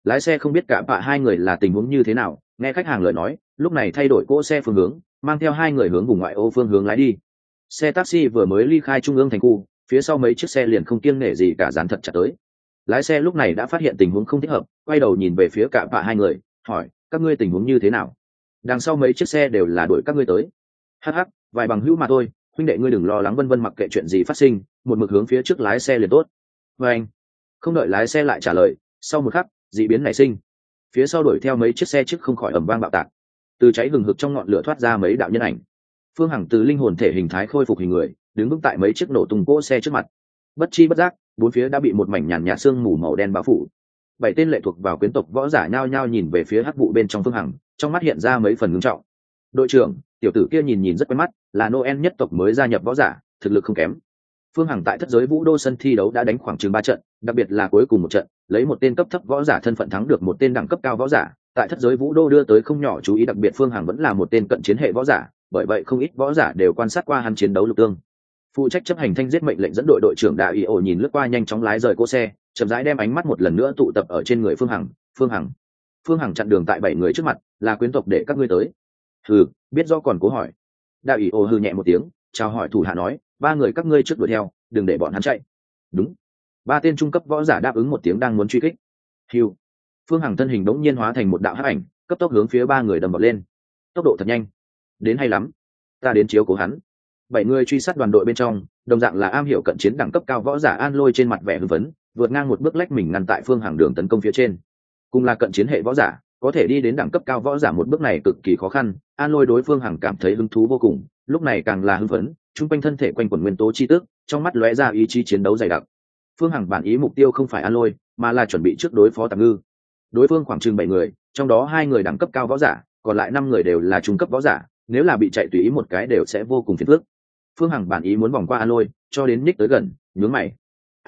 lái xe không biết cả bạ hai người là tình huống như thế nào, nghe khách hàng lời nói lúc này thay đổi cỗ xe phương hướng, mang theo hai người hướng vùng ngoại ô phương hướng lái đi. Xe taxi vừa mới ly khai trung ương thành khu, phía sau mấy chiếc xe liền không kiêng nể gì cả dán thật chặt tới. Lái xe lúc này đã phát hiện tình huống không thích hợp, quay đầu nhìn về phía cả bạ hai người, hỏi các ngươi tình huống như thế nào. Đằng sau mấy chiếc xe đều là đuổi các ngươi tới. Hắc, vài bằng hữu mà thôi, huynh đệ ngươi đừng lo lắng, vân vân mặc kệ chuyện gì phát sinh, một mực hướng phía trước lái xe liền tốt. Và anh không đợi lái xe lại trả lời, sau một khắc dị biến nảy sinh, phía sau đuổi theo mấy chiếc xe trước không khỏi ầm vang bạo tạc, từ cháy hừng hực trong ngọn lửa thoát ra mấy đạo nhân ảnh. Phương Hằng từ linh hồn thể hình thái khôi phục hình người, đứng vững tại mấy chiếc nổ tung cỗ xe trước mặt. Bất chi bất giác, bốn phía đã bị một mảnh nhàn nhạt sương mù màu đen bao phủ. Bảy tên lệ thuộc vào quyến tộc võ giả nhao nhao nhìn về phía hắc vụ bên trong Phương Hằng, trong mắt hiện ra mấy phần ngưng trọng. Đội trưởng, tiểu tử kia nhìn nhìn rất quen mắt, là Noel nhất tộc mới gia nhập võ giả, thực lực không kém. Phương Hằng tại thất giới vũ đô sân thi đấu đã đánh khoảng chừng 3 trận, đặc biệt là cuối cùng một trận, lấy một tên cấp thấp võ giả thân phận thắng được một tên đẳng cấp cao võ giả, tại thất giới vũ đô đưa tới không nhỏ chú ý, đặc biệt Phương Hằng vẫn là một tên cận chiến hệ võ giả, bởi vậy không ít võ giả đều quan sát qua hắn chiến đấu lục tương. Phụ trách chấp hành thanh giết mệnh lệnh dẫn đội đội trưởng Đại Ổ nhìn lướt qua nhanh chóng lái rời cỗ xe, chậm rãi đem ánh mắt một lần nữa tụ tập ở trên người Phương Hằng. Phương Hằng chặn đường tại 7 người trước mặt, là quyến tộc để các ngươi tới. Hừ, biết do còn cố hỏi. Đại Ổ hừ nhẹ một tiếng, chào hỏi thủ hạ nói, 3 người các ngươi trước đuổi theo, đừng để bọn hắn chạy. Đúng. 3 tên trung cấp võ giả đáp ứng một tiếng đang muốn truy kích. Hưu. Phương Hằng thân hình đống nhiên hóa thành một đạo hắc ảnh, cấp tốc hướng phía 3 người đâm vọt lên. Tốc độ thật nhanh. Đến hay lắm. Ta đến chiếu cố hắn. 7 người truy sát đoàn đội bên trong, đồng dạng là am hiểu cận chiến đẳng cấp cao võ giả An Lôi trên mặt vẻ hưng phấn, vượt ngang một bước lách mình ngăn tại Phương Hằng đường tấn công phía trên. Cùng là cận chiến hệ võ giả, có thể đi đến đẳng cấp cao võ giả một bước này cực kỳ khó khăn, An Lôi đối Phương Hằng cảm thấy hứng thú vô cùng, lúc này càng là hưng phấn, trung quanh thân thể quanh quẩn nguyên tố chi tức, trong mắt lóe ra ý chí chiến đấu dày đặc. Phương Hằng bản ý mục tiêu không phải An Lôi, mà là chuẩn bị trước đối phó Tạm Ngư. Đối phương khoảng chừng 7 người, trong đó 2 người đẳng cấp cao võ giả, còn lại 5 người đều là trung cấp võ giả, nếu là bị chạy tùy ý một cái đều sẽ vô cùng phiền phức. Phương Hằng bản ý muốn vòng qua An Lôi, cho đến nhích tới gần, nhướng mày.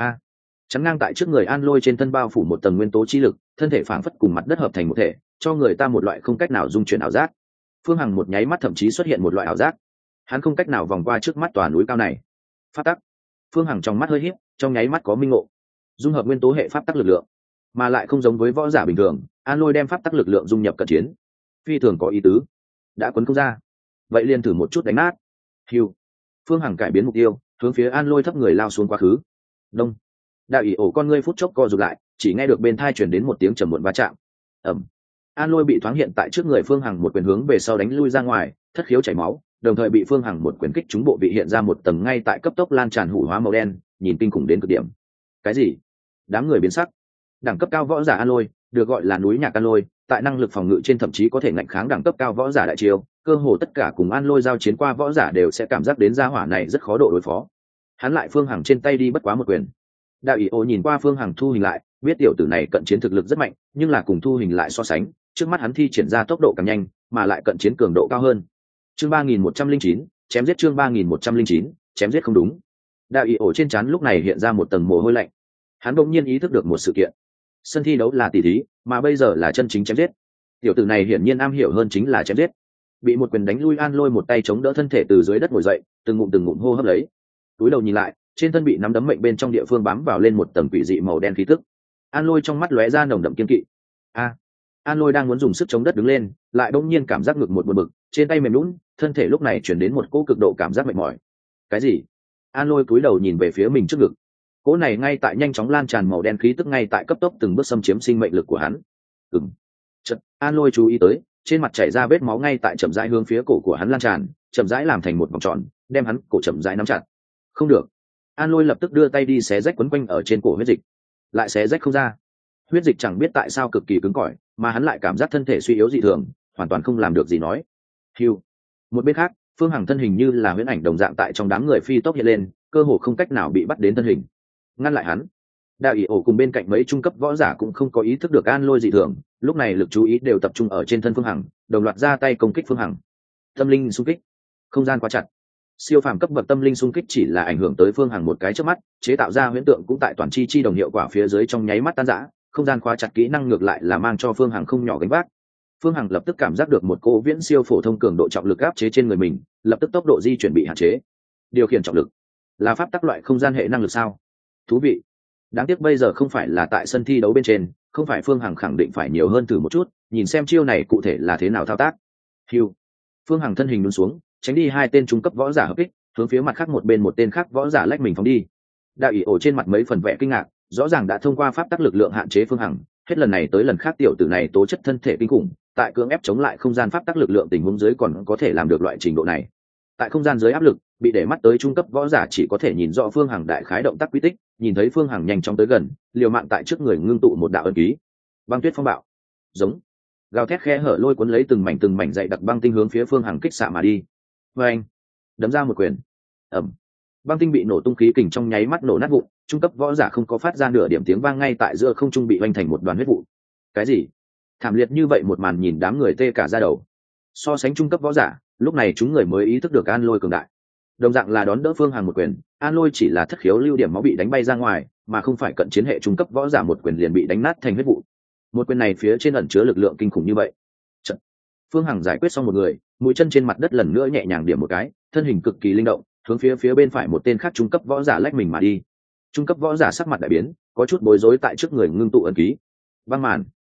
Chắn ngang tại trước người An Lôi trên thân bao phủ một tầng nguyên tố chi lực, thân thể phảng phất cùng mặt đất hợp thành một thể, cho người ta một loại không cách nào dung chuyển ảo giác. Phương Hằng một nháy mắt thậm chí xuất hiện một loại ảo giác, hắn không cách nào vòng qua trước mắt tòa núi cao này. Pháp tắc. Phương Hằng trong mắt hơi híp, trong nháy mắt có minh ngộ, dung hợp nguyên tố hệ pháp tắc lực lượng, mà lại không giống với võ giả bình thường. An Lôi đem pháp tắc lực lượng dung nhập cận chiến, phi thường có ý tứ. Đã quấn không ra, vậy liền thử một chút đánh nát. Hiu. Phương Hằng cải biến mục tiêu, hướng phía An Lôi thấp người lao xuống quá khứ. Đông. Đại Ổ con ngươi phút chốc co rụt lại, chỉ nghe được bên tai truyền đến một tiếng trầm muộn va chạm. Ầm. An Lôi bị thoáng hiện tại trước người Phương Hằng một quyền hướng về sau đánh lui ra ngoài, thất khiếu chảy máu, đồng thời bị Phương Hằng một quyền kích trúng bộ vị, hiện ra một tầng ngay tại cấp tốc lan tràn hủ hóa màu đen, nhìn kinh khủng đến cực điểm. Cái gì? Đám người biến sắc. Đẳng cấp cao võ giả An Lôi, được gọi là núi nhạc An Lôi, tại năng lực phòng ngự trên thậm chí có thể ngạnh kháng đẳng cấp cao võ giả đại chiêu, cơ hồ tất cả cùng An Lôi giao chiến qua võ giả đều sẽ cảm giác đến gia hỏa này rất khó độ đối phó. Hắn lại Phương Hằng trên tay đi bất quá một quyền. Đại Ổ nhìn qua Phương Hằng thu hình lại, biết tiểu tử này cận chiến thực lực rất mạnh, nhưng là cùng thu hình lại so sánh, trước mắt hắn thi triển ra tốc độ càng nhanh, mà lại cận chiến cường độ cao hơn. Chương 3109, chém giết chương 3109, chém giết không đúng. Đại Ổ trên trán lúc này hiện ra một tầng mồ hôi lạnh. Hắn đột nhiên ý thức được một sự kiện. Sân thi đấu là tỷ thí, mà bây giờ là chân chính chém giết. Tiểu tử này hiển nhiên am hiểu hơn chính là chém giết. Bị một quyền đánh lui An Lôi một tay chống đỡ thân thể từ dưới đất ngồi dậy, từng ngụm hô hấp lấy. Túi đầu nhìn lại, trên thân bị nắm đấm mệnh bên trong địa phương bám vào lên một tầng quỷ dị màu đen khí tức. An Lôi trong mắt lóe ra nồng đậm kiên kỵ. An Lôi đang muốn dùng sức chống đất đứng lên, lại đột nhiên cảm giác ngực một buồn bực, trên tay mềm nhũn, thân thể lúc này chuyển đến một cỗ cực độ cảm giác mệt mỏi. Cái gì? An Lôi cúi đầu nhìn về phía mình trước ngực. Cỗ này ngay tại nhanh chóng lan tràn màu đen khí tức ngay tại cấp tốc từng bước xâm chiếm sinh mệnh lực của hắn. Chợt, An Lôi chú ý tới, trên mặt chảy ra vết máu ngay tại chậm rãi hướng phía cổ của hắn lan tràn, chậm rãi làm thành một vòng tròn, đem hắn cổ chậm rãi nắm chặt. Không được. An Lôi lập tức đưa tay đi xé rách quấn quanh ở trên cổ huyết dịch, lại xé rách không ra. Huyết dịch chẳng biết tại sao cực kỳ cứng cỏi, mà hắn lại cảm giác thân thể suy yếu dị thường, hoàn toàn không làm được gì nói. Hưu. Một bên khác, Phương Hằng thân hình như là huyễn ảnh đồng dạng tại trong đám người phi tốc hiện lên, cơ hồ không cách nào bị bắt đến thân hình. Ngăn lại hắn. Đại Ổ cùng bên cạnh mấy trung cấp võ giả cũng không có ý thức được An Lôi dị thường, lúc này lực chú ý đều tập trung ở trên thân Phương Hằng, đồng loạt ra tay công kích Phương Hằng. Tâm linh xung kích. Không gian quá chặt. Siêu phàm cấp bậc tâm linh xung kích chỉ là ảnh hưởng tới Phương Hằng một cái chớp mắt, chế tạo ra huyễn tượng cũng tại toàn chi đồng hiệu quả phía dưới trong nháy mắt tan rã, không gian khóa chặt kỹ năng ngược lại là mang cho Phương Hằng không nhỏ gánh vác. Phương Hằng lập tức cảm giác được một cỗ viễn siêu phổ thông cường độ trọng lực áp chế trên người mình, lập tức tốc độ di chuyển bị hạn chế. Điều khiển trọng lực là pháp tắc loại không gian hệ năng lực sao? Thú vị. Đáng tiếc bây giờ không phải là tại sân thi đấu bên trên, không phải Phương Hằng khẳng định phải nhiều hơn thử một chút, nhìn xem chiêu này cụ thể là thế nào thao tác. Hưu. Phương Hằng thân hình lún xuống, tránh đi hai tên trung cấp võ giả hợp kích, hướng phía mặt khác một bên một tên khác võ giả lách mình phóng đi. Đạo ỷ ổ trên mặt mấy phần vẻ kinh ngạc, rõ ràng đã thông qua pháp tắc lực lượng hạn chế Phương Hằng, hết lần này tới lần khác tiểu tử này tố chất thân thể kinh khủng, tại cưỡng ép chống lại không gian pháp tắc lực lượng tình huống dưới còn có thể làm được loại trình độ này. Tại không gian dưới áp lực, bị để mắt tới trung cấp võ giả chỉ có thể nhìn rõ Phương Hằng đại khái động tác quy tích, nhìn thấy Phương Hằng nhanh chóng tới gần, liều mạng tại trước người ngưng tụ một đạo ấn ký. Băng tuyết phong bạo. Giống. Gào thét khe hở lôi cuốn lấy từng mảnh dày đặc băng tinh hướng phía Phương Hằng kích xạ mà đi. Oeng. Đấm ra một quyền. Ầm. Băng tinh bị nổ tung khí kình trong nháy mắt nổ nát vụn, trung cấp võ giả không có phát ra nửa điểm tiếng vang ngay tại giữa không trung bị hoành thành một đoàn huyết vụ. Cái gì? Thảm liệt như vậy một màn nhìn đám người tê cả da đầu. So sánh trung cấp võ giả, lúc này chúng người mới ý thức được An Lôi cường đại. Đồng dạng là đón đỡ Phương Hằng một quyền, An Lôi chỉ là thất khiếu lưu điểm máu bị đánh bay ra ngoài, mà không phải cận chiến hệ trung cấp võ giả một quyền liền bị đánh nát thành huyết vụ. Một quyền này phía trên ẩn chứa lực lượng kinh khủng như vậy. Trận. Phương Hằng giải quyết xong một người, mũi chân trên mặt đất lần nữa nhẹ nhàng điểm một cái, thân hình cực kỳ linh động, hướng phía bên phải một tên khác trung cấp võ giả lách mình mà đi. Trung cấp võ giả sắc mặt đại biến, có chút bối rối tại trước người ngưng tụ ấn ký. Băng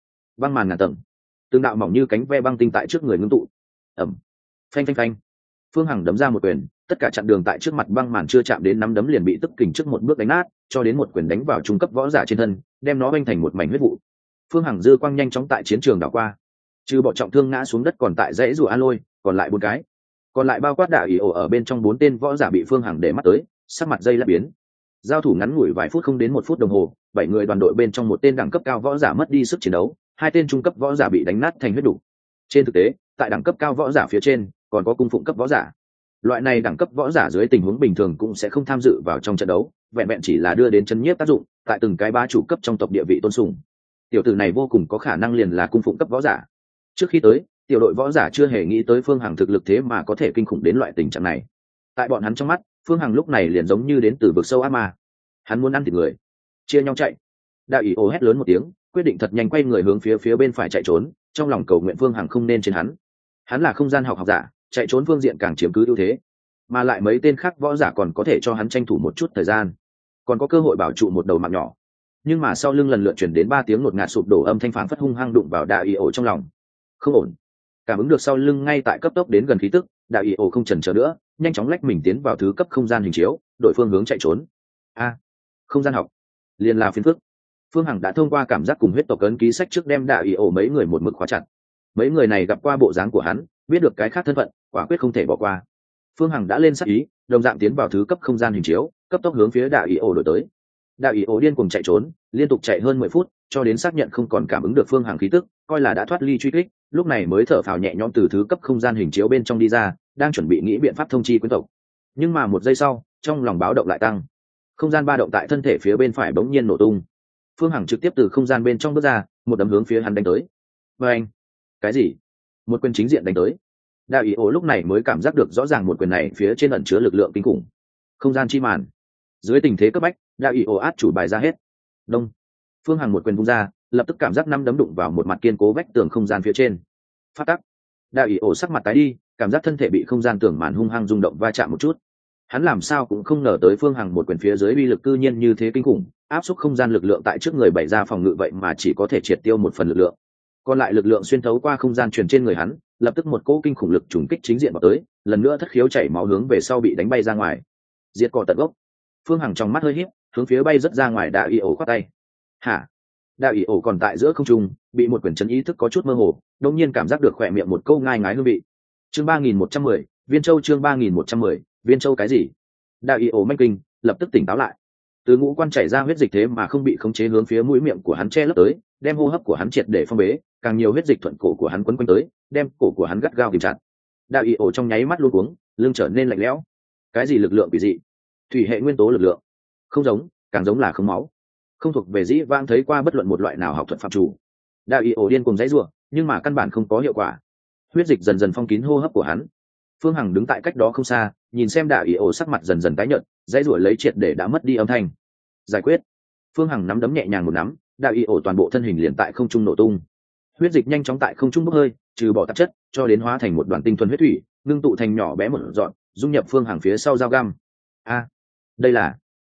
màn ngàn tầng, từng đạo mỏng như cánh ve băng tinh tại trước người ngưng tụ. Ẩm. Phanh phanh phanh. Phương Hằng đấm ra một quyền, tất cả chặn đường tại trước mặt băng màn chưa chạm đến nắm đấm liền bị tức kình trước một bước đánh nát, cho đến một quyền đánh vào trung cấp võ giả trên thân, đem nó vênh thành một mảnh huyết vụ. Phương Hằng dư quang nhanh chóng tại chiến trường đảo qua, trừ bỏ trọng thương ngã xuống đất còn tại dãy rùa An Lôi, còn lại bốn cái, còn lại bao quát Đạo ỷ ổ ở bên trong bốn tên võ giả bị Phương Hằng để mắt tới, sắc mặt dây lát biến. Giao thủ ngắn ngủi vài phút không đến một phút đồng hồ, 7 người đoàn đội bên trong một tên đẳng cấp cao võ giả mất đi sức chiến đấu, hai tên trung cấp võ giả bị đánh nát thành huyết đủ. Trên thực tế, tại đẳng cấp cao võ giả phía trên, còn có cung phụng cấp võ giả. Loại này đẳng cấp võ giả dưới tình huống bình thường cũng sẽ không tham dự vào trong trận đấu, vẹn vẹn chỉ là đưa đến chân nhiếp tác dụng, tại từng cái bá chủ cấp trong tộc địa vị tôn sùng. Tiểu tử này vô cùng có khả năng liền là cung phụng cấp võ giả. Trước khi tới, tiểu đội võ giả chưa hề nghĩ tới Phương Hằng thực lực thế mà có thể kinh khủng đến loại tình trạng này. Tại bọn hắn trong mắt, Phương Hằng lúc này liền giống như đến từ vực sâu ác ma. Hắn muốn ăn thịt người, chia nhau chạy. Đạo ỷ ồ hét lớn một tiếng, quyết định thật nhanh quay người hướng phía bên phải chạy trốn, trong lòng cầu nguyện Phương Hằng không nên trên hắn. Hắn là không gian học giả, chạy trốn phương diện càng chiếm cứ ưu thế, mà lại mấy tên khác võ giả còn có thể cho hắn tranh thủ một chút thời gian, còn có cơ hội bảo trụ một đầu mạng nhỏ. Nhưng mà sau lưng lần lượt chuyển đến 3 tiếng ngột ngạt sụp đổ âm thanh phảng phất hung hăng đụng vào Đạo ỷ ồ trong lòng. Không ổn. Cảm ứng được sau lưng ngay tại cấp tốc đến gần khí tức, Đạo ỷ ồ không chần chờ nữa, nhanh chóng lách mình tiến vào thứ cấp không gian hình chiếu, đổi phương hướng chạy trốn. Không gian học liền là phiền phức. Phương Hằng đã thông qua cảm giác cùng huyết tộc ấn ký sách trước đem Đạo ỷ ổ mấy người một mực khóa chặt. Mấy người này gặp qua bộ dáng của hắn, biết được cái khác thân phận, quả quyết không thể bỏ qua. Phương Hằng đã lên sắc ý, đồng dạng tiến vào thứ cấp không gian hình chiếu, cấp tốc hướng phía Đạo ỷ ổ đổi tới. Đạo ỷ ổ điên cuồng chạy trốn, liên tục chạy hơn 10 phút, cho đến xác nhận không còn cảm ứng được Phương Hằng khí tức, coi là đã thoát ly truy kích, lúc này mới thở phào nhẹ nhõm từ thứ cấp không gian hình chiếu bên trong đi ra, đang chuẩn bị nghĩ biện pháp thông chi quyến tộc. Nhưng mà một giây sau, trong lòng báo động lại tăng. Không gian ba động tại thân thể phía bên phải bỗng nhiên nổ tung. Phương Hằng trực tiếp từ không gian bên trong bước ra, một đấm hướng phía hắn đánh tới. Và anh, cái gì? Một quyền chính diện đánh tới. Đạo ỷ ổ lúc này mới cảm giác được rõ ràng một quyền này phía trên ẩn chứa lực lượng kinh khủng. Không gian chi màn. Dưới tình thế cấp bách, Đạo ỷ ổ át chủ bài ra hết. Đông. Phương Hằng một quyền vung ra, lập tức cảm giác năm đấm đụng vào một mặt kiên cố vách tường không gian phía trên. Phát tắc. Đạo ỷ ổ sắc mặt tái đi, cảm giác thân thể bị không gian tường màn hung hăng rung động va chạm một chút. Hắn làm sao cũng không ngờ tới Phương Hằng một quyền phía dưới uy lực cư nhiên như thế kinh khủng, áp suất không gian lực lượng tại trước người bày ra phòng ngự vậy mà chỉ có thể triệt tiêu một phần lực lượng, còn lại lực lượng xuyên thấu qua không gian truyền trên người hắn, lập tức một cỗ kinh khủng lực trùng kích chính diện vào tới, lần nữa thất khiếu chảy máu hướng về sau bị đánh bay ra ngoài. Diệt cỏ tận gốc. Phương Hằng trong mắt hơi híp, hướng phía bay rất ra ngoài Đạo ỷ ổ khoát tay. Hả? Đạo ỷ ổ còn tại giữa không trung, bị một quyền chấn ý thức có chút mơ hồ, đột nhiên cảm giác được khỏe miệng một câu ngai ngái hương vị. Chương 3110, Viên Châu chương 3110, Viên Châu cái gì? Đạo ỷ ổ manh kinh, lập tức tỉnh táo lại. Từ ngũ quan chảy ra huyết dịch thế mà không bị khống chế hướng phía mũi miệng của hắn che lấp tới, đem hô hấp của hắn triệt để phong bế, càng nhiều huyết dịch thuận cổ của hắn quấn quanh tới, đem cổ của hắn gắt gao kìm chặt. Đạo ỷ ổ trong nháy mắt luống cuống, lưng trở nên lạnh lẽo. Cái gì lực lượng quỷ dị? Thủy hệ nguyên tố lực lượng? Không giống, càng giống là không máu. Không thuộc về dĩ vãng thấy qua bất luận một loại nào học thuật phạm chủ. Đạo ỷ ổ điên cùng dãy rủa, nhưng mà căn bản không có hiệu quả. Huyết dịch dần dần phong kín hô hấp của hắn. Phương Hằng đứng tại cách đó không xa, nhìn xem Đạo ỷ ổ sắc mặt dần dần tái nhợt, dãy rủa lấy triệt để đã mất đi âm thanh. Giải quyết. Phương Hằng nắm đấm nhẹ nhàng một nắm, Đạo ỷ ổ toàn bộ thân hình liền tại không trung nổ tung. Huyết dịch nhanh chóng tại không trung bốc hơi, trừ bỏ tạp chất, cho đến hóa thành một đoàn tinh thuần huyết thủy, ngưng tụ thành nhỏ bé một dọn, dung nhập Phương Hằng phía sau dao găm. Đây là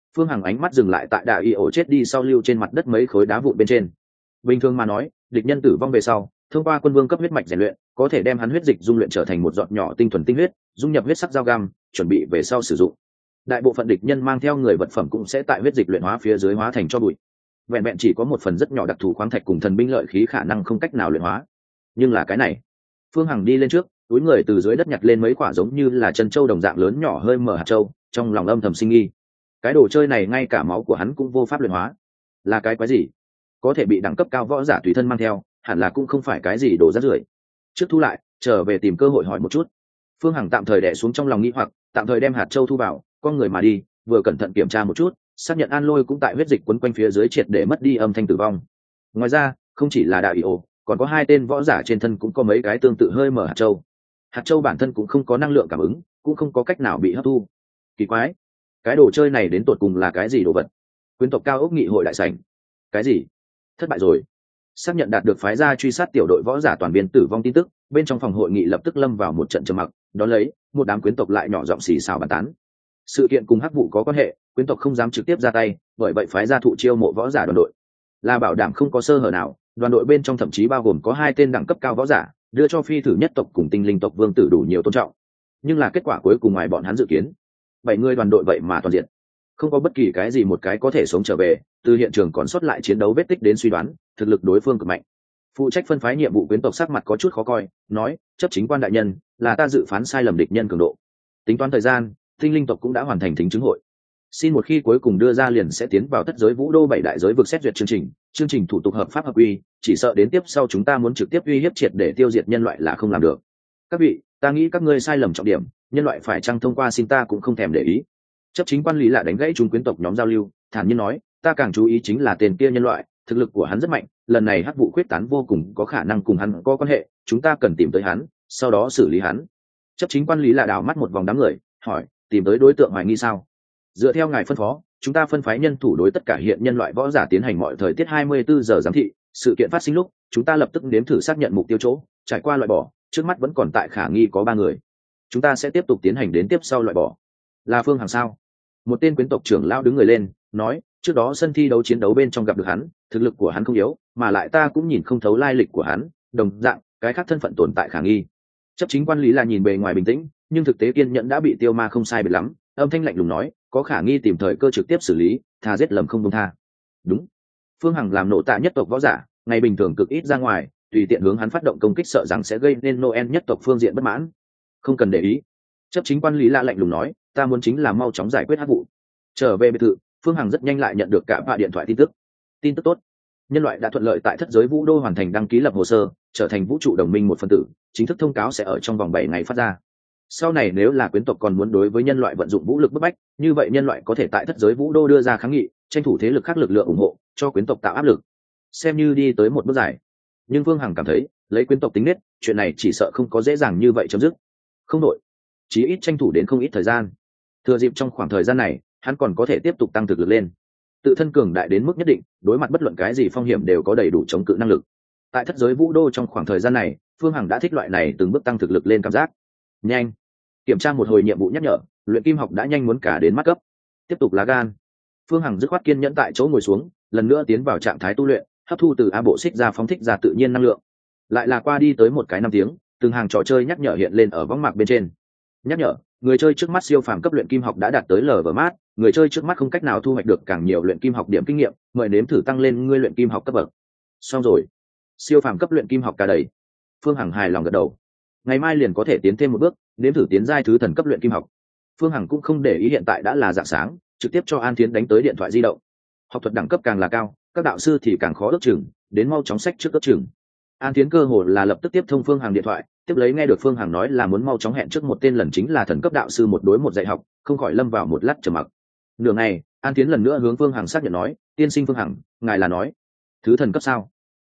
Phương Hằng ánh mắt dừng lại tại đại y ổ chết đi sau lưu trên mặt đất mấy khối đá vụn bên trên. Bình thường mà nói, địch nhân tử vong về sau, thông qua quân vương cấp huyết mạch rèn luyện, có thể đem hắn huyết dịch dung luyện trở thành một giọt nhỏ tinh thuần tinh huyết, dung nhập huyết sắc dao găm, chuẩn bị về sau sử dụng. Đại bộ phận địch nhân mang theo người vật phẩm cũng sẽ tại huyết dịch luyện hóa phía dưới hóa thành cho bụi. Vẹn vẹn chỉ có một phần rất nhỏ đặc thù khoáng thạch cùng thần binh lợi khí khả năng không cách nào luyện hóa. Nhưng là cái này, Phương Hằng đi lên trước, túi người từ dưới đất nhặt lên mấy quả giống như là chân châu đồng dạng lớn nhỏ hơi mở hạt châu, trong lòng âm thầm sinh nghi. Cái đồ chơi này ngay cả máu của hắn cũng vô pháp luyện hóa. Là cái quái gì? Có thể bị đẳng cấp cao võ giả tùy thân mang theo, hẳn là cũng không phải cái gì đồ rác rưởi. Trước thu lại, trở về tìm cơ hội hỏi một chút. Phương Hằng tạm thời đè xuống trong lòng nghi hoặc, tạm thời đem hạt châu thu vào, con người mà đi, vừa cẩn thận kiểm tra một chút, xác nhận An Lôi cũng tại huyết dịch quấn quanh phía dưới triệt để mất đi âm thanh tử vong. Ngoài ra, không chỉ là đạo ý ổ, còn có hai tên võ giả trên thân cũng có mấy cái tương tự hơi mở hạt châu. Hạt châu bản thân cũng không có năng lượng cảm ứng, cũng không có cách nào bị hấp thu. Kỳ quái, cái đồ chơi này đến tột cùng là cái gì đồ vật? Quyến tộc cao ốc nghị hội đại sảnh. Cái gì? Thất bại rồi. Xác nhận đạt được phái gia truy sát tiểu đội võ giả toàn viên tử vong tin tức, bên trong phòng hội nghị lập tức lâm vào một trận trầm mặc, đón lấy, một đám quyến tộc lại nhỏ giọng xì xào bàn tán. Sự kiện cùng hắc vụ có quan hệ, quyến tộc không dám trực tiếp ra tay, bởi vậy phái gia thụ chiêu mộ võ giả đoàn đội, là bảo đảm không có sơ hở nào. Đoàn đội bên trong thậm chí bao gồm có hai tên đẳng cấp cao võ giả, đưa cho phi thử nhất tộc cùng tinh linh tộc vương tử đủ nhiều tôn trọng. Nhưng là kết quả cuối cùng ngoài bọn hắn dự kiến, 7 người đoàn đội vậy mà toàn diện, không có bất kỳ cái gì một cái có thể sống trở về. Từ hiện trường còn sót lại chiến đấu vết tích đến suy đoán, thực lực đối phương cực mạnh. Phụ trách phân phái nhiệm vụ quyến tộc sắc mặt có chút khó coi, nói: chấp chính quan đại nhân, là ta dự phán sai lầm địch nhân cường độ. Tính toán thời gian, tinh linh tộc cũng đã hoàn thành thính chứng hội. Xin một khi cuối cùng đưa ra liền sẽ tiến vào thất giới vũ đô 7 đại giới vực xét duyệt chương trình thủ tục hợp pháp hợp quy, chỉ sợ đến tiếp sau chúng ta muốn trực tiếp uy hiếp triệt để tiêu diệt nhân loại là không làm được. Các vị, ta nghĩ các ngươi sai lầm trọng điểm, nhân loại phải chăng thông qua xin ta cũng không thèm để ý. Chấp chính quan lý lạ đánh gãy chúng quyến tộc nhóm giao lưu, thản nhiên nói: ta càng chú ý chính là tên kia nhân loại, thực lực của hắn rất mạnh, lần này hắc vụ khuyết tán vô cùng có khả năng cùng hắn có quan hệ, chúng ta cần tìm tới hắn, sau đó xử lý hắn. Chấp chính quan lý lạ đảo mắt một vòng đám người, hỏi: tìm tới đối tượng hoài nghi sao? Dựa theo ngài phân phó, chúng ta phân phái nhân thủ đối tất cả hiện nhân loại võ giả tiến hành mọi thời tiết 24 giờ giám thị, sự kiện phát sinh lúc, chúng ta lập tức nếm thử xác nhận mục tiêu chỗ, trải qua loại bỏ, trước mắt vẫn còn tại khả nghi có 3 người. Chúng ta sẽ tiếp tục tiến hành đến tiếp sau loại bỏ. Là Phương Hằng sao? Một tên quyến tộc trưởng lão đứng người lên, nói: trước đó sân thi đấu chiến đấu bên trong gặp được hắn, thực lực của hắn không yếu, mà lại ta cũng nhìn không thấu lai lịch của hắn, đồng dạng, cái khác thân phận tồn tại khả nghi. Chấp chính quan lý là nhìn bề ngoài bình tĩnh, nhưng thực tế kiên nhẫn đã bị tiêu ma không sai biệt lắm, âm thanh lạnh lùng nói: có khả nghi tìm thời cơ trực tiếp xử lý, thà giết lầm không buông tha. Đúng. Phương Hằng làm nộ tạ nhất tộc võ giả, ngày bình thường cực ít ra ngoài, tùy tiện hướng hắn phát động công kích sợ rằng sẽ gây nên Noel nhất tộc phương diện bất mãn. Không cần để ý. Chấp chính quan lý lạ lạnh lùng nói: ta muốn chính là mau chóng giải quyết hắc vụ. Trở về biệt thự, Phương Hằng rất nhanh lại nhận được cả vài điện thoại tin tức. Tin tức tốt, nhân loại đã thuận lợi tại thất giới vũ đô hoàn thành đăng ký lập hồ sơ, trở thành vũ trụ đồng minh một phần tử, chính thức thông cáo sẽ ở trong vòng 7 ngày phát ra. Sau này nếu là quyến tộc còn muốn đối với nhân loại vận dụng vũ lực bức bách, như vậy nhân loại có thể tại thất giới vũ đô đưa ra kháng nghị, tranh thủ thế lực khác lực lượng ủng hộ, cho quyến tộc tạo áp lực, xem như đi tới một bước dài. Nhưng Phương Hằng cảm thấy, lấy quyến tộc tính nết, chuyện này chỉ sợ không có dễ dàng như vậy chấm dứt. Không đội, chí ít tranh thủ đến không ít thời gian. Thừa dịp trong khoảng thời gian này, hắn còn có thể tiếp tục tăng thực lực lên, tự thân cường đại đến mức nhất định, đối mặt bất luận cái gì phong hiểm đều có đầy đủ chống cự năng lực. Tại thất giới vũ đô trong khoảng thời gian này, Phương Hằng đã thích loại này từng bước tăng thực lực lên cảm giác. Nhanh, kiểm tra một hồi nhiệm vụ nhắc nhở, luyện kim học đã nhanh muốn cả đến mắt cấp. Tiếp tục lá gan. Phương Hằng dứt khoát kiên nhẫn tại chỗ ngồi xuống, lần nữa tiến vào trạng thái tu luyện, hấp thu từ a bộ xích ra phóng thích ra tự nhiên năng lượng. Lại là qua đi tới một cái 5 tiếng, từng hàng trò chơi nhắc nhở hiện lên ở võng mạc bên trên. Nhắc nhở: người chơi trước mắt siêu phàm cấp luyện kim học đã đạt tới lv mát, người chơi trước mắt không cách nào thu hoạch được càng nhiều luyện kim học điểm kinh nghiệm, mời nếm thử tăng lên ngươi luyện kim học cấp bậc. Xong rồi, siêu phàm cấp luyện kim học cả đầy. Phương Hằng hài lòng gật đầu, ngày mai liền có thể tiến thêm một bước, nếm thử tiến giai thứ thần cấp luyện kim học. Phương Hằng cũng không để ý hiện tại đã là rạng sáng, trực tiếp cho An Thiến đánh tới điện thoại di động. Học thuật đẳng cấp càng là cao, các đạo sư thì càng khó ước chừng, đến mau chóng sách trước ước chừng. An Thiến cơ hồ là lập tức tiếp thông Phương Hằng điện thoại, tiếp lấy nghe được Phương Hằng nói là muốn mau chóng hẹn trước một tên lần chính là thần cấp đạo sư một đối một dạy học, không khỏi lâm vào một lát trầm mặc. Nửa ngày, An Thiến lần nữa hướng Phương Hằng xác nhận nói: tiên sinh Phương Hằng, ngài là nói thứ thần cấp sao?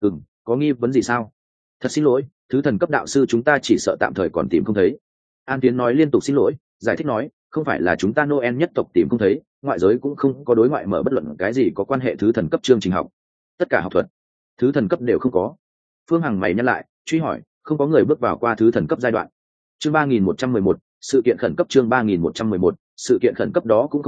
Có nghi vấn gì sao? Thật xin lỗi, thứ thần cấp đạo sư chúng ta chỉ sợ tạm thời còn tìm không thấy. An Thiến nói liên tục xin lỗi, giải thích nói: không phải là chúng ta Noel nhất tộc tìm không thấy, ngoại giới cũng không có đối ngoại mở bất luận cái gì có quan hệ thứ thần cấp chương trình học, tất cả học thuật thứ thần cấp đều không có. Phương Hằng mày nhắc lại, truy hỏi: không có người bước vào qua thứ thần cấp giai đoạn? Chương 3111, sự kiện khẩn cấp. Chương 3111, sự kiện khẩn cấp đó cũng không phải,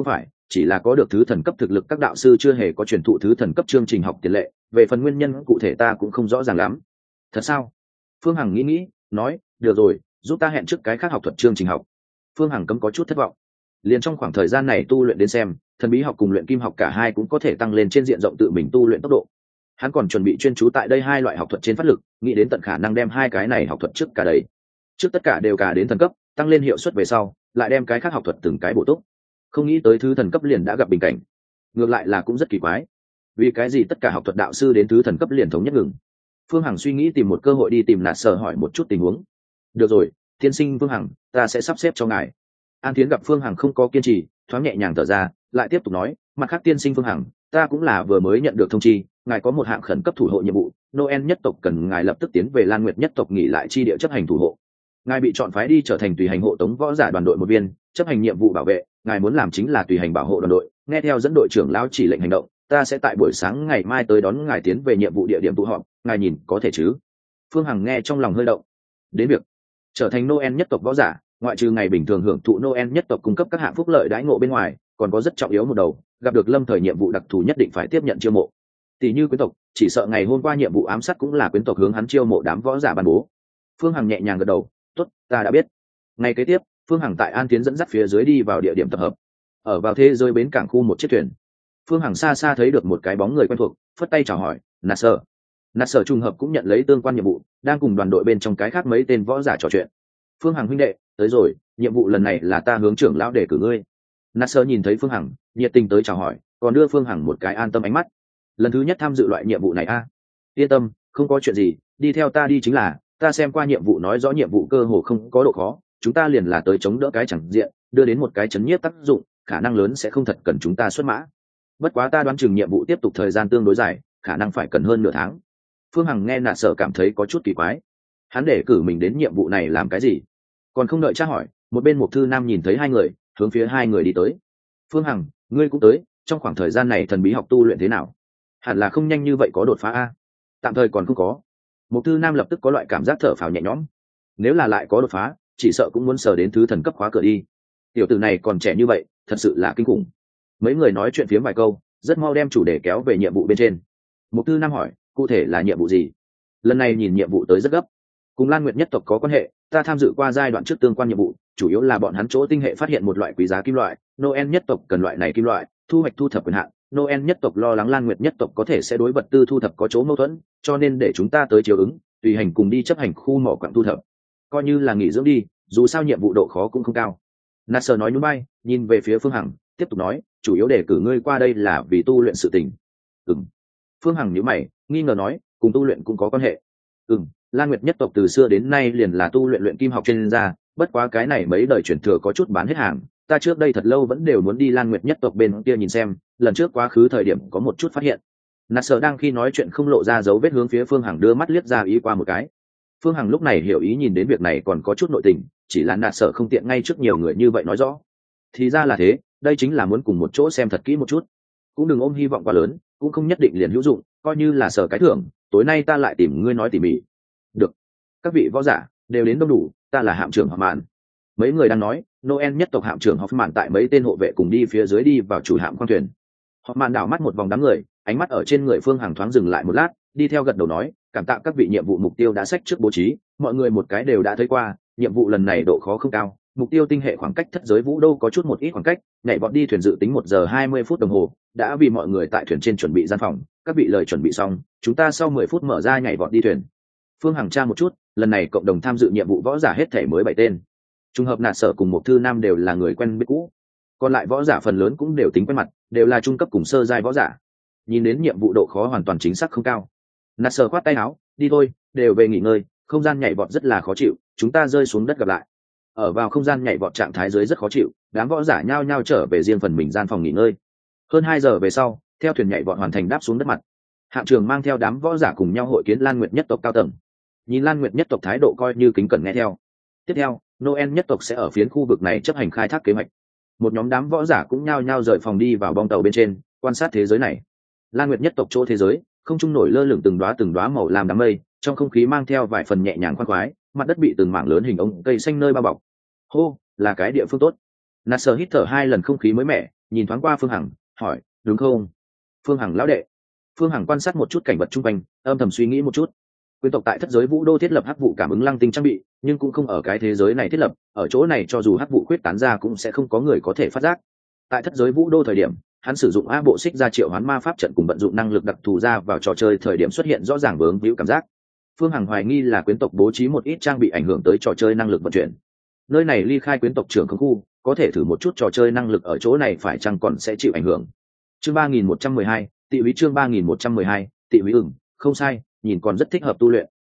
chỉ là có được thứ thần cấp thực lực các đạo sư chưa hề có truyền thụ thứ thần cấp chương trình học tiền lệ, về phần nguyên nhân cụ thể ta cũng không rõ ràng lắm. Thật sao? Phương Hằng nghĩ nói, được rồi, giúp ta hẹn trước cái khác học thuật chương trình học. Phương Hằng cấm có chút thất vọng. Liền trong khoảng thời gian này tu luyện đến xem, thần bí học cùng luyện kim học cả hai cũng có thể tăng lên trên diện rộng tự mình tu luyện tốc độ. Hắn còn chuẩn bị chuyên chú tại đây hai loại học thuật trên phát lực, nghĩ đến tận khả năng đem hai cái này học thuật trước cả đấy. Trước tất cả đều cả đến thần cấp, tăng lên hiệu suất về sau, lại đem cái khác học thuật từng cái bổ túc. Không nghĩ tới thứ thần cấp liền đã gặp bình cảnh. Ngược lại là cũng rất kỳ quái. Vì cái gì tất cả học thuật đạo sư đến thứ thần cấp liền thống nhất ngừng? Phương Hằng suy nghĩ tìm một cơ hội đi tìm Nạt Sở hỏi một chút tình huống. Được rồi, tiên sinh Phương Hằng, ta sẽ sắp xếp cho ngài. An Thiến gặp Phương Hằng không có kiên trì, thoáng nhẹ nhàng thở ra, lại tiếp tục nói, mặt khác tiên sinh Phương Hằng, ta cũng là vừa mới nhận được thông chi, ngài có một hạng khẩn cấp thủ hộ nhiệm vụ, Noel nhất tộc cần ngài lập tức tiến về Lan Nguyệt nhất tộc nghỉ lại chi địa chấp hành thủ hộ. Ngài bị chọn phái đi trở thành tùy hành hộ tống võ giả đoàn đội một viên, chấp hành nhiệm vụ bảo vệ, ngài muốn làm chính là tùy hành bảo hộ đoàn đội, nghe theo dẫn đội trưởng lão chỉ lệnh hành động, ta sẽ tại buổi sáng ngày mai tới đón ngài tiến về nhiệm vụ địa điểm tụ họp, ngài nhìn có thể chứ? Phương Hằng nghe trong lòng hơi động. Đến việc trở thành Noel nhất tộc võ giả, ngoại trừ ngày bình thường hưởng thụ Noel nhất tộc cung cấp các hạng phúc lợi đãi ngộ bên ngoài, còn có rất trọng yếu một đầu, gặp được lâm thời nhiệm vụ đặc thù nhất định phải tiếp nhận chiêu mộ. Tỷ như quyến tộc, chỉ sợ ngày hôm qua nhiệm vụ ám sát cũng là quyến tộc hướng hắn chiêu mộ đám võ giả ban bố. Phương Hằng nhẹ nhàng gật đầu, tốt, ta đã biết. Ngày kế tiếp, Phương Hằng tại An Tiến dẫn dắt phía dưới đi vào địa điểm tập hợp. Ở vào thế giới bến cảng khu một chiếc thuyền. Phương Hằng xa xa thấy được một cái bóng người quen thuộc, phất tay chào hỏi, Nasser. Nasser trùng hợp cũng nhận lấy tương quan nhiệm vụ, đang cùng đoàn đội bên trong cái khác mấy tên võ giả trò chuyện. Phương Hằng huynh đệ, tới rồi, nhiệm vụ lần này là ta hướng trưởng lão để cử ngươi. Nasser nhìn thấy Phương Hằng, nhiệt tình tới chào hỏi, còn đưa Phương Hằng một cái an tâm ánh mắt. Lần thứ nhất tham dự loại nhiệm vụ này a? Yên tâm, không có chuyện gì, đi theo ta đi chính là, ta xem qua nhiệm vụ nói rõ nhiệm vụ cơ hồ không có độ khó, chúng ta liền là tới chống đỡ cái chẳng diện, đưa đến một cái chấn nhiếp tác dụng, khả năng lớn sẽ không thật cần chúng ta xuất mã. Bất quá ta đoán chừng nhiệm vụ tiếp tục thời gian tương đối dài, khả năng phải cần hơn nửa tháng. Phương Hằng nghe Nasser cảm thấy có chút kỳ quái. Hắn để cử mình đến nhiệm vụ này làm cái gì? Còn không đợi tra hỏi, một bên Mục Thư Nam nhìn thấy hai người, hướng phía hai người đi tới. Phương Hằng, ngươi cũng tới, trong khoảng thời gian này thần bí học tu luyện thế nào? Hẳn là không nhanh như vậy có đột phá a. Tạm thời còn không có. Mục Thư Nam lập tức có loại cảm giác thở phào nhẹ nhõm. Nếu là lại có đột phá, chỉ sợ cũng muốn sờ đến thứ thần cấp khóa cửa đi. Tiểu tử này còn trẻ như vậy, thật sự là kinh khủng. Mấy người nói chuyện phiếm vài câu, rất mau đem chủ đề kéo về nhiệm vụ bên trên. Mục Thư Nam hỏi, cụ thể là nhiệm vụ gì? Lần này nhìn nhiệm vụ tới rất gấp. Cùng Lan Nguyệt nhất tộc có quan hệ, ta tham dự qua giai đoạn trước tương quan nhiệm vụ, chủ yếu là bọn hắn chỗ tinh hệ phát hiện một loại quý giá kim loại, Noel nhất tộc cần loại này kim loại, thu hoạch thu thập quyền hạn. Noel nhất tộc lo lắng Lan Nguyệt nhất tộc có thể sẽ đối vật tư thu thập có chỗ mâu thuẫn, cho nên để chúng ta tới chiếu ứng, tùy hành cùng đi chấp hành khu mỏ quặng thu thập. Coi như là nghỉ dưỡng đi, dù sao nhiệm vụ độ khó cũng không cao. Nasser nói nhún bay, nhìn về phía Phương Hằng, tiếp tục nói, chủ yếu để cử ngươi qua đây là vì tu luyện sự tình. Phương Hằng nhíu mày, nghi ngờ nói, cùng tu luyện cũng có quan hệ. Lan Nguyệt nhất tộc từ xưa đến nay liền là tu luyện kim học chuyên gia, bất quá cái này mấy đời truyền thừa có chút bán hết hàng, ta trước đây thật lâu vẫn đều muốn đi Lan Nguyệt nhất tộc bên kia nhìn xem, lần trước quá khứ thời điểm có một chút phát hiện. Nasser đang khi nói chuyện không lộ ra dấu vết hướng phía Phương Hằng đưa mắt liếc ra ý qua một cái. Phương Hằng lúc này hiểu ý nhìn đến việc này còn có chút nội tình, chỉ là Nasser không tiện ngay trước nhiều người như vậy nói rõ. Thì ra là thế, đây chính là muốn cùng một chỗ xem thật kỹ một chút. Cũng đừng ôm hy vọng quá lớn, cũng không nhất định liền hữu dụng, coi như là sở cái thưởng, tối nay ta lại tìm ngươi nói tỉ mỉ. Được. Các vị võ giả đều đến đông đủ, ta là hạm trưởng Hoffman. Mấy người đang nói, Noel nhất tộc hạm trưởng Hoffman tại mấy tên hộ vệ cùng đi phía dưới đi vào chủ hạm khoang thuyền. Hoffman đảo mắt một vòng đám người, ánh mắt ở trên người Phương Hằng thoáng dừng lại một lát, đi theo gật đầu nói, cảm tạ các vị nhiệm vụ mục tiêu đã sách trước bố trí, mọi người một cái đều đã thấy qua, nhiệm vụ lần này độ khó không cao, mục tiêu tinh hệ khoảng cách thất giới vũ đô có chút một ít khoảng cách, nhảy vọt đi thuyền dự tính 1 giờ 20 phút đồng hồ, đã vì mọi người tại thuyền trên chuẩn bị gian phòng, các vị lời chuẩn bị xong, chúng ta sau 10 phút mở ra nhảy vọt đi thuyền. Phương Hằng tra một chút, lần này cộng đồng tham dự nhiệm vụ võ giả hết thể mới 7 tên. Trùng hợp Nasser cùng Mục Thư Nam đều là người quen biết cũ, còn lại võ giả phần lớn cũng đều tính quen mặt, đều là trung cấp cùng sơ giai võ giả. Nhìn đến nhiệm vụ độ khó hoàn toàn chính xác không cao. Nasser khoát tay áo, đi thôi, đều về nghỉ ngơi, không gian nhảy vọt rất là khó chịu, chúng ta rơi xuống đất gặp lại. Ở vào không gian nhảy vọt trạng thái dưới rất khó chịu, đám võ giả nhao nhao trở về riêng phần mình gian phòng nghỉ ngơi. Hơn 2 giờ về sau, theo thuyền nhảy vọt hoàn thành đáp xuống đất mặt, hạm trưởng mang theo đám võ giả cùng nhau hội kiến Lan Nguyệt nhất tộc cao tầng. Nhìn Lan Nguyệt nhất tộc thái độ coi như kính cẩn nghe theo. Tiếp theo, Noel nhất tộc sẽ ở phiến khu vực này chấp hành khai thác kế hoạch. Một nhóm đám võ giả cũng nhao nhao rời phòng đi vào bong tàu bên trên, quan sát thế giới này. Lan Nguyệt nhất tộc chỗ thế giới, không trung nổi lơ lửng từng đóa màu lam đám mây, trong không khí mang theo vài phần nhẹ nhàng khoan khoái, mặt đất bị từng mảng lớn hình ống cây xanh nơi bao bọc. Hô, là cái địa phương tốt. Nasser hít thở 2 lần không khí mới mẻ, nhìn thoáng qua Phương Hằng hỏi đúng không? Phương Hằng lão đệ. Phương Hằng quan sát một chút cảnh vật chung quanh, âm thầm suy nghĩ một chút. Quyến tộc tại thất giới vũ đô thiết lập hắc vụ cảm ứng lăng tinh trang bị, nhưng cũng không ở cái thế giới này thiết lập, ở chỗ này cho dù hắc vụ khuyết tán ra cũng sẽ không có người có thể phát giác. Tại thất giới vũ đô thời điểm, hắn sử dụng A bộ xích ra triệu hoán ma pháp trận cùng vận dụng năng lực đặc thù ra vào trò chơi thời điểm xuất hiện rõ ràng vướng víu cảm giác. Phương Hằng hoài nghi là quyến tộc bố trí một ít trang bị ảnh hưởng tới trò chơi năng lực vận chuyển. Nơi này ly khai quyến tộc trưởng không khu, có thể thử một chút trò chơi năng lực ở chỗ này phải chăng còn sẽ chịu ảnh hưởng. Chương 3112, Tị Úy chương 3112, Tị Úy không sai, nhìn còn rất thích hợp tu luyện.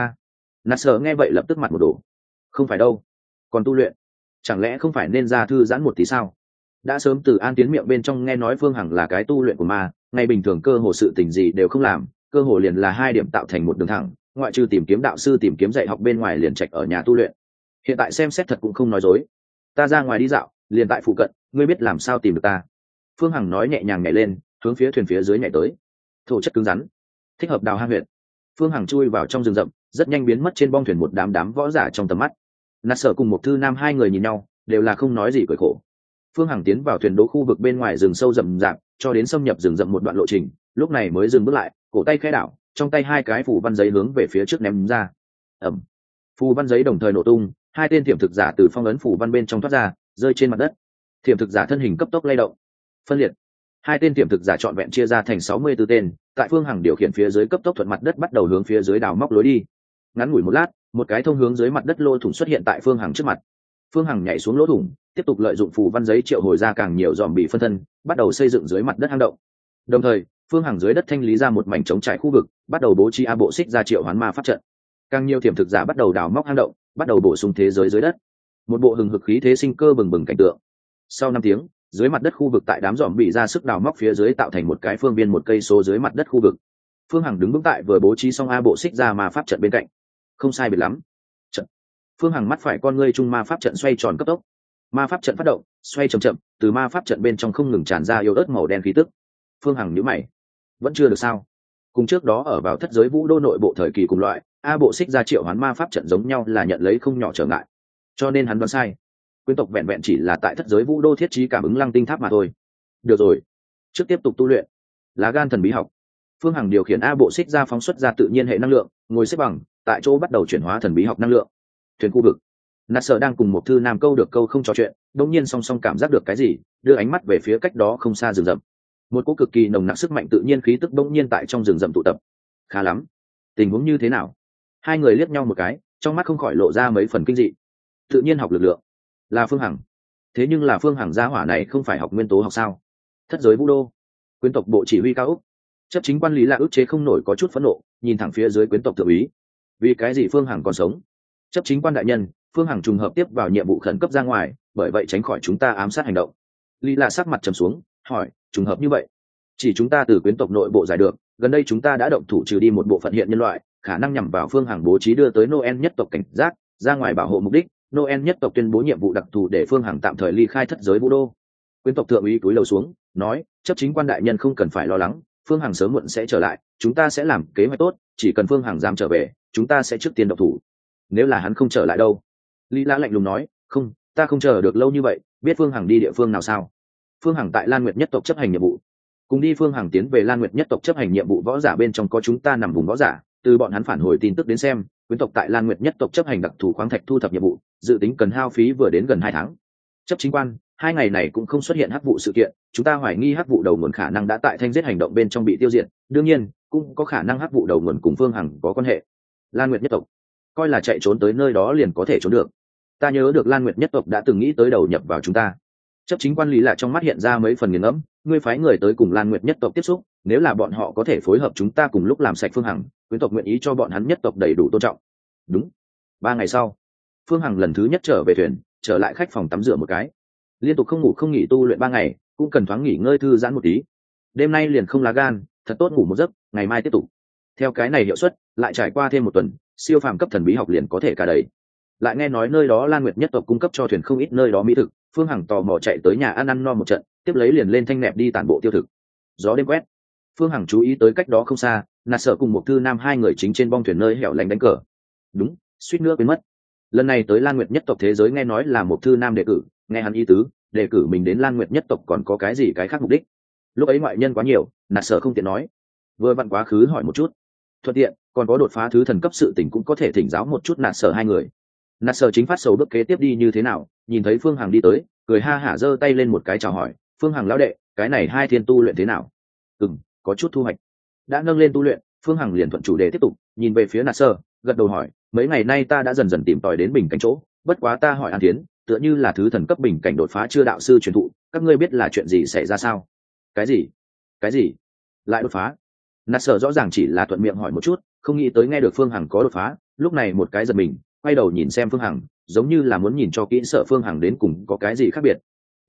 Nasser nghe vậy lập tức mặt một đổ. Không phải đâu, còn tu luyện, chẳng lẽ không phải nên ra thư giãn một tí sao? Đã sớm từ An Tiến miệng bên trong nghe nói Phương Hằng là cái tu luyện của ma, ngày bình thường cơ hồ sự tình gì đều không làm, cơ hồ liền là 2 điểm tạo thành một đường thẳng, ngoại trừ tìm kiếm đạo sư tìm kiếm dạy học bên ngoài liền trạch ở nhà tu luyện. Hiện tại xem xét thật cũng không nói dối. Ta ra ngoài đi dạo, liền tại phụ cận, ngươi biết làm sao tìm được ta? Phương Hằng nói nhẹ nhàng nhảy lên, hướng phía thuyền phía dưới nhảy tới. Thổ chất cứng rắn, thích hợp đào hang huyệt. Phương Hằng chui vào trong rừng rậm, rất nhanh biến mất trên bong thuyền một đám võ giả trong tầm mắt. Nasser cùng một thư nam hai người nhìn nhau, đều là không nói gì cười khổ. Phương Hằng tiến vào thuyền đỗ khu vực bên ngoài rừng sâu rậm rạp, cho đến xâm nhập rừng rậm một đoạn lộ trình, lúc này mới dừng bước lại, cổ tay khẽ đảo, trong tay 2 cái phù văn giấy hướng về phía trước ném ra. Ầm. Phù văn giấy đồng thời nổ tung, 2 tên tiềm thực giả từ phong ấn phù văn bên trong thoát ra, rơi trên mặt đất. Tiềm thực giả thân hình cấp tốc lay động, phân liệt. 2 tên tiềm thực giả trọn vẹn chia ra thành 64 tên, tại Phương Hằng điều khiển phía dưới cấp tốc thuận mặt đất bắt đầu hướng phía dưới đào móc lối đi. Ngắn ngủi một lát, một cái thông hướng dưới mặt đất lỗ thủng xuất hiện tại Phương Hằng trước mặt. Phương Hằng nhảy xuống lỗ thủng, tiếp tục lợi dụng phù văn giấy triệu hồi ra càng nhiều dòm bị phân thân, bắt đầu xây dựng dưới mặt đất hang động. Đồng thời, Phương Hằng dưới đất thanh lý ra một mảnh trống trải khu vực, bắt đầu bố trí A bộ xích ra triệu hoán ma pháp trận. Càng nhiều tiềm thực giả bắt đầu đào móc hang động, bắt đầu bổ sung thế giới dưới đất. Một bộ hừng hực khí thế sinh cơ bừng bừng cảnh tượng. Sau 5 tiếng, dưới mặt đất khu vực tại đám dòm bị ra sức đào móc phía dưới tạo thành một cái phương viên 1 cây số dưới mặt đất khu vực. Phương Hằng đứng vững tại vừa bố trí xong A bộ xích ra ma pháp trận bên cạnh. Không sai biệt lắm. Trận. Phương Hằng mắt phải con ngươi trung ma pháp trận xoay tròn cấp tốc. Ma pháp trận phát động, xoay chậm chậm, từ ma pháp trận bên trong không ngừng tràn ra yếu ớt màu đen khí tức. Phương Hằng nhíu mày, vẫn chưa được sao? Cùng trước đó ở vào thất giới vũ đô nội bộ thời kỳ cùng loại, A bộ xích ra triệu hoán ma pháp trận giống nhau là nhận lấy không nhỏ trở ngại. Cho nên hắn đoán sai. Quyến tộc vẹn vẹn chỉ là tại thất giới vũ đô thiết trí cảm ứng lăng tinh tháp mà thôi. Được rồi, trước tiếp tục tu luyện. Lá gan thần bí học. Phương Hằng điều khiển A bộ xích ra phóng xuất ra tự nhiên hệ năng lượng, ngồi xếp bằng, tại chỗ bắt đầu chuyển hóa thần bí học năng lượng. Thuyền khu vực. Nasser đang cùng một thư nam câu được câu không trò chuyện, đột nhiên song song cảm giác được cái gì, đưa ánh mắt về phía cách đó không xa rừng rậm. Một cỗ cực kỳ nồng nặc sức mạnh tự nhiên khí tức bỗng nhiên tại trong rừng rậm tụ tập. Khá lắm, tình huống như thế nào? Hai người liếc nhau một cái, trong mắt không khỏi lộ ra mấy phần kinh dị. Tự nhiên học lực lượng, là Phương Hằng. Thế nhưng là Phương Hằng gia hỏa này không phải học nguyên tố học sao? Thất giới vũ đô, quyến tộc bộ chỉ huy cao úc, chấp chính quan lý là ức chế không nổi có chút phẫn nộ, nhìn thẳng phía dưới quyến tộc thượng úy. Vì cái gì Phương Hằng còn sống? Chấp chính quan đại nhân, Phương Hằng trùng hợp tiếp vào nhiệm vụ khẩn cấp ra ngoài, bởi vậy tránh khỏi chúng ta ám sát hành động. Lý Lạ sắc mặt trầm xuống, hỏi, trùng hợp như vậy? Chỉ chúng ta từ quyến tộc nội bộ giải được, gần đây chúng ta đã động thủ trừ đi một bộ phận hiện nhân loại, khả năng nhằm vào Phương Hằng bố trí đưa tới Noel nhất tộc cảnh giác, ra ngoài bảo hộ mục đích, Noel nhất tộc tuyên bố nhiệm vụ đặc thù để Phương Hằng tạm thời ly khai thất giới vũ đô. Quyến tộc thượng úy cúi đầu xuống, nói, chấp chính quan đại nhân không cần phải lo lắng, Phương Hằng sớm muộn sẽ trở lại, chúng ta sẽ làm kế hoạch tốt, chỉ cần Phương Hằng dám trở về, chúng ta sẽ trước tiên động thủ. Nếu là hắn không trở lại đâu? Lý Lã lạnh lùng nói, không, ta không chờ được lâu như vậy, biết Phương Hằng đi địa phương nào sao? Phương Hằng tại Lan Nguyệt nhất tộc chấp hành nhiệm vụ. Cùng đi Phương Hằng tiến về Lan Nguyệt nhất tộc chấp hành nhiệm vụ võ giả bên trong có chúng ta nằm vùng võ giả, từ bọn hắn phản hồi tin tức đến xem, quyến tộc tại Lan Nguyệt nhất tộc chấp hành đặc thù khoáng thạch thu thập nhiệm vụ, dự tính cần hao phí vừa đến gần 2 tháng. Chấp chính quan, 2 ngày này cũng không xuất hiện hắc vụ sự kiện, chúng ta hoài nghi hắc vụ đầu nguồn khả năng đã tại thanh giết hành động bên trong bị tiêu diệt, đương nhiên, cũng có khả năng hắc vụ đầu nguồn cùng Phương Hằng có quan hệ. Lan Nguyệt nhất tộc, coi là chạy trốn tới nơi đó liền có thể trốn được. Ta nhớ được Lan Nguyệt nhất tộc đã từng nghĩ tới đầu nhập vào chúng ta. Chấp chính quan lý lại trong mắt hiện ra mấy phần nghiền ngẫm, ngươi phái người tới cùng Lan Nguyệt nhất tộc tiếp xúc, nếu là bọn họ có thể phối hợp chúng ta cùng lúc làm sạch Phương Hằng, quyến tộc nguyện ý cho bọn hắn nhất tộc đầy đủ tôn trọng. Đúng. 3 ngày sau, Phương Hằng lần thứ nhất trở về thuyền, trở lại khách phòng tắm rửa một cái. Liên tục không ngủ không nghỉ tu luyện 3 ngày, cũng cần thoáng nghỉ ngơi thư giãn một tí. Đêm nay liền không lá gan, thật tốt ngủ một giấc, ngày mai tiếp tục. Theo cái này hiệu suất, lại trải qua thêm 1 tuần, siêu phàm cấp thần bí học liền có thể cả đầy. Lại nghe nói nơi đó Lan Nguyệt nhất tộc cung cấp cho thuyền không ít nơi đó mỹ thực, Phương Hằng tò mò chạy tới nhà ăn no một trận, tiếp lấy liền lên thanh nẹp đi tản bộ tiêu thực. Gió đêm quét, Phương Hằng chú ý tới cách đó không xa, Nasser cùng một thư nam 2 người chính trên bong thuyền nơi hẻo lánh đánh cờ. Đúng, suýt nữa quên mất. Lần này tới Lan Nguyệt nhất tộc thế giới nghe nói là một thư nam đề cử, nghe hắn ý tứ, để cử mình đến Lan Nguyệt nhất tộc còn có cái gì cái khác mục đích. Lúc ấy ngoại nhân quá nhiều, nạt sở không tiện nói, vừa vặn quá khứ hỏi một chút, thuận tiện còn có đột phá thứ thần cấp sự tình cũng có thể thỉnh giáo một chút nạt sở hai người. Nạt sở chính phát sầu bước kế tiếp đi như thế nào, nhìn thấy Phương Hằng đi tới, cười ha hả giơ tay lên một cái chào hỏi, Phương Hằng lão đệ, cái này hai thiên tu luyện thế nào? Có chút thu hoạch. Đã nâng lên tu luyện, Phương Hằng liền thuận chủ đề tiếp tục, nhìn về phía nạt sở, gật đầu hỏi, mấy ngày nay ta đã dần dần tìm tòi đến bình cảnh chỗ, bất quá ta hỏi An Thiến, tựa như là thứ thần cấp bình cảnh đột phá chưa đạo sư truyền thụ, các ngươi biết là chuyện gì xảy ra sao? Cái gì lại đột phá? Nạt sở rõ ràng chỉ là thuận miệng hỏi một chút, không nghĩ tới nghe được Phương Hằng có đột phá, lúc này một cái giật mình, quay đầu nhìn xem Phương Hằng, giống như là muốn nhìn cho kỹ sợ Phương Hằng đến cùng có cái gì khác biệt.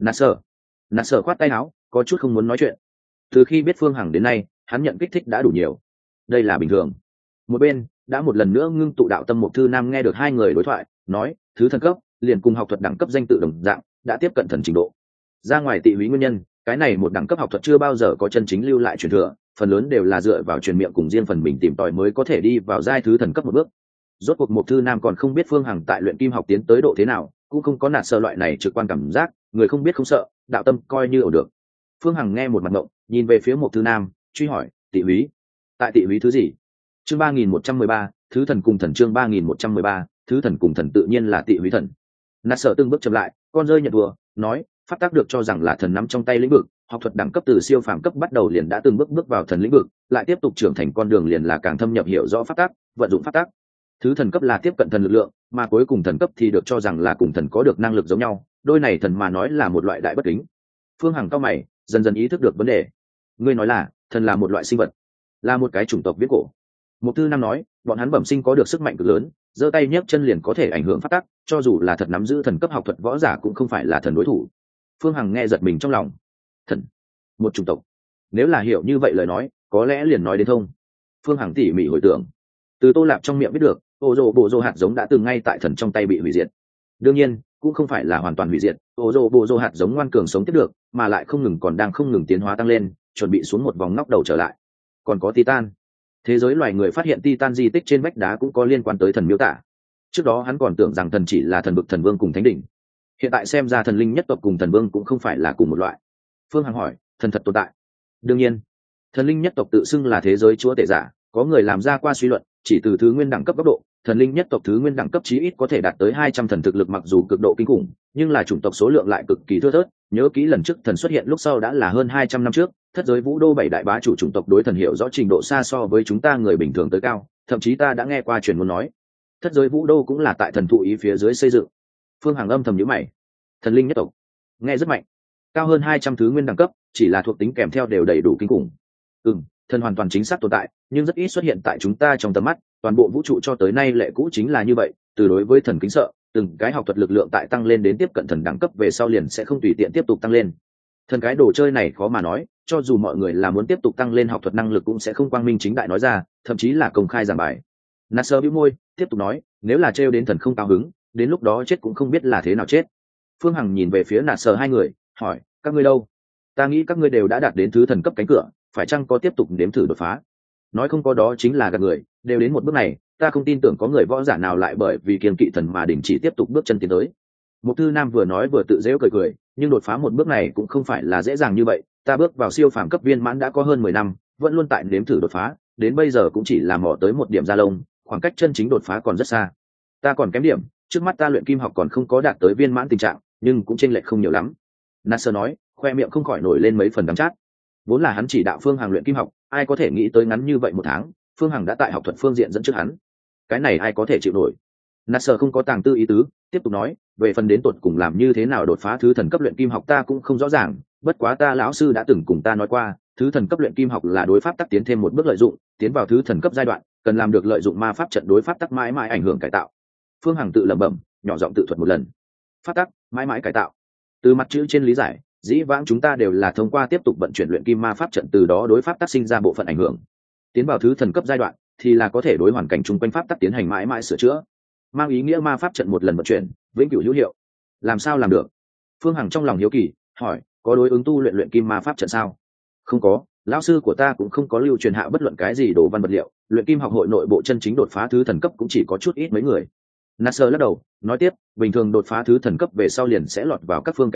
Nạt sở khoát tay áo, có chút không muốn nói chuyện. Từ khi biết Phương Hằng đến nay, hắn nhận kích thích đã đủ nhiều, đây là bình thường. Một bên đã một lần nữa ngưng tụ đạo tâm một thư nam nghe được hai người đối thoại, nói thứ thần cấp liền cùng học thuật đẳng cấp danh tự đồng dạng, đã tiếp cận thần trình độ. Ra ngoài tị húy nguyên nhân, cái này một đẳng cấp học thuật chưa bao giờ có chân chính lưu lại truyền thừa, phần lớn đều là dựa vào truyền miệng cùng riêng phần mình tìm tòi mới có thể đi vào giai thứ thần cấp một bước. Rốt cuộc một thư nam còn không biết Phương Hằng tại luyện kim học tiến tới độ thế nào, cũng không có nạt sợ loại này trực quan cảm giác, người không biết không sợ, đạo tâm coi như ổn được. Phương Hằng nghe một mặt ngộng, nhìn về phía một thư nam, truy hỏi, tị húy, tại tị húy thứ gì? Chương 3113, thứ thần cùng thần. Chương 3113, thứ thần cùng thần tự nhiên là tị húy thần. Nạt sợ từng bước chậm lại, con rơi nhận đùa, nói, pháp tác được cho rằng là thần nắm trong tay lĩnh vực, học thuật đẳng cấp từ siêu phàm cấp bắt đầu liền đã từng bước vào thần lĩnh vực, lại tiếp tục trưởng thành con đường liền là càng thâm nhập hiểu rõ pháp tác, vận dụng pháp tác. Thứ thần cấp là tiếp cận thần lực lượng, mà cuối cùng thần cấp thì được cho rằng là cùng thần có được năng lực giống nhau, đôi này thần mà nói là một loại đại bất kính. Phương Hằng cao mày, dần dần ý thức được vấn đề. Ngươi nói là thần là một loại sinh vật, là một cái chủng tộc viễn cổ. Một thư nam nói, bọn hắn bẩm sinh có được sức mạnh cực lớn, giơ tay nhấc chân liền có thể ảnh hưởng pháp tắc, cho dù là thật nắm giữ thần cấp học thuật võ giả cũng không phải là thần đối thủ. Phương Hằng nghe giật mình trong lòng. Thần, một chủng tộc, nếu là hiểu như vậy lời nói, có lẽ liền nói đến thông. Phương Hằng tỉ mỉ hồi tưởng, từ Tô Lạp trong miệng biết được, ô rô bộ rô hạt giống đã từng ngay tại thần trong tay bị hủy diệt. Đương nhiên cũng không phải là hoàn toàn hủy diệt, ô rô bộ rô hạt giống ngoan cường sống tiếp được, mà lại còn đang không ngừng tiến hóa tăng lên, chuẩn bị xuống một vòng nóc đầu trở lại. Còn có Titan, thế giới loài người phát hiện Titan di tích trên vách đá cũng có liên quan tới thần miêu tả. Trước đó hắn còn tưởng rằng thần chỉ là thần bực thần vương cùng thánh đỉnh, hiện tại xem ra thần linh nhất tộc cùng thần vương cũng không phải là cùng một loại. Phương Hằng hỏi, thần thật tồn tại? Đương nhiên, thần linh nhất tộc tự xưng là thế giới chúa tể giả, có người làm ra qua suy luận, chỉ từ thứ nguyên đẳng cấp góc độ, thần linh nhất tộc thứ nguyên đẳng cấp chí ít có thể đạt tới 200 thần thực lực, mặc dù cực độ kinh khủng, nhưng là chủng tộc số lượng lại cực kỳ thưa thớt. Nhớ kỹ lần trước thần xuất hiện lúc sau đã là hơn 200 năm trước, thất giới vũ đô 7 đại bá chủ chủng tộc đối thần hiểu rõ trình độ xa so với chúng ta người bình thường tới cao, thậm chí ta đã nghe qua truyền ngôn nói, thất giới vũ đô cũng là tại thần thụ ý phía dưới xây dựng. Phương Hằng âm thầm nhíu mày, thần linh nhất tộc nghe rất mạnh, cao hơn 200 thứ nguyên đẳng cấp, chỉ là thuộc tính kèm theo đều đầy đủ kinh khủng. Thần hoàn toàn chính xác tồn tại, nhưng rất ít xuất hiện tại chúng ta trong tầm mắt, toàn bộ vũ trụ cho tới nay lệ cũ chính là như vậy, từ đối với thần kính sợ, từng cái học thuật lực lượng tại tăng lên đến tiếp cận thần đẳng cấp về sau liền sẽ không tùy tiện tiếp tục tăng lên. Thần cái đồ chơi này khó mà nói, cho dù mọi người là muốn tiếp tục tăng lên học thuật năng lực cũng sẽ không quang minh chính đại nói ra, thậm chí là công khai giảng bài. Nasser bĩu môi, tiếp tục nói, nếu là trêu đến thần không cao hứng, đến lúc đó chết cũng không biết là thế nào chết. Phương Hằng nhìn về phía Nasser hai người, hỏi, các ngươi đâu? Ta nghĩ các ngươi đều đã đạt đến thứ thần cấp cánh cửa, phải chăng có tiếp tục nếm thử đột phá? Nói không có đó chính là gạt người, đều đến một bước này, ta không tin tưởng có người võ giả nào lại bởi vì kiêng kỵ thần mà đình chỉ tiếp tục bước chân tiến tới. Mục Thư Nam vừa nói vừa tự giễu cười, nhưng đột phá một bước này cũng không phải là dễ dàng như vậy, ta bước vào siêu phàm cấp viên mãn đã có hơn 10 năm, vẫn luôn tại nếm thử đột phá, đến bây giờ cũng chỉ là mò tới một điểm da lông, khoảng cách chân chính đột phá còn rất xa. Ta còn kém điểm, trước mắt ta luyện kim học còn không có đạt tới viên mãn tình trạng, nhưng cũng chênh lệch không nhiều lắm. Nasser nói, khoe miệng không khỏi nổi lên mấy phần đắng chát. Vốn là hắn chỉ đạo Phương Hằng luyện kim học, ai có thể nghĩ tới ngắn như vậy một tháng, Phương Hằng đã tại học thuật phương diện dẫn trước hắn. Cái này ai có thể chịu nổi? Nasser không có tàng tư ý tứ, tiếp tục nói, về phần đến tột cùng làm như thế nào đột phá thứ thần cấp luyện kim học ta cũng không rõ ràng, bất quá ta lão sư đã từng cùng ta nói qua, thứ thần cấp luyện kim học là đối pháp tắc tiến thêm một bước lợi dụng, tiến vào thứ thần cấp giai đoạn, cần làm được lợi dụng ma pháp trận đối pháp tắc mãi mãi ảnh hưởng cải tạo. Phương Hằng tự lẩm bẩm, nhỏ giọng tự thuật một lần. Pháp tắc mãi mãi cải tạo. Từ mặt chữ trên lý giải, dĩ vãng chúng ta đều là thông qua tiếp tục vận chuyển luyện kim ma pháp trận từ đó đối pháp tắc sinh ra bộ phận ảnh hưởng. Tiến vào thứ thần cấp giai đoạn thì là có thể đối hoàn cảnh chung quanh pháp tắc tiến hành mãi mãi sửa chữa, mang ý nghĩa ma pháp trận một lần vận chuyển vĩnh cửu hữu hiệu. Làm sao làm được? Phương Hằng trong lòng hiếu kỳ hỏi, có đối ứng tu luyện luyện kim ma pháp trận sao? Không có, lão sư của ta cũng không có lưu truyền hạ bất luận cái gì đồ văn vật liệu, luyện kim học hội nội bộ chân chính đột phá thứ thần cấp cũng chỉ có chút ít mấy người. Nasser lắc đầu nói tiếp, bình thường đột phá thứ thần cấp về sau liền sẽ lọt vào các phương cảnh cáo,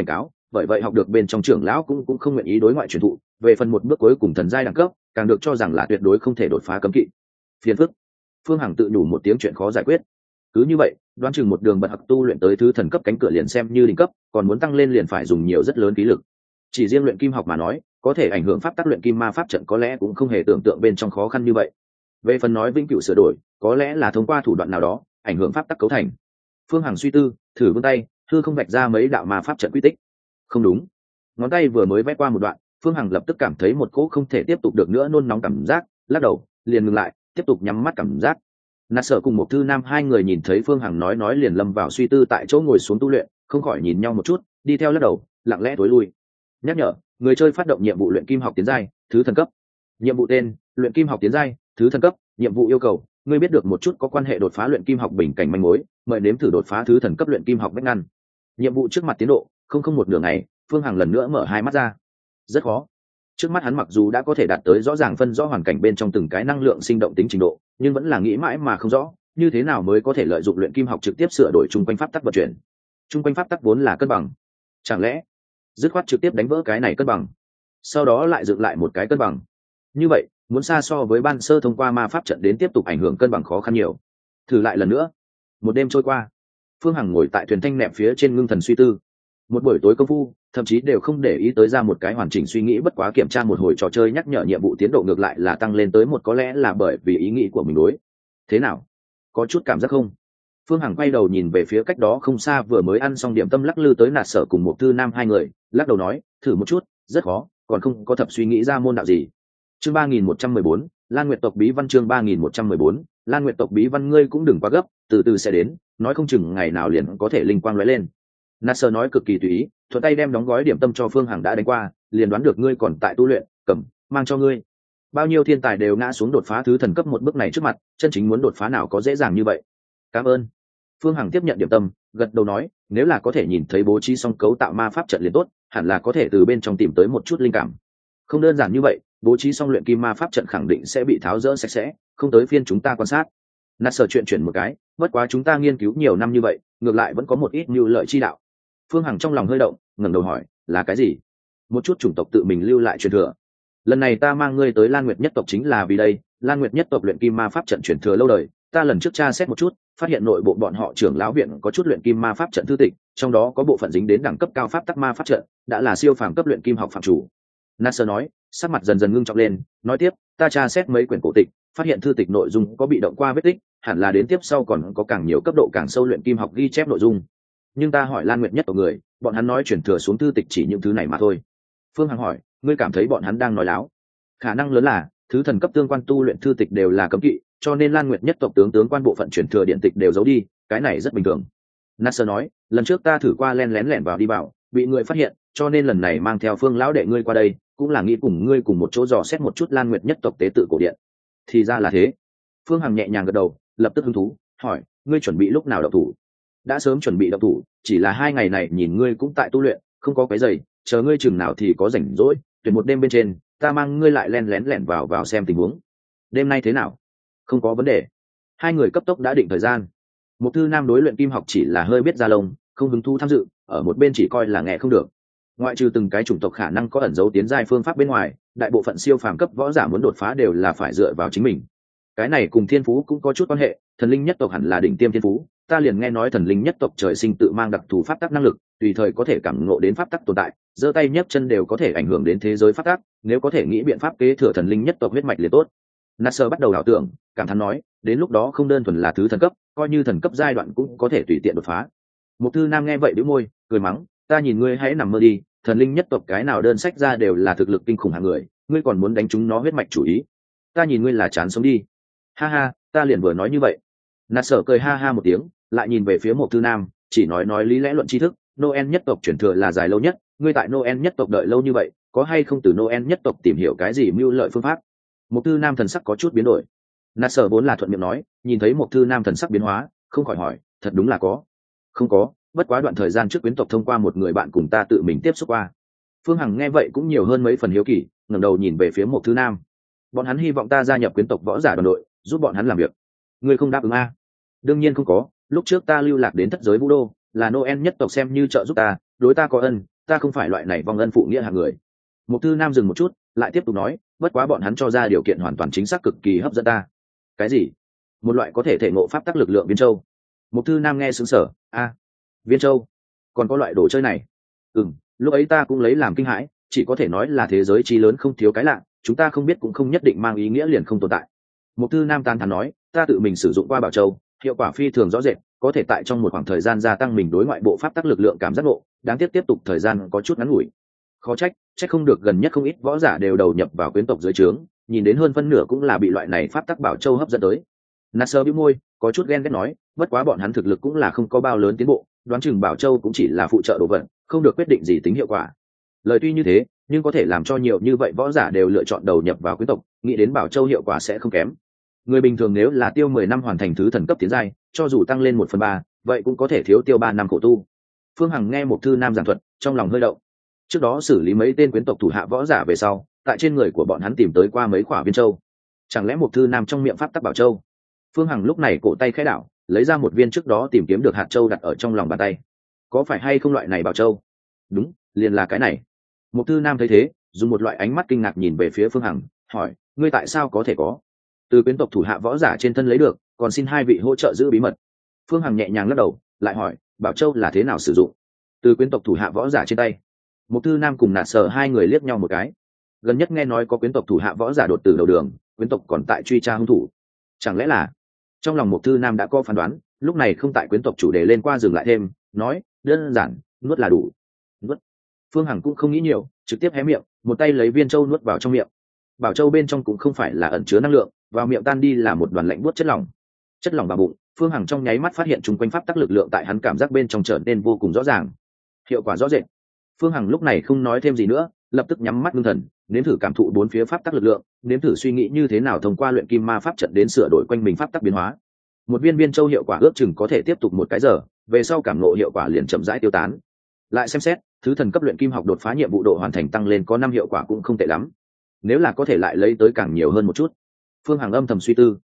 bởi vậy học được bên trong trưởng lão cũng không nguyện ý đối ngoại truyền thụ. Về phần một bước cuối cùng thần giai đẳng cấp, càng được cho rằng là tuyệt đối không thể đột phá cấm kỵ. Phiền phức. Phương Hằng tự nhủ một tiếng, chuyện khó giải quyết. Cứ như vậy, đoán chừng một đường bật học tu luyện tới thứ thần cấp cánh cửa liền xem như đỉnh cấp, còn muốn tăng lên liền phải dùng nhiều rất lớn khí lực. Chỉ riêng luyện kim học mà nói, có thể ảnh hưởng pháp tắc luyện kim ma pháp trận có lẽ cũng không hề tưởng tượng bên trong khó khăn như vậy. Về phần nói vĩnh cửu sửa đổi, có lẽ là thông qua thủ đoạn nào đó ảnh hưởng pháp tắc cấu thành. Phương Hằng suy tư, thử vươn tay, hư không vạch ra mấy đạo ma pháp trận quy tích. Không đúng, ngón tay vừa mới vẽ qua một đoạn, Phương Hằng lập tức cảm thấy một cỗ không thể tiếp tục được nữa nôn nóng cảm giác, lắc đầu, liền ngừng lại, tiếp tục nhắm mắt cảm giác. Nạt Sở cùng một Thư Nam hai người nhìn thấy Phương Hằng nói liền lâm vào suy tư, tại chỗ ngồi xuống tu luyện, không khỏi nhìn nhau một chút, đi theo lắc đầu, lặng lẽ tối lui. Nhắc nhở, người chơi phát động nhiệm vụ luyện kim học tiến giai, thứ thần cấp. Nhiệm vụ tên: luyện kim học tiến giai, thứ thần cấp. Nhiệm vụ yêu cầu: ngươi biết được một chút có quan hệ đột phá luyện kim học bình cảnh manh mối, mời nếm thử đột phá thứ thần cấp luyện kim học vách ngăn. Nhiệm vụ trước mặt tiến độ: không một nửa ngày. Phương Hằng lần nữa mở hai mắt ra. Rất khó. Trước mắt hắn mặc dù đã có thể đạt tới rõ ràng phân rõ hoàn cảnh bên trong từng cái năng lượng sinh động tính trình độ, nhưng vẫn là nghĩ mãi mà không rõ, như thế nào mới có thể lợi dụng luyện kim học trực tiếp sửa đổi chung quanh pháp tắc vận chuyển. Chung quanh pháp tắc vốn là cân bằng, chẳng lẽ dứt khoát trực tiếp đánh vỡ cái này cân bằng, sau đó lại dựng lại một cái cân bằng? Như vậy, muốn xa so với ban sơ thông qua ma pháp trận đến tiếp tục ảnh hưởng cân bằng khó khăn nhiều. Thử lại lần nữa. Một đêm trôi qua, Phương Hằng ngồi tại thuyền thanh nệm phía trên ngưng thần suy tư. Một buổi tối công phu, thậm chí đều không để ý tới ra một cái hoàn chỉnh suy nghĩ, bất quá kiểm tra một hồi trò chơi nhắc nhở nhiệm vụ tiến độ ngược lại là tăng lên tới một, có lẽ là bởi vì ý nghĩ của mình đối. Thế nào? Có chút cảm giác không? Phương Hằng quay đầu nhìn về phía cách đó không xa vừa mới ăn xong điểm tâm lắc lư tới Nạt Sở cùng một Thư Nam hai người, lắc đầu nói, thử một chút, rất khó, còn không có thập suy nghĩ ra môn đạo gì. Chương 3114, Lan Nguyệt tộc bí văn. Chương 3114, Lan Nguyệt tộc bí văn. Ngươi cũng đừng quá gấp, từ từ sẽ đến, nói không chừng ngày nào liền có thể linh quang lóe lên. Nasser nói cực kỳ tùy ý, thuận tay đem đóng gói điểm tâm cho Phương Hằng đã đánh qua, liền đoán được ngươi còn tại tu luyện, cầm, mang cho ngươi. Bao nhiêu thiên tài đều ngã xuống đột phá thứ thần cấp một bước này trước mặt, chân chính muốn đột phá nào có dễ dàng như vậy. Cảm ơn. Phương Hằng tiếp nhận điểm tâm, gật đầu nói, nếu là có thể nhìn thấy bố trí xong cấu tạo ma pháp trận liền tốt, hẳn là có thể từ bên trong tìm tới một chút linh cảm. Không đơn giản như vậy, bố trí xong luyện kim ma pháp trận khẳng định sẽ bị tháo rỡ sạch sẽ, không tới phiên chúng ta quan sát. Nasser chuyện chuyển một cái, bất quá chúng ta nghiên cứu nhiều năm như vậy, ngược lại vẫn có một ít mưu lợi chi đạo. Phương Hằng trong lòng hơi động, ngẩng đầu hỏi, là cái gì? Một chút chủng tộc tự mình lưu lại truyền thừa. Lần này ta mang ngươi tới Lan Nguyệt nhất tộc chính là vì đây. Lan Nguyệt nhất tộc luyện kim ma pháp trận truyền thừa lâu đời, ta lần trước tra xét một chút, phát hiện nội bộ bọn họ trưởng lão viện có chút luyện kim ma pháp trận thư tịch, trong đó có bộ phận dính đến đẳng cấp cao pháp tắc ma pháp trận, đã là siêu phàm cấp luyện kim học phạm chủ. Nasser nói, sắc mặt dần dần ngưng trọng lên, nói tiếp, ta tra xét mấy quyển cổ tịch, phát hiện thư tịch nội dung có bị động qua vết tích, hẳn là đến tiếp sau còn có càng nhiều cấp độ càng sâu luyện kim học ghi chép nội dung. Nhưng ta hỏi Lan Nguyệt nhất tộc người, bọn hắn nói chuyển thừa xuống thư tịch chỉ những thứ này mà thôi. Phương Hằng hỏi, ngươi cảm thấy bọn hắn đang nói láo? Khả năng lớn là thứ thần cấp tương quan tu luyện thư tịch đều là cấm kỵ, cho nên Lan Nguyệt nhất tộc tướng quan bộ phận chuyển thừa điện tịch đều giấu đi, cái này rất bình thường. Nasser nói, lần trước ta thử qua lén lẻn vào đi vào, bị người phát hiện, cho nên lần này mang theo Phương lão đệ ngươi qua đây, cũng là nghĩ cùng ngươi cùng một chỗ dò xét một chút Lan Nguyệt nhất tộc tế tự cổ điện. Thì ra là thế. Phương Hằng nhẹ nhàng gật đầu, lập tức hứng thú hỏi, ngươi chuẩn bị lúc nào động thủ? Đã sớm chuẩn bị động thủ, chỉ là 2 ngày này nhìn ngươi cũng tại tu luyện, không có cái giày, chờ ngươi chừng nào thì có rảnh rỗi, tuyển một đêm bên trên, ta mang ngươi lại lén lẻn vào xem tình huống. Đêm nay thế nào? Không có vấn đề. Hai người cấp tốc đã định thời gian. Một Thư Nam đối luyện kim học chỉ là hơi biết ra lông, không hứng thú tham dự, ở một bên chỉ coi là nghe không được. Ngoại trừ từng cái chủng tộc khả năng có ẩn dấu tiến giai phương pháp bên ngoài, đại bộ phận siêu phàm cấp võ giả muốn đột phá đều là phải dựa vào chính mình. Cái này cùng thiên phú cũng có chút quan hệ, thần linh nhất tộc hẳn là đỉnh tiêm thiên phú, ta liền nghe nói thần linh nhất tộc trời sinh tự mang đặc thù pháp tắc năng lực, tùy thời có thể cảm ngộ đến pháp tắc tồn tại, giơ tay nhấc chân đều có thể ảnh hưởng đến thế giới pháp tắc, nếu có thể nghĩ biện pháp kế thừa thần linh nhất tộc huyết mạch liền tốt. Nasser bắt đầu ảo tưởng, cảm thán nói, đến lúc đó không đơn thuần là thứ thần cấp, coi như thần cấp giai đoạn cũng có thể tùy tiện đột phá. Một Thư Nam nghe vậy bĩu môi, cười mắng, ta nhìn ngươi hãy nằm mơ đi, thần linh nhất tộc cái nào đơn sách ra đều là thực lực kinh khủng hạng người, ngươi còn muốn đánh chúng nó huyết mạch chủ ý, ta nhìn ngươi là chán sống đi. Ha ha, ta liền vừa nói như vậy. Nasser cười ha ha một tiếng, lại nhìn về phía Một Thư Nam, chỉ nói lý lẽ luận tri thức, Noel nhất tộc chuyển thừa là dài lâu nhất, ngươi tại Noel nhất tộc đợi lâu như vậy, có hay không từ Noel nhất tộc tìm hiểu cái gì mưu lợi phương pháp? Một Thư Nam thần sắc có chút biến đổi. Nasser vốn là thuận miệng nói, nhìn thấy Một Thư Nam thần sắc biến hóa, không khỏi hỏi, thật đúng là có. Không có, bất quá đoạn thời gian trước quyến tộc thông qua một người bạn cùng ta tự mình tiếp xúc qua. Phương Hằng nghe vậy cũng nhiều hơn mấy phần hiếu kỳ, ngẩng đầu nhìn về phía Một Thư Nam. Bọn hắn hy vọng ta gia nhập quyến tộc võ giả đoàn đội, giúp bọn hắn làm việc. Ngươi không đáp ứng a? Đương nhiên không có, lúc trước ta lưu lạc đến thất giới vũ đô, là Noel nhất tộc xem như trợ giúp ta, đối ta có ân, ta không phải loại này vong ân phụ nghĩa hạng người. Mục Thư Nam dừng một chút, lại tiếp tục nói, bất quá bọn hắn cho ra điều kiện hoàn toàn chính xác cực kỳ hấp dẫn ta. Cái gì? Một loại có thể thể ngộ pháp tắc lực lượng viên châu. Mục Thư Nam nghe sững sờ, viên châu, còn có loại đồ chơi này? Lúc ấy ta cũng lấy làm kinh hãi, chỉ có thể nói là thế giới chi lớn không thiếu cái lạ, chúng ta không biết cũng không nhất định mang ý nghĩa liền không tồn tại. Mục Thư Nam tán thán nói, ta tự mình sử dụng qua bảo châu, hiệu quả phi thường rõ rệt, có thể tại trong một khoảng thời gian gia tăng mình đối ngoại bộ pháp tắc lực lượng cảm giác ngộ, đáng tiếc tiếp tục thời gian có chút ngắn ngủi. Khó trách không được gần nhất không ít võ giả đều đầu nhập vào quyến tộc dưới trướng, nhìn đến hơn phân nửa cũng là bị loại này pháp tắc bảo châu hấp dẫn tới. Nasser bĩu môi, có chút ghen ghét nói, bất quá bọn hắn thực lực cũng là không có bao lớn tiến bộ, đoán chừng bảo châu cũng chỉ là phụ trợ đồ vật, không được quyết định gì tính hiệu quả. Lời tuy như thế, nhưng có thể làm cho nhiều như vậy võ giả đều lựa chọn đầu nhập vào quyến tộc, nghĩ đến bảo châu hiệu quả sẽ không kém. Người bình thường nếu là tiêu 10 năm hoàn thành thứ thần cấp tiến giai, cho dù tăng lên 1/3, vậy cũng có thể thiếu tiêu 3 năm khổ tu. Phương Hằng nghe Mục Thư Nam giảng thuật, trong lòng hơi động. Trước đó xử lý mấy tên quyến tộc thủ hạ võ giả về sau, tại trên người của bọn hắn tìm tới qua mấy quả viên châu. Chẳng lẽ Mục Thư Nam trong miệng pháp tắc bảo châu? Phương Hằng lúc này cổ tay khẽ đảo, lấy ra một viên trước đó tìm kiếm được hạt châu đặt ở trong lòng bàn tay. Có phải hay không loại này bảo châu? Đúng, liền là cái này. Mục Thư Nam thấy thế, dùng một loại ánh mắt kinh ngạc nhìn về phía Phương Hằng, hỏi, ngươi tại sao có thể có? Từ quyến tộc thủ hạ võ giả trên thân lấy được, còn xin hai vị hỗ trợ giữ bí mật. Phương Hằng nhẹ nhàng lắc đầu, lại hỏi, bảo châu là thế nào sử dụng? Từ quyến tộc thủ hạ võ giả trên tay. Mục Thư Nam cùng Nạt Sở hai người liếc nhau một cái. Gần nhất nghe nói có quyến tộc thủ hạ võ giả đột tử đầu đường, quyến tộc còn tại truy tra hung thủ. Chẳng lẽ là? Trong lòng Mục Thư Nam đã có phán đoán, lúc này không tại quyến tộc chủ đề lên qua dừng lại thêm, nói, đơn giản, nuốt là đủ. Nuốt. Phương Hằng cũng không nghĩ nhiều, trực tiếp hé miệng, một tay lấy viên châu nuốt vào trong miệng. Bảo châu bên trong cũng không phải là ẩn chứa năng lượng, vào miệng tan đi là một đoàn lạnh buốt chất lỏng. Chất lỏng vào bụng, Phương Hằng trong nháy mắt phát hiện chung quanh pháp tắc lực lượng tại hắn cảm giác bên trong trở nên vô cùng rõ ràng. Hiệu quả rõ rệt. Phương Hằng lúc này không nói thêm gì nữa, lập tức nhắm mắt ngưng thần, nếm thử cảm thụ bốn phía pháp tắc lực lượng, nếm thử suy nghĩ như thế nào thông qua luyện kim ma pháp trận đến sửa đổi quanh mình pháp tắc biến hóa. Một viên viên châu hiệu quả ước chừng có thể tiếp tục một cái giờ, về sau cảm ngộ hiệu quả liền chậm rãi tiêu tán. Lại xem xét, thứ thần cấp luyện kim học đột phá nhiệm vụ độ hoàn thành tăng lên có 5 hiệu quả cũng không tệ lắm. Nếu là có thể lại lấy tới càng nhiều hơn một chút. Phương Hằng âm thầm suy tư,